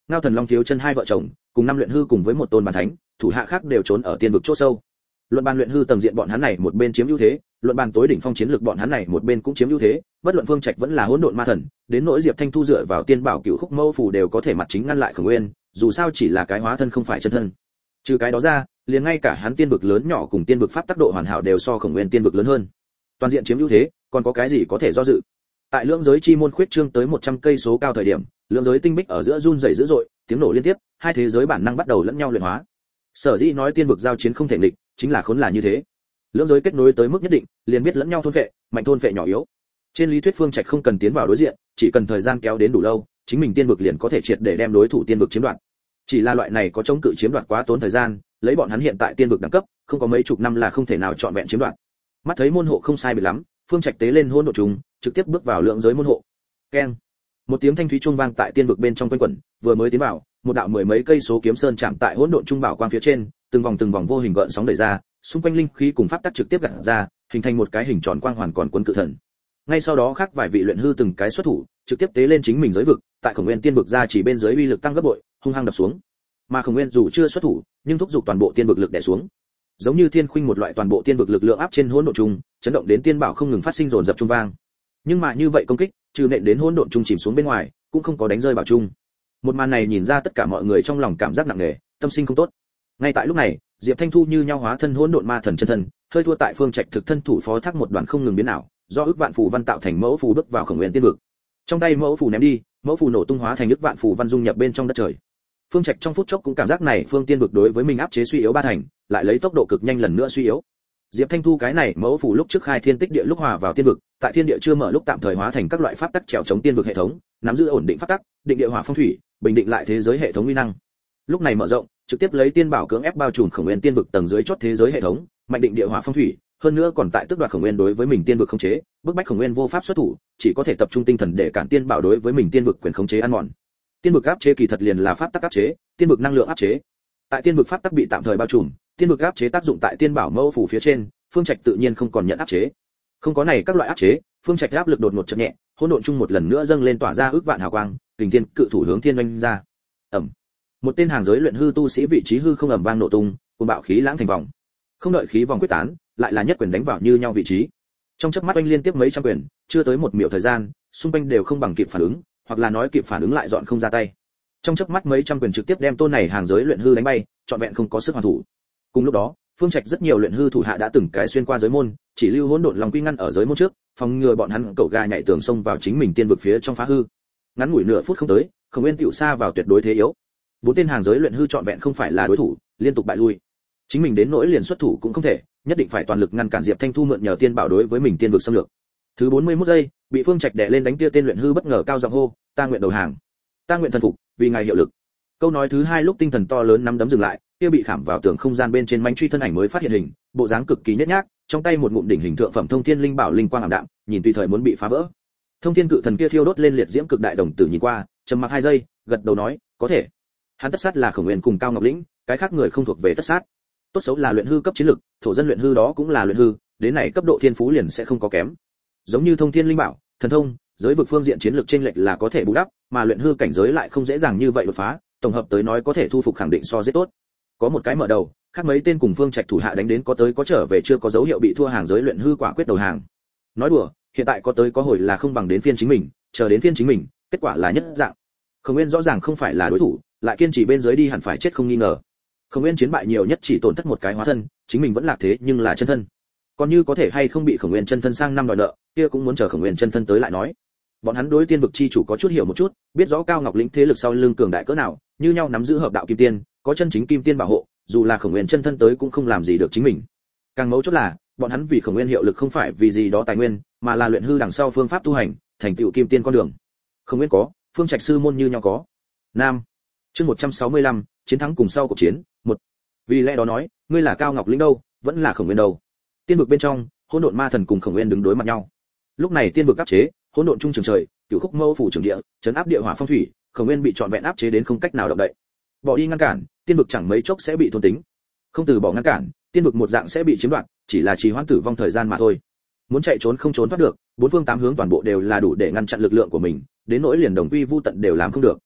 Ngao Thần Long Thiếu Chân hai vợ chồng, cùng năm luyện hư cùng với một tôn bàn thánh, thủ hạ khác đều trốn ở tiên vực chỗ sâu. Luận bàn luyện hư tầng diện bọn hắn này một bên chiếm ưu thế, luận bàn tối đỉnh phong chiến lược bọn hắn này một bên cũng chiếm ưu thế, bất luận Phương Trạch vẫn là hỗn độn ma thần, đến nỗi Diệp Thanh Thu dựa vào tiên bảo cửu khúc mâu phù đều có thể mặt chính ngăn lại Khổng Nguyên, dù sao chỉ là cái hóa thân không phải chân thân. Trừ cái đó ra, liền ngay cả hắn tiên vực lớn nhỏ cùng tiên vực pháp tác độ hoàn hảo đều so Khổng Nguyên tiên vực lớn hơn. Toàn diện chiếm ưu thế, còn có cái gì có thể do dự? Tại lưỡng giới chi môn khuyết trương tới một trăm cây số cao thời điểm, lưỡng giới tinh bích ở giữa run rẩy dữ dội, tiếng nổ liên tiếp, hai thế giới bản năng bắt đầu lẫn nhau luyện hóa. Sở dĩ nói tiên vực giao chiến không thể nghịch, chính là khốn là như thế. Lưỡng giới kết nối tới mức nhất định, liền biết lẫn nhau thôn phệ, mạnh thôn phệ nhỏ yếu. Trên lý thuyết Phương Trạch không cần tiến vào đối diện, chỉ cần thời gian kéo đến đủ lâu, chính mình tiên vực liền có thể triệt để đem đối thủ tiên vực chiếm đoạt. Chỉ là loại này có chống cự chiếm đoạt quá tốn thời gian, lấy bọn hắn hiện tại tiên vực đẳng cấp, không có mấy chục năm là không thể nào chọn vẹn chiếm đoạt. Mắt thấy môn hộ không sai biệt lắm, Phương Trạch tế lên hỗn độn trùng, trực tiếp bước vào lượng giới môn hộ. Keng. Một tiếng thanh thúy chuông vang tại tiên vực bên trong quanh quẩn, vừa mới tiến vào, một đạo mười mấy cây số kiếm sơn chạm tại hỗn độn trung bảo quang phía trên, từng vòng từng vòng vô hình gợn sóng đẩy ra, xung quanh linh khí cùng pháp tắc trực tiếp gặt ra, hình thành một cái hình tròn quang hoàn còn cuốn cự thần. Ngay sau đó khác vài vị luyện hư từng cái xuất thủ, trực tiếp tế lên chính mình giới vực, tại Khổng Nguyên tiên vực ra chỉ bên dưới uy lực tăng gấp bội, hung hăng đập xuống. Mà Khổng Nguyên dù chưa xuất thủ, nhưng thúc giục toàn bộ tiên vực lực đè xuống. Giống như thiên khuynh một loại toàn bộ tiên vực lực lượng áp trên hỗn độn trung, chấn động đến tiên bảo không ngừng phát sinh dồn dập trung vang. Nhưng mà như vậy công kích, trừ nện đến hỗn độn trung chìm xuống bên ngoài, cũng không có đánh rơi bảo trung. Một màn này nhìn ra tất cả mọi người trong lòng cảm giác nặng nề, tâm sinh không tốt. Ngay tại lúc này, Diệp Thanh Thu như nhau hóa thân hỗn độn ma thần chân thân, hơi thua tại Phương Trạch thực thân thủ phó thác một đoàn không ngừng biến ảo, do ức vạn phù văn tạo thành mẫu phù bước vào Khổng Nguyên tiên vực. Trong tay mẫu phù ném đi, mẫu phù nổ tung hóa thành ức vạn phù văn dung nhập bên trong đất trời. Phương Trạch trong phút chốc cũng cảm giác này phương tiên vực đối với mình áp chế suy yếu ba thành, lại lấy tốc độ cực nhanh lần nữa suy yếu. Diệp Thanh Thu cái này mẫu phù lúc trước khai thiên tích địa lúc hòa vào tiên vực, tại thiên địa chưa mở lúc tạm thời hóa thành các loại pháp tắc trèo chống tiên vực hệ thống, nắm giữ ổn định pháp tắc, định địa hỏa phong thủy, bình định lại thế giới hệ thống uy năng. Lúc này mở rộng, trực tiếp lấy tiên bảo cưỡng ép bao trùm Khổng Nguyên tiên vực tầng dưới chót thế giới hệ thống, mạnh định địa hỏa phong thủy, hơn nữa còn tại tước đoạt Khổng Nguyên đối với mình tiên vực khống chế, bức bách Khổng Nguyên vô pháp xuất thủ, chỉ có thể tập trung tinh thần để cản tiên bảo đối với mình tiên vực quyền khống chế ăn mòn. Tiên vực áp chế kỳ thật liền là pháp tắc áp chế, tiên vực năng lượng áp chế. Tại tiên vực pháp tắc bị tạm thời bao trùm, tiên vực áp chế tác dụng tại tiên bảo mẫu phủ phía trên, Phương Trạch tự nhiên không còn nhận áp chế. Không có này các loại áp chế, Phương Trạch áp lực đột ngột chậm nhẹ, hỗn độn chung một lần nữa dâng lên tỏa ra ước vạn hào quang, kình tiên cự thủ hướng thiên oanh ra. Ầm. Một tên hàng giới luyện hư tu sĩ vị trí hư không ầm vang nổ tung, cuồng bạo khí lãng thành vòng. Không đợi khí vòng quyết tán, lại là nhất quyền đánh vào như nhau vị trí. Trong chớp mắt oanh liên tiếp mấy trăm quyền, chưa tới một miểu thời gian, xung quanh đều không bằng kịp phản ứng, hoặc là nói kịp phản ứng lại dọn không ra tay. Trong chớp mắt mấy trăm quyền trực tiếp đem tôn này hàng giới luyện hư đánh bay, trọn vẹn không có sức hoàn thủ. Cùng lúc đó, Phương Trạch rất nhiều luyện hư thủ hạ đã từng cái xuyên qua giới môn, chỉ lưu hỗn độn long quy ngăn ở giới môn trước, phòng ngừa bọn hắn cẩu gà nhảy tường xông vào chính mình tiên vực phía trong phá hư. Ngắn ngủi nửa phút không tới, Khổng Nguyên tiểu xa vào tuyệt đối thế yếu. Bốn tên hàng giới luyện hư trọn vẹn không phải là đối thủ, liên tục bại lui. Chính mình đến nỗi liền xuất thủ cũng không thể, nhất định phải toàn lực ngăn cản Diệp Thanh Thu mượn nhờ tiên bảo đối với mình tiên vực xâm lược. Thứ bốn mươi mốt giây, bị Phương Trạch đè lên đánh kia tên luyện hư bất ngờ cao giọng hô, "Ta nguyện đầu hàng, ta nguyện thần phục, vì ngài hiệu lực." Câu nói thứ hai lúc tinh thần to lớn nắm đấm dừng lại, kia bị khảm vào tường không gian bên trên manh truy thân ảnh mới phát hiện hình, bộ dáng cực kỳ nhếch nhác, trong tay một ngụm đỉnh hình thượng phẩm thông thiên linh bảo linh quang ảm đạm, nhìn tùy thời muốn bị phá vỡ. Thông thiên cự thần kia thiêu đốt lên liệt diễm cực đại đồng tử nhìn qua, trầm mặc hai giây, gật đầu nói, "Có thể." Hắn tất sát là Khổng Nguyên cùng Cao Ngọc Lĩnh, cái khác người không thuộc về tất sát. Tốt xấu là luyện hư cấp chiến lực, thổ dân luyện hư đó cũng là luyện hư, đến này cấp độ thiên phú liền sẽ không có kém. Giống như thông thiên linh bảo, thần thông, giới vực phương diện chiến lược chênh lệch là có thể bù đắp, mà luyện hư cảnh giới lại không dễ dàng như vậy đột phá, tổng hợp tới nói có thể thu phục khẳng định so rất tốt. Có một cái mở đầu, khác mấy tên cùng Phương Trạch thủ hạ đánh đến có tới có trở về chưa có dấu hiệu bị thua hàng giới luyện hư quả quyết đầu hàng. Nói đùa, hiện tại có tới có hồi là không bằng đến phiên chính mình, chờ đến phiên chính mình, kết quả là nhất dạng. Khổng Nguyên rõ ràng không phải là đối thủ, lại kiên trì bên dưới đi hẳn phải chết không nghi ngờ. Khổng Nguyên chiến bại nhiều nhất chỉ tổn thất một cái hóa thân, chính mình vẫn lạc thế nhưng là chân thân. Còn như có thể hay không bị Khổng Nguyên chân thân sang năm đòi nợ, kia cũng muốn chờ Khổng Nguyên chân thân tới lại nói. Bọn hắn đối tiên vực chi chủ có chút hiểu một chút, biết rõ Cao Ngọc Lĩnh thế lực sau lưng cường đại cỡ nào, như nhau nắm giữ hợp đạo kim tiên, có chân chính kim tiên bảo hộ, dù là Khổng Nguyên chân thân tới cũng không làm gì được chính mình. Càng mấu chốt là, bọn hắn vì Khổng Nguyên hiệu lực không phải vì gì đó tài nguyên, mà là luyện hư đằng sau phương pháp tu hành, thành tựu kim tiên con đường. Khổng Nguyên có, Phương Trạch sư môn như nhau có. Nam. Chương một trăm sáu mươi lăm, chiến thắng cùng sau cuộc chiến, một. Vì lẽ đó nói, ngươi là Cao Ngọc Lĩnh đâu, vẫn là Khổng Nguyên đâu. Tiên vực bên trong, hỗn độn ma thần cùng Khổng Nguyên đứng đối mặt nhau. Lúc này tiên vực áp chế, hỗn độn trung trường trời, cửu khúc mâu phủ trường địa, chấn áp địa hỏa phong thủy, Khổng Nguyên bị trọn vẹn áp chế đến không cách nào động đậy. Bỏ đi ngăn cản, tiên vực chẳng mấy chốc sẽ bị thôn tính. Không từ bỏ ngăn cản, tiên vực một dạng sẽ bị chiếm đoạt, chỉ là trì hoãn tử vong thời gian mà thôi. Muốn chạy trốn không trốn thoát được, bốn phương tám hướng toàn bộ đều là đủ để ngăn chặn lực lượng của mình, đến nỗi liền đồng quy vu tận đều làm không được.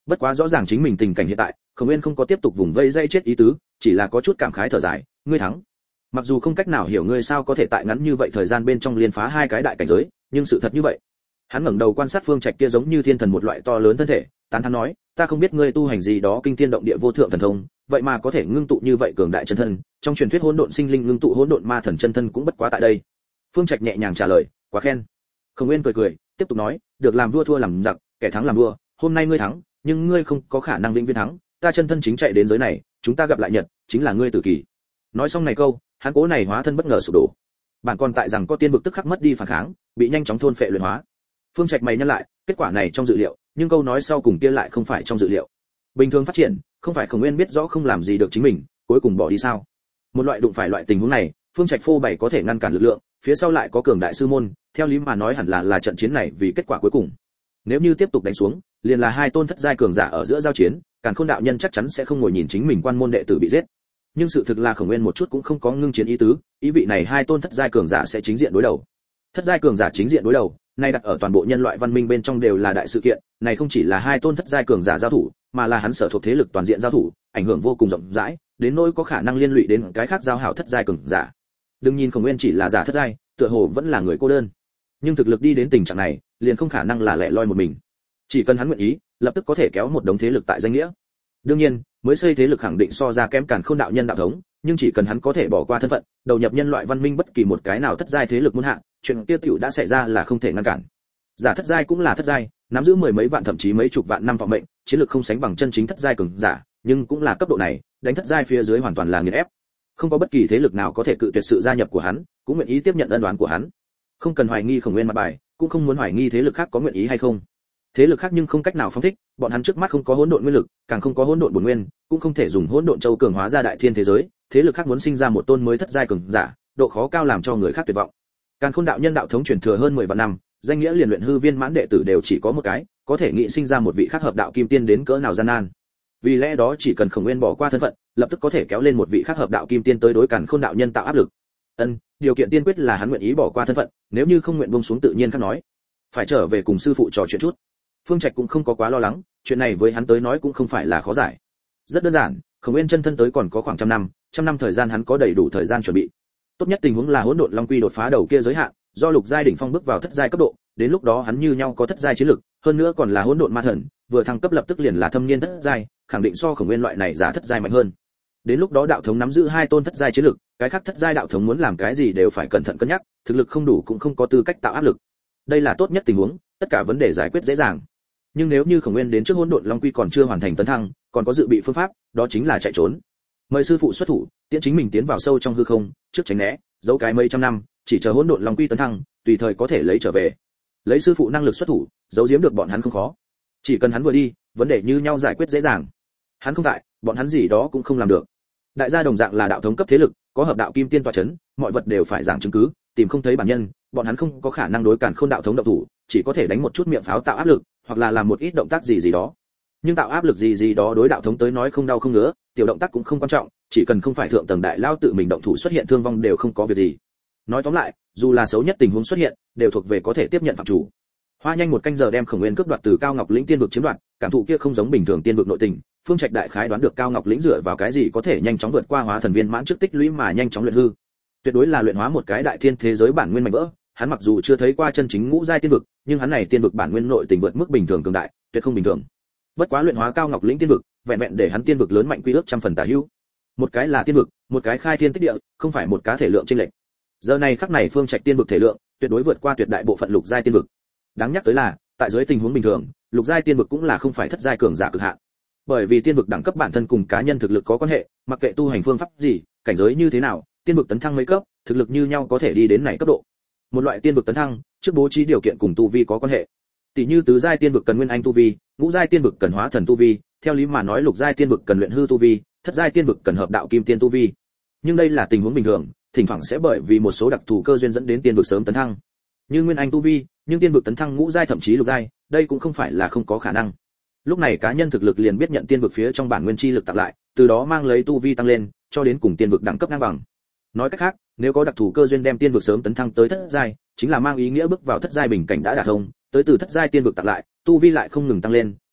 Bất quá rõ ràng chính mình tình cảnh hiện tại, Khổng Nguyên không có tiếp tục vùng vây dây chết ý tứ, chỉ là có chút cảm khái thở dài, ngươi thắng. Mặc dù không cách nào hiểu ngươi sao có thể tại ngắn như vậy thời gian bên trong liên phá hai cái đại cảnh giới, nhưng sự thật như vậy. Hắn ngẩng đầu quan sát Phương Trạch kia giống như thiên thần một loại to lớn thân thể, tán thán nói, ta không biết ngươi tu hành gì đó kinh thiên động địa vô thượng thần thông, vậy mà có thể ngưng tụ như vậy cường đại chân thân, trong truyền thuyết hỗn độn sinh linh ngưng tụ hỗn độn ma thần chân thân cũng bất quá tại đây. Phương Trạch nhẹ nhàng trả lời, quá khen. Khổng Nguyên cười cười, tiếp tục nói, được làm vua thua làm giặc, kẻ thắng làm vua, hôm nay ngươi thắng, nhưng ngươi không có khả năng vĩnh viễn thắng, ta chân thân chính chạy đến giới này, chúng ta gặp lại nhật, chính là ngươi tử kỳ. Nói xong này câu, hắn cố này hóa thân bất ngờ sụp đổ. Bản còn tại rằng có tiên vực tức khắc mất đi phản kháng, bị nhanh chóng thôn phệ luyện hóa. Phương Trạch mày nhăn lại, kết quả này trong dự liệu, nhưng câu nói sau cùng kia lại không phải trong dự liệu. Bình thường phát triển, không phải Khổng Nguyên biết rõ không làm gì được chính mình, cuối cùng bỏ đi sao? Một loại đụng phải loại tình huống này, Phương Trạch phô bày có thể ngăn cản lực lượng, phía sau lại có cường đại sư môn, theo lý mà nói hẳn là là trận chiến này vì kết quả cuối cùng. Nếu như tiếp tục đánh xuống, liền là hai tôn thất giai cường giả ở giữa giao chiến, Càn Khôn đạo nhân chắc chắn sẽ không ngồi nhìn chính mình quan môn đệ tử bị giết. Nhưng sự thực là Khổng Nguyên một chút cũng không có ngưng chiến ý tứ, ý vị này hai tôn thất giai cường giả sẽ chính diện đối đầu. Thất giai cường giả chính diện đối đầu, nay đặt ở toàn bộ nhân loại văn minh bên trong đều là đại sự kiện, này không chỉ là hai tôn thất giai cường giả giao thủ, mà là hắn sở thuộc thế lực toàn diện giao thủ, ảnh hưởng vô cùng rộng rãi, đến nỗi có khả năng liên lụy đến cái khác giao hảo thất giai cường giả. Đừng nhìn Khổng Nguyên chỉ là giả thất giai, tựa hồ vẫn là người cô đơn. Nhưng thực lực đi đến tình trạng này, liền không khả năng là lẻ loi một mình. Chỉ cần hắn nguyện ý, lập tức có thể kéo một đống thế lực tại danh nghĩa. Đương nhiên, mới xây thế lực khẳng định so ra kém Càn Khôn đạo nhân đạo thống, nhưng chỉ cần hắn có thể bỏ qua thân phận, đầu nhập nhân loại văn minh bất kỳ một cái nào thất giai thế lực muôn hạ, chuyện tiêu tiểu đã xảy ra là không thể ngăn cản. Giả thất giai cũng là thất giai, nắm giữ mười mấy vạn thậm chí mấy chục vạn năm thọ mệnh, chiến lược không sánh bằng chân chính thất giai cường giả, nhưng cũng là cấp độ này, đánh thất giai phía dưới hoàn toàn là nghiền ép. Không có bất kỳ thế lực nào có thể cự tuyệt sự gia nhập của hắn, cũng nguyện ý tiếp nhận ân oán của hắn. Không cần hoài nghi Khổng Nguyên mặt bài, cũng không muốn hoài nghi thế lực khác có nguyện ý hay không. Thế lực khác nhưng không cách nào phóng thích, bọn hắn trước mắt không có hỗn độn nguyên lực, càng không có hỗn độn bổn nguyên, cũng không thể dùng hỗn độn châu cường hóa ra đại thiên thế giới, thế lực khác muốn sinh ra một tôn mới thất giai cường giả, độ khó cao làm cho người khác tuyệt vọng. Càn Khôn đạo nhân đạo thống truyền thừa hơn mười vạn năm, danh nghĩa liền luyện hư viên mãn đệ tử đều chỉ có một cái, có thể nghĩ sinh ra một vị khác hợp đạo kim tiên đến cỡ nào gian nan. Vì lẽ đó chỉ cần Khổng Nguyên bỏ qua thân phận, lập tức có thể kéo lên một vị khác hợp đạo kim tiên tới đối Càn Khôn đạo nhân tạo áp lực. Ân, điều kiện tiên quyết là hắn nguyện ý bỏ qua thân phận, nếu như không nguyện buông xuống tự nhiên khác nói. Phải trở về cùng sư phụ trò chuyện chút. Phương Trạch cũng không có quá lo lắng, chuyện này với hắn tới nói cũng không phải là khó giải. Rất đơn giản, Khổng Nguyên chân thân tới còn có khoảng trăm năm, trăm năm thời gian hắn có đầy đủ thời gian chuẩn bị. Tốt nhất tình huống là hỗn độn long quy đột phá đầu kia giới hạn, do lục giai đỉnh phong bước vào thất giai cấp độ, đến lúc đó hắn như nhau có thất giai chiến lực, hơn nữa còn là hỗn độn ma thần, vừa thăng cấp lập tức liền là thâm niên thất giai, khẳng định so Khổng Nguyên loại này giả thất giai mạnh hơn. Đến lúc đó đạo thống nắm giữ hai tôn thất giai chiến lực, cái khác thất giai đạo thống muốn làm cái gì đều phải cẩn thận cân nhắc, thực lực không đủ cũng không có tư cách tạo áp lực. Đây là tốt nhất tình huống, tất cả vấn đề giải quyết dễ dàng. Nhưng nếu như Khổng Nguyên đến trước hỗn độn long quy còn chưa hoàn thành tấn thăng, còn có dự bị phương pháp, đó chính là chạy trốn. Mời sư phụ xuất thủ, tiễn chính mình tiến vào sâu trong hư không, trước tránh né, giấu cái mấy trăm năm, chỉ chờ hỗn độn long quy tấn thăng, tùy thời có thể lấy trở về. Lấy sư phụ năng lực xuất thủ, giấu giếm được bọn hắn không khó. Chỉ cần hắn vừa đi, vấn đề như nhau giải quyết dễ dàng. Hắn không tại, bọn hắn gì đó cũng không làm được. Đại gia đồng dạng là đạo thống cấp thế lực, có hợp đạo kim tiên tọa chấn, mọi vật đều phải giảng chứng cứ, tìm không thấy bản nhân, bọn hắn không có khả năng đối Càn Khôn đạo thống động thủ, chỉ có thể đánh một chút miệng pháo tạo áp lực, hoặc là làm một ít động tác gì gì đó. Nhưng tạo áp lực gì gì đó đối đạo thống tới nói không đau không ngứa, tiểu động tác cũng không quan trọng, chỉ cần không phải thượng tầng đại lao tự mình động thủ xuất hiện thương vong đều không có việc gì. Nói tóm lại, dù là xấu nhất tình huống xuất hiện, đều thuộc về có thể tiếp nhận phạm chủ. Hoa nhanh một canh giờ đem Khổng Nguyên cướp đoạt từ Cao Ngọc Lĩnh tiên vực chiếm đoạt, cảm thụ kia không giống bình thường tiên vực nội tình, Phương Trạch đại khái đoán được Cao Ngọc Lĩnh dựa vào cái gì có thể nhanh chóng vượt qua hóa thần viên mãn trước tích lũy mà nhanh chóng luyện hư. Tuyệt đối là luyện hóa một cái đại thiên thế giới bản nguyên mạnh vỡ, hắn mặc dù chưa thấy qua chân chính ngũ giai tiên vực, nhưng hắn này tiên vực bản nguyên nội tình vượt mức bình thường cường đại, tuyệt không bình thường. Bất quá luyện hóa Cao Ngọc Lĩnh tiên vực, vẹn vẹn để hắn tiên vực lớn mạnh quy ước trăm phần tả hữu. Một cái là tiên vực, một cái khai thiên tích địa, không phải một cá thể lượng chênh lệch. Giờ này khắc này Phương Trạch tiên vực thể lượng, tuyệt đối vượt qua tuyệt đại bộ phận lục giai tiên vực. Đáng nhắc tới là, tại dưới tình huống bình thường, lục giai tiên vực cũng là không phải thất giai cường giả cực hạn. Bởi vì tiên vực đẳng cấp bản thân cùng cá nhân thực lực có quan hệ, mặc kệ tu hành phương pháp gì, cảnh giới như thế nào, tiên vực tấn thăng mấy cấp, thực lực như nhau có thể đi đến này cấp độ. Một loại tiên vực tấn thăng, trước bố trí điều kiện cùng tu vi có quan hệ. Tỷ như tứ giai tiên vực cần nguyên anh tu vi, ngũ giai tiên vực cần hóa thần tu vi, theo lý mà nói lục giai tiên vực cần luyện hư tu vi, thất giai tiên vực cần hợp đạo kim tiên tu vi. Nhưng đây là tình huống bình thường, thỉnh thoảng sẽ bởi vì một số đặc thù cơ duyên dẫn đến tiên vực sớm tấn thăng. Như nguyên anh tu vi, nhưng tiên vực tấn thăng ngũ giai thậm chí lục giai, đây cũng không phải là không có khả năng. Lúc này cá nhân thực lực liền biết nhận tiên vực phía trong bản nguyên chi lực tặng lại, từ đó mang lấy tu vi tăng lên, cho đến cùng tiên vực đẳng cấp ngang bằng. Nói cách khác, nếu có đặc thù cơ duyên đem tiên vực sớm tấn thăng tới thất giai, chính là mang ý nghĩa bước vào thất giai bình cảnh đã đạt thông, tới từ thất giai tiên vực tặng lại, tu vi lại không ngừng tăng lên,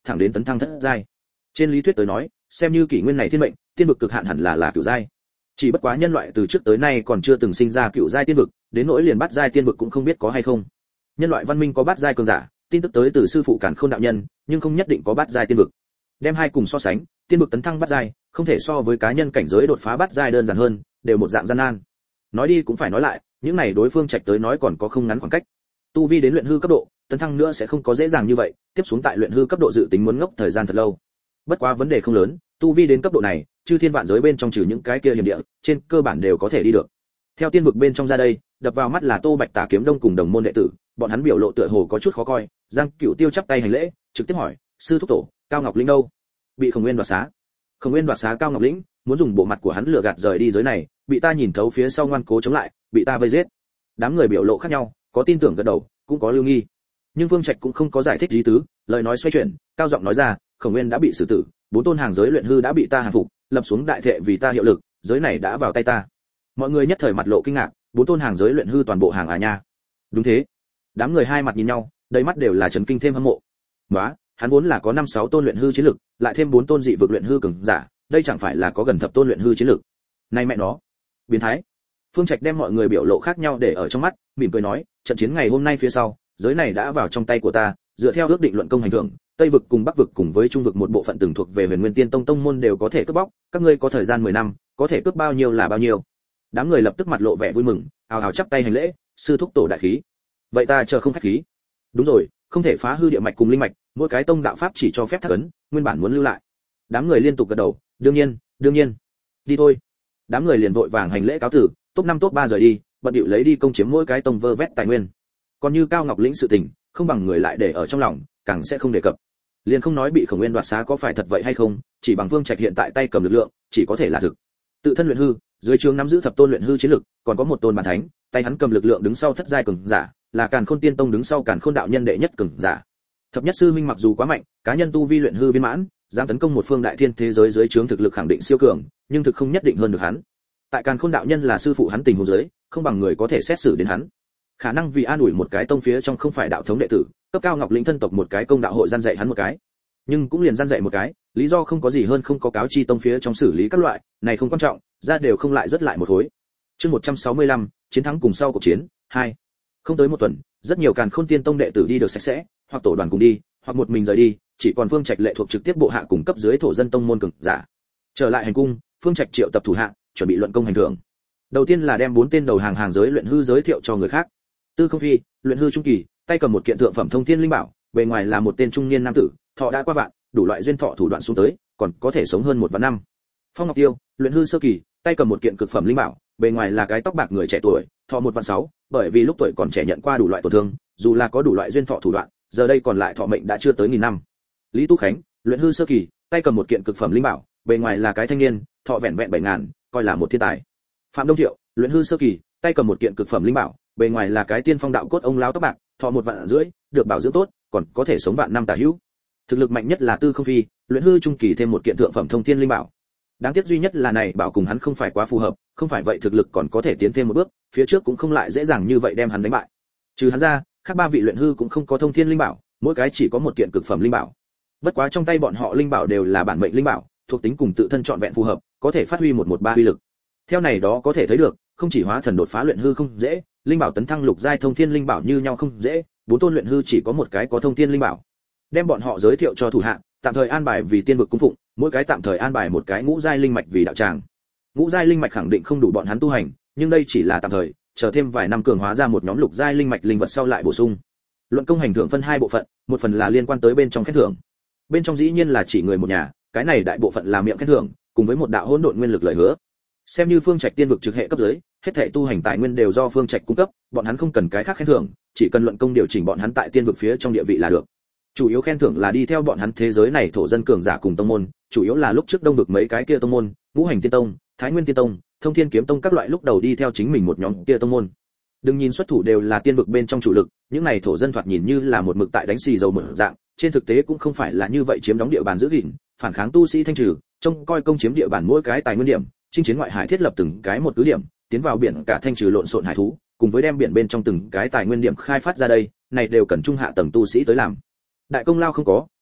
thẳng đến tấn thăng thất giai. Trên lý thuyết tới nói, xem như kỷ nguyên này thiên mệnh, tiên vực cực hạn hẳn là là cửu giai. Chỉ bất quá nhân loại từ trước tới nay còn chưa từng sinh ra cửu giai tiên vực, đến nỗi liền bát giai tiên vực cũng không biết có hay không. Nhân loại văn minh có bát giai cường giả, tin tức tới từ sư phụ Càn Khôn đạo nhân, nhưng không nhất định có bát giai tiên vực. Đem hai cùng so sánh, tiên vực tấn thăng bát giai, không thể so với cá nhân cảnh giới đột phá bát giai đơn giản hơn, đều một dạng gian nan. Nói đi cũng phải nói lại, những này đối phương Trạch tới nói còn có không ngắn khoảng cách. Tu vi đến luyện hư cấp độ, tấn thăng nữa sẽ không có dễ dàng như vậy, tiếp xuống tại luyện hư cấp độ dự tính muốn ngốc thời gian thật lâu. Bất quá vấn đề không lớn, tu vi đến cấp độ này, chư thiên vạn giới bên trong trừ những cái kia hiểm địa, trên cơ bản đều có thể đi được. Theo tiên vực bên trong ra đây, đập vào mắt là Tô Bạch Tà Kiếm Đông cùng đồng môn đệ tử, bọn hắn biểu lộ tựa hồ có chút khó coi. Giang Cửu Tiêu chắp tay hành lễ, trực tiếp hỏi, sư thúc tổ, Cao Ngọc Lĩnh đâu? Bị Khổng Nguyên đoạt xá. Khổng Nguyên đoạt xá Cao Ngọc Lĩnh, muốn dùng bộ mặt của hắn lừa gạt rời đi giới này, bị ta nhìn thấu phía sau ngoan cố chống lại, bị ta vây giết. Đám người biểu lộ khác nhau, có tin tưởng gật đầu, cũng có lưu nghi. Nhưng Vương Trạch cũng không có giải thích lý tứ, lời nói xoay chuyển, cao giọng nói ra, Khổng Nguyên đã bị xử tử, bốn tôn hàng giới luyện hư đã bị ta hàng phục, lập xuống đại thệ vì ta hiệu lực, giới này đã vào tay ta. Mọi người nhất thời mặt lộ kinh ngạc, bốn tôn hàng giới luyện hư toàn bộ hàng à nha. Đúng thế. Đám người hai mặt nhìn nhau, đầy mắt đều là chấn kinh thêm hâm mộ. Nóa, hắn vốn là có năm sáu tôn luyện hư chiến lực, lại thêm bốn tôn dị vực luyện hư cường giả, đây chẳng phải là có gần thập tôn luyện hư chiến lực. Này mẹ nó, biến thái. Phương Trạch đem mọi người biểu lộ khác nhau để ở trong mắt, mỉm cười nói, trận chiến ngày hôm nay phía sau, giới này đã vào trong tay của ta, dựa theo ước định luận công hành thưởng, Tây vực cùng Bắc vực cùng với Trung vực một bộ phận từng thuộc về Huyền Nguyên Tiên Tông tông môn đều có thể cướp bóc, các ngươi có thời gian mười năm, có thể cướp bao nhiêu là bao nhiêu. Đám người lập tức mặt lộ vẻ vui mừng, ào ào chắp tay hành lễ, sư thúc tổ đại khí. Vậy ta chờ không khách khí. Đúng rồi, không thể phá hư địa mạch cùng linh mạch, mỗi cái tông đạo pháp chỉ cho phép thác ấn, nguyên bản muốn lưu lại. Đám người liên tục gật đầu, đương nhiên, đương nhiên. Đi thôi. Đám người liền vội vàng hành lễ cáo từ, top năm top ba rời đi, bận điệu lấy đi công chiếm mỗi cái tông vơ vét tài nguyên. Còn như Cao Ngọc Lĩnh sự tình, không bằng người lại để ở trong lòng, càng sẽ không đề cập. Liền không nói bị Khổng Nguyên đoạt xá có phải thật vậy hay không, chỉ bằng Vương Trạch hiện tại tay cầm lực lượng, chỉ có thể là thực. Tự thân luyện hư, dưới trướng nắm giữ thập tôn luyện hư chiến lực, còn có một tôn bản thánh, tay hắn cầm lực lượng đứng sau thất giai cường giả, là Càn Khôn Tiên Tông đứng sau Càn Khôn đạo nhân đệ nhất cường giả. Thập nhất sư minh mặc dù quá mạnh, cá nhân tu vi luyện hư viên mãn, dám tấn công một phương đại thiên thế giới dưới trướng thực lực khẳng định siêu cường, nhưng thực không nhất định hơn được hắn. Tại Càn Khôn đạo nhân là sư phụ hắn tình huống dưới, không bằng người có thể xét xử đến hắn. Khả năng vì an ủi một cái tông phía trong không phải đạo thống đệ tử, cấp Cao Ngọc Lĩnh thân tộc một cái công đạo hội gian dạy hắn một cái. Nhưng cũng liền gian dạy một cái, lý do không có gì hơn không có cáo chi tông phía trong xử lý các loại, này không quan trọng, ra đều không lại rất lại một khối. Chương một trăm sáu mươi lăm, chiến thắng cùng sau cuộc chiến, hai. Không tới một tuần, rất nhiều Càn Khôn Tiên Tông đệ tử đi được sạch sẽ, hoặc tổ đoàn cùng đi, hoặc một mình rời đi, chỉ còn Phương Trạch lệ thuộc trực tiếp bộ hạ cùng cấp dưới thổ dân tông môn cường giả. Trở lại hành cung, Phương Trạch triệu tập thủ hạ, chuẩn bị luận công hành thưởng. Đầu tiên là đem bốn tên đầu hàng hàng giới luyện hư giới thiệu cho người khác. Tư Không Phi, luyện hư trung kỳ, tay cầm một kiện thượng phẩm thông thiên linh bảo, bề ngoài là một tên trung niên nam tử, thọ đã qua vạn, đủ loại duyên thọ thủ đoạn xuống tới, còn có thể sống hơn một vạn năm. Phong Ngọc Tiêu, luyện hư sơ kỳ, tay cầm một kiện cực phẩm linh bảo, bề ngoài là cái tóc bạc người trẻ tuổi, thọ một vạn sáu, bởi vì lúc tuổi còn trẻ nhận qua đủ loại tổn thương, dù là có đủ loại duyên thọ thủ đoạn, giờ đây còn lại thọ mệnh đã chưa tới nghìn năm. Lý Tu Khánh, luyện hư sơ kỳ, tay cầm một kiện cực phẩm linh bảo, bề ngoài là cái thanh niên, thọ vẹn vẹn bảy ngàn, coi là một thiên tài. Phạm Đông Thiệu, luyện hư sơ kỳ, tay cầm một kiện cực phẩm linh bảo, bề ngoài là cái tiên phong đạo cốt ông lão tóc bạc, thọ một vạn rưỡi, được bảo dưỡng tốt, còn có thể sống vạn năm tả hữu. Thực lực mạnh nhất là Tư Không Phi, luyện hư trung kỳ thêm một kiện thượng phẩm thông thiên linh bảo. Đáng tiếc duy nhất là này bảo cùng hắn không phải quá phù hợp, không phải vậy thực lực còn có thể tiến thêm một bước, phía trước cũng không lại dễ dàng như vậy đem hắn đánh bại. Trừ hắn ra, khác ba vị luyện hư cũng không có thông thiên linh bảo, mỗi cái chỉ có một kiện cực phẩm linh bảo. Bất quá trong tay bọn họ linh bảo đều là bản mệnh linh bảo, thuộc tính cùng tự thân trọn vẹn phù hợp, có thể phát huy một một ba uy lực. Theo này đó có thể thấy được, không chỉ hóa thần đột phá luyện hư không dễ, linh bảo tấn thăng lục giai thông thiên linh bảo như nhau không dễ, bốn tôn luyện hư chỉ có một cái có thông thiên linh bảo. Đem bọn họ giới thiệu cho thủ hạ, tạm thời an bài vì tiên vực cung phụng, mỗi cái tạm thời an bài một cái ngũ giai linh mạch vì đạo tràng. Ngũ giai linh mạch khẳng định không đủ bọn hắn tu hành, nhưng đây chỉ là tạm thời, chờ thêm vài năm cường hóa ra một nhóm lục giai linh mạch linh vật sau lại bổ sung. Luận công hành thưởng phân hai bộ phận, một phần là liên quan tới bên trong khen thưởng. Bên trong dĩ nhiên là chỉ người một nhà, cái này đại bộ phận là miệng khen thưởng, cùng với một đạo hỗn độn nguyên lực lời hứa. Xem như Phương Trạch tiên vực trực hệ cấp dưới, hết thảy tu hành tài nguyên đều do Phương Trạch cung cấp, bọn hắn không cần cái khác khen thưởng, chỉ cần luận công điều chỉnh bọn hắn tại tiên vực phía trong địa vị là được. Chủ yếu khen thưởng là đi theo bọn hắn thế giới này thổ dân cường giả cùng tông môn, chủ yếu là lúc trước đông vực mấy cái kia tông môn, Ngũ Hành Tiên Tông, Thái Nguyên Tiên Tông, Thông Thiên Kiếm Tông các loại lúc đầu đi theo chính mình một nhóm kia tông môn. Đừng nhìn xuất thủ đều là tiên vực bên trong chủ lực, những này thổ dân thoạt nhìn như là một mực tại đánh xì dầu mở dạng, trên thực tế cũng không phải là như vậy, chiếm đóng địa bàn giữ gìn, phản kháng tu sĩ thanh trừ, trông coi công chiếm địa bàn mỗi cái tài nguyên điểm, chinh chiến ngoại hải thiết lập từng cái một cứ điểm, tiến vào biển cả thanh trừ lộn xộn hải thú, cùng với đem biển bên trong từng cái tài nguyên điểm khai phát ra đây, này đều cần trung hạ tầng tu sĩ tới làm. Đại công lao không có,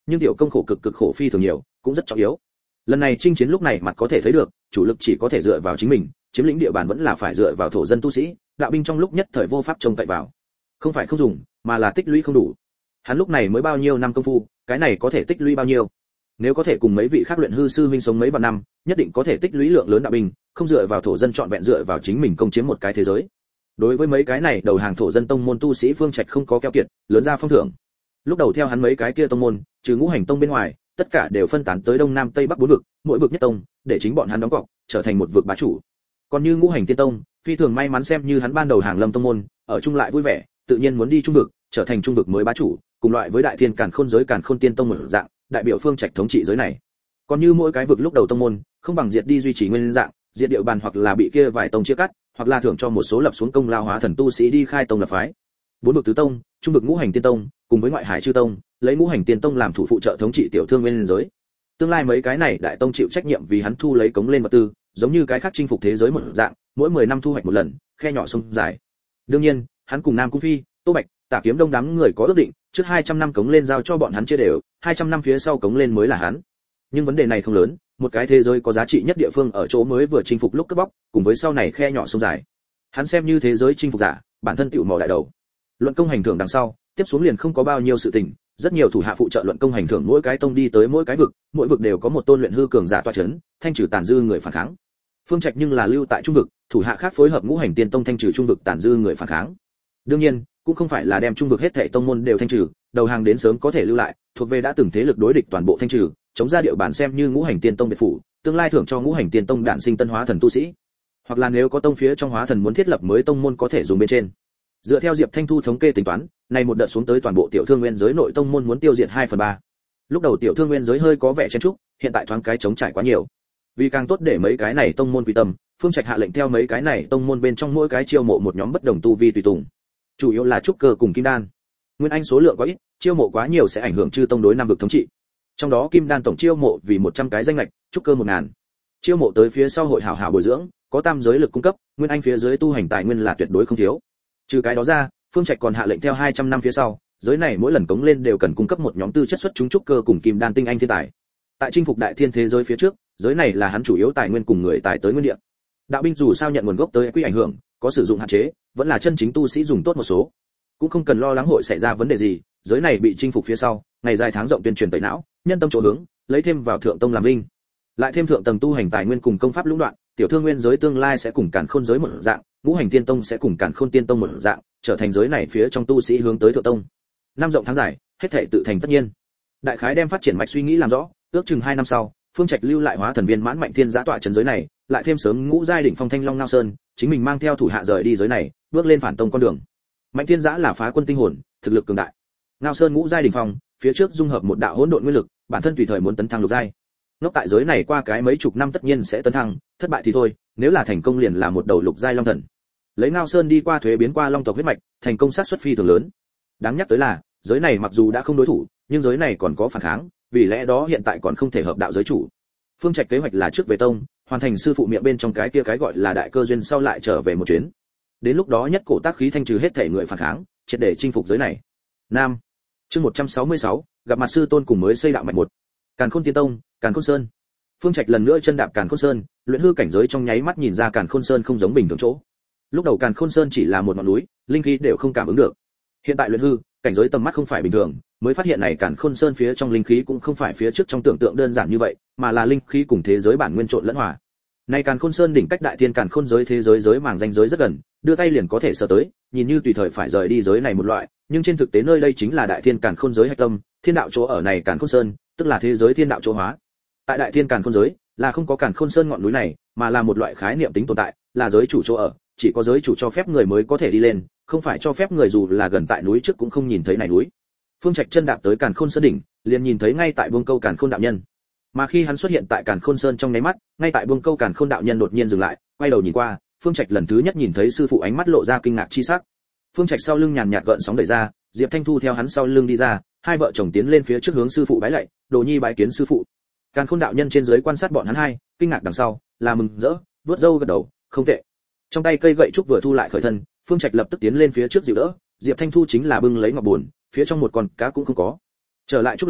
nhưng tiểu công khổ cực cực khổ phi thường nhiều, cũng rất trọng yếu. Lần này chinh chiến lúc này mặt có thể thấy được, chủ lực chỉ có thể dựa vào chính mình, chiếm lĩnh địa bàn vẫn là phải dựa vào thổ dân tu sĩ, đạo binh trong lúc nhất thời vô pháp trông cậy vào. Không phải không dùng, mà là tích lũy không đủ. Hắn lúc này mới bao nhiêu năm công phu, cái này có thể tích lũy bao nhiêu? Nếu có thể cùng mấy vị khác luyện hư sư huynh sống mấy vạn năm, nhất định có thể tích lũy lượng lớn đạo binh, không dựa vào thổ dân trọn vẹn dựa vào chính mình công chiếm một cái thế giới. Đối với mấy cái này đầu hàng thổ dân tông môn tu sĩ Phương Trạch không có keo kiệt, lớn ra phong thưởng. Lúc đầu theo hắn mấy cái kia tông môn, trừ Ngũ Hành tông bên ngoài, tất cả đều phân tán tới đông nam tây bắc bốn vực, mỗi vực nhất tông, để chính bọn hắn đóng cọc, trở thành một vực bá chủ. Còn như Ngũ Hành tiên tông, phi thường may mắn xem như hắn ban đầu hàng Lâm tông môn, ở chung lại vui vẻ, tự nhiên muốn đi trung vực, trở thành trung vực mới bá chủ, cùng loại với Đại Thiên Càn Khôn giới Càn Khôn tiên tông một dạng, đại biểu Phương Trạch thống trị giới này. Còn như mỗi cái vực lúc đầu tông môn, không bằng diệt đi duy trì nguyên dạng, diệt địa bàn hoặc là bị kia vài tông chia cắt, hoặc là thưởng cho một số lập xuống công lao hóa thần tu sĩ đi khai tông lập phái. Bốn vực tứ tông, trung vực Ngũ Hành tiên tông, cùng với ngoại hải chư tông, lấy Ngũ Hành tiên tông làm thủ phụ trợ thống trị tiểu thương nguyên giới. Tương lai mấy cái này đại tông chịu trách nhiệm vì hắn thu lấy cống lên vật tư, giống như cái khác chinh phục thế giới một dạng, mỗi mười năm thu hoạch một lần, khe nhỏ sông dài. Đương nhiên, hắn cùng Nam Cung Phi, Tô Bạch, Tả Kiếm Đông đám người có ước định, trước hai trăm năm cống lên giao cho bọn hắn chia đều, hai trăm năm phía sau cống lên mới là hắn. Nhưng vấn đề này không lớn, một cái thế giới có giá trị nhất địa phương ở chỗ mới vừa chinh phục lúc cướp bóc, cùng với sau này khe nhỏ sông dài. Hắn xem như thế giới chinh phục giả, bản thân tiểu mò đại đầu. Luận công hành thưởng đằng sau, tiếp xuống liền không có bao nhiêu sự tình, rất nhiều thủ hạ phụ trợ luận công hành thưởng mỗi cái tông đi tới mỗi cái vực, mỗi vực đều có một tôn luyện hư cường giả tọa chấn, thanh trừ tàn dư người phản kháng. Phương Trạch nhưng là lưu tại trung vực, thủ hạ khác phối hợp Ngũ Hành tiên tông thanh trừ trung vực tàn dư người phản kháng. Đương nhiên, cũng không phải là đem trung vực hết thảy tông môn đều thanh trừ, đầu hàng đến sớm có thể lưu lại, thuộc về đã từng thế lực đối địch toàn bộ thanh trừ, chống ra địa bàn xem như Ngũ Hành tiên tông biệt phủ, tương lai thưởng cho Ngũ Hành tiên tông đản sinh tân hóa thần tu sĩ. Hoặc là nếu có tông phía trong hóa thần muốn thiết lập mới tông môn có thể dùng bên trên. Dựa theo Diệp Thanh Thu thống kê tính toán, này một đợt xuống tới toàn bộ tiểu thương nguyên giới nội tông môn muốn tiêu diệt hai phần ba. Lúc đầu tiểu thương nguyên giới hơi có vẻ chen chúc, hiện tại thoáng cái chống trải quá nhiều. Vì càng tốt để mấy cái này tông môn quy tâm, Phương Trạch hạ lệnh theo mấy cái này tông môn bên trong mỗi cái chiêu mộ một nhóm bất đồng tu vi tùy tùng. Chủ yếu là trúc cơ cùng kim đan. Nguyên anh số lượng quá ít, chiêu mộ quá nhiều sẽ ảnh hưởng chư tông đối năm vực thống trị. Trong đó kim đan tổng chiêu mộ vì một trăm cái danh ngạch, trúc cơ một ngàn. Chiêu mộ tới phía sau hội hảo hảo bồi dưỡng, có tam giới lực cung cấp, nguyên anh phía dưới tu hành tài nguyên là tuyệt đối không thiếu. Trừ cái đó ra, Phương Trạch còn hạ lệnh theo hai trăm năm phía sau, giới này mỗi lần cống lên đều cần cung cấp một nhóm tư chất xuất chúng trúc cơ cùng kim đan tinh anh thiên tài. Tại chinh phục đại thiên thế giới phía trước, giới này là hắn chủ yếu tài nguyên cùng người tài tới nguyên địa. Đạo binh dù sao nhận nguồn gốc tới quy ảnh hưởng, có sử dụng hạn chế, vẫn là chân chính tu sĩ dùng tốt một số. Cũng không cần lo lắng hội xảy ra vấn đề gì, giới này bị chinh phục phía sau, ngày dài tháng rộng tuyên truyền tẩy não, nhân tâm chỗ hướng, lấy thêm vào thượng tông làm linh. Lại thêm thượng tầng tu hành tài nguyên cùng công pháp lũng đoạn, tiểu thương nguyên giới tương lai sẽ cùng Càn Khôn giới một dạng, Ngũ Hành tiên tông sẽ cùng Càn Khôn tiên tông một dạng, trở thành giới này phía trong tu sĩ hướng tới thượng tông. Năm rộng tháng dài, hết thảy tự thành tất nhiên. Đại khái đem phát triển mạch suy nghĩ làm rõ, ước chừng hai năm sau, Phương Trạch lưu lại hóa thần viên mãn mạnh thiên giá tọa trấn giới này, lại thêm sớm ngũ giai đỉnh phong thanh long ngao sơn, chính mình mang theo thủ hạ rời đi giới này, bước lên phản tông con đường. Mạnh thiên giá là phá quân tinh hồn, thực lực cường đại. Ngao sơn ngũ giai đỉnh phong, phía trước dung hợp một đạo hỗn độn nguyên lực, bản thân tùy thời muốn tấn thăng lục giai. Ngốc tại giới này qua cái mấy chục năm tất nhiên sẽ tấn thăng, thất bại thì thôi, nếu là thành công liền là một đầu lục giai long thần. Lấy Ngao sơn đi qua thuế biến qua long tộc huyết mạch, thành công sát suất phi thường lớn. Đáng nhắc tới là, giới này mặc dù đã không đối thủ, nhưng giới này còn có phản kháng, vì lẽ đó hiện tại còn không thể hợp đạo giới chủ. Phương Trạch kế hoạch là trước về tông, hoàn thành sư phụ miệng bên trong cái kia cái gọi là đại cơ duyên sau lại trở về một chuyến. Đến lúc đó nhất cổ tác khí thanh trừ hết thể người phản kháng, triệt để chinh phục giới này. Nam. Chương một trăm sáu mươi sáu, gặp mặt sư tôn cùng mới xây đạo mạch một. Càn Khôn Tiên Tông, Càn Khôn Sơn. Phương Trạch lần nữa chân đạp Càn Khôn Sơn, luyện hư cảnh giới trong nháy mắt nhìn ra Càn Khôn Sơn không giống bình thường chỗ. Lúc đầu Càn Khôn Sơn chỉ là một ngọn núi, linh khí đều không cảm ứng được. Hiện tại luyện hư, cảnh giới tầm mắt không phải bình thường, mới phát hiện này Càn Khôn Sơn phía trong linh khí cũng không phải phía trước trong tưởng tượng đơn giản như vậy, mà là linh khí cùng thế giới bản nguyên trộn lẫn hòa. Này Càn Khôn Sơn đỉnh cách đại thiên Càn Khôn giới thế giới giới màng danh giới rất gần, đưa tay liền có thể sờ tới, nhìn như tùy thời phải rời đi giới này một loại, nhưng trên thực tế nơi đây chính là đại thiên Càn Khôn giới hạch tâm, thiên đạo chỗ ở này Càn Khôn Sơn, tức là thế giới thiên đạo chỗ hóa. Tại đại thiên Càn Khôn giới, là không có Càn Khôn Sơn ngọn núi này, mà là một loại khái niệm tính tồn tại, là giới chủ chỗ ở, chỉ có giới chủ cho phép người mới có thể đi lên, không phải cho phép người dù là gần tại núi trước cũng không nhìn thấy này núi. Phương Trạch chân đạp tới Càn Khôn Sơn đỉnh, liền nhìn thấy ngay tại buông câu Càn Khôn đạo nhân. Mà khi hắn xuất hiện tại Càn Khôn Sơn trong nháy mắt, ngay tại buông câu Càn Khôn đạo nhân đột nhiên dừng lại, quay đầu nhìn qua, Phương Trạch lần thứ nhất nhìn thấy sư phụ ánh mắt lộ ra kinh ngạc chi sắc. Phương Trạch sau lưng nhàn nhạt gợn sóng đẩy ra, Diệp Thanh Thu theo hắn sau lưng đi ra, hai vợ chồng tiến lên phía trước hướng sư phụ bái lạy, Đồ Nhi bái kiến sư phụ. Càn Khôn đạo nhân trên dưới quan sát bọn hắn hai, kinh ngạc đằng sau, là mừng rỡ, vuốt râu gật đầu, không tệ. Trong tay cây gậy trúc vừa thu lại khởi thân, Phương Trạch lập tức tiến lên phía trước dịu đỡ, Diệp Thanh Thu chính là bưng lấy ngọc buồn, phía trong một con cá cũng không có. Trở lại chút lâu,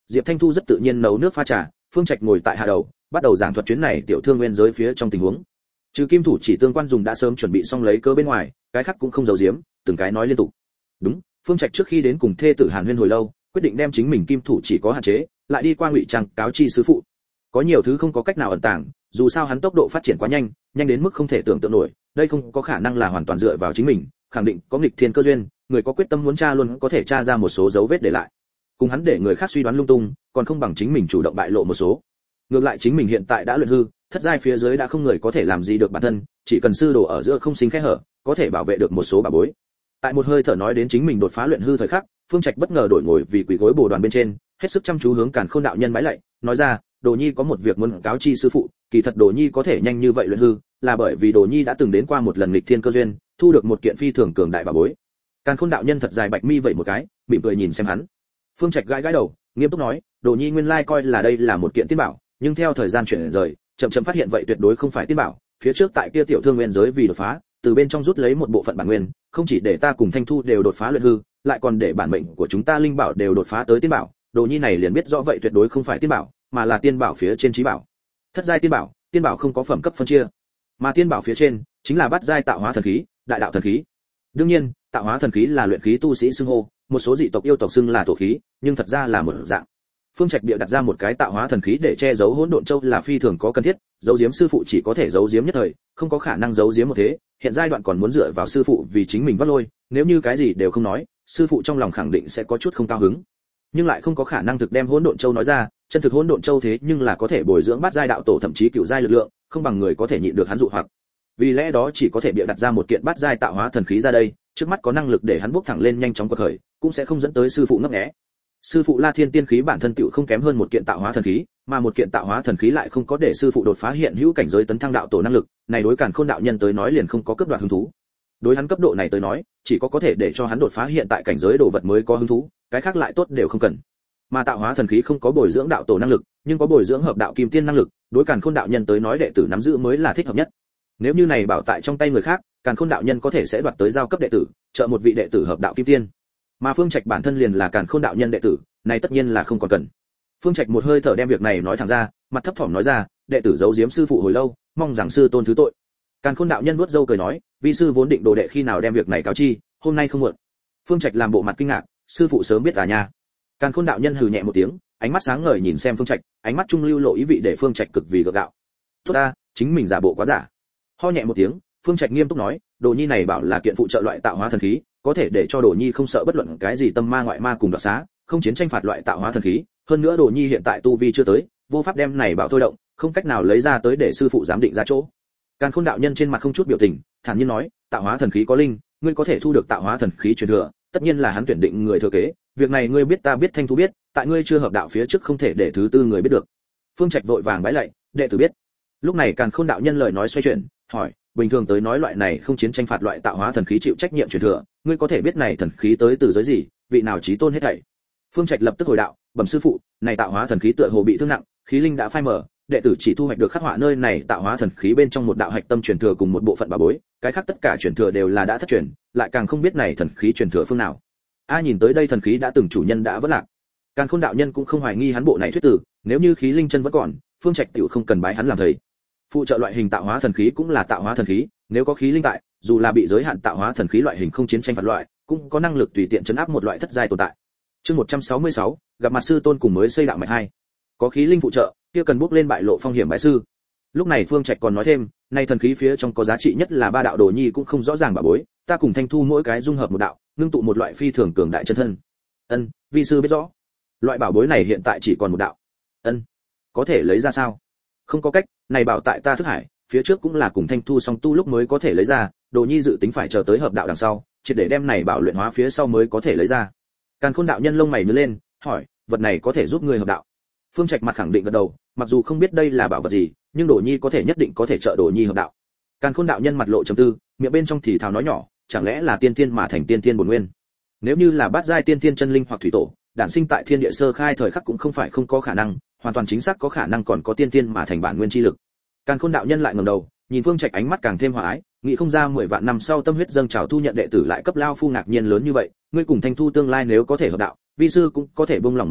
Diệp Thanh Thu rất tự nhiên nấu nước pha trà, Phương Trạch ngồi tại hạ đầu, bắt đầu giảng thuật chuyến này tiểu thương nguyên giới phía trong tình huống. Trừ Kim Thủ Chỉ tương quan dùng đã sớm chuẩn bị xong lấy cớ bên ngoài, cái khác cũng không giấu giếm, từng cái nói liên tục. Đúng, Phương Trạch trước khi đến cùng thê tử Hàn Huyên hồi lâu, quyết định đem chính mình Kim Thủ Chỉ có hạn chế, lại đi qua ngụy trang cáo chi sư phụ. Có nhiều thứ không có cách nào ẩn tàng, dù sao hắn tốc độ phát triển quá nhanh, nhanh đến mức không thể tưởng tượng nổi, đây không có khả năng là hoàn toàn dựa vào chính mình, khẳng định có nghịch thiên cơ duyên, người có quyết tâm muốn tra luôn có thể tra ra một số dấu vết để lại. Cùng hắn để người khác suy đoán lung tung, còn không bằng chính mình chủ động bại lộ một số. Ngược lại chính mình hiện tại đã luyện hư, thất giai phía dưới đã không người có thể làm gì được bản thân, chỉ cần sư đồ ở giữa không sinh kẽ hở, có thể bảo vệ được một số bà bối. Tại một hơi thở nói đến chính mình đột phá luyện hư thời khắc, Phương Trạch bất ngờ đổi ngồi vì quỳ gối bồ đoàn bên trên, hết sức chăm chú hướng Càn Khôn đạo nhân bái lạy, nói ra, Đồ Nhi có một việc muốn cáo chi sư phụ, kỳ thật Đồ Nhi có thể nhanh như vậy luyện hư, là bởi vì Đồ Nhi đã từng đến qua một lần nghịch thiên cơ duyên, thu được một kiện phi thường cường đại bảo bối. Càn Khôn đạo nhân thật dài bạch mi vậy một cái, mỉm cười nhìn xem hắn. Phương Trạch gãi gãi đầu, nghiêm túc nói, Đồ Nhi nguyên lai coi là đây là một kiện tiên bảo, nhưng theo thời gian chuyển rời, chậm chậm phát hiện vậy tuyệt đối không phải tiên bảo, phía trước tại kia tiểu thương nguyên giới vì đột phá, từ bên trong rút lấy một bộ phận bản nguyên, không chỉ để ta cùng Thanh Thu đều đột phá luyện hư, lại còn để bản mệnh của chúng ta linh bảo đều đột phá tới tiên bảo, Đồ Nhi này liền biết rõ vậy tuyệt đối không phải tiên bảo, mà là tiên bảo phía trên trí bảo. Thất giai tiên bảo, tiên bảo không có phẩm cấp phân chia, mà tiên bảo phía trên chính là bát giai tạo hóa thần khí, đại đạo thần khí. Đương nhiên, tạo hóa thần khí là luyện khí tu sĩ xưng hô, một số dị tộc yêu tộc xưng là tổ khí, nhưng thật ra là một dạng. Phương Trạch bịa đặt ra một cái tạo hóa thần khí để che giấu hỗn độn châu là phi thường có cần thiết, giấu giếm sư phụ chỉ có thể giấu giếm nhất thời, không có khả năng giấu giếm một thế, hiện giai đoạn còn muốn dựa vào sư phụ vì chính mình vắt lôi, nếu như cái gì đều không nói, sư phụ trong lòng khẳng định sẽ có chút không cao hứng. Nhưng lại không có khả năng thực đem hỗn độn châu nói ra, chân thực hỗn độn châu thế nhưng là có thể bồi dưỡng bát giai đạo tổ thậm chí cửu giai lực lượng, không bằng người có thể nhịn được hắn dụ hoặc. Vì lẽ đó chỉ có thể bịa đặt ra một kiện bát giai tạo hóa thần khí ra đây, trước mắt có năng lực để hắn bước thẳng lên nhanh chóng quật khởi, cũng sẽ không dẫn tới sư phụ ngấp nghé. Sư phụ La Thiên tiên khí bản thân tựu không kém hơn một kiện tạo hóa thần khí, mà một kiện tạo hóa thần khí lại không có để sư phụ đột phá hiện hữu cảnh giới tấn thăng đạo tổ năng lực, này đối Càn Khôn đạo nhân tới nói liền không có cấp đoạt hứng thú. Đối hắn cấp độ này tới nói, chỉ có có thể để cho hắn đột phá hiện tại cảnh giới đồ vật mới có hứng thú, cái khác lại tốt đều không cần. Mà tạo hóa thần khí không có bồi dưỡng đạo tổ năng lực, nhưng có bồi dưỡng hợp đạo kim tiên năng lực, đối Càn Khôn đạo nhân tới nói đệ tử nắm giữ mới là thích hợp nhất. Nếu như này bảo tại trong tay người khác, Càn Khôn đạo nhân có thể sẽ đoạt tới giao cấp đệ tử, trợ một vị đệ tử hợp đạo kim tiên. Mà Phương Trạch bản thân liền là Càn Khôn đạo nhân đệ tử, này tất nhiên là không còn cần. Phương Trạch một hơi thở đem việc này nói thẳng ra, mặt thấp thỏm nói ra, đệ tử giấu giếm sư phụ hồi lâu, mong rằng sư tôn thứ tội. Càn Khôn đạo nhân nuốt râu cười nói, vi sư vốn định đồ đệ khi nào đem việc này cáo chi, hôm nay không muộn. Phương Trạch làm bộ mặt kinh ngạc, sư phụ sớm biết à nha. Càn Khôn đạo nhân hừ nhẹ một tiếng, ánh mắt sáng ngời nhìn xem Phương Trạch, ánh mắt trung lưu lộ ý vị để Phương Trạch cực vì gượng gạo. Tốt ta, chính mình giả bộ quá giả. Ho nhẹ một tiếng, Phương Trạch nghiêm túc nói, Đồ Nhi này bảo là kiện phụ trợ loại tạo hóa thần khí, có thể để cho Đồ Nhi không sợ bất luận cái gì tâm ma ngoại ma cùng đoạt xá, không chiến tranh phạt loại tạo hóa thần khí, hơn nữa Đồ Nhi hiện tại tu vi chưa tới, vô pháp đem này bảo thôi động, không cách nào lấy ra tới để sư phụ giám định ra chỗ. Càn Khôn đạo nhân trên mặt không chút biểu tình, thản nhiên nói, tạo hóa thần khí có linh, ngươi có thể thu được tạo hóa thần khí truyền thừa, tất nhiên là hắn tuyển định người thừa kế, việc này ngươi biết ta biết Thanh Thu biết, tại ngươi chưa hợp đạo phía trước không thể để thứ tư người biết được. Phương Trạch vội vàng bái lạy, đệ tử biết. Lúc này Càn Khôn đạo nhân lời nói xoay chuyển, hỏi, bình thường tới nói loại này không chiến tranh phạt loại tạo hóa thần khí chịu trách nhiệm truyền thừa, ngươi có thể biết này thần khí tới từ giới gì, vị nào chí tôn hết thảy. Phương Trạch lập tức hồi đạo, bẩm sư phụ, này tạo hóa thần khí tựa hồ bị thương nặng, khí linh đã phai mờ, đệ tử chỉ thu hoạch được khắc họa nơi này tạo hóa thần khí bên trong một đạo hạch tâm truyền thừa cùng một bộ phận bảo bối, cái khác tất cả truyền thừa đều là đã thất truyền, lại càng không biết này thần khí truyền thừa phương nào. A nhìn tới đây thần khí đã từng chủ nhân đã vất lạc. Càn Khôn đạo nhân cũng không hoài nghi hắn bộ này thuyết tử, nếu như khí linh chân vẫn còn, Phương Trạch tiểu không cần bái hắn làm thầy. Phụ trợ loại hình tạo hóa thần khí cũng là tạo hóa thần khí, nếu có khí linh tại, dù là bị giới hạn tạo hóa thần khí loại hình không chiến tranh phạt loại, cũng có năng lực tùy tiện chấn áp một loại thất giai tồn tại. Chương một trăm sáu mươi sáu, gặp mặt sư tôn cùng mới xây đạo mạch hai. Có khí linh phụ trợ, kia cần bước lên bại lộ phong hiểm bái sư. Lúc này Phương Trạch còn nói thêm, nay thần khí phía trong có giá trị nhất là ba đạo Đồ Nhi cũng không rõ ràng bảo bối, ta cùng Thanh Thu mỗi cái dung hợp một đạo, ngưng tụ một loại phi thường cường đại chân thân. Ân, vi sư biết rõ. Loại bảo bối này hiện tại chỉ còn một đạo. Ân, có thể lấy ra sao? Không có cách, này bảo tại ta thức hải, phía trước cũng là cùng Thanh Thu song tu lúc mới có thể lấy ra, Đồ Nhi dự tính phải chờ tới hợp đạo đằng sau, chỉ để đem này bảo luyện hóa phía sau mới có thể lấy ra. Càn Khôn đạo nhân lông mày nhướng lên, hỏi, vật này có thể giúp ngươi hợp đạo? Phương Trạch mặt khẳng định gật đầu, mặc dù không biết đây là bảo vật gì, nhưng Đồ Nhi có thể nhất định có thể trợ Đồ Nhi hợp đạo. Càn Khôn đạo nhân mặt lộ trầm tư, miệng bên trong thì thào nói nhỏ, chẳng lẽ là tiên tiên mà thành tiên tiên bổn nguyên? Nếu như là bát giai tiên tiên chân linh hoặc thủy tổ, đản sinh tại thiên địa sơ khai thời khắc cũng không phải không có khả năng, hoàn toàn chính xác có khả năng còn có tiên tiên mà thành bản nguyên chi lực. Càn Khôn đạo nhân lại ngẩng đầu, nhìn Phương Trạch ánh mắt càng thêm hòa ái, nghĩ không ra mười vạn năm sau tâm huyết dâng trào thu nhận đệ tử lại cấp lao phu ngạc nhiên lớn như vậy, ngươi cùng Thanh Thu tương lai nếu có thể hợp đạo, vi sư cũng có thể buông lòng một hơi,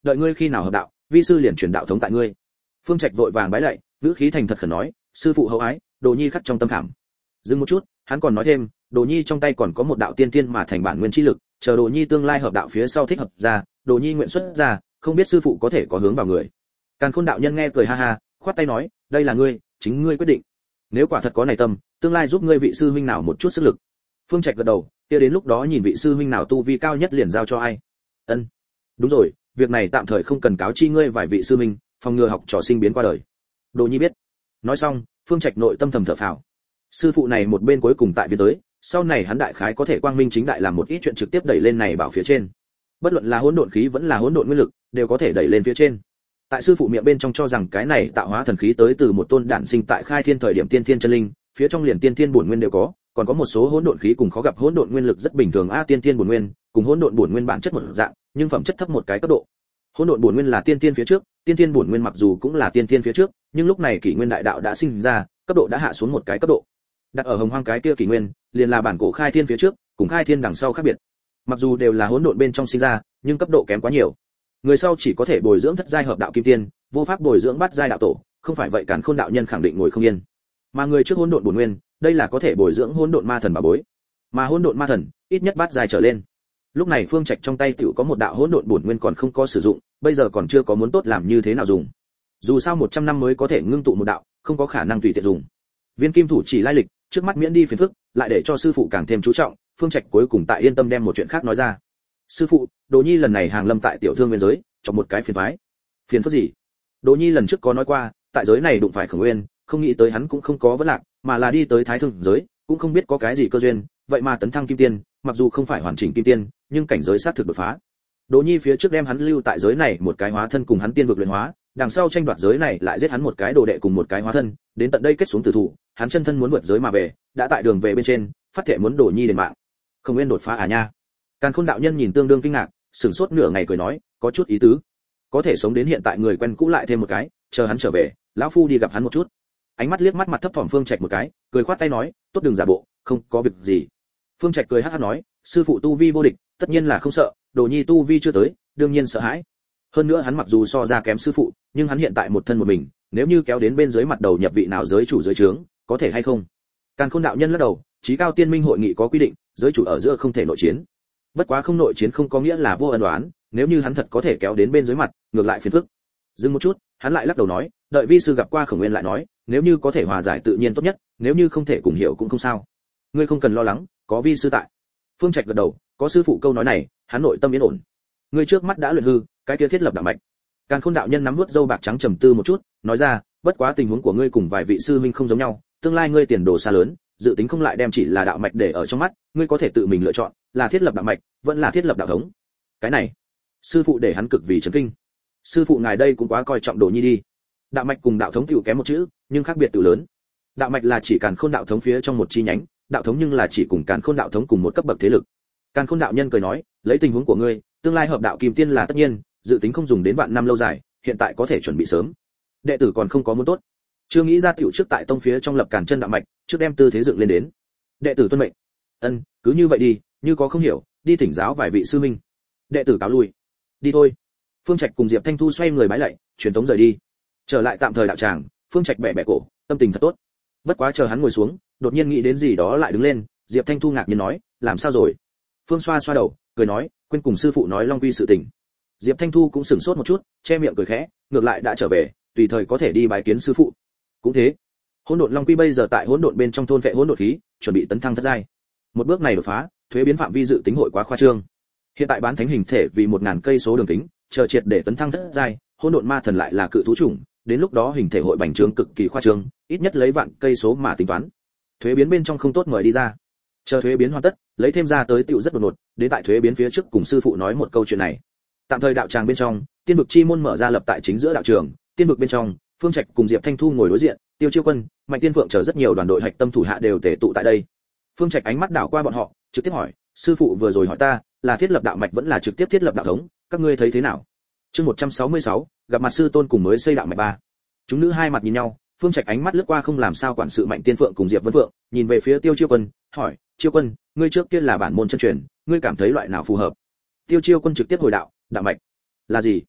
đợi ngươi khi nào hợp đạo, vi sư liền truyền đạo thống tại ngươi. Phương Trạch vội vàng bái lạy, ngữ khí thành thật khẩn nói, sư phụ hậu ái, đồ nhi khắc trong tâm khảm. Dừng một chút, hắn còn nói thêm, đồ nhi trong tay còn có một đạo tiên tiên mà thành bản nguyên chi lực, chờ đồ nhi tương lai hợp đạo phía sau thích hợp ra, đồ nhi nguyện xuất ra, không biết sư phụ có thể có hướng vào người. Càn Khôn đạo nhân nghe cười ha ha, khoát tay nói, đây là ngươi, chính ngươi quyết định. Nếu quả thật có này tâm, tương lai giúp ngươi vị sư huynh nào một chút sức lực. Phương Trạch gật đầu, kia đến lúc đó nhìn vị sư huynh nào tu vi cao nhất liền giao cho ai. Ân, đúng rồi, việc này tạm thời không cần cáo chi ngươi vài vị sư huynh, phòng ngừa học trò sinh biến qua đời. Đồ nhi biết. Nói xong, Phương Trạch nội tâm thầm thở phào. Sư phụ này một bên cuối cùng tại viên tới, sau này hắn đại khái có thể quang minh chính đại làm một ít chuyện trực tiếp đẩy lên này bảo phía trên. Bất luận là hỗn độn khí vẫn là hỗn độn nguyên lực, đều có thể đẩy lên phía trên. Tại sư phụ miệng bên trong cho rằng cái này tạo hóa thần khí tới từ một tôn đản sinh tại khai thiên thời điểm tiên thiên chân linh, phía trong liền tiên thiên bổn nguyên đều có, còn có một số hỗn độn khí cùng khó gặp hỗn độn nguyên lực rất bình thường a tiên thiên bổn nguyên, cùng hỗn độn bổn nguyên bản chất một dạng, nhưng phẩm chất thấp một cái cấp độ. Hỗn độn bổn nguyên là tiên thiên phía trước, tiên thiên bổn nguyên mặc dù cũng là tiên thiên phía trước, nhưng lúc này kỷ nguyên đại đạo đã sinh ra, cấp độ đã hạ xuống một cái cấp độ. Đặt ở hồng hoang cái kia kỷ nguyên, liền là bản cổ khai thiên phía trước, cùng khai thiên đằng sau khác biệt. Mặc dù đều là hỗn độn bên trong sinh ra, nhưng cấp độ kém quá nhiều. Người sau chỉ có thể bồi dưỡng thất giai hợp đạo kim tiên, vô pháp bồi dưỡng bát giai đạo tổ, không phải vậy Càn Khôn đạo nhân khẳng định ngồi không yên. Mà người trước hỗn độn bổn nguyên, đây là có thể bồi dưỡng hỗn độn ma thần bà bối. Mà hỗn độn ma thần, ít nhất bát giai trở lên. Lúc này Phương Trạch trong tay tiểu có một đạo hỗn độn bổn nguyên còn không có sử dụng, bây giờ còn chưa có muốn tốt làm như thế nào dùng. Dù sao một trăm năm mới có thể ngưng tụ một đạo, không có khả năng tùy tiện dùng. Viên kim thủ chỉ lai lịch, trước mắt miễn đi phiền phức, lại để cho sư phụ càng thêm chú trọng, Phương Trạch cuối cùng tại yên tâm đem một chuyện khác nói ra. Sư phụ, Đồ Nhi lần này hàng lâm tại tiểu thương nguyên giới, trong một cái phiền toái. Phiền phức gì? Đồ Nhi lần trước có nói qua, tại giới này đụng phải Khổng Nguyên, không nghĩ tới hắn cũng không có vấn lạc, mà là đi tới Thái Thương giới, cũng không biết có cái gì cơ duyên, vậy mà tấn thăng kim tiên, mặc dù không phải hoàn chỉnh kim tiên, nhưng cảnh giới sát thực đột phá. Đồ Nhi phía trước đem hắn lưu tại giới này một cái hóa thân cùng hắn tiên vực luyện hóa, đằng sau tranh đoạt giới này lại giết hắn một cái đồ đệ cùng một cái hóa thân, đến tận đây kết xuống tử thủ, hắn chân thân muốn vượt giới mà về, đã tại đường về bên trên, phát thệ muốn Đồ Nhi đền mạng. Không Nguyên đột phá à nha? Càn Khôn đạo nhân nhìn tương đương kinh ngạc, sửng sốt nửa ngày cười nói, có chút ý tứ. Có thể sống đến hiện tại người quen cũ lại thêm một cái, chờ hắn trở về, lão phu đi gặp hắn một chút. Ánh mắt liếc mắt mặt thấp thỏm Phương Trạch một cái, cười khoát tay nói, tốt đừng giả bộ, không có việc gì. Phương Trạch cười hắc hắc nói, sư phụ tu vi vô địch, tất nhiên là không sợ, Đồ Nhi tu vi chưa tới, đương nhiên sợ hãi. Hơn nữa hắn mặc dù so ra kém sư phụ, nhưng hắn hiện tại một thân một mình, nếu như kéo đến bên dưới mặt đầu nhập vị nào giới chủ giới trướng, có thể hay không? Càn Khôn đạo nhân lắc đầu, chí cao tiên minh hội nghị có quy định, giới chủ ở giữa không thể nội chiến. Bất quá không nội chiến không có nghĩa là vô ân oán, nếu như hắn thật có thể kéo đến bên dưới mặt, ngược lại phiền phức. Dừng một chút, hắn lại lắc đầu nói, đợi vi sư gặp qua Khổng Nguyên lại nói, nếu như có thể hòa giải tự nhiên tốt nhất, nếu như không thể cùng hiểu cũng không sao. Ngươi không cần lo lắng, có vi sư tại. Phương Trạch gật đầu, có sư phụ câu nói này, hắn nội tâm yên ổn. Ngươi trước mắt đã luyện hư, cái kia thiết lập đạo mạch. Càn Khôn đạo nhân nắm vuốt râu bạc trắng trầm tư một chút, nói ra, bất quá tình huống của ngươi cùng vài vị sư huynh không giống nhau, tương lai ngươi tiền đồ xa lớn, dự tính không lại đem chỉ là đạo mạch để ở trong mắt, ngươi có thể tự mình lựa chọn, là thiết lập đạo mạch, vẫn là thiết lập đạo thống. Cái này, sư phụ để hắn cực vì chấn kinh. Sư phụ ngài đây cũng quá coi trọng Đồ Nhi đi. Đạo mạch cùng đạo thống tiểu kém một chữ, nhưng khác biệt tiểu lớn. Đạo mạch là chỉ Càn Khôn đạo thống phía trong một chi nhánh, đạo thống nhưng là chỉ cùng Càn Khôn đạo thống cùng một cấp bậc thế lực. Càn Khôn đạo nhân cười nói, lấy tình huống của ngươi, tương lai hợp đạo kim tiên là tất nhiên, dự tính không dùng đến vạn năm lâu dài, hiện tại có thể chuẩn bị sớm. Đệ tử còn không có muốn tốt, chưa nghĩ ra tiểu trước tại tông phía trong lập Càn chân đạo mạch, trước đem tư thế dựng lên đến. Đệ tử tuân mệnh. Ân, cứ như vậy đi, như có không hiểu, đi thỉnh giáo vài vị sư minh. Đệ tử cáo lui. Đi thôi. Phương Trạch cùng Diệp Thanh Thu xoay người bái lạy, truyền tống rời đi. Trở lại tạm thời đạo tràng, Phương Trạch bẻ bẻ cổ, tâm tình thật tốt. Bất quá chờ hắn ngồi xuống, đột nhiên nghĩ đến gì đó lại đứng lên, Diệp Thanh Thu ngạc nhiên nói, làm sao rồi? Phương xoa xoa đầu, cười nói, quên cùng sư phụ nói Long Quy sự tình. Diệp Thanh Thu cũng sửng sốt một chút, che miệng cười khẽ, ngược lại đã trở về, tùy thời có thể đi bái kiến sư phụ. Cũng thế, Hỗn Độn Long Quy bây giờ tại hỗn độn bên trong thôn vệ hỗn độn khí, chuẩn bị tấn thăng thất giai. Một bước này đột phá, thuế biến phạm vi dự tính hội quá khoa trương. Hiện tại bán thánh hình thể vì một ngàn cây số đường kính, chờ triệt để tấn thăng thất giai, hỗn độn ma thần lại là cự thú chủng, đến lúc đó hình thể hội bành trướng cực kỳ khoa trương, ít nhất lấy vạn cây số mà tính toán. Thuế biến bên trong không tốt mời đi ra. Chờ thuế biến hoàn tất, lấy thêm ra tới tựu rất đột ngột, đến tại thuế biến phía trước cùng sư phụ nói một câu chuyện này. Tạm thời đạo tràng bên trong, tiên vực chi môn mở ra lập tại chính giữa đạo trường, tiên vực bên trong, Phương Trạch cùng Diệp Thanh Thu ngồi đối diện, Tiêu Chiêu Quân, Mạnh Tiên Phượng chờ rất nhiều đoàn đội hạch tâm thủ hạ đều tề tụ tại đây. Phương Trạch ánh mắt đảo qua bọn họ, trực tiếp hỏi, sư phụ vừa rồi hỏi ta, là thiết lập đạo mạch vẫn là trực tiếp thiết lập đạo thống, các ngươi thấy thế nào? Chương một trăm sáu mươi sáu, gặp mặt sư tôn cùng mới xây đạo mạch ba. Chúng nữ hai mặt nhìn nhau, Phương Trạch ánh mắt lướt qua không làm sao quản sự Mạnh Tiên Phượng cùng Diệp Vân Phượng, nhìn về phía Tiêu Chiêu Quân, hỏi, Chiêu Quân, ngươi trước kia là bản môn chân truyền, ngươi cảm thấy loại nào phù hợp? Tiêu Chiêu Quân trực tiếp hồi đạo, đạo mạch là gì?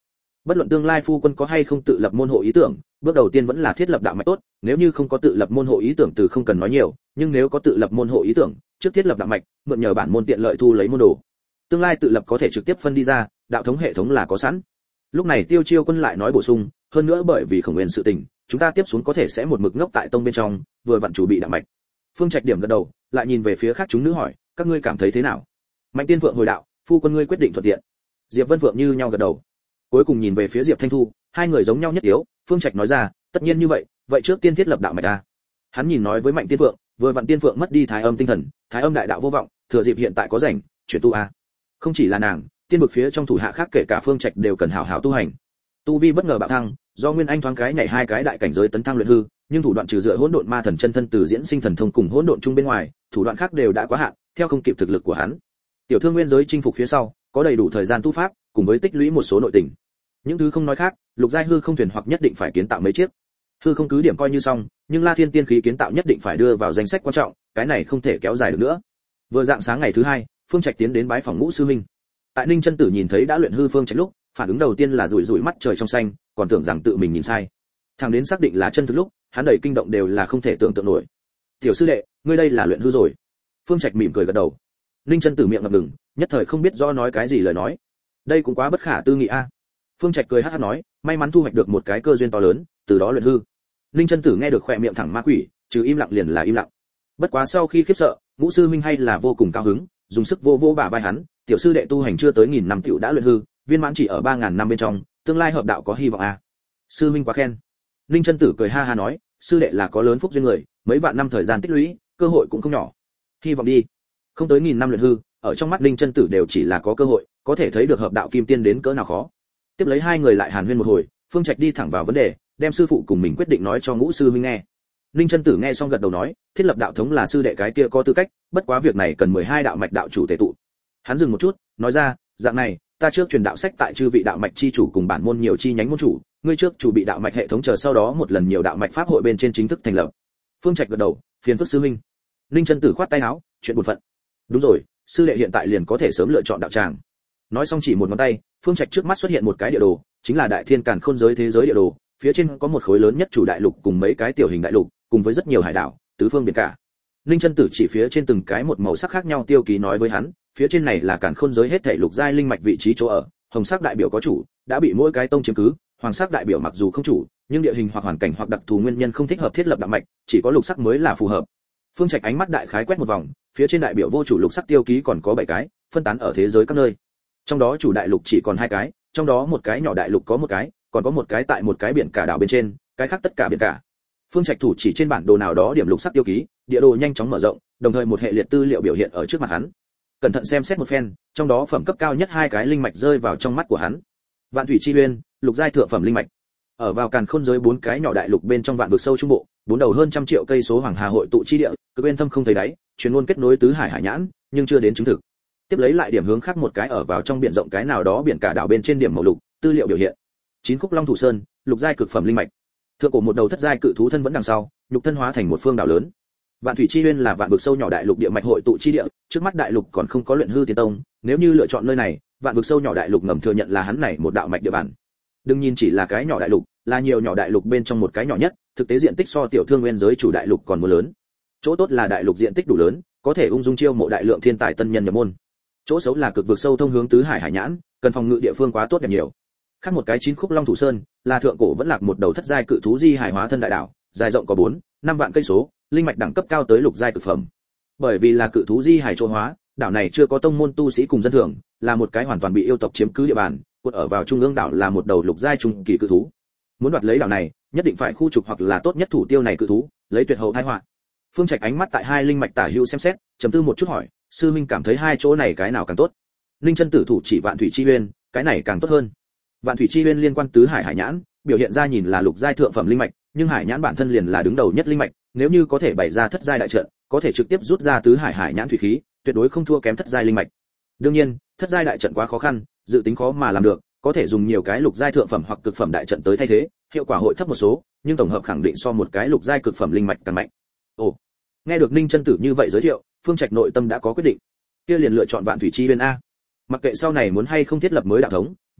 Bất luận tương lai phu quân có hay không tự lập môn hộ ý tưởng, bước đầu tiên vẫn là thiết lập đạo mạch tốt, nếu như không có tự lập môn hộ ý tưởng từ không cần nói nhiều, nhưng nếu có tự lập môn hộ ý tưởng, trước thiết lập đạo mạch, mượn nhờ bản môn tiện lợi thu lấy môn đồ. Tương lai tự lập có thể trực tiếp phân đi ra, đạo thống hệ thống là có sẵn. Lúc này Tiêu Chiêu Quân lại nói bổ sung, hơn nữa bởi vì Khổng Nguyên sự tình, chúng ta tiếp xuống có thể sẽ một mực ngốc tại tông bên trong, vừa vặn chủ bị đạo mạch. Phương Trạch điểm gật đầu, lại nhìn về phía khác chúng nữ hỏi, các ngươi cảm thấy thế nào? Mạnh Tiên Phượng hồi đạo, phu quân ngươi quyết định thuận tiện. Diệp Vân Phượng như nhau gật đầu. Cuối cùng nhìn về phía Diệp Thanh Thu, hai người giống nhau nhất yếu, Phương Trạch nói ra, tất nhiên như vậy, vậy trước tiên thiết lập đạo mạch a. Hắn nhìn nói với Mạnh Tiên Phượng, vừa vặn Tiên Phượng mất đi thái âm tinh thần, thái âm đại đạo vô vọng, thừa dịp hiện tại có rảnh, chuyển tu a. Không chỉ là nàng, tiên vực phía trong thủ hạ khác kể cả Phương Trạch đều cần hảo hảo tu hành. Tu vi bất ngờ bạo thăng, do Nguyên Anh thoáng cái nhảy hai cái đại cảnh giới tấn thăng luyện hư, nhưng thủ đoạn trừ dựa hỗn độn ma thần chân thân từ diễn sinh thần thông cùng hỗn độn chung bên ngoài, thủ đoạn khác đều đã quá hạn, theo không kịp thực lực của hắn. Tiểu thương nguyên giới chinh phục phía sau, có đầy đủ thời gian tu pháp, cùng với tích lũy một số nội tình. Những thứ không nói khác, lục giai hư không thuyền hoặc nhất định phải kiến tạo mấy chiếc. Hư không cứ điểm coi như xong, nhưng La Thiên tiên khí kiến tạo nhất định phải đưa vào danh sách quan trọng, cái này không thể kéo dài được nữa. Vừa dạng sáng ngày thứ hai, Phương Trạch tiến đến bái phòng Ngũ sư minh. Tại Ninh Chân Tử nhìn thấy đã luyện hư Phương Trạch lúc, phản ứng đầu tiên là rủi rủi mắt trời trong xanh, còn tưởng rằng tự mình nhìn sai. Thằng đến xác định là chân thực lúc, hắn đầy kinh động đều là không thể tưởng tượng nổi. "Tiểu sư đệ, ngươi đây là luyện hư rồi?" Phương Trạch mỉm cười gật đầu. Ninh Chân Tử miệng ngập ngừng, nhất thời không biết do nói cái gì lời nói. Đây cũng quá bất khả tư nghị a. Phương Trạch cười hắc hắc nói, may mắn thu hoạch được một cái cơ duyên to lớn, từ đó luyện hư. Ninh Chân Tử nghe được khỏe miệng thẳng ma quỷ, trừ im lặng liền là im lặng. Bất quá sau khi khiếp sợ, Ngũ sư minh hay là vô cùng cao hứng, dùng sức vô vô bả vai hắn, tiểu sư đệ tu hành chưa tới nghìn năm tiểu đã luyện hư, viên mãn chỉ ở ba ngàn năm bên trong, tương lai hợp đạo có hy vọng a. Sư minh quá khen. Ninh Chân Tử cười ha ha nói, sư đệ là có lớn phúc duyên người, mấy vạn năm thời gian tích lũy, cơ hội cũng không nhỏ. Hy vọng đi. Không tới nghìn năm luyện hư, ở trong mắt Ninh Chân Tử đều chỉ là có cơ hội, có thể thấy được hợp đạo kim tiên đến cỡ nào khó. Tiếp lấy hai người lại hàn huyên một hồi, Phương Trạch đi thẳng vào vấn đề, đem sư phụ cùng mình quyết định nói cho Ngũ sư huynh nghe. Ninh Chân Tử nghe xong gật đầu nói, thiết lập đạo thống là sư đệ cái kia có tư cách, bất quá việc này cần mười hai đạo mạch đạo chủ tề tụ. Hắn dừng một chút, nói ra, dạng này, ta trước truyền đạo sách tại chư vị đạo mạch chi chủ cùng bản môn nhiều chi nhánh môn chủ, ngươi trước chủ bị đạo mạch hệ thống chờ sau đó một lần nhiều đạo mạch pháp hội bên trên chính thức thành lập. Phương Trạch gật đầu, phiền phức sư huynh. Ninh Chân Tử khoát tay áo, chuyện buồn phận. Đúng rồi, sư đệ hiện tại liền có thể sớm lựa chọn đạo tràng. Nói xong chỉ một ngón tay, Phương Trạch trước mắt xuất hiện một cái địa đồ, chính là Đại Thiên Càn Khôn giới thế giới địa đồ, phía trên có một khối lớn nhất chủ đại lục cùng mấy cái tiểu hình đại lục, cùng với rất nhiều hải đảo, tứ phương biển cả. Ninh Chân Tử chỉ phía trên từng cái một màu sắc khác nhau tiêu ký nói với hắn, phía trên này là Càn Khôn giới hết thảy lục giai linh mạch vị trí chỗ ở, hồng sắc đại biểu có chủ, đã bị mỗi cái tông chiếm cứ, hoàng sắc đại biểu mặc dù không chủ, nhưng địa hình hoặc hoàn cảnh hoặc đặc thù nguyên nhân không thích hợp thiết lập đạo mạch, chỉ có lục sắc mới là phù hợp. Phương Trạch ánh mắt đại khái quét một vòng, phía trên đại biểu vô chủ lục sắc tiêu ký còn có bảy cái, phân tán ở thế giới các nơi. Trong đó chủ đại lục chỉ còn hai cái, trong đó một cái nhỏ đại lục có một cái, còn có một cái tại một cái biển cả đảo bên trên, cái khác tất cả biển cả. Phương Trạch thủ chỉ trên bản đồ nào đó điểm lục sắc tiêu ký, địa đồ nhanh chóng mở rộng, đồng thời một hệ liệt tư liệu biểu hiện ở trước mặt hắn. Cẩn thận xem xét một phen, trong đó phẩm cấp cao nhất hai cái linh mạch rơi vào trong mắt của hắn. Vạn Thủy Chi Uyên, lục giai thượng phẩm linh mạch. Ở vào Càn Khôn giới bốn cái nhỏ đại lục bên trong vạn vực sâu trung bộ, bốn đầu hơn trăm triệu cây số hoàng hà hội tụ chi địa, cực bên thâm không thấy đáy, truyền ngôn kết nối tứ hải hải nhãn, nhưng chưa đến chứng thực. Tiếp lấy lại điểm hướng khác một cái ở vào trong biển rộng cái nào đó biển cả đảo bên trên điểm màu lục, tư liệu biểu hiện. Chín khúc long thủ sơn, lục giai cực phẩm linh mạch. Thượng cổ một đầu thất giai cự thú thân vẫn đằng sau, nhục thân hóa thành một phương đảo lớn. Vạn Thủy Chi Uyên là vạn vực sâu nhỏ đại lục địa mạch hội tụ chi địa, trước mắt đại lục còn không có luyện hư tiên tông, nếu như lựa chọn nơi này, vạn vực sâu nhỏ đại lục ngầm thừa nhận là hắn này một đạo mạch địa bàn. Đừng nhìn chỉ là cái nhỏ đại lục, là nhiều nhỏ đại lục bên trong một cái nhỏ nhất, thực tế diện tích so tiểu thương nguyên giới chủ đại lục còn muốn lớn. Chỗ tốt là đại lục diện tích đủ lớn, có thể ung dung chiêu mộ đại lượng thiên tài tân nhân nhập môn. Chỗ xấu là cực vực sâu thông hướng tứ hải hải nhãn, cần phòng ngự địa phương quá tốt đẹp nhiều. Khác một cái chín khúc long thủ sơn, là thượng cổ vẫn lạc một đầu thất giai cự thú di hải hóa thân đại đảo, dài rộng có bốn, năm vạn cây số, linh mạch đẳng cấp cao tới lục giai cực phẩm. Bởi vì là cự thú di hải chỗ hóa, đảo này chưa có tông môn tu sĩ cùng dân thường, là một cái hoàn toàn bị yêu tộc chiếm cứ địa bàn, cuộn ở vào trung ương đảo là một đầu lục giai trung kỳ cự thú. Muốn đoạt lấy đảo này, nhất định phải khu trục hoặc là tốt nhất thủ tiêu này cự thú, lấy tuyệt hậu tai họa. Phương Trạch ánh mắt tại hai linh mạch tả hữu xem xét, trầm tư một chút hỏi, sư minh cảm thấy hai chỗ này cái nào càng tốt? Ninh Chân Tử thủ chỉ Vạn Thủy Chi Uyên, cái này càng tốt hơn. Vạn Thủy Chi Uyên liên quan tứ hải hải nhãn, biểu hiện ra nhìn là lục giai thượng phẩm linh mạch, nhưng hải nhãn bản thân liền là đứng đầu nhất linh mạch, nếu như có thể bày ra thất giai đại trận, có thể trực tiếp rút ra tứ hải hải nhãn thủy khí, tuyệt đối không thua kém thất giai linh mạch. Đương nhiên, thất giai đại trận quá khó khăn, dự tính khó mà làm được, có thể dùng nhiều cái lục giai thượng phẩm hoặc cực phẩm đại trận tới thay thế, hiệu quả hội thấp một số, nhưng tổng hợp khẳng định so một cái lục giai cực phẩm linh mạch càng mạnh. Ồ, nghe được Ninh Chân Tử như vậy giới thiệu, Phương Trạch nội tâm đã có quyết định, kia liền lựa chọn Vạn Thủy Chi Uyên a. Mặc kệ sau này muốn hay không thiết lập mới đạo thống,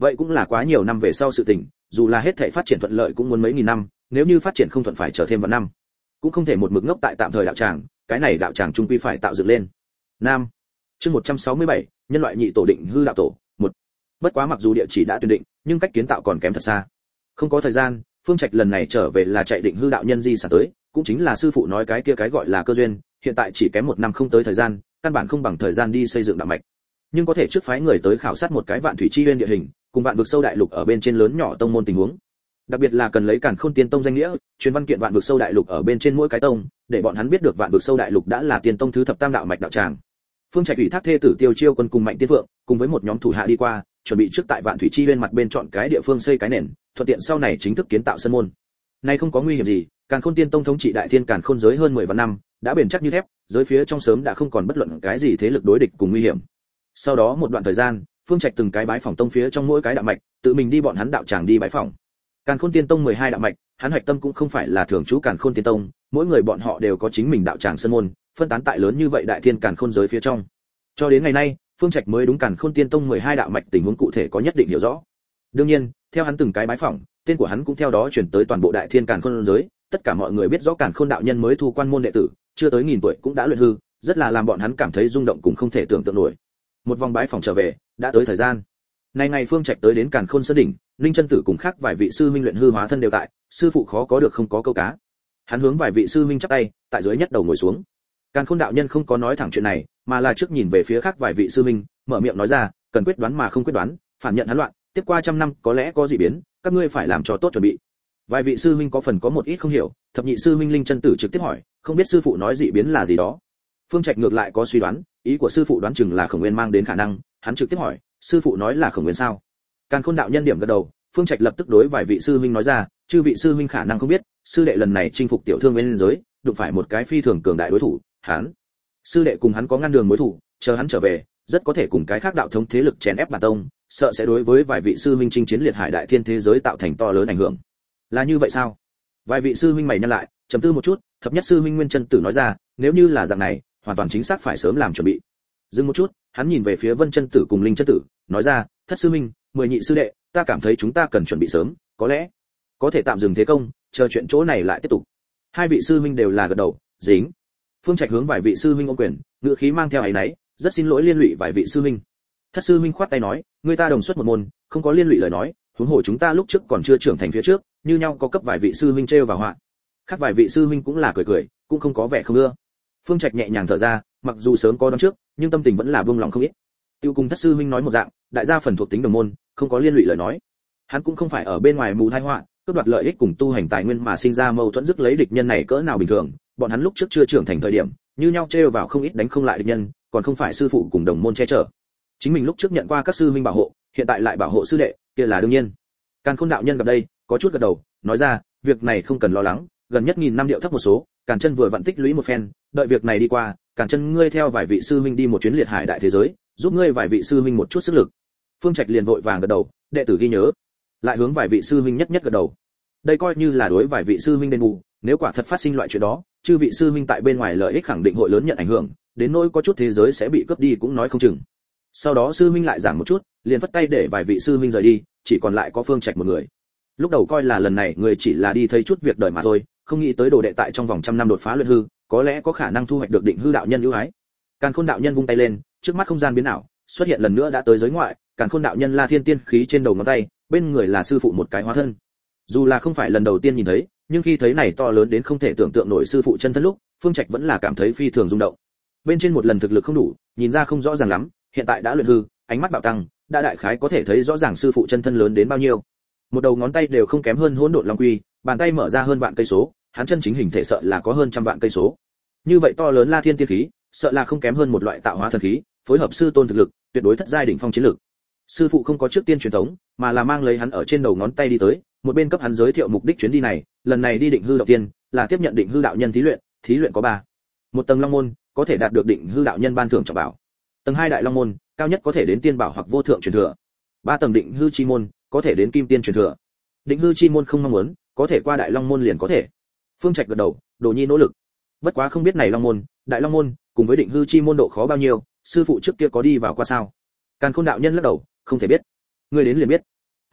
vậy cũng là quá nhiều năm về sau sự tình, dù là hết thảy phát triển thuận lợi cũng muốn mấy nghìn năm, nếu như phát triển không thuận phải chờ thêm vạn năm, cũng không thể một mực ngốc tại tạm thời đạo tràng, cái này đạo tràng trung quy phải tạo dựng lên. Nam, chương một trăm sáu mươi bảy, nhân loại nhị tổ định hư đạo tổ, một. Bất quá mặc dù địa chỉ đã tuyển định, nhưng cách kiến tạo còn kém thật xa. Không có thời gian, Phương Trạch lần này trở về là chạy định hư đạo nhân di sản tới, cũng chính là sư phụ nói cái kia cái gọi là cơ duyên, hiện tại chỉ kém một năm không tới thời gian, căn bản không bằng thời gian đi xây dựng đạo mạch. Nhưng có thể trước phái người tới khảo sát một cái vạn thủy chi nguyên địa hình, cùng vạn vực sâu đại lục ở bên trên lớn nhỏ tông môn tình huống. Đặc biệt là cần lấy Càn Khôn Tiên Tông danh nghĩa, truyền văn kiện vạn vực sâu đại lục ở bên trên mỗi cái tông, để bọn hắn biết được vạn vực sâu đại lục đã là tiên tông thứ thập tam đạo mạch đạo tràng. Phương Trạch ủy thác thê tử Tiêu Chiêu Quân cùng Mạnh Tiên Phượng, cùng với một nhóm thủ hạ đi qua, chuẩn bị trước tại vạn thủy chi nguyên mặt bên chọn cái địa phương xây cái nền, thuận tiện sau này chính thức kiến tạo sân môn. Nay không có nguy hiểm gì, Càn Khôn Tiên Tông thống trị đại thiên Càn Khôn giới hơn mười vạn năm, đã bền chắc như thép, giới phía trong sớm đã không còn bất luận cái gì thế lực đối địch cùng nguy hiểm. Sau đó một đoạn thời gian, Phương Trạch từng cái bái phỏng tông phía trong mỗi cái đạo mạch, tự mình đi bọn hắn đạo tràng đi bái phỏng. Càn Khôn Tiên Tông mười hai đạo mạch, hắn hoạch tâm cũng không phải là thường trú Càn Khôn Tiên Tông, mỗi người bọn họ đều có chính mình đạo tràng sơn môn, phân tán tại lớn như vậy đại thiên Càn Khôn giới phía trong. Cho đến ngày nay, Phương Trạch mới đúng Càn Khôn Tiên Tông mười hai đạo mạch tình huống cụ thể có nhất định hiểu rõ. Đương nhiên, theo hắn từng cái bái phỏng, tên của hắn cũng theo đó chuyển tới toàn bộ đại thiên Càn Khôn giới, tất cả mọi người biết rõ Càn Khôn đạo nhân mới thu quan môn đệ tử, chưa tới nghìn tuổi cũng đã luyện hư, rất là làm bọn hắn cảm thấy rung động cùng không thể tưởng tượng nổi. Một vòng bái phỏng trở về, đã tới thời gian. Nay ngày Phương Trạch tới đến Càn Khôn Sơn đỉnh, Linh chân tử cùng khác vài vị sư minh luyện hư hóa thân đều tại, sư phụ khó có được không có câu cá. Hắn hướng vài vị sư minh chắp tay, tại dưới nhất đầu ngồi xuống. Càn Khôn đạo nhân không có nói thẳng chuyện này, mà là trước nhìn về phía khác vài vị sư minh, mở miệng nói ra, cần quyết đoán mà không quyết đoán, phản nhận hắn loạn, tiếp qua trăm năm có lẽ có dị biến, các ngươi phải làm cho tốt chuẩn bị. Vài vị sư minh có phần có một ít không hiểu, thập nhị sư minh Linh chân tử trực tiếp hỏi, không biết sư phụ nói dị biến là gì đó. Phương Trạch ngược lại có suy đoán, ý của sư phụ đoán chừng là Khổng Nguyên mang đến khả năng, hắn trực tiếp hỏi, sư phụ nói là Khổng Nguyên sao? Càn Khôn đạo nhân điểm gật đầu, Phương Trạch lập tức đối vài vị sư huynh nói ra, chư vị sư huynh khả năng không biết, sư đệ lần này chinh phục tiểu thương nguyên giới, đụng phải một cái phi thường cường đại đối thủ, hắn. Sư đệ cùng hắn có ngăn đường mối thủ, chờ hắn trở về, rất có thể cùng cái khác đạo thống thế lực chèn ép bản tông, sợ sẽ đối với vài vị sư huynh chinh chiến liệt hải đại thiên thế giới tạo thành to lớn ảnh hưởng. Là như vậy sao? Vài vị sư huynh mày nhăn lại, trầm tư một chút, thập nhất sư huynh Nguyên Chân Tử nói ra, nếu như là dạng này, hoàn toàn chính xác phải sớm làm chuẩn bị. Dừng một chút, hắn nhìn về phía Vân Chân Tử cùng Linh Chân Tử, nói ra, thất sư huynh, mười nhị sư đệ, ta cảm thấy chúng ta cần chuẩn bị sớm, có lẽ có thể tạm dừng thế công, chờ chuyện chỗ này lại tiếp tục. Hai vị sư huynh đều là gật đầu, dính. Phương Trạch hướng vài vị sư huynh ôm quyền, ngữ khí mang theo áy náy, rất xin lỗi liên lụy vài vị sư huynh. Thất sư huynh khoát tay nói, người ta đồng xuất một môn, không có liên lụy lời nói, huống hồ chúng ta lúc trước còn chưa trưởng thành phía trước, như nhau có cấp vài vị sư huynh trêu vào họa. Khác vài vị sư huynh cũng là cười cười, cũng không có vẻ không ưa. Phương Trạch nhẹ nhàng thở ra, mặc dù sớm có đoán trước, nhưng tâm tình vẫn là buông lòng không ít. Tiêu cùng thất sư huynh nói một dạng, đại gia phần thuộc tính đồng môn, không có liên lụy lời nói. Hắn cũng không phải ở bên ngoài mù tai họa, cướp đoạt lợi ích cùng tu hành tài nguyên mà sinh ra mâu thuẫn dứt lấy địch nhân này cỡ nào bình thường, bọn hắn lúc trước chưa trưởng thành thời điểm, như nhau trêu vào không ít đánh không lại địch nhân, còn không phải sư phụ cùng đồng môn che chở. Chính mình lúc trước nhận qua các sư huynh bảo hộ, hiện tại lại bảo hộ sư đệ, kia là đương nhiên. Càn Khôn đạo nhân gặp đây, có chút gật đầu, nói ra, việc này không cần lo lắng, gần nhất nghìn năm điệu thấp một số, Càn Chân vừa vận tích lũy một phen, đợi việc này đi qua, Càn Chân ngươi theo vài vị sư huynh đi một chuyến liệt hải đại thế giới, giúp ngươi vài vị sư huynh một chút sức lực. Phương Trạch liền vội vàng gật đầu, đệ tử ghi nhớ. Lại hướng vài vị sư huynh nhất nhất gật đầu. Đây coi như là đối vài vị sư huynh đền bù, nếu quả thật phát sinh loại chuyện đó, chư vị sư huynh tại bên ngoài lợi ích khẳng định hội lớn nhận ảnh hưởng, đến nỗi có chút thế giới sẽ bị cướp đi cũng nói không chừng. Sau đó sư huynh lại giảng một chút, liền phất tay để vài vị sư huynh rời đi, chỉ còn lại có Phương Trạch một người. Lúc đầu coi là lần này người chỉ là đi thấy chút việc đời mà thôi, không nghĩ tới đồ đệ tại trong vòng trăm năm đột phá luyện hư, có lẽ có khả năng thu hoạch được định hư đạo nhân ưu ái. Càn Khôn đạo nhân vung tay lên, trước mắt không gian biến ảo, xuất hiện lần nữa đã tới giới ngoại, Càn Khôn đạo nhân La Thiên Tiên khí trên đầu ngón tay, bên người là sư phụ một cái hóa thân. Dù là không phải lần đầu tiên nhìn thấy, nhưng khi thấy này to lớn đến không thể tưởng tượng nổi sư phụ chân thân lúc, Phương Trạch vẫn là cảm thấy phi thường rung động. Bên trên một lần thực lực không đủ, nhìn ra không rõ ràng lắm, hiện tại đã luyện hư, ánh mắt bạo tăng, đã đại khái có thể thấy rõ ràng sư phụ chân thân lớn đến bao nhiêu. Một đầu ngón tay đều không kém hơn hỗn độn long quy, bàn tay mở ra hơn vạn cây số, hắn chân chính hình thể sợ là có hơn trăm vạn cây số. Như vậy to lớn La Thiên Tiên khí, sợ là không kém hơn một loại tạo hóa thần khí, phối hợp sư tôn thực lực, tuyệt đối thất giai đỉnh phong chiến lực. Sư phụ không có trước tiên truyền thống, mà là mang lấy hắn ở trên đầu ngón tay đi tới, một bên cấp hắn giới thiệu mục đích chuyến đi này, lần này đi định hư đầu tiên, là tiếp nhận định hư đạo nhân thí luyện, thí luyện có ba. Một tầng long môn, có thể đạt được định hư đạo nhân ban thưởng trọng bảo. Tầng hai đại long môn, cao nhất có thể đến tiên bảo hoặc vô thượng truyền thừa. Ba tầng định hư chi môn, có thể đến kim tiên truyền thừa. Định hư chi môn không mong muốn, có thể qua đại long môn liền có thể. Phương Trạch gật đầu, Đồ Nhi nỗ lực. Bất quá không biết này long môn, đại long môn, cùng với định hư chi môn độ khó bao nhiêu, sư phụ trước kia có đi vào qua sao? Càn Khôn đạo nhân lắc đầu, không thể biết. Ngươi đến liền biết,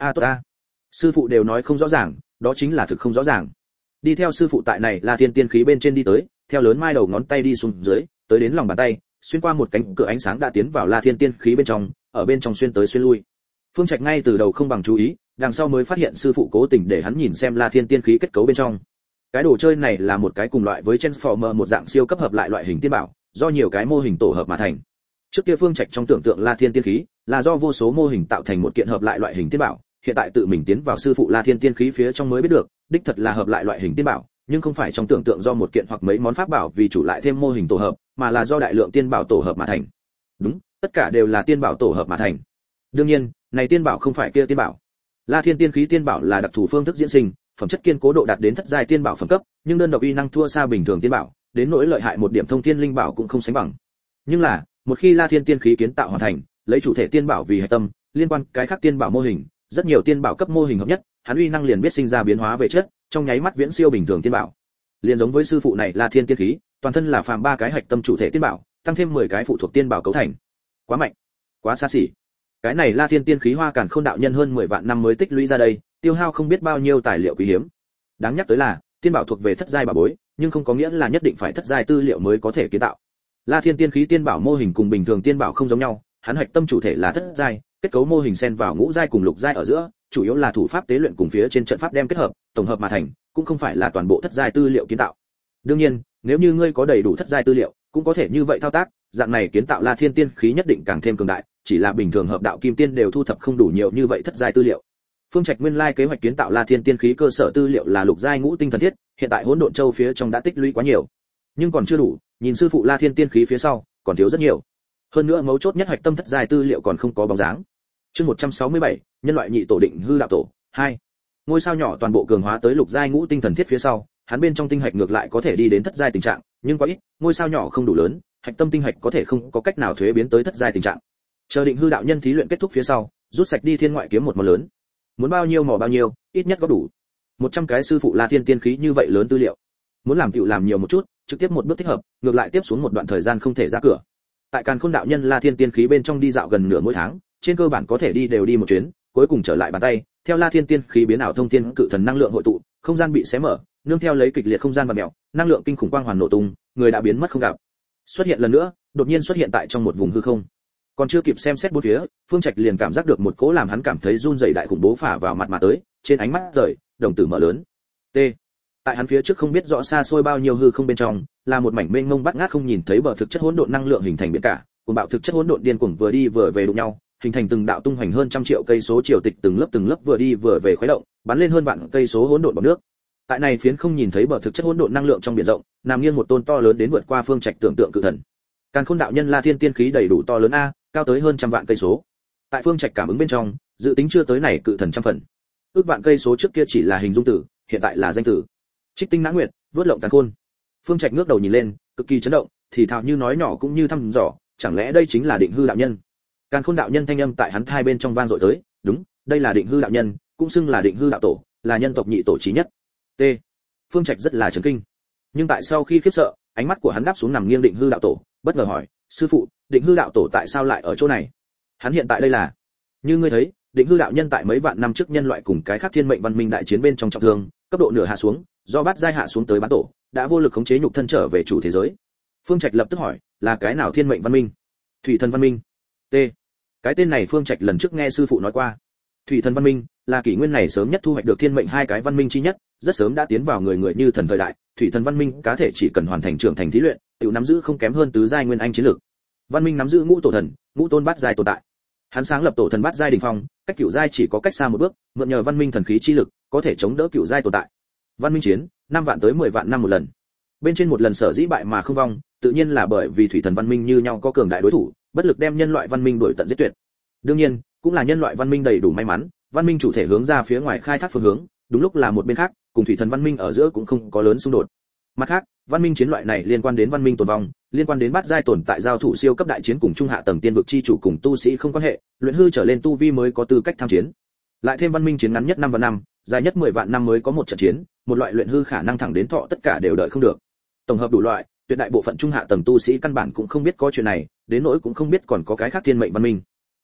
a tốt a. Sư phụ đều nói không rõ ràng, đó chính là thực không rõ ràng. Đi theo sư phụ tại này La Thiên tiên khí bên trên đi tới, theo lớn mai đầu ngón tay đi xuống dưới, tới đến lòng bàn tay, xuyên qua một cánh cửa ánh sáng đã tiến vào La Thiên tiên khí bên trong, ở bên trong xuyên tới xuyên lui. Phương Trạch ngay từ đầu không bằng chú ý, đằng sau mới phát hiện sư phụ cố tình để hắn nhìn xem La Thiên tiên khí kết cấu bên trong. Cái đồ chơi này là một cái cùng loại với Transformer một dạng siêu cấp hợp lại loại hình tiên bảo, do nhiều cái mô hình tổ hợp mà thành. Trước kia Phương Trạch trong tưởng tượng La Thiên tiên khí là do vô số mô hình tạo thành một kiện hợp lại loại hình tiên bảo, hiện tại tự mình tiến vào sư phụ La Thiên tiên khí phía trong mới biết được, đích thật là hợp lại loại hình tiên bảo, nhưng không phải trong tưởng tượng do một kiện hoặc mấy món pháp bảo vì chủ lại thêm mô hình tổ hợp, mà là do đại lượng tiên bảo tổ hợp mà thành. Đúng, tất cả đều là tiên bảo tổ hợp mà thành. Đương nhiên, này tiên bảo không phải kia tiên bảo. La Thiên tiên khí tiên bảo là đặc thù phương thức diễn sinh, phẩm chất kiên cố độ đạt đến thất giai tiên bảo phẩm cấp, nhưng đơn độc uy năng thua xa bình thường tiên bảo, đến nỗi lợi hại một điểm thông thiên linh bảo cũng không sánh bằng. Nhưng là, một khi La Thiên tiên khí kiến tạo hoàn thành, lấy chủ thể tiên bảo vì hệ tâm, liên quan cái khác tiên bảo mô hình, rất nhiều tiên bảo cấp mô hình hợp nhất, hắn uy năng liền biết sinh ra biến hóa về chất, trong nháy mắt viễn siêu bình thường tiên bảo. Liên giống với sư phụ này La Thiên tiên khí, toàn thân là phàm ba cái hạch tâm chủ thể tiên bảo, tăng thêm mười cái phụ thuộc tiên bảo cấu thành. Quá mạnh, quá xa xỉ. Cái này La Thiên tiên khí hoa càn khôn đạo nhân hơn mười vạn năm mới tích lũy ra đây, tiêu hao không biết bao nhiêu tài liệu quý hiếm. Đáng nhắc tới là, tiên bảo thuộc về thất giai bảo bối, nhưng không có nghĩa là nhất định phải thất giai tư liệu mới có thể kiến tạo. La Thiên tiên khí tiên bảo mô hình cùng bình thường tiên bảo không giống nhau, hắn hạch tâm chủ thể là thất giai, kết cấu mô hình xen vào ngũ giai cùng lục giai ở giữa, chủ yếu là thủ pháp tế luyện cùng phía trên trận pháp đem kết hợp, tổng hợp mà thành, cũng không phải là toàn bộ thất giai tư liệu kiến tạo. Đương nhiên, nếu như ngươi có đầy đủ thất giai tư liệu, cũng có thể như vậy thao tác, dạng này kiến tạo La Thiên tiên khí nhất định càng thêm cường đại, chỉ là bình thường hợp đạo kim tiên đều thu thập không đủ nhiều như vậy thất giai tư liệu. Phương Trạch nguyên lai kế hoạch kiến tạo La Thiên tiên khí cơ sở tư liệu là lục giai ngũ tinh thần thiết, hiện tại hỗn độn châu phía trong đã tích lũy quá nhiều, nhưng còn chưa đủ, nhìn sư phụ La Thiên tiên khí phía sau, còn thiếu rất nhiều. Hơn nữa mấu chốt nhất hoạch tâm thất giai tư liệu còn không có bóng dáng. Chương một trăm sáu mươi bảy, nhân loại nhị tổ định hư đạo tổ hai. Ngôi sao nhỏ toàn bộ cường hóa tới lục giai ngũ tinh thần thiết phía sau, hắn bên trong tinh hạch ngược lại có thể đi đến thất giai tình trạng, nhưng quá ít, ngôi sao nhỏ không đủ lớn, hạch tâm tinh hạch có thể không có cách nào thuế biến tới thất giai tình trạng. Chờ định hư đạo nhân thí luyện kết thúc phía sau, rút sạch đi thiên ngoại kiếm một món lớn. Muốn bao nhiêu mỏ bao nhiêu, ít nhất có đủ. một trăm cái sư phụ La Thiên tiên khí như vậy lớn tư liệu. Muốn làm tiểu làm nhiều một chút, trực tiếp một bước thích hợp, ngược lại tiếp xuống một đoạn thời gian không thể ra cửa. Tại Càn Khôn đạo nhân La Thiên tiên khí bên trong đi dạo gần nửa mỗi tháng, trên cơ bản có thể đi đều đi một chuyến, cuối cùng trở lại bàn tay, theo La Thiên tiên khí biến ảo thông thiên cự thần năng lượng hội tụ, không gian bị xé mở, nương theo lấy kịch liệt không gian và mèo, năng lượng kinh khủng quang hoàn nổ tung, người đã biến mất không gặp. Xuất hiện lần nữa, đột nhiên xuất hiện tại trong một vùng hư không. Còn chưa kịp xem xét bốn phía, Phương Trạch liền cảm giác được một cỗ làm hắn cảm thấy run rẩy đại khủng bố phả vào mặt mà tới, trên ánh mắt rời, đồng tử mở lớn. T. Tại hắn phía trước không biết rõ xa xôi bao nhiêu hư không bên trong, là một mảnh mênh mông bát ngát không nhìn thấy bờ thực chất hỗn độn năng lượng hình thành biển cả, cùng bạo thực chất hỗn độn điên cuồng vừa đi vừa về đụng nhau, hình thành từng đạo tung hoành hơn trăm triệu cây số triều tịch từng lớp từng lớp vừa đi vừa về khuấy động, bắn lên hơn vạn cây số hỗn độn bọt nước. Tại này phiến không nhìn thấy bờ thực chất hỗn độn năng lượng trong biển rộng, nằm nghiêng một tôn to lớn đến vượt qua Phương Trạch tưởng tượng cự thần. Càn Khôn đạo nhân La Thiên tiên khí đầy đủ to lớn a, cao tới hơn trăm vạn cây số. Tại Phương Trạch cảm ứng bên trong, dự tính chưa tới này cự thần trăm phần. Ước vạn cây số trước kia chỉ là hình dung tử, hiện tại là danh tử. Trích tinh nã nguyệt, vớt lộng càn khôn. Phương Trạch ngước đầu nhìn lên, cực kỳ chấn động, thì thào như nói nhỏ cũng như thăm dò, chẳng lẽ đây chính là định hư đạo nhân? Càn Khôn đạo nhân thanh âm tại hắn hai bên trong vang dội tới, đúng, đây là định hư đạo nhân, cũng xưng là định hư đạo tổ, là nhân tộc nhị tổ chí nhất. T. Phương Trạch rất là chấn kinh, nhưng tại sau khi khiếp sợ, ánh mắt của hắn đáp xuống nằm nghiêng định hư đạo tổ, bất ngờ hỏi, sư phụ, định hư đạo tổ tại sao lại ở chỗ này? Hắn hiện tại đây là? Như ngươi thấy, định hư đạo nhân tại mấy vạn năm trước nhân loại cùng cái khác thiên mệnh văn minh đại chiến bên trong trọng thương, cấp độ nửa hạ xuống, do bát giai hạ xuống tới bán tổ, đã vô lực khống chế nhục thân trở về chủ thế giới. Phương Trạch lập tức hỏi, là cái nào thiên mệnh văn minh? Thủy thần văn minh. T. Cái tên này Phương Trạch lần trước nghe sư phụ nói qua. Thủy thần văn minh là kỷ nguyên này sớm nhất thu hoạch được thiên mệnh hai cái văn minh chi nhất, rất sớm đã tiến vào người người như thần thời đại. Thủy thần văn minh cá thể chỉ cần hoàn thành trưởng thành thí luyện, tiểu nắm giữ không kém hơn tứ giai nguyên anh chiến lược. Văn minh nắm giữ ngũ tổ thần, ngũ tôn bát giai tồn tại. Hắn sáng lập tổ thần bát giai đỉnh phong, cách cửu giai chỉ có cách xa một bước, mượn nhờ văn minh thần khí chi lực, có thể chống đỡ cửu giai tồn tại. Văn minh chiến, năm vạn tới mười vạn năm một lần. Bên trên một lần sở dĩ bại mà không vong, tự nhiên là bởi vì thủy thần văn minh như nhau có cường đại đối thủ, bất lực đem nhân loại văn minh đuổi tận giết tuyệt. Đương nhiên, cũng là nhân loại văn minh đầy đủ may mắn, văn minh chủ thể hướng ra phía ngoài khai thác phương hướng, đúng lúc là một bên khác, cùng thủy thần văn minh ở giữa cũng không có lớn xung đột. Mặt khác, văn minh chiến loại này liên quan đến văn minh tồn vong, liên quan đến bát giai tồn tại giao thủ siêu cấp đại chiến cùng trung hạ tầng tiên vực chi chủ cùng tu sĩ không quan hệ, luyện hư trở lên tu vi mới có tư cách tham chiến. Lại thêm văn minh chiến ngắn nhất năm vạn năm, dài nhất mười vạn năm mới có một trận chiến, một loại luyện hư khả năng thẳng đến thọ tất cả đều đợi không được. Tổng hợp đủ loại, tuyệt đại bộ phận trung hạ tầng tu sĩ căn bản cũng không biết có chuyện này, đến nỗi cũng không biết còn có cái khác thiên mệnh văn minh.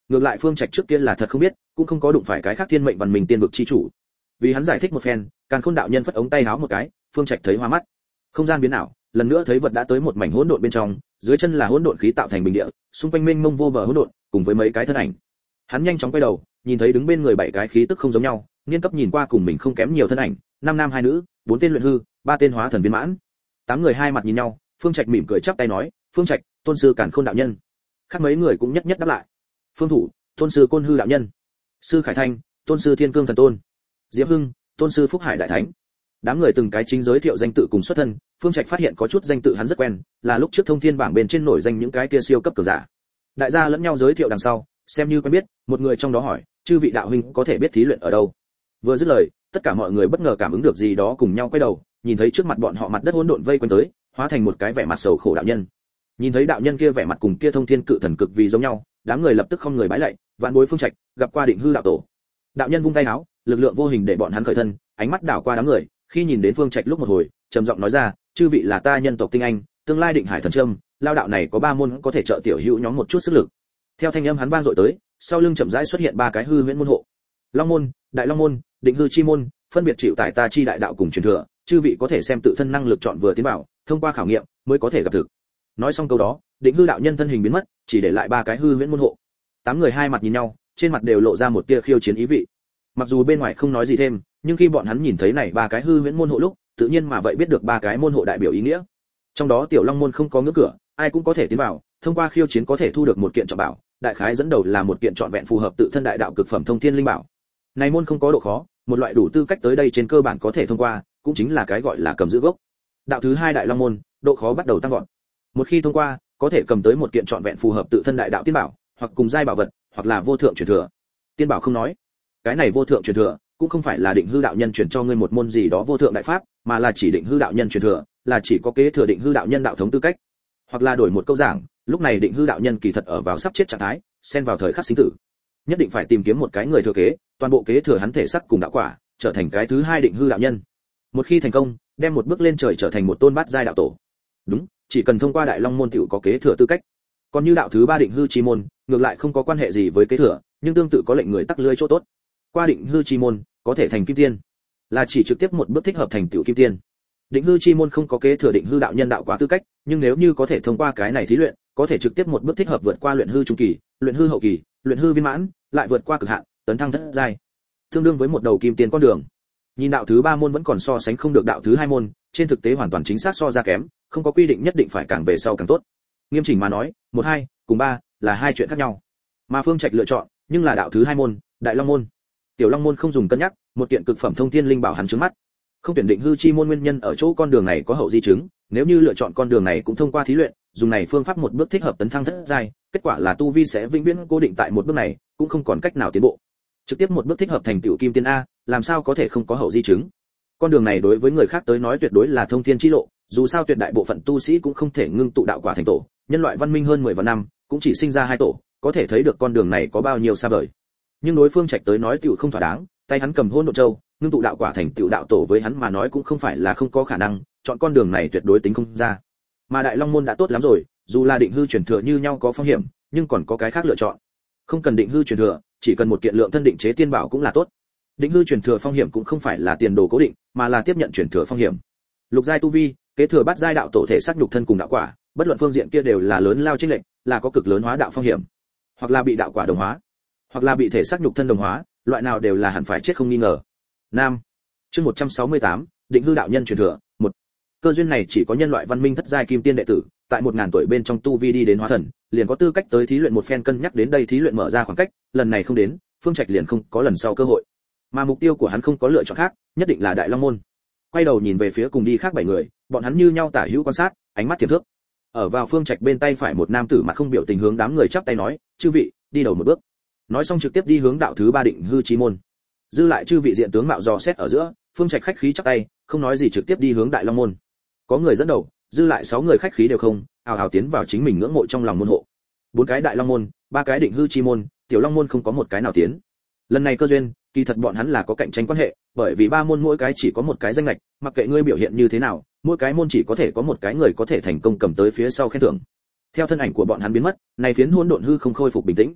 Ngược lại Phương Trạch trước kia là thật không biết, cũng không có đụng phải cái khác thiên mệnh văn minh tiên vực chi chủ. Vì hắn giải thích một phen, Càn Khôn đạo nhân phất ống tay áo một cái, Phương Trạch thấy hoa mắt. Không gian biến ảo, lần nữa thấy vật đã tới một mảnh hỗn độn bên trong, dưới chân là hỗn độn khí tạo thành bình địa, xung quanh mênh mông vô bờ hỗn độn, cùng với mấy cái thân ảnh. Hắn nhanh chóng quay đầu, nhìn thấy đứng bên người bảy cái khí tức không giống nhau, niên cấp nhìn qua cùng mình không kém nhiều thân ảnh, năm nam hai nữ, bốn tên luyện hư, ba tên hóa thần viên mãn. Tám người hai mặt nhìn nhau, Phương Trạch mỉm cười chắp tay nói, "Phương Trạch, tôn sư Càn Khôn đạo nhân." Khác mấy người cũng nhất nhất đáp lại. Phương Thủ, tôn sư Côn Hư đạo nhân. Sư Khải Thanh, tôn sư Thiên Cương thần tôn. Diệp Hưng, tôn sư Phúc Hải đại thánh. Đám người từng cái chính giới thiệu danh tự cùng xuất thân, Phương Trạch phát hiện có chút danh tự hắn rất quen, là lúc trước thông thiên bảng bên trên nổi danh những cái kia siêu cấp cường giả. Đại gia lẫn nhau giới thiệu đằng sau, xem như quen biết, một người trong đó hỏi, "Chư vị đạo huynh có thể biết thí luyện ở đâu?" Vừa dứt lời, tất cả mọi người bất ngờ cảm ứng được gì đó cùng nhau quay đầu, nhìn thấy trước mặt bọn họ mặt đất hỗn độn vây quanh tới, hóa thành một cái vẻ mặt sầu khổ đạo nhân. Nhìn thấy đạo nhân kia vẻ mặt cùng kia thông thiên cự thần cực vì giống nhau, đám người lập tức không người bái lạy, vạn bối Phương Trạch, gặp qua Định Hư đạo tổ. Đạo nhân vung tay áo, lực lượng vô hình để bọn hắn khởi thân, ánh mắt đảo qua đám người, khi nhìn đến Phương Trạch lúc một hồi, trầm giọng nói ra, "Chư vị là ta nhân tộc tinh anh, tương lai Định Hải thần trâm, lao đạo này có ba môn có thể trợ tiểu hữu nhóm một chút sức lực." Theo thanh âm hắn vang dội tới, sau lưng chậm rãi xuất hiện ba cái hư huyễn môn hộ. Long môn, Đại Long môn, Định Hư chi môn, phân biệt chịu tải ta chi đại đạo cùng truyền thừa, chư vị có thể xem tự thân năng lực chọn vừa tiến vào, thông qua khảo nghiệm mới có thể gặp thực. Nói xong câu đó, Định Hư đạo nhân thân hình biến mất, chỉ để lại ba cái hư huyễn môn hộ. Tám người hai mặt nhìn nhau, trên mặt đều lộ ra một tia khiêu chiến ý vị. Mặc dù bên ngoài không nói gì thêm, nhưng khi bọn hắn nhìn thấy này ba cái hư huyễn môn hộ lúc, tự nhiên mà vậy biết được ba cái môn hộ đại biểu ý nghĩa. Trong đó Tiểu Long môn không có ngưỡng cửa, ai cũng có thể tiến vào, thông qua khiêu chiến có thể thu được một kiện trọng bảo, đại khái dẫn đầu là một kiện trọn vẹn phù hợp tự thân đại đạo cực phẩm thông thiên linh bảo. Này môn không có độ khó, một loại đủ tư cách tới đây trên cơ bản có thể thông qua, cũng chính là cái gọi là cầm giữ gốc. Đạo thứ hai Đại Long môn, độ khó bắt đầu tăng vọt. Một khi thông qua, có thể cầm tới một kiện trọn vẹn phù hợp tự thân đại đạo tiên bảo, hoặc cùng giai bảo vật, hoặc là vô thượng truyền thừa. Tiên bảo không nói, cái này vô thượng truyền thừa cũng không phải là Định Hư đạo nhân truyền cho ngươi một môn gì đó vô thượng đại pháp, mà là chỉ Định Hư đạo nhân truyền thừa, là chỉ có kế thừa Định Hư đạo nhân đạo thống tư cách. Hoặc là đổi một câu giảng, lúc này Định Hư đạo nhân kỳ thật ở vào sắp chết trạng thái, xen vào thời khắc sinh tử. Nhất định phải tìm kiếm một cái người thừa kế, toàn bộ kế thừa hắn thể sắc cùng đạo quả, trở thành cái thứ hai Định Hư đạo nhân. Một khi thành công, đem một bước lên trời trở thành một tôn bát giai đạo tổ. Đúng, chỉ cần thông qua Đại Long môn tiểu có kế thừa tư cách. Còn như đạo thứ ba Định Hư chi môn, ngược lại không có quan hệ gì với kế thừa, nhưng tương tự có lệnh người tắc lưới chỗ tốt. Qua Định Hư chi môn, có thể thành kim tiên, là chỉ trực tiếp một bước thích hợp thành tiểu kim tiên. Định Hư chi môn không có kế thừa Định Hư đạo nhân đạo quả tư cách, nhưng nếu như có thể thông qua cái này thí luyện, có thể trực tiếp một bước thích hợp vượt qua luyện hư trung kỳ, luyện hư hậu kỳ, luyện hư viên mãn, lại vượt qua cực hạn, tấn thăng thất giai, tương đương với một đầu kim tiên con đường. Nhìn đạo thứ ba môn vẫn còn so sánh không được đạo thứ hai môn, trên thực tế hoàn toàn chính xác so ra kém, không có quy định nhất định phải càng về sau càng tốt. Nghiêm chỉnh mà nói, một hai cùng ba là hai chuyện khác nhau. Mà Phương Trạch lựa chọn, nhưng là đạo thứ hai môn, Đại Long môn. Tiểu Long môn không dùng cân nhắc, một kiện cực phẩm thông thiên linh bảo hắn trước mắt. Không tuyển Định Hư chi môn nguyên nhân ở chỗ con đường này có hậu di chứng, nếu như lựa chọn con đường này cũng thông qua thí luyện, dùng này phương pháp một bước thích hợp tấn thăng thất giai, kết quả là tu vi sẽ vĩnh viễn cố định tại một bước này, cũng không còn cách nào tiến bộ. Trực tiếp một bước thích hợp thành tiểu kim tiên a, làm sao có thể không có hậu di chứng? Con đường này đối với người khác tới nói tuyệt đối là thông thiên chi lộ, dù sao tuyệt đại bộ phận tu sĩ cũng không thể ngưng tụ đạo quả thành tổ, nhân loại văn minh hơn mười vạn năm, cũng chỉ sinh ra hai tổ, có thể thấy được con đường này có bao nhiêu xa vời. Nhưng đối phương Trạch tới nói tiểu không thỏa đáng, tay hắn cầm hôn độ châu, ngưng tụ đạo quả thành tiểu đạo tổ với hắn mà nói cũng không phải là không có khả năng, chọn con đường này tuyệt đối tính không ra. Mà Đại Long môn đã tốt lắm rồi, dù là Định Hư truyền thừa như nhau có phong hiểm, nhưng còn có cái khác lựa chọn. Không cần Định Hư truyền thừa, chỉ cần một kiện lượng thân định chế tiên bảo cũng là tốt. Định Hư truyền thừa phong hiểm cũng không phải là tiền đồ cố định, mà là tiếp nhận truyền thừa phong hiểm. Lục giai tu vi, kế thừa bát giai đạo tổ thể xác nhục thân cùng đạo quả, bất luận phương diện kia đều là lớn lao chênh lệch, là có cực lớn hóa đạo phong hiểm. Hoặc là bị đạo quả đồng hóa, hoặc là bị thể xác nhục thân đồng hóa, loại nào đều là hẳn phải chết không nghi ngờ. Nam. Chương một trăm sáu mươi tám, Định Hư đạo nhân truyền thừa, một. Cơ duyên này chỉ có nhân loại văn minh thất giai kim tiên đệ tử, tại một ngàn tuổi bên trong tu vi đi đến hóa thần, liền có tư cách tới thí luyện một phen, cân nhắc đến đây thí luyện mở ra khoảng cách, lần này không đến, Phương Trạch liền không có lần sau cơ hội. Mà mục tiêu của hắn không có lựa chọn khác, nhất định là Đại Long môn. Quay đầu nhìn về phía cùng đi khác bảy người, bọn hắn như nhau tả hữu quan sát, ánh mắt tiềm thước. Ở vào Phương Trạch bên tay phải một nam tử mặt không biểu tình hướng đám người chắp tay nói, "Chư vị, đi đầu một bước." Nói xong trực tiếp đi hướng đạo thứ ba Định Hư chi môn. Dư lại chư vị diện tướng mạo dò xét ở giữa, Phương Trạch khách khí chắp tay, không nói gì trực tiếp đi hướng Đại Long môn. Có người dẫn đầu, dư lại sáu người khách khí đều không, ào ào tiến vào chính mình ngưỡng mộ trong lòng môn hộ. Bốn cái Đại Long môn, ba cái Định Hư chi môn, Tiểu Long môn không có một cái nào tiến. Lần này cơ duyên, kỳ thật bọn hắn là có cạnh tranh quan hệ, bởi vì ba môn mỗi cái chỉ có một cái danh lệch, mặc kệ ngươi biểu hiện như thế nào, mỗi cái môn chỉ có thể có một cái người có thể thành công cầm tới phía sau khen thưởng. Theo thân ảnh của bọn hắn biến mất, này phiến hỗn độn hư không khôi phục bình tĩnh.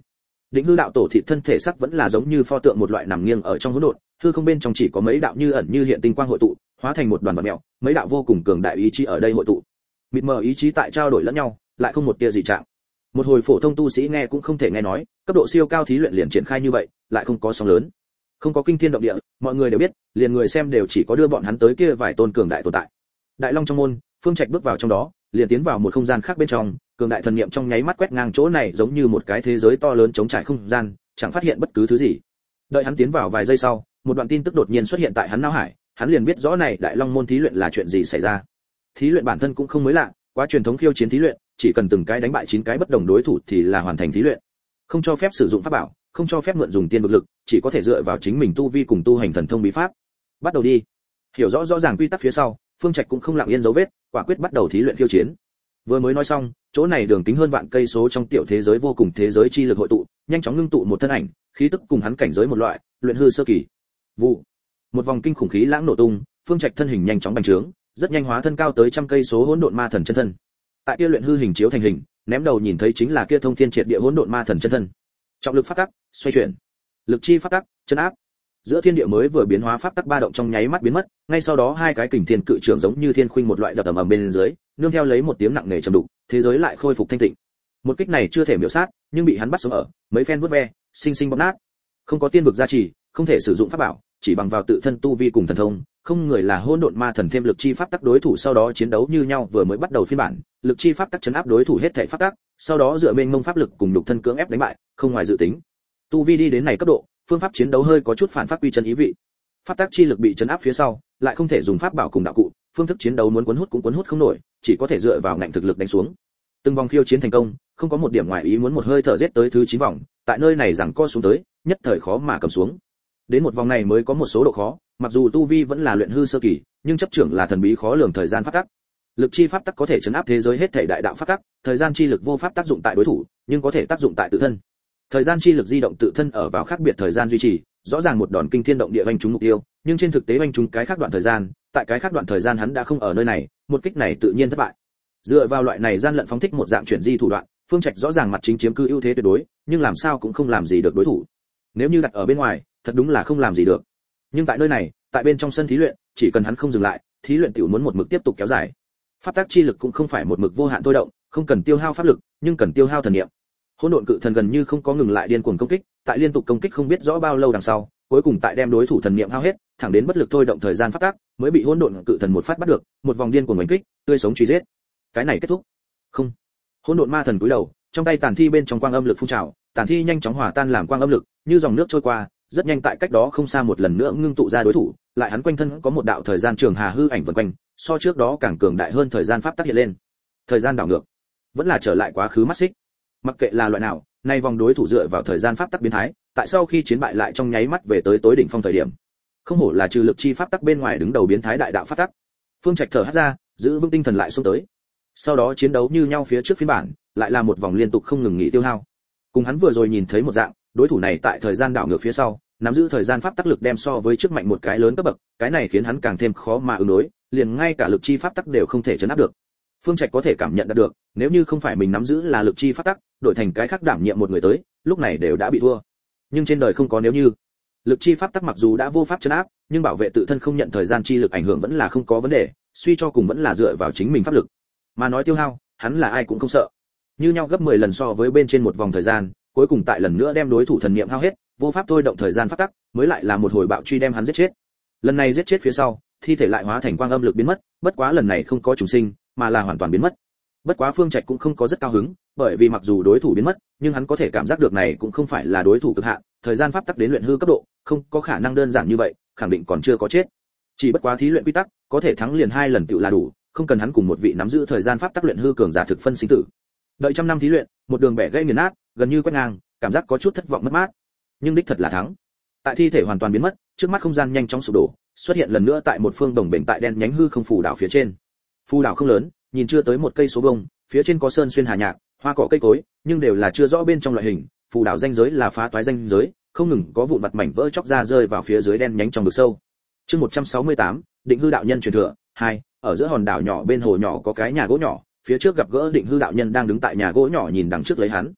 Định hư đạo tổ thị thân thể sắc vẫn là giống như pho tượng một loại nằm nghiêng ở trong hỗn độn, hư không bên trong chỉ có mấy đạo như ẩn như hiện tinh quang hội tụ, hóa thành một đoàn vật mèo, mấy đạo vô cùng cường đại ý chí ở đây hội tụ. Mịt mờ ý chí tại trao đổi lẫn nhau, lại không một tia dị trạng. Một hồi phổ thông tu sĩ nghe cũng không thể nghe nói, cấp độ siêu cao thí luyện liền triển khai như vậy, lại không có sóng lớn, không có kinh thiên động địa, mọi người đều biết, liền người xem đều chỉ có đưa bọn hắn tới kia vài tôn cường đại tồn tại. Đại Long trong môn, Phương Trạch bước vào trong đó, liền tiến vào một không gian khác bên trong, cường đại thần niệm trong nháy mắt quét ngang chỗ này giống như một cái thế giới to lớn chống trải không gian, chẳng phát hiện bất cứ thứ gì. Đợi hắn tiến vào vài giây sau, một đoạn tin tức đột nhiên xuất hiện tại hắn não hải, hắn liền biết rõ này Đại Long môn thí luyện là chuyện gì xảy ra. Thí luyện bản thân cũng không mới lạ, quá truyền thống khiêu chiến thí luyện, chỉ cần từng cái đánh bại chín cái bất đồng đối thủ thì là hoàn thành thí luyện. Không cho phép sử dụng pháp bảo, không cho phép mượn dùng tiên vực lực, chỉ có thể dựa vào chính mình tu vi cùng tu hành thần thông bí pháp. Bắt đầu đi. Hiểu rõ rõ ràng quy tắc phía sau, Phương Trạch cũng không lặng yên dấu vết, quả quyết bắt đầu thí luyện khiêu chiến. Vừa mới nói xong, chỗ này đường kính hơn vạn cây số trong tiểu thế giới vô cùng thế giới chi lực hội tụ, nhanh chóng ngưng tụ một thân ảnh, khí tức cùng hắn cảnh giới một loại, luyện hư sơ kỳ. Vụ. Một vòng kinh khủng khí lãng nổ tung, Phương Trạch thân hình nhanh chóng bành trướng, rất nhanh hóa thân cao tới trăm cây số hỗn độn ma thần chân thân. Tại kia luyện hư hình chiếu thành hình, ném đầu nhìn thấy chính là kia thông thiên triệt địa hỗn độn ma thần chân thân. Trọng lực pháp tắc, xoay chuyển. Lực chi pháp tắc, chân áp. Giữa thiên địa mới vừa biến hóa pháp tắc ba động trong nháy mắt biến mất, ngay sau đó hai cái kình thiên cự trường giống như thiên khuynh một loại đập ầm ầm bên dưới, nương theo lấy một tiếng nặng nề trầm đục, thế giới lại khôi phục thanh tịnh. Một kích này chưa thể miểu sát, nhưng bị hắn bắt sống ở, mấy phen vuốt ve, sinh sinh bóp nát. Không có tiên vực gia trì, không thể sử dụng pháp bảo, chỉ bằng vào tự thân tu vi cùng thần thông, không người là hỗn độn ma thần thêm lực chi pháp tắc đối thủ sau đó chiến đấu như nhau vừa mới bắt đầu phiên bản, lực chi pháp tắc chấn áp đối thủ hết thảy pháp tắc, sau đó dựa mênh mông pháp lực cùng nhục thân cưỡng ép đánh bại, không ngoài dự tính. Tu vi đi đến này cấp độ, phương pháp chiến đấu hơi có chút phản phát quy chân ý vị. Pháp tắc chi lực bị chấn áp phía sau, lại không thể dùng pháp bảo cùng đạo cụ, phương thức chiến đấu muốn cuốn hút cũng cuốn hút không nổi, chỉ có thể dựa vào ngạnh thực lực đánh xuống. Từng vòng khiêu chiến thành công, không có một điểm ngoài ý muốn một hơi thở giết tới thứ chín vòng, tại nơi này giằng co xuống tới, nhất thời khó mà cầm xuống. Đến một vòng này mới có một số độ khó, mặc dù tu vi vẫn là luyện hư sơ kỳ, nhưng chấp trưởng là thần bí khó lường thời gian pháp tắc. Lực chi pháp tắc có thể chấn áp thế giới hết thảy đại đạo pháp tắc, thời gian chi lực vô pháp tác dụng tại đối thủ, nhưng có thể tác dụng tại tự thân. Thời gian chi lực di động tự thân ở vào khác biệt thời gian duy trì, rõ ràng một đòn kinh thiên động địa vành trúng mục tiêu, nhưng trên thực tế vành trúng cái khác đoạn thời gian, tại cái khác đoạn thời gian hắn đã không ở nơi này, một kích này tự nhiên thất bại. Dựa vào loại này gian lận phóng thích một dạng chuyển di thủ đoạn, Phương Trạch rõ ràng mặt chính chiếm cứ ưu thế tuyệt đối, nhưng làm sao cũng không làm gì được đối thủ. Nếu như đặt ở bên ngoài, thật đúng là không làm gì được. Nhưng tại nơi này, tại bên trong sân thí luyện, chỉ cần hắn không dừng lại, thí luyện tiểu muốn một mực tiếp tục kéo dài. Pháp tắc chi lực cũng không phải một mực vô hạn thôi động, không cần tiêu hao pháp lực, nhưng cần tiêu hao thần niệm. Hỗn độn cự thần gần như không có ngừng lại điên cuồng công kích, tại liên tục công kích không biết rõ bao lâu đằng sau, cuối cùng tại đem đối thủ thần niệm hao hết, thẳng đến bất lực thôi động thời gian pháp tắc, mới bị hỗn độn cự thần một phát bắt được, một vòng điên cuồng đánh kích, tươi sống truy giết. Cái này kết thúc. Không. Hỗn độn ma thần cúi đầu, trong tay tàn thi bên trong quang âm lực phun trào, tàn thi nhanh chóng hòa tan làm quang âm lực, như dòng nước trôi qua, rất nhanh tại cách đó không xa một lần nữa ngưng tụ ra đối thủ, lại hắn quanh thân có một đạo thời gian trường hà hư ảnh vần quanh, so trước đó càng cường đại hơn thời gian pháp tắc hiện lên. Thời gian đảo ngược, vẫn là trở lại quá khứ mắt xích. Mặc kệ là loại nào, nay vòng đối thủ dựa vào thời gian pháp tắc biến thái, tại sau khi chiến bại lại trong nháy mắt về tới tối đỉnh phong thời điểm. Không hổ là trừ lực chi pháp tắc bên ngoài đứng đầu biến thái đại đạo pháp tắc. Phương Trạch thở hắt ra, giữ vững tinh thần lại xông tới. Sau đó chiến đấu như nhau phía trước phiên bản, lại là một vòng liên tục không ngừng nghỉ tiêu hao. Cùng hắn vừa rồi nhìn thấy một dạng, đối thủ này tại thời gian đảo ngược phía sau, nắm giữ thời gian pháp tắc lực đem so với trước mạnh một cái lớn cấp bậc, cái này khiến hắn càng thêm khó mà ứng đối, liền ngay cả lực chi pháp tắc đều không thể chấn áp được. Phương Trạch có thể cảm nhận được, nếu như không phải mình nắm giữ là lực chi pháp tắc, đổi thành cái khác đảm nhiệm một người tới, lúc này đều đã bị thua. Nhưng trên đời không có nếu như. Lực chi pháp tắc mặc dù đã vô pháp chấn áp, nhưng bảo vệ tự thân không nhận thời gian chi lực ảnh hưởng vẫn là không có vấn đề, suy cho cùng vẫn là dựa vào chính mình pháp lực. Mà nói tiêu hao, hắn là ai cũng không sợ. Như nhau gấp mười lần so với bên trên một vòng thời gian, cuối cùng tại lần nữa đem đối thủ thần niệm hao hết, vô pháp thôi động thời gian pháp tắc, mới lại là một hồi bạo truy đem hắn giết chết. Lần này giết chết phía sau, thi thể lại hóa thành quang âm lực biến mất, bất quá lần này không có trùng sinh, mà là hoàn toàn biến mất. Bất quá Phương Trạch cũng không có rất cao hứng, bởi vì mặc dù đối thủ biến mất, nhưng hắn có thể cảm giác được này cũng không phải là đối thủ cực hạn, thời gian pháp tắc đến luyện hư cấp độ, không có khả năng đơn giản như vậy, khẳng định còn chưa có chết. Chỉ bất quá thí luyện quy tắc, có thể thắng liền hai lần tựu là đủ, không cần hắn cùng một vị nắm giữ thời gian pháp tắc luyện hư cường giả thực phân sinh tử. Đợi trăm năm thí luyện, một đường bẻ gãy nghiền nát, gần như quét ngang, cảm giác có chút thất vọng mất mát. Nhưng đích thật là thắng. Tại thi thể hoàn toàn biến mất, trước mắt không gian nhanh chóng sụp đổ, xuất hiện lần nữa tại một phương đồng bền tại đen nhánh hư không phù đảo phía trên. Phù đảo không lớn, nhìn chưa tới một cây số vuông, phía trên có sơn xuyên hà nhạc, hoa cỏ cây cối, nhưng đều là chưa rõ bên trong loại hình. Phù đảo danh giới là phá toái danh giới, không ngừng có vụn vặt mảnh vỡ chóc ra rơi vào phía dưới đen nhánh trong vực sâu. Chương một trăm sáu mươi tám, Định hư đạo nhân truyền thừa hai. Ở giữa hòn đảo nhỏ bên hồ nhỏ có cái nhà gỗ nhỏ, phía trước gặp gỡ Định hư đạo nhân đang đứng tại nhà gỗ nhỏ nhìn đằng trước lấy hắn.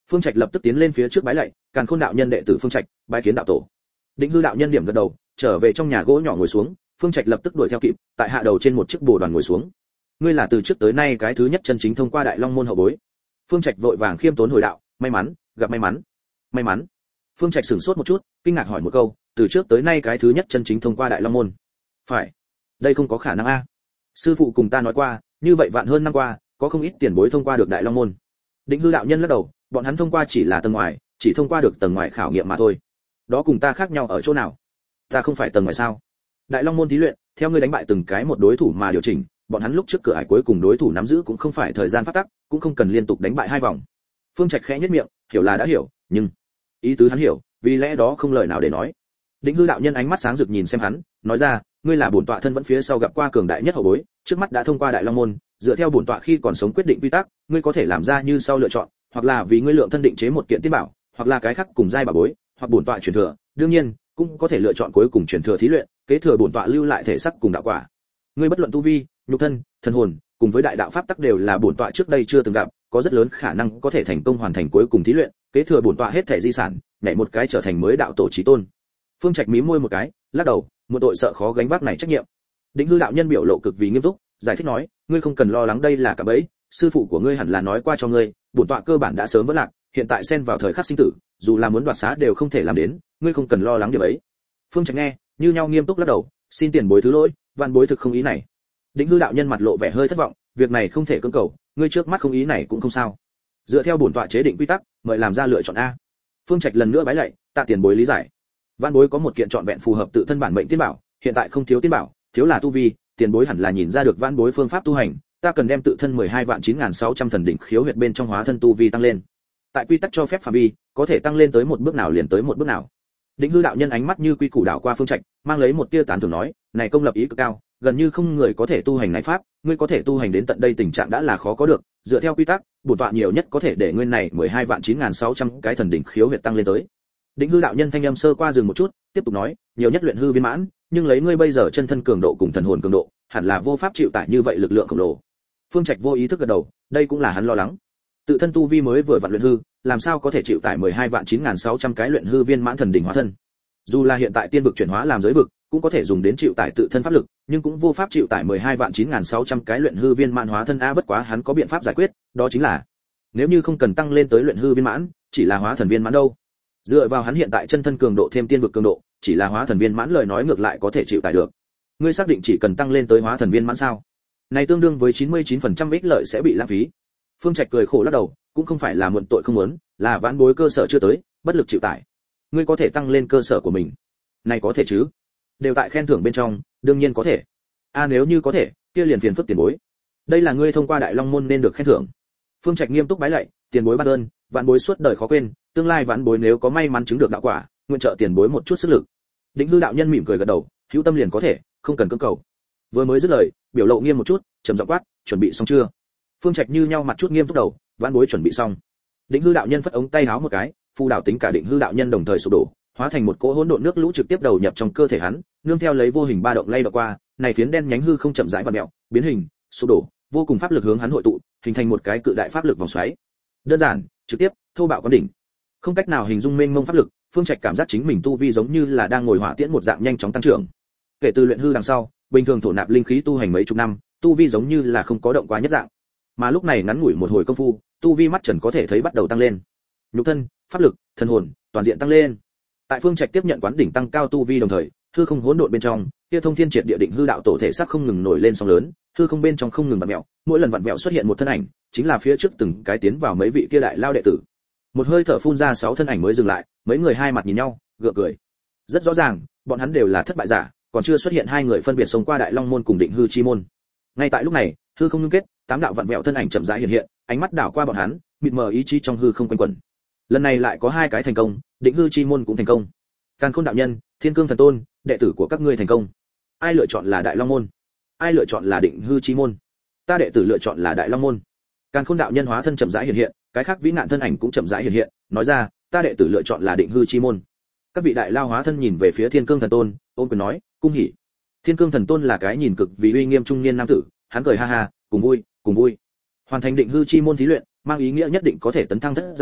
Phương Trạch lập tức tiến lên phía trước bái lạy, Càn Khôn đạo nhân đệ tử Phương Trạch, bái kiến đạo tổ. Định Hư đạo nhân điểm gật đầu, trở về trong nhà gỗ nhỏ ngồi xuống, Phương Trạch lập tức đuổi theo kịp, tại hạ đầu trên một chiếc bồ đoàn ngồi xuống. Ngươi là từ trước tới nay cái thứ nhất chân chính thông qua Đại Long môn hậu bối. Phương Trạch vội vàng khiêm tốn hồi đạo, may mắn, gặp may mắn. May mắn. Phương Trạch sửng sốt một chút, kinh ngạc hỏi một câu, từ trước tới nay cái thứ nhất chân chính thông qua Đại Long môn. Phải. Đây không có khả năng a. Sư phụ cùng ta nói qua, như vậy vạn hơn năm qua, có không ít tiền bối thông qua được Đại Long môn. Định Hư đạo nhân lắc đầu, bọn hắn thông qua chỉ là tầng ngoài, chỉ thông qua được tầng ngoài khảo nghiệm mà thôi. Đó cùng ta khác nhau ở chỗ nào? Ta không phải tầng ngoài sao? Đại Long môn thí luyện, theo ngươi đánh bại từng cái một đối thủ mà điều chỉnh, bọn hắn lúc trước cửa ải cuối cùng đối thủ nắm giữ cũng không phải thời gian phát tắc, cũng không cần liên tục đánh bại hai vòng. Phương Trạch khẽ nhếch miệng, hiểu là đã hiểu, nhưng ý tứ hắn hiểu, vì lẽ đó không lời nào để nói. Định Hư đạo nhân ánh mắt sáng rực nhìn xem hắn, nói ra, ngươi là bổn tọa thân vẫn phía sau gặp qua cường đại nhất hậu bối, trước mắt đã thông qua Đại Long môn, dựa theo bổn tọa khi còn sống quyết định quy tắc, ngươi có thể làm ra như sau lựa chọn, hoặc là vì ngươi lượng thân định chế một kiện tiên bảo, hoặc là cái khác cùng giai bảo bối, hoặc bổn tọa truyền thừa, đương nhiên, cũng có thể lựa chọn cuối cùng truyền thừa thí luyện, kế thừa bổn tọa lưu lại thể sắc cùng đạo quả. Ngươi bất luận tu vi, nhục thân, thần hồn, cùng với đại đạo pháp tắc đều là bổn tọa trước đây chưa từng gặp, có rất lớn khả năng có thể thành công hoàn thành cuối cùng thí luyện, kế thừa bổn tọa hết thể di sản, nhảy một cái trở thành mới đạo tổ chí tôn. Phương Trạch mím môi một cái, lắc đầu, một tội sợ khó gánh vác này trách nhiệm. Định Hư đạo nhân biểu lộ cực vì nghiêm túc, giải thích nói, ngươi không cần lo lắng đây là cả bẫy, sư phụ của ngươi hẳn là nói qua cho ngươi, bổn tọa cơ bản đã sớm vỡ lạc, hiện tại xen vào thời khắc sinh tử, dù là muốn đoạt xá đều không thể làm đến, ngươi không cần lo lắng điều ấy. Phương Trạch nghe, như nhau nghiêm túc lắc đầu, xin tiền bối thứ lỗi, vạn bối thực không ý này. Định Hư đạo nhân mặt lộ vẻ hơi thất vọng, việc này không thể cưỡng cầu, ngươi trước mắt không ý này cũng không sao. Dựa theo bổn tọa chế định quy tắc, mời làm ra lựa chọn a. Phương Trạch lần nữa bái lạy, tạ tiền bối lý giải. Vạn bối có một kiện trọn vẹn phù hợp tự thân bản mệnh tiên bảo, hiện tại không thiếu tiên bảo, thiếu là tu vi, tiền bối hẳn là nhìn ra được vạn bối phương pháp tu hành, ta cần đem tự thân mười hai vạn chín nghìn sáu trăm thần đỉnh khiếu huyệt bên trong hóa thân tu vi tăng lên. Tại quy tắc cho phép phạm vi, có thể tăng lên tới một bước nào liền tới một bước nào. Định Hư đạo nhân ánh mắt như quy củ đảo qua Phương Trạch, mang lấy một tia tán thưởng nói, này công lập ý cực cao, gần như không người có thể tu hành này pháp, ngươi có thể tu hành đến tận đây tình trạng đã là khó có được, dựa theo quy tắc, bổn tọa nhiều nhất có thể để ngươi này mười hai vạn chín nghìn sáu trăm cái thần đỉnh khiếu huyệt tăng lên tới. Định Hư đạo nhân thanh âm sơ qua dừng một chút, tiếp tục nói, nhiều nhất luyện hư viên mãn, nhưng lấy ngươi bây giờ chân thân cường độ cùng thần hồn cường độ, hẳn là vô pháp chịu tải như vậy lực lượng khổng lồ. Phương Trạch vô ý thức gật đầu, đây cũng là hắn lo lắng. Tự thân tu vi mới vừa vặn luyện hư, làm sao có thể chịu tải mười hai vạn chín nghìn sáu trăm cái luyện hư viên mãn thần đỉnh hóa thân. Dù là hiện tại tiên vực chuyển hóa làm giới vực, cũng có thể dùng đến chịu tải tự thân pháp lực, nhưng cũng vô pháp chịu tải mười hai vạn chín nghìn sáu trăm cái luyện hư viên mãn hóa thân a, bất quá hắn có biện pháp giải quyết, đó chính là nếu như không cần tăng lên tới luyện hư viên mãn, chỉ là hóa thần viên mãn đâu. Dựa vào hắn hiện tại chân thân cường độ thêm tiên vực cường độ, chỉ là hóa thần viên mãn lời nói ngược lại có thể chịu tải được. Ngươi xác định chỉ cần tăng lên tới hóa thần viên mãn sao? Này tương đương với chín mươi chín phần trăm ích lợi sẽ bị lãng phí. Phương Trạch cười khổ lắc đầu, cũng không phải là muộn tội không muốn, là vãn bối cơ sở chưa tới, bất lực chịu tải. Ngươi có thể tăng lên cơ sở của mình. Này có thể chứ? Đều tại khen thưởng bên trong, đương nhiên có thể. A nếu như có thể, kia liền phiền phức tiền bối. Đây là ngươi thông qua Đại Long môn nên được khen thưởng. Phương Trạch nghiêm túc bái lạy, tiền bối ban ơn, vãn bối suốt đời khó quên, tương lai vãn bối nếu có may mắn chứng được đạo quả, nguyện trợ tiền bối một chút sức lực. Định Hư đạo nhân mỉm cười gật đầu, hữu tâm liền có thể, không cần cưỡng cầu. Vừa mới dứt lời, biểu lộ nghiêm một chút, trầm giọng quát, chuẩn bị xong chưa? Phương Trạch như nhau mặt chút nghiêm túc đầu, vãn bối chuẩn bị xong. Định Hư đạo nhân phất ống tay áo một cái, phù đảo tính cả Định Hư đạo nhân đồng thời sụp đổ, hóa thành một cỗ hỗn độn nước lũ trực tiếp đầu nhập trong cơ thể hắn, nương theo lấy vô hình ba động lay động qua, này phiến đen nhánh hư không chậm rãi vặn mèo, biến hình, sụp đổ, vô cùng pháp lực hướng hắn hội tụ, hình thành một cái cự đại pháp lực vòng xoáy. Đơn giản, trực tiếp, thô bạo quán đỉnh. Không cách nào hình dung mênh mông pháp lực, Phương Trạch cảm giác chính mình tu vi giống như là đang ngồi hỏa tiễn một dạng nhanh chóng tăng trưởng. Kể từ luyện hư đằng sau, bình thường thổ nạp linh khí tu hành mấy chục năm, tu vi giống như là không có động quá nhất dạng. Mà lúc này ngắn ngủi một hồi công phu, tu vi mắt trần có thể thấy bắt đầu tăng lên. Nhục thân, pháp lực, thần hồn, toàn diện tăng lên. Tại Phương Trạch tiếp nhận quán đỉnh tăng cao tu vi đồng thời, hư không hỗn độn bên trong, kia thông thiên triệt địa định hư đạo tổ thể xác không ngừng nổi lên sóng lớn, hư không bên trong không ngừng vặn vẹo, mỗi lần vặn vẹo xuất hiện một thân ảnh, chính là phía trước từng cái tiến vào mấy vị kia đại lao đệ tử. Một hơi thở phun ra sáu thân ảnh mới dừng lại, mấy người hai mặt nhìn nhau, gượng cười. Rất rõ ràng, bọn hắn đều là thất bại giả, còn chưa xuất hiện hai người phân biệt sống qua Đại Long môn cùng Định Hư chi môn. Ngay tại lúc này, hư không ngưng kết, tám đạo vặn vẹo thân ảnh chậm rãi hiện hiện, ánh mắt đảo qua bọn hắn, mịt mờ ý chí trong hư không quanh quẩn. Lần này lại có hai cái thành công, Định Hư chi môn cũng thành công. Càn Khôn đạo nhân, Thiên Cương thần tôn, đệ tử của các ngươi thành công. Ai lựa chọn là Đại Long môn? Ai lựa chọn là Định Hư chi môn? Ta đệ tử lựa chọn là Đại Long môn. Càn Khôn đạo nhân hóa thân chậm rãi hiện hiện, cái khác vĩ nạn thân ảnh cũng chậm rãi hiện hiện, nói ra, ta đệ tử lựa chọn là Định Hư chi môn. Các vị đại lao hóa thân nhìn về phía Thiên Cương thần tôn, ôm quyền nói, cung hỉ. Thiên Cương thần tôn là cái nhìn cực vì uy nghiêm trung niên nam tử, hắn cười ha ha, cùng vui, cùng vui. Hoàn thành Định Hư chi môn thí luyện, mang ý nghĩa nhất định có thể tấn thăng thất giai,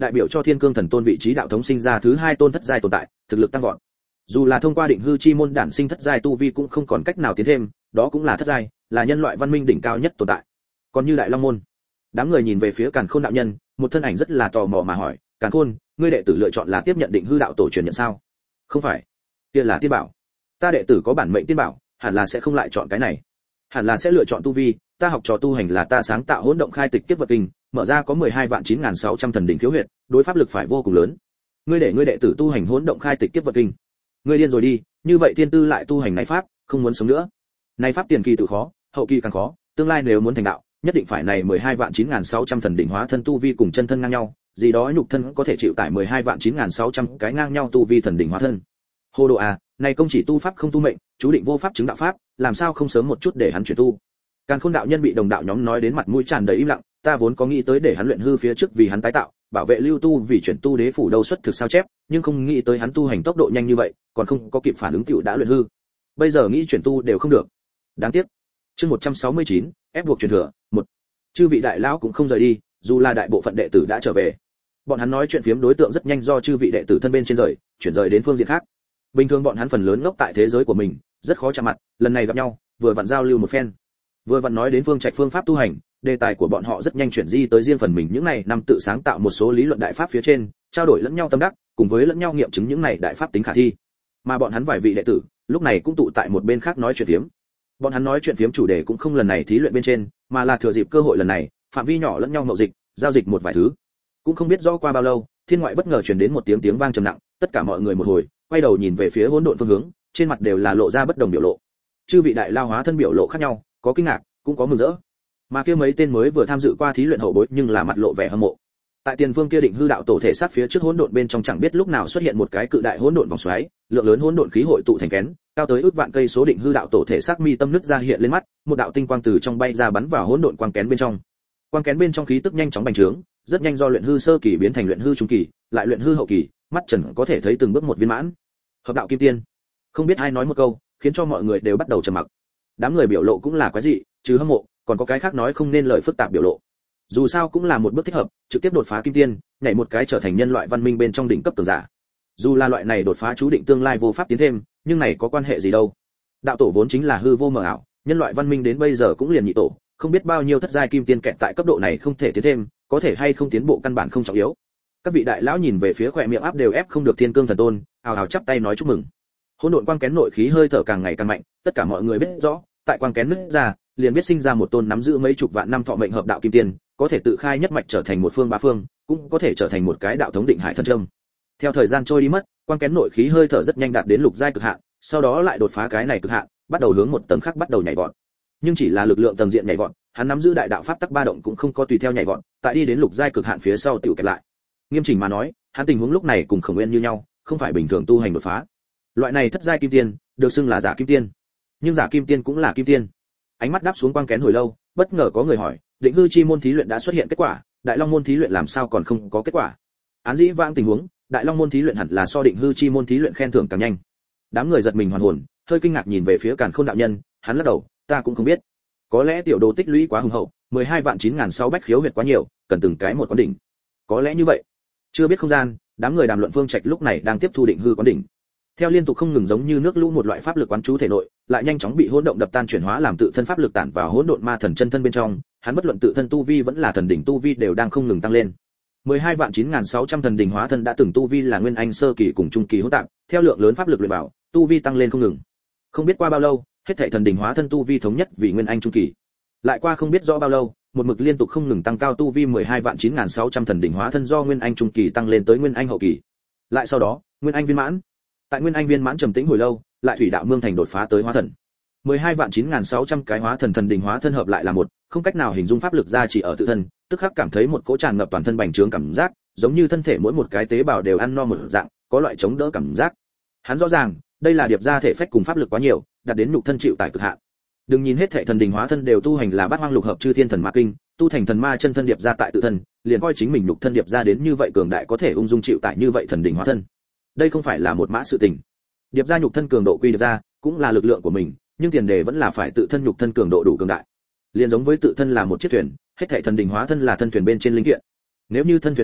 đại biểu cho thiên cương thần tôn vị trí đạo thống sinh ra thứ hai tôn thất giai tồn tại, thực lực tăng vọt. Dù là thông qua định hư chi môn đản sinh thất giai tu vi cũng không còn cách nào tiến thêm, đó cũng là thất giai, là nhân loại văn minh đỉnh cao nhất tồn tại. Còn như đại long môn, đám người nhìn về phía Càn Khôn đạo nhân, một thân ảnh rất là tò mò mà hỏi, Càn Khôn, ngươi đệ tử lựa chọn là tiếp nhận định hư đạo tổ truyền nhận sao? Không phải, kia là tiên bảo. Ta đệ tử có bản mệnh tiên bảo, hẳn là sẽ không lại chọn cái này, hẳn là sẽ lựa chọn tu vi. Ta học trò tu hành là ta sáng tạo hỗn động khai tịch kiếp vật kinh, mở ra có mười hai vạn chín nghìn sáu trăm thần đỉnh khiếu huyệt, đối pháp lực phải vô cùng lớn. Ngươi để ngươi đệ tử tu hành hỗn động khai tịch kiếp vật kinh, ngươi điên rồi đi, như vậy thiên tư lại tu hành này pháp, không muốn sống nữa. Này pháp tiền kỳ tự khó, hậu kỳ càng khó, tương lai nếu muốn thành đạo, nhất định phải này mười hai vạn chín nghìn sáu trăm thần đỉnh hóa thân tu vi cùng chân thân ngang nhau, gì đó nhục thân có thể chịu tải mười hai vạn chín nghìn sáu trăm cái ngang nhau tu vi thần đỉnh hóa thân. Hồ đồ à, này công chỉ tu pháp không tu mệnh, chú định vô pháp chứng đạo pháp, làm sao không sớm một chút để hắn chuyển tu. Càn Khôn đạo nhân bị đồng đạo nhóm nói đến mặt mũi tràn đầy im lặng, ta vốn có nghĩ tới để hắn luyện hư phía trước vì hắn tái tạo, bảo vệ lưu tu vì chuyển tu đế phủ đâu xuất thực sao chép, nhưng không nghĩ tới hắn tu hành tốc độ nhanh như vậy, còn không có kịp phản ứng tiểu đã luyện hư. Bây giờ nghĩ chuyển tu đều không được. Đáng tiếc. Chương một trăm sáu mươi chín, ép buộc truyền thừa, một. Chư vị đại lão cũng không rời đi, dù là đại bộ phận đệ tử đã trở về. Bọn hắn nói chuyện phiếm đối tượng rất nhanh do chư vị đệ tử thân bên trên rời, chuyển rời đến phương diện khác. Bình thường bọn hắn phần lớn ngốc tại thế giới của mình, rất khó chạm mặt, lần này gặp nhau, vừa vặn giao lưu một phen. Vừa vặn nói đến phương trạch phương pháp tu hành, đề tài của bọn họ rất nhanh chuyển di tới riêng phần mình những này năm tự sáng tạo một số lý luận đại pháp phía trên, trao đổi lẫn nhau tâm đắc, cùng với lẫn nhau nghiệm chứng những này đại pháp tính khả thi. Mà bọn hắn vài vị đệ tử, lúc này cũng tụ tại một bên khác nói chuyện phiếm. Bọn hắn nói chuyện phiếm chủ đề cũng không lần này thí luyện bên trên, mà là thừa dịp cơ hội lần này, phạm vi nhỏ lẫn nhau mậu dịch, giao dịch một vài thứ. Cũng không biết rõ qua bao lâu, thiên ngoại bất ngờ truyền đến một tiếng tiếng vang trầm nặng, tất cả mọi người một hồi, quay đầu nhìn về phía hỗn độn phương hướng, trên mặt đều là lộ ra bất đồng biểu lộ. Chư vị đại lao hóa thân biểu lộ khác nhau, có kinh ngạc, cũng có mừng rỡ. Mà kia mấy tên mới vừa tham dự qua thí luyện hậu bối nhưng là mặt lộ vẻ hâm mộ. Tại tiền phương kia định hư đạo tổ thể sát phía trước hỗn độn bên trong chẳng biết lúc nào xuất hiện một cái cự đại hỗn độn vòng xoáy, lượng lớn hỗn độn khí hội tụ thành kén, cao tới ước vạn cây số định hư đạo tổ thể xác mi tâm nứt ra hiện lên mắt, một đạo tinh quang từ trong bay ra bắn vào hỗn độn quang kén bên trong. Quang kén bên trong khí tức nhanh chóng bành trướng, rất nhanh do luyện hư sơ kỳ biến thành luyện hư trung kỳ, lại luyện hư hậu kỳ, mắt trần có thể thấy từng bước một viên mãn. Hợp đạo kim tiên. Không biết ai nói một câu, khiến cho mọi người đều bắt đầu trầm mặc. Đám người biểu lộ cũng là quái dị, trừ hâm mộ, còn có cái khác nói không nên lời phức tạp biểu lộ. Dù sao cũng là một bước thích hợp, trực tiếp đột phá kim tiên, nhảy một cái trở thành nhân loại văn minh bên trong đỉnh cấp cường giả. Dù là loại này đột phá chú định tương lai vô pháp tiến thêm, nhưng này có quan hệ gì đâu? Đạo tổ vốn chính là hư vô mờ ảo, nhân loại văn minh đến bây giờ cũng liền nhị tổ, không biết bao nhiêu thất giai kim tiên kẹt tại cấp độ này không thể tiến thêm, có thể hay không tiến bộ căn bản không trọng yếu. Các vị đại lão nhìn về phía khỏe miệng áp đều ép không được thiên cương thần tôn, ào ào chắp tay nói chúc mừng. Hỗn độn quang kén nội khí hơi thở càng ngày càng mạnh, tất cả mọi người biết rõ, tại quang kén nứt ra, liền biết sinh ra một tôn nắm giữ mấy chục vạn năm thọ mệnh hợp đạo kim tiên, có thể tự khai nhất mạch trở thành một phương bá phương, cũng có thể trở thành một cái đạo thống định hải thần trâm. Theo thời gian trôi đi mất, quang kén nội khí hơi thở rất nhanh đạt đến lục giai cực hạn, sau đó lại đột phá cái này cực hạn, bắt đầu hướng một tầng khác bắt đầu nhảy vọt. Nhưng chỉ là lực lượng tầng diện nhảy vọt, hắn nắm giữ đại đạo pháp tắc ba động cũng không có tùy theo nhảy vọt, tại đi đến lục giai cực hạn phía sau tiểu kẹp lại. Nghiêm chỉnh mà nói, hắn tình huống lúc này cùng Khổng Nguyên như nhau, không phải bình thường tu hành đột phá. Loại này thất giai kim tiên, được xưng là giả kim tiên. Nhưng giả kim tiên cũng là kim tiên. Ánh mắt đáp xuống quang kén hồi lâu, bất ngờ có người hỏi, định hư chi môn thí luyện đã xuất hiện kết quả, đại long môn thí luyện làm sao còn không có kết quả? Án dĩ vãng tình huống, đại long môn thí luyện hẳn là so định hư chi môn thí luyện khen thưởng càng nhanh. Đám người giật mình hoàn hồn, hơi kinh ngạc nhìn về phía Càn Khôn đạo nhân, hắn lắc đầu, ta cũng không biết. Có lẽ tiểu đồ tích lũy quá hùng hậu, mười hai vạn chín nghìn sáu bách khiếu huyệt quá nhiều, cần từng cái một quán đỉnh. Có lẽ như vậy. Chưa biết không gian, đám người đàm luận phương trạch lúc này đang tiếp thu định hư quán đỉnh. Theo liên tục không ngừng giống như nước lũ một loại pháp lực quán chú thể nội, lại nhanh chóng bị hỗn động đập tan chuyển hóa làm tự thân pháp lực tản vào hỗn độn ma thần chân thân bên trong, hắn bất luận tự thân tu vi vẫn là thần đỉnh tu vi đều đang không ngừng tăng lên. mười hai vạn chín nghìn sáu trăm thần đỉnh hóa thân đã từng tu vi là nguyên anh sơ kỳ cùng trung kỳ hỗn tạp, theo lượng lớn pháp lực luyện bảo, tu vi tăng lên không ngừng. Không biết qua bao lâu, hết thảy thần đỉnh hóa thân tu vi thống nhất vì nguyên anh trung kỳ. Lại qua không biết rõ bao lâu, một mực liên tục không ngừng tăng cao tu vi mười hai vạn chín nghìn sáu trăm thần đỉnh hóa thân do nguyên anh trung kỳ tăng lên tới nguyên anh hậu kỳ. Lại sau đó, nguyên anh viên mãn. Tại nguyên anh viên mãn trầm tĩnh hồi lâu, lại thủy đạo mương thành đột phá tới hóa thần. mười hai vạn chín nghìn sáu trăm cái hóa thần thần đỉnh hóa thân hợp lại là một, không cách nào hình dung pháp lực ra chỉ ở tự thân, tức khắc cảm thấy một cỗ tràn ngập toàn thân bành trướng cảm giác, giống như thân thể mỗi một cái tế bào đều ăn no một dạng, có loại chống đỡ cảm giác. Hắn rõ ràng, đây là điệp ra thể phách cùng pháp lực quá nhiều, đạt đến nhục thân chịu tải cực hạn. Đừng nhìn hết thảy thần đỉnh hóa thân đều tu hành là bát hoang lục hợp chư thiên thần ma kinh, tu thành thần ma chân thân điệp ra tại tự thân, liền coi chính mình nhục thân điệp ra đến như vậy cường đại có thể ung dung chịu tải như vậy thần đỉnh hóa thân. Đây không phải là một mã sự tình. Điệp ra nhục thân cường độ quy điệp ra, cũng là lực lượng của mình, nhưng tiền đề vẫn là phải tự thân nhục thân cường độ đủ cường đại. Liền giống với tự thân là một chiếc thuyền, hết thảy thần đỉnh hóa thân là thân thuyền bên trên linh kiện. Nếu như thân thuyền là một,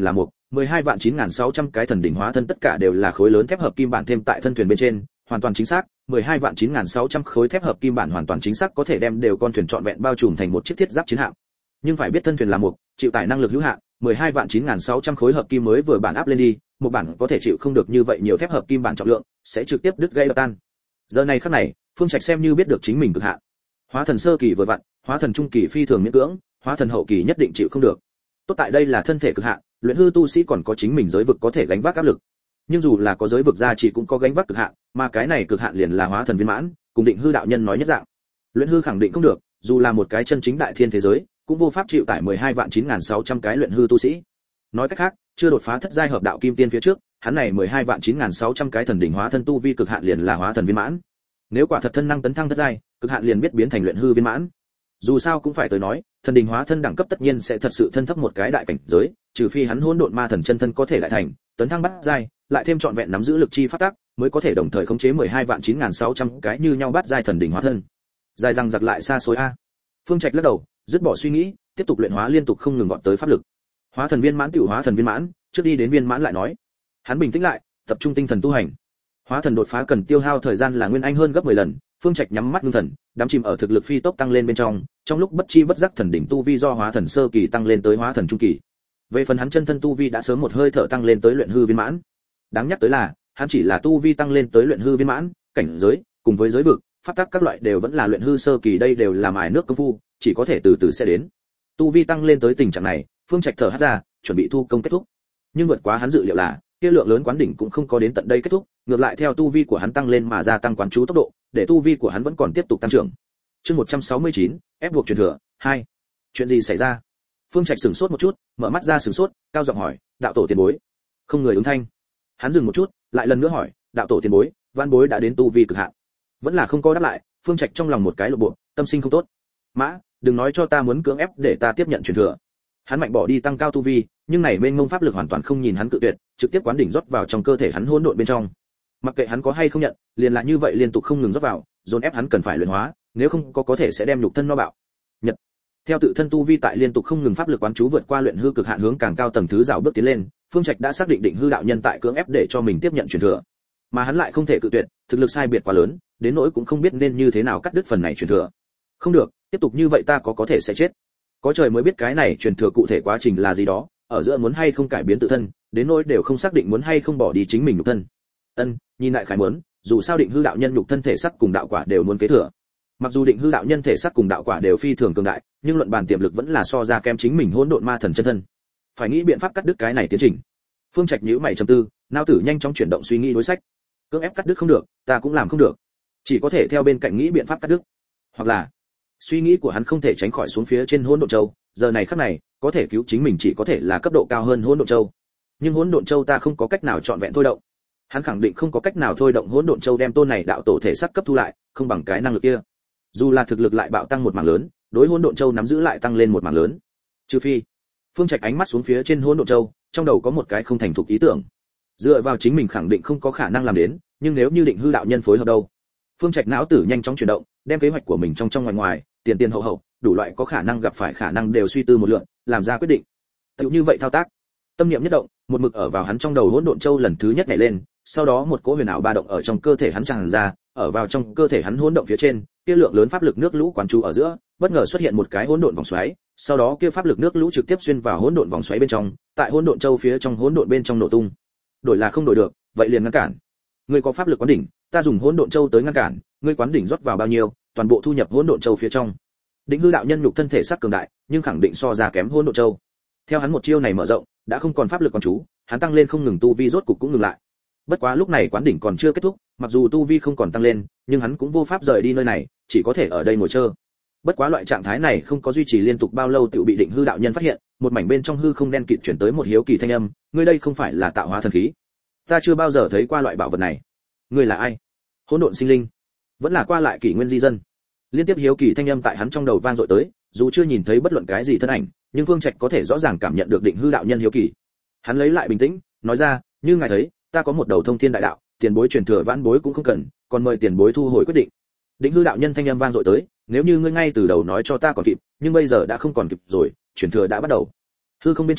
mười hai vạn chín nghìn sáu trăm cái thần đỉnh hóa thân tất cả đều là khối lớn thép hợp kim bản thêm tại thân thuyền bên trên, hoàn toàn chính xác, mười hai vạn chín nghìn sáu trăm khối thép hợp kim bản hoàn toàn chính xác có thể đem đều con thuyền trọn vẹn bao trùm thành một chiếc thiết giáp chiến hạm. Nhưng phải biết thân thuyền là một, chịu tải năng lực hữu hạn, mười hai vạn chín nghìn sáu trăm khối hợp kim mới vừa bản áp lên đi, một bản có thể chịu không được như vậy nhiều thép hợp kim bản trọng lượng, sẽ trực tiếp đứt gãy tan. Giờ này khắc này, Phương Trạch xem như biết được chính mình cực hạn. Hóa thần sơ kỳ vừa vặn, hóa thần trung kỳ phi thường miễn cưỡng, hóa thần hậu kỳ nhất định chịu không được. Tốt tại đây là thân thể cực hạn, luyện hư tu sĩ còn có chính mình giới vực có thể gánh vác áp lực. Nhưng dù là có giới vực ra chỉ cũng có gánh vác cực hạn, mà cái này cực hạn liền là hóa thần viên mãn, cùng định hư đạo nhân nói nhất dạng. Luyện hư khẳng định không được, dù là một cái chân chính đại thiên thế giới, cũng vô pháp chịu tải mười hai vạn chín nghìn sáu trăm cái luyện hư tu sĩ. Nói cách khác, chưa đột phá thất giai hợp đạo kim tiên phía trước, hắn này mười hai vạn chín nghìn sáu trăm cái thần đỉnh hóa thân tu vi cực hạn liền là hóa thần viên mãn. Nếu quả thật thân năng tấn thăng thất giai, cực hạn liền biết biến thành luyện hư viên mãn. Dù sao cũng phải tới nói, thần đỉnh hóa thân đẳng cấp tất nhiên sẽ thật sự thân thấp một cái đại cảnh giới, trừ phi hắn hỗn độn ma thần chân thân có thể lại thành, tấn thăng bát giai, lại thêm trọn vẹn nắm giữ lực chi pháp tắc, mới có thể đồng thời khống chế mười hai vạn chín nghìn sáu trăm cái như nhau bát giai thần đỉnh hóa thân. Dài răng giặc lại xa xôi a. Phương Trạch lắc đầu, dứt bỏ suy nghĩ, tiếp tục luyện hóa liên tục không ngừng vọt tới pháp lực. Hóa thần viên mãn tiểu hóa thần viên mãn, trước đi đến viên mãn lại nói. Hắn bình tĩnh lại, tập trung tinh thần tu hành. Hóa thần đột phá cần tiêu hao thời gian là nguyên anh hơn gấp mười lần, Phương Trạch nhắm mắt ngưng thần, đắm chìm ở thực lực phi tốc tăng lên bên trong, trong lúc bất chi bất giác thần đỉnh tu vi do hóa thần sơ kỳ tăng lên tới hóa thần trung kỳ. Về phần hắn chân thân tu vi đã sớm một hơi thở tăng lên tới luyện hư viên mãn. Đáng nhắc tới là, hắn chỉ là tu vi tăng lên tới luyện hư viên mãn, cảnh giới cùng với giới vực, pháp tắc các loại đều vẫn là luyện hư sơ kỳ, đây đều là mài nước công phu, chỉ có thể từ từ sẽ đến. Tu vi tăng lên tới tình trạng này, Phương Trạch thở hắt ra, chuẩn bị thu công kết thúc. Nhưng vượt quá hắn dự liệu là, kia lượng lớn quán đỉnh cũng không có đến tận đây kết thúc, ngược lại theo tu vi của hắn tăng lên mà gia tăng quán chú tốc độ, để tu vi của hắn vẫn còn tiếp tục tăng trưởng. Chương một trăm sáu mươi chín, ép buộc truyền thừa hai. Chuyện gì xảy ra? Phương Trạch sửng sốt một chút, mở mắt ra sửng sốt, cao giọng hỏi, đạo tổ tiền bối. Không người ứng thanh. Hắn dừng một chút, lại lần nữa hỏi, đạo tổ tiền bối, văn bối đã đến tu vi cực hạn. Vẫn là không có đáp lại, Phương Trạch trong lòng một cái lộ bộ, tâm sinh không tốt. Mã, đừng nói cho ta muốn cưỡng ép để ta tiếp nhận truyền thừa. Hắn mạnh bỏ đi tăng cao tu vi, nhưng này mênh mông pháp lực hoàn toàn không nhìn hắn cự tuyệt, trực tiếp quán đỉnh rót vào trong cơ thể hắn hỗn độn bên trong. Mặc kệ hắn có hay không nhận, liền là như vậy liên tục không ngừng rót vào, dồn ép hắn cần phải luyện hóa, nếu không có có thể sẽ đem nhục thân no bạo. Nhật. Theo tự thân tu vi tại liên tục không ngừng pháp lực quán chú vượt qua luyện hư cực hạn hướng càng cao tầng thứ rào bước tiến lên, Phương Trạch đã xác định định hư đạo nhân tại cưỡng ép để cho mình tiếp nhận truyền thừa, mà hắn lại không thể cự tuyệt, thực lực sai biệt quá lớn, đến nỗi cũng không biết nên như thế nào cắt đứt phần này truyền thừa. Không được, tiếp tục như vậy ta có có thể sẽ chết. Có trời mới biết cái này truyền thừa cụ thể quá trình là gì đó, ở giữa muốn hay không cải biến tự thân, đến nỗi đều không xác định muốn hay không bỏ đi chính mình nhục thân. Ân, nhìn lại khải muốn, dù sao định hư đạo nhân nhục thân thể sắc cùng đạo quả đều muốn kế thừa. Mặc dù định hư đạo nhân thể sắc cùng đạo quả đều phi thường cường đại, nhưng luận bàn tiềm lực vẫn là so ra kém chính mình hỗn độn ma thần chân thân. Phải nghĩ biện pháp cắt đứt cái này tiến trình. Phương Trạch nhíu mày trầm tư, não tử nhanh chóng chuyển động suy nghĩ đối sách. Cưỡng ép cắt đứt không được, ta cũng làm không được. Chỉ có thể theo bên cạnh nghĩ biện pháp cắt đứt. Hoặc là, suy nghĩ của hắn không thể tránh khỏi xuống phía trên hỗn độn châu, giờ này khắc này, có thể cứu chính mình chỉ có thể là cấp độ cao hơn hỗn độn châu. Nhưng hỗn độn châu ta không có cách nào chọn vẹn thôi động. Hắn khẳng định không có cách nào thôi động hỗn độn châu đem tôn này đạo tổ thể sắc cấp thu lại, không bằng cái năng lực kia. Dù là thực lực lại bạo tăng một mảng lớn, đối hỗn độn châu nắm giữ lại tăng lên một mảng lớn. Trừ phi, Phương Trạch ánh mắt xuống phía trên hỗn độn châu, trong đầu có một cái không thành thục ý tưởng. Dựa vào chính mình khẳng định không có khả năng làm đến, nhưng nếu như định hư đạo nhân phối hợp đâu? Phương Trạch não tử nhanh chóng chuyển động, đem kế hoạch của mình trong trong ngoài ngoài, tiền tiền hậu hậu, đủ loại có khả năng gặp phải khả năng đều suy tư một lượt, làm ra quyết định. Tự như vậy thao tác, tâm niệm nhất động, một mực ở vào hắn trong đầu hỗn độn châu lần thứ nhất nhảy lên, sau đó một cỗ huyền ảo ba động ở trong cơ thể hắn tràn ra, ở vào trong cơ thể hắn hỗn động phía trên, kia lượng lớn pháp lực nước lũ quán chú ở giữa, bất ngờ xuất hiện một cái hỗn độn vòng xoáy, sau đó kia pháp lực nước lũ trực tiếp xuyên vào hỗn độn vòng xoáy bên trong, tại hỗn độn châu phía trong hỗn độn bên trong nổ tung. Đổi là không đổi được, vậy liền ngăn cản. Ngươi có pháp lực quán đỉnh, ta dùng hỗn độn châu tới ngăn cản, ngươi quán đỉnh rót vào bao nhiêu, toàn bộ thu nhập hỗn độn châu phía trong. Định hư đạo nhân nhục thân thể sắc cường đại, nhưng khẳng định so ra kém hỗn độn châu. Theo hắn một chiêu này mở rộng, đã không còn pháp lực quán chú, hắn tăng lên không ngừng tu vi rốt cục cũng ngừng lại. Bất quá lúc này quán đỉnh còn chưa kết thúc, mặc dù tu vi không còn tăng lên, nhưng hắn cũng vô pháp rời đi nơi này, chỉ có thể ở đây ngồi chờ. Bất quá loại trạng thái này không có duy trì liên tục bao lâu tự bị định hư đạo nhân phát hiện, một mảnh bên trong hư không đen kịt chuyển tới một hiếu kỳ thanh âm, ngươi đây không phải là tạo hóa thần khí? Ta chưa bao giờ thấy qua loại bảo vật này. Ngươi là ai? Hỗn độn sinh linh? Vẫn là qua lại kỷ nguyên di dân? Liên tiếp hiếu kỳ thanh âm tại hắn trong đầu vang dội tới, dù chưa nhìn thấy bất luận cái gì thân ảnh, nhưng Vương Trạch có thể rõ ràng cảm nhận được định hư đạo nhân hiếu kỳ. Hắn lấy lại bình tĩnh, nói ra, như ngài thấy, ta có một đầu thông thiên đại đạo, tiền bối truyền thừa vãn bối cũng không cần, còn mời tiền bối thu hồi quyết định. Định hư đạo nhân thanh âm vang dội tới, nếu như ngươi ngay từ đầu nói cho ta còn kịp, nhưng bây giờ đã không còn kịp rồi, truyền thừa đã bắt đầu. Hư không bên trong,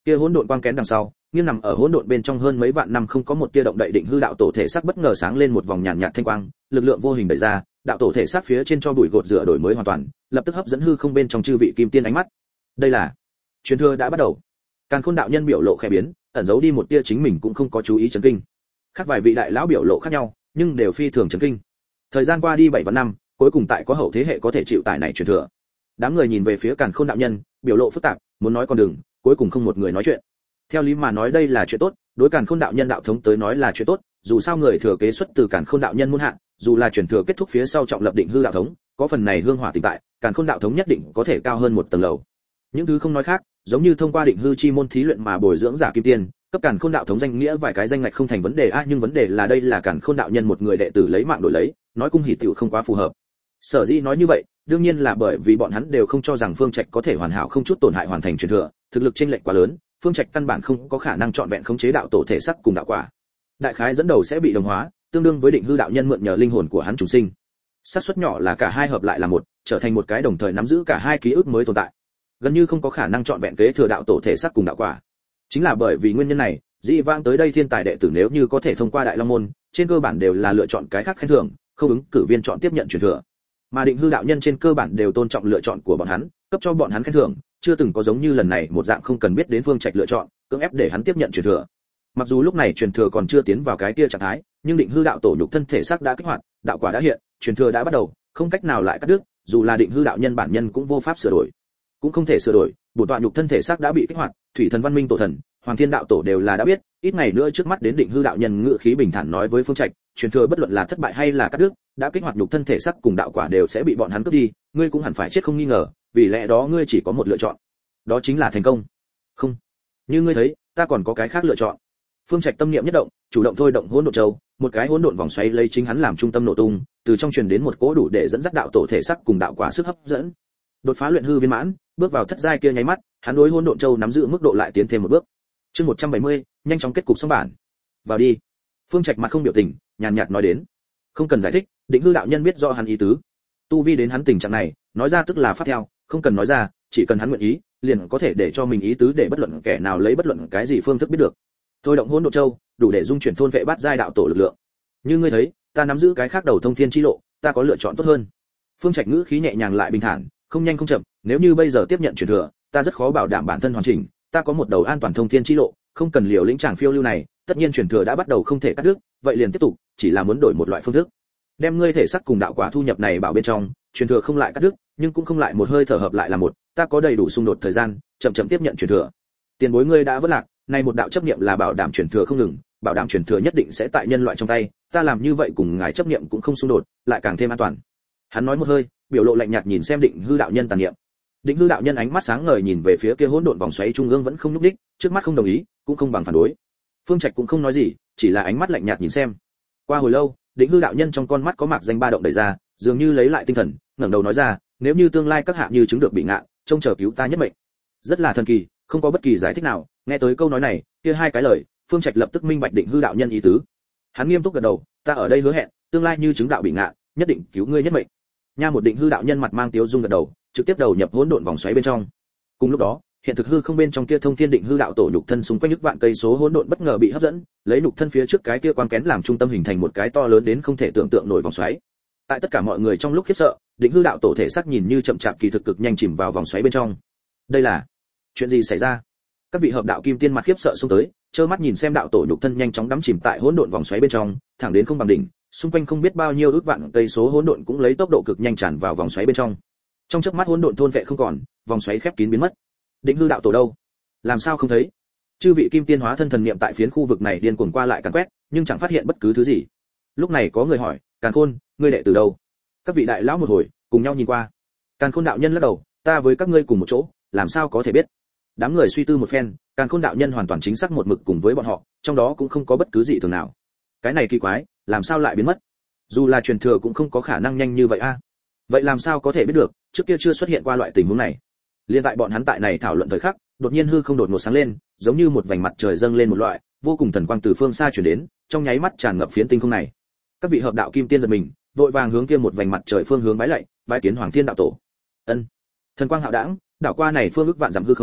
Kia hỗn độn quang kén đằng sau, nghiêng nằm ở hỗn độn bên trong hơn mấy vạn năm không có một tia động đậy định hư đạo tổ thể xác bất ngờ sáng lên một vòng nhàn nhạt thanh quang, lực lượng vô hình đẩy ra, đạo tổ thể xác phía trên cho bụi gột rửa đổi mới hoàn toàn, lập tức hấp dẫn hư không bên trong chư vị kim tiên ánh mắt. Đây là truyền thừa đã bắt đầu. Càn Khôn đạo nhân biểu lộ khẽ biến, ẩn giấu đi một tia chính mình cũng không có chú ý chấn kinh. Khác vài vị đại lão biểu lộ khác nhau, nhưng đều phi thường chấn kinh. Thời gian qua đi bảy vạn năm, cuối cùng tại có hậu thế hệ có thể chịu tải này truyền thừa. Đám người nhìn về phía Càn Khôn đạo nhân, biểu lộ phức tạp, muốn nói con đường, cuối cùng không một người nói chuyện. Theo lý mà nói đây là chuyện tốt, đối Càn Khôn đạo nhân đạo thống tới nói là chuyện tốt, dù sao người thừa kế xuất từ Càn Khôn đạo nhân muôn hạ, dù là truyền thừa kết thúc phía sau trọng lập định hư đạo thống, có phần này hương hỏa tồn tại, Càn Khôn đạo thống nhất định có thể cao hơn một tầng lầu. Những thứ không nói khác, giống như thông qua định hư chi môn thí luyện mà bồi dưỡng giả kim tiên, cấp Càn Khôn đạo thống danh nghĩa vài cái danh ngạch không thành vấn đề a, nhưng vấn đề là đây là Càn Khôn đạo nhân một người đệ tử lấy mạng đổi lấy, nói cung hỉ tiểu không quá phù hợp. Sở dĩ nói như vậy, đương nhiên là bởi vì bọn hắn đều không cho rằng Phương Trạch có thể hoàn hảo không chút tổn hại hoàn thành truyền thừa, thực lực chênh lệch quá lớn, Phương Trạch căn bản không có khả năng chọn vẹn khống chế đạo tổ thể sắc cùng đạo quả. Đại khái dẫn đầu sẽ bị đồng hóa, tương đương với định hư đạo nhân mượn nhờ linh hồn của hắn trùng sinh. Xác suất nhỏ là cả hai hợp lại là một, trở thành một cái đồng thời nắm giữ cả hai ký ức mới tồn tại. Gần như không có khả năng chọn vẹn kế thừa đạo tổ thể sắc cùng đạo quả. Chính là bởi vì nguyên nhân này, dị vãng tới đây thiên tài đệ tử nếu như có thể thông qua Đại Long môn, trên cơ bản đều là lựa chọn cái khác khen thưởng, không ứng cử viên chọn tiếp nhận truyền thừa. Mà định hư đạo nhân trên cơ bản đều tôn trọng lựa chọn của bọn hắn, cấp cho bọn hắn khen thưởng, chưa từng có giống như lần này một dạng không cần biết đến Phương Trạch lựa chọn, cưỡng ép để hắn tiếp nhận truyền thừa. Mặc dù lúc này truyền thừa còn chưa tiến vào cái kia trạng thái, nhưng định hư đạo tổ nhục thân thể xác đã kích hoạt, đạo quả đã hiện, truyền thừa đã bắt đầu, không cách nào lại cắt đứt, dù là định hư đạo nhân bản nhân cũng vô pháp sửa đổi, cũng không thể sửa đổi. Bổn tọa nhục thân thể xác đã bị kích hoạt, thủy thần văn minh tổ thần, hoàng thiên đạo tổ đều là đã biết, ít ngày nữa trước mắt đến định hư đạo nhân ngự khí bình thản nói với Phương Trạch, truyền thừa bất luận là thất bại hay là cắt đứt, đã kích hoạt nhục thân thể xác cùng đạo quả đều sẽ bị bọn hắn cướp đi, ngươi cũng hẳn phải chết không nghi ngờ, vì lẽ đó ngươi chỉ có một lựa chọn, đó chính là thành công. Không, như ngươi thấy, ta còn có cái khác lựa chọn. Phương Trạch tâm niệm nhất động, chủ động thôi động hỗn độn châu, một cái hỗn độn vòng xoáy lấy chính hắn làm trung tâm nổ tung, từ trong truyền đến một cỗ đủ để dẫn dắt đạo tổ thể sắc cùng đạo quả sức hấp dẫn. Đột phá luyện hư viên mãn, bước vào thất giai kia nháy mắt, hắn đối hỗn độn châu nắm giữ mức độ lại tiến thêm một bước. Chương một trăm bảy mươi, nhanh chóng kết cục xong bản. Vào đi. Phương Trạch mặt không biểu tình, nhàn nhạt nói đến. Không cần giải thích, định hư đạo nhân biết rõ hắn ý tứ. Tu vi đến hắn tình trạng này, nói ra tức là phát theo, không cần nói ra, chỉ cần hắn nguyện ý, liền có thể để cho mình ý tứ để bất luận kẻ nào lấy bất luận cái gì phương thức biết được. Thôi động hỗn độn châu, đủ để dung chuyển thôn vệ bát giai đạo tổ lực lượng. Như ngươi thấy, ta nắm giữ cái khác đầu thông thiên chi lộ, ta có lựa chọn tốt hơn. Phương Trạch ngữ khí nhẹ nhàng lại bình thản, không nhanh không chậm, nếu như bây giờ tiếp nhận truyền thừa, ta rất khó bảo đảm bản thân hoàn chỉnh, ta có một đầu an toàn thông thiên chi lộ, không cần liều lĩnh chàng phiêu lưu này, tất nhiên truyền thừa đã bắt đầu không thể cắt đứt, vậy liền tiếp tục, chỉ là muốn đổi một loại phương thức. Đem ngươi thể sắc cùng đạo quả thu nhập này bảo bên trong, truyền thừa không lại cắt đứt, nhưng cũng không lại một hơi thở hợp lại là một, ta có đầy đủ xung đột thời gian, chậm chậm tiếp nhận truyền thừa. Tiền bối ngươi đã vất lạc, nay một đạo chấp niệm là bảo đảm truyền thừa không ngừng, bảo đảm truyền thừa nhất định sẽ tại nhân loại trong tay, ta làm như vậy cùng ngài chấp niệm cũng không xung đột, lại càng thêm an toàn. Hắn nói một hơi, biểu lộ lạnh nhạt nhìn xem định hư đạo nhân tàn niệm. Định hư đạo nhân ánh mắt sáng ngời nhìn về phía kia hỗn độn vòng xoáy trung ương vẫn không nhúc đích, trước mắt không đồng ý, cũng không bằng phản đối. Phương Trạch cũng không nói gì, chỉ là ánh mắt lạnh nhạt nhìn xem. Qua hồi lâu, định hư đạo nhân trong con mắt có mạc danh ba động đẩy ra, dường như lấy lại tinh thần, ngẩng đầu nói ra, nếu như tương lai các hạ như chứng được bị ngạ, trông chờ cứu ta nhất mệnh. Rất là thần kỳ, không có bất kỳ giải thích nào. Nghe tới câu nói này, kia hai cái lời, Phương Trạch lập tức minh bạch định hư đạo nhân ý tứ. Hắn nghiêm túc gật đầu, ta ở đây hứa hẹn, tương lai như chứng đạo bị ngạ, nhất định cứu ngươi nhất mệnh. Nha, một định hư đạo nhân mặt mang tiếu dung gật đầu, trực tiếp đầu nhập hỗn độn vòng xoáy bên trong. Cùng lúc đó, hiện thực hư không bên trong kia thông thiên định hư đạo tổ nhục thân xung quanh nhức vạn cây số hỗn độn bất ngờ bị hấp dẫn, lấy nhục thân phía trước cái kia quang kén làm trung tâm hình thành một cái to lớn đến không thể tưởng tượng nổi vòng xoáy. Tại tất cả mọi người trong lúc khiếp sợ, định hư đạo tổ thể xác nhìn như chậm chạp kỳ thực cực nhanh chìm vào vòng xoáy bên trong. Đây là chuyện gì xảy ra? Các vị hợp đạo kim tiên mặt khiếp sợ xông tới, trơ mắt nhìn xem đạo tổ nhục thân nhanh chóng đắm chìm tại hỗn độn vòng xoáy bên trong, thẳng đến không bằng đỉnh, xung quanh không biết bao nhiêu ước vạn cây số hỗn độn cũng lấy tốc độ cực nhanh tràn vào vòng xoáy bên trong. Trong chớp mắt hỗn độn thôn vệ không còn, vòng xoáy khép kín biến mất. Định hư đạo tổ đâu? Làm sao không thấy? Chư vị kim tiên hóa thân thần niệm tại phiến khu vực này điên cuồng qua lại càn quét, nhưng chẳng phát hiện bất cứ thứ gì. Lúc này có người hỏi, Càn Khôn, ngươi đệ từ đâu? Các vị đại lão một hồi cùng nhau nhìn qua. Càn Khôn đạo nhân lắc đầu, ta với các ngươi cùng một chỗ, làm sao có thể biết? Đám người suy tư một phen, Càn Khôn đạo nhân hoàn toàn chính xác một mực cùng với bọn họ, trong đó cũng không có bất cứ gì thường nào. Cái này kỳ quái, làm sao lại biến mất? Dù là truyền thừa cũng không có khả năng nhanh như vậy a. Vậy làm sao có thể biết được, trước kia chưa xuất hiện qua loại tình huống này. Liên tại bọn hắn tại này thảo luận thời khắc, đột nhiên hư không đột ngột sáng lên, giống như một vành mặt trời dâng lên một loại vô cùng thần quang từ phương xa truyền đến, trong nháy mắt tràn ngập phiến tinh không này. Các vị hợp đạo kim tiên giật mình, vội vàng hướng kia một vành mặt trời phương hướng bái lạy, bái kiến Hoàng Thiên đạo tổ. Ân. Thần quang hạo đãng, đảo qua này phương ước vạn dặm hư không,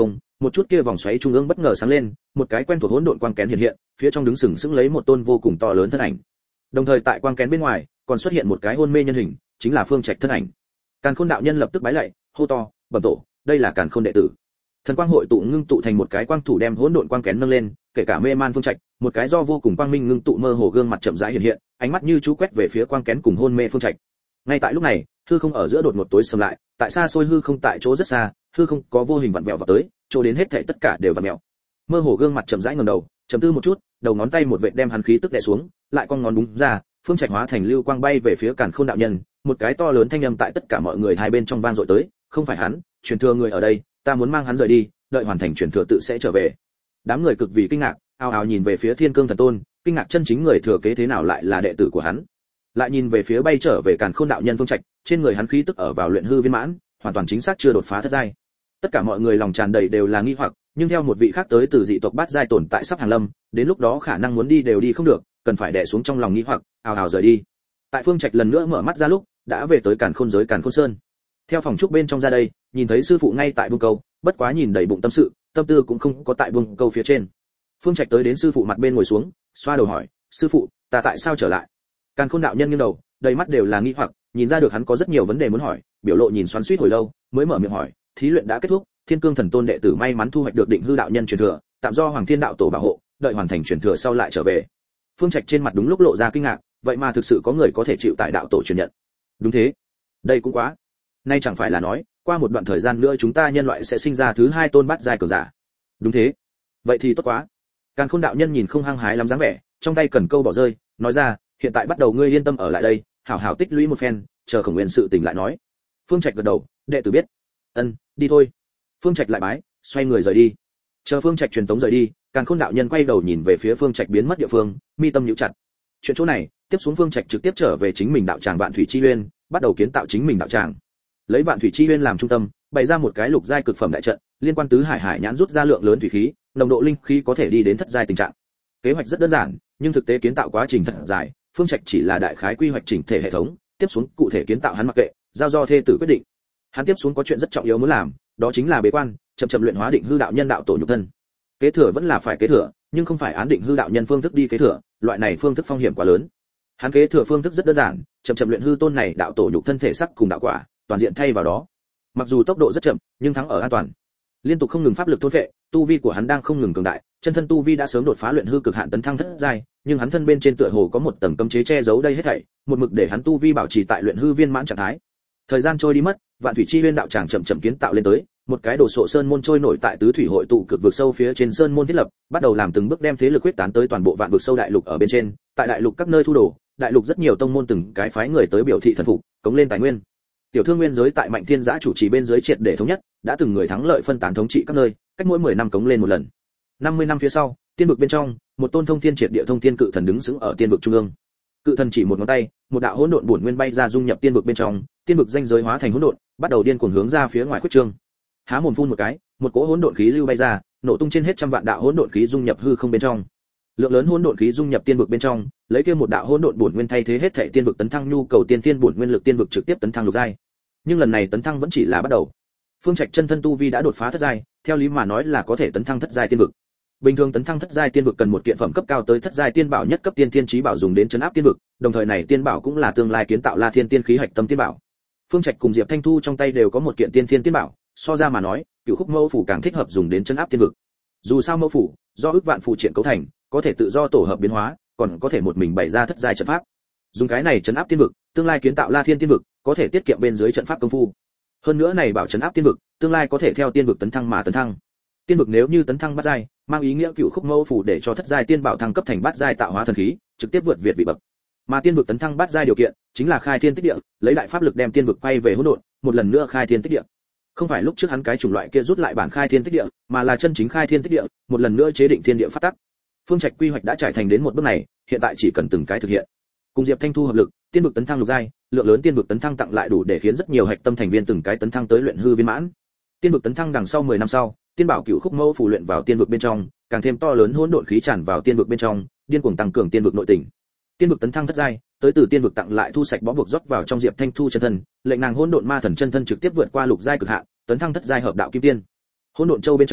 một chút kia vòng xoáy trung ương bất ngờ sáng lên, một cái quen thuộc hỗn độn quang kén hiện hiện, phía trong đứng sừng sững lấy một tôn vô cùng to lớn thân ảnh. Đồng thời tại quang kén bên ngoài, còn xuất hiện một cái hôn mê nhân hình, chính là Phương Trạch thân ảnh. Càn Khôn đạo nhân lập tức bái lạy, hô to, bẩm tổ, đây là Càn Khôn đệ tử. Thần quang hội tụ ngưng tụ thành một cái quang thủ đem hỗn độn quang kén nâng lên, kể cả mê man Phương Trạch, một cái do vô cùng quang minh ngưng tụ mơ hồ gương mặt chậm rãi hiện hiện, ánh mắt như chú quét về phía quang kén cùng hôn mê Phương Trạch. Ngay tại lúc này, hư không ở giữa đột ngột tối sầm lại, tại xa xôi hư không tại chỗ rất xa, hư không có vô hình vặn vẹo vào tới, chỗ đến hết thảy tất cả đều vặn vẹo. Mơ hồ gương mặt chậm rãi ngẩng đầu, trầm tư một chút, đầu ngón tay một vệt đem hắn khí tức đè xuống, lại con ngón búng ra, Phương Trạch hóa thành lưu quang bay về phía Càn Khôn đạo nhân, một cái to lớn thanh âm tại tất cả mọi người hai bên trong vang dội tới, không phải hắn, truyền thừa người ở đây, ta muốn mang hắn rời đi, đợi hoàn thành truyền thừa tự sẽ trở về. Đám người cực vì kinh ngạc, ào ào nhìn về phía Thiên Cương Thần Tôn, kinh ngạc chân chính người thừa kế thế nào lại là đệ tử của hắn. Lại nhìn về phía bay trở về Càn Khôn đạo nhân Phương Trạch, trên người hắn khí tức ở vào luyện hư viên mãn, hoàn toàn chính xác chưa đột phá thất giai. Tất cả mọi người lòng tràn đầy đều là nghi hoặc, nhưng theo một vị khác tới từ dị tộc bát giai tồn tại sắp hàng lâm, đến lúc đó khả năng muốn đi đều đi không được, cần phải đè xuống trong lòng nghi hoặc, ào ào rời đi. Tại Phương Trạch lần nữa mở mắt ra lúc, đã về tới Càn Khôn giới Càn Khôn Sơn. Theo phòng trúc bên trong ra đây, nhìn thấy sư phụ ngay tại buông câu, bất quá nhìn đầy bụng tâm sự, tâm tư cũng không có tại buông câu phía trên. Phương Trạch tới đến sư phụ mặt bên ngồi xuống, xoa đầu hỏi, sư phụ, ta tại sao trở lại? Càn Khôn đạo nhân nghiêng đầu, đầy mắt đều là nghi hoặc, nhìn ra được hắn có rất nhiều vấn đề muốn hỏi, biểu lộ nhìn xoắn xuýt hồi lâu, mới mở miệng hỏi, thí luyện đã kết thúc, Thiên Cương Thần Tôn đệ tử may mắn thu hoạch được Định Hư đạo nhân truyền thừa, tạm do Hoàng Thiên đạo tổ bảo hộ, đợi hoàn thành truyền thừa sau lại trở về. Phương Trạch trên mặt đúng lúc lộ ra kinh ngạc, vậy mà thực sự có người có thể chịu tại đạo tổ truyền nhận. Đúng thế, đây cũng quá. Nay chẳng phải là nói, qua một đoạn thời gian nữa chúng ta nhân loại sẽ sinh ra thứ hai tôn bát giai cường giả. Đúng thế. Vậy thì tốt quá. Càn Khôn đạo nhân nhìn không hăng hái lắm dáng vẻ, trong tay cần câu bỏ rơi, nói ra, hiện tại bắt đầu ngươi yên tâm ở lại đây, hảo hảo tích lũy một phen, chờ Khổng Nguyên sự tình lại nói. Phương Trạch gật đầu, đệ tử biết. Ân, đi thôi. Phương Trạch lại bái, xoay người rời đi. Chờ Phương Trạch truyền tống rời đi, Càn Khôn đạo nhân quay đầu nhìn về phía Phương Trạch biến mất địa phương, mi tâm nhíu chặt. Chuyện chỗ này, tiếp xuống Phương Trạch trực tiếp trở về chính mình đạo tràng Vạn Thủy Chi Uyên, bắt đầu kiến tạo chính mình đạo tràng. Lấy Vạn Thủy Chi Uyên làm trung tâm, bày ra một cái lục giai cực phẩm đại trận, liên quan tứ hải hải nhãn rút ra lượng lớn thủy khí, nồng độ linh khí có thể đi đến thất giai tình trạng. Kế hoạch rất đơn giản, nhưng thực tế kiến tạo quá trình thật dài, Phương Trạch chỉ là đại khái quy hoạch chỉnh thể hệ thống, tiếp xuống cụ thể kiến tạo hắn mặc kệ, giao do thê tử quyết định. Hắn tiếp xuống có chuyện rất trọng yếu muốn làm, đó chính là bế quan, chậm chậm luyện hóa Định Hư đạo nhân đạo tổ nhục thân. Kế thừa vẫn là phải kế thừa, nhưng không phải án Định Hư đạo nhân phương thức đi kế thừa, loại này phương thức phong hiểm quá lớn. Hắn kế thừa phương thức rất đơn giản, chậm chậm luyện hư tôn này đạo tổ nhục thân thể sắc cùng đạo quả, toàn diện thay vào đó. Mặc dù tốc độ rất chậm, nhưng thắng ở an toàn. Liên tục không ngừng pháp lực thôn phệ, tu vi của hắn đang không ngừng cường đại, chân thân tu vi đã sớm đột phá luyện hư cực hạn tấn thăng thất giai, nhưng hắn thân bên trên tựa hồ có một tầng cấm chế che giấu đây hết thảy, một mực để hắn tu vi bảo trì tại luyện hư viên mãn trạng thái. Thời gian trôi đi mất, Vạn Thủy Chi Uyên đạo tràng chậm chậm kiến tạo lên tới, một cái đồ sộ sơn môn trôi nổi tại tứ thủy hội tụ cực vực sâu phía trên sơn môn thiết lập, bắt đầu làm từng bước đem thế lực quyết tán tới toàn bộ vạn vực sâu đại lục ở bên trên, tại đại lục các nơi thu đồ, đại lục rất nhiều tông môn từng cái phái người tới biểu thị thần phục, cống lên tài nguyên. Tiểu thương nguyên giới tại Mạnh Thiên Giã chủ trì bên dưới triệt để thống nhất, đã từng người thắng lợi phân tán thống trị các nơi, cách mỗi mười năm cống lên một lần. năm mươi năm phía sau, tiên vực bên trong, một tôn thông thiên triệt địa thông thiên cự thần đứng sững ở tiên vực trung ương. Cự thần chỉ một ngón tay, một đạo hỗn độn bổn nguyên bay ra dung nhập tiên vực bên trong, tiên vực danh giới hóa thành hỗn độn, bắt đầu điên cuồng hướng ra phía ngoài khuếch trương. Há mồm phun một cái, một cỗ hỗn độn khí lưu bay ra, nổ tung trên hết trăm vạn đạo hỗn độn khí dung nhập hư không bên trong. Lượng lớn hỗn độn khí dung nhập tiên vực bên trong, lấy kia một đạo hỗn độn bổn nguyên thay thế hết thảy tiên vực tấn thăng nhu cầu tiên thiên bổn nguyên lực tiên vực trực tiếp tấn thăng lục giai. Nhưng lần này tấn thăng vẫn chỉ là bắt đầu. Phương Trạch chân thân tu vi đã đột phá thất giai, theo lý mà nói là có thể tấn thăng thất giai tiên vực. Bình thường tấn thăng thất giai tiên vực cần một kiện phẩm cấp cao tới thất giai tiên bảo nhất cấp tiên thiên chí bảo dùng đến trấn áp tiên vực, đồng thời này tiên bảo cũng là tương lai kiến tạo La Thiên tiên khí hạch tâm tiên bảo. Phương Trạch cùng Diệp Thanh Thu trong tay đều có một kiện tiên thiên tiên bảo, so ra mà nói, Cửu Khúc Mâu phủ càng thích hợp dùng đến trấn áp tiên vực. Dù sao mâu phủ do ức vạn phụ triện cấu thành, có thể tự do tổ hợp biến hóa, còn có thể một mình bày ra thất giai trận pháp. Dùng cái này trấn áp tiên vực, tương lai kiến tạo La Thiên tiên vực, có thể tiết kiệm bên dưới trận pháp công phu. Hơn nữa này bảo trấn áp tiên vực, tương lai có thể theo tiên vực tấn thăng mà tấn thăng. Tiên vực nếu như tấn thăng bát giai, mang ý nghĩa Cửu Khúc Mâu phủ để cho thất giai tiên bảo thăng cấp thành bát giai tạo hóa thần khí, trực tiếp vượt việt vị bậc. Mà tiên vực tấn thăng bát giai điều kiện, chính là khai thiên tích địa, lấy đại pháp lực đem tiên vực quay về hỗn độn, một lần nữa khai thiên tích địa. Không phải lúc trước hắn cái chủng loại kia rút lại bản khai thiên tích địa, mà là chân chính khai thiên tích địa, một lần nữa chế định thiên địa pháp tắc. Phương Trạch quy hoạch đã trải thành đến một bước này, hiện tại chỉ cần từng cái thực hiện. Cùng Diệp Thanh Thu hợp lực, tiên vực tấn thăng lục giai, lượng lớn tiên vực tấn thăng tặng lại đủ để khiến rất nhiều hạch tâm thành viên từng cái tấn thăng tới luyện hư viên mãn. Tiên vực tấn thăng đằng sau mười năm sau, tiên bảo Cửu Khúc Mâu phủ luyện vào tiên vực bên trong, càng thêm to lớn hỗn độn khí tràn vào tiên vực bên trong, điên cuồng tăng cường tiên vực nội tình. Tiên vực tấn thăng thất giai, tới từ tiên vực tặng lại thu sạch bó buộc rót vào trong Diệp Thanh Thu chân thân, lệnh nàng hỗn độn ma thần chân thân trực tiếp vượt qua lục giai cực hạn, tấn thăng thất giai hợp đạo kim tiên. Hỗn độn châu bên trong,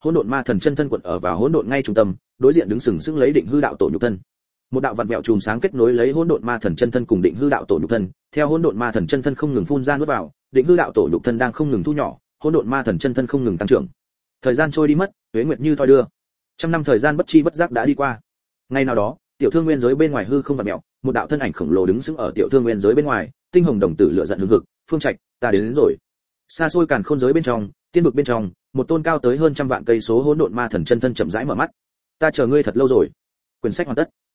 hỗn độn ma thần chân thân quật ở vào hỗn độn ngay trung tâm, đối diện đứng sừng sững lấy định hư đạo tổ nhục thân. Một đạo vặn vẹo chùm sáng kết nối lấy hỗn độn ma thần chân thân cùng định hư đạo tổ nhục thân, theo hỗn độn ma thần chân thân không ngừng phun ra nuốt vào, định hư đạo tổ nhục thân đang không ngừng thu nhỏ, hỗn độn ma thần chân thân không ngừng tăng trưởng. Thời gian trôi đi mất, tuế nguyệt như thoi đưa. Trăm năm thời gian bất chi bất giác đã đi qua. Ngày nào đó, tiểu thương nguyên giới bên ngoài hư không vặn mèo, một đạo thân ảnh khổng lồ đứng sững ở tiểu thương nguyên giới bên ngoài, tinh hồng đồng tử lửa giận hừng hực, "Phương Trạch, ta đến, đến rồi." Xa xôi càn khôn giới bên trong, tiên vực bên trong, một tôn cao tới hơn trăm vạn cây số hỗn độn ma thần chân thân chậm rãi mở mắt. "Ta chờ ngươi thật lâu rồi." Quyển sách hoàn tất.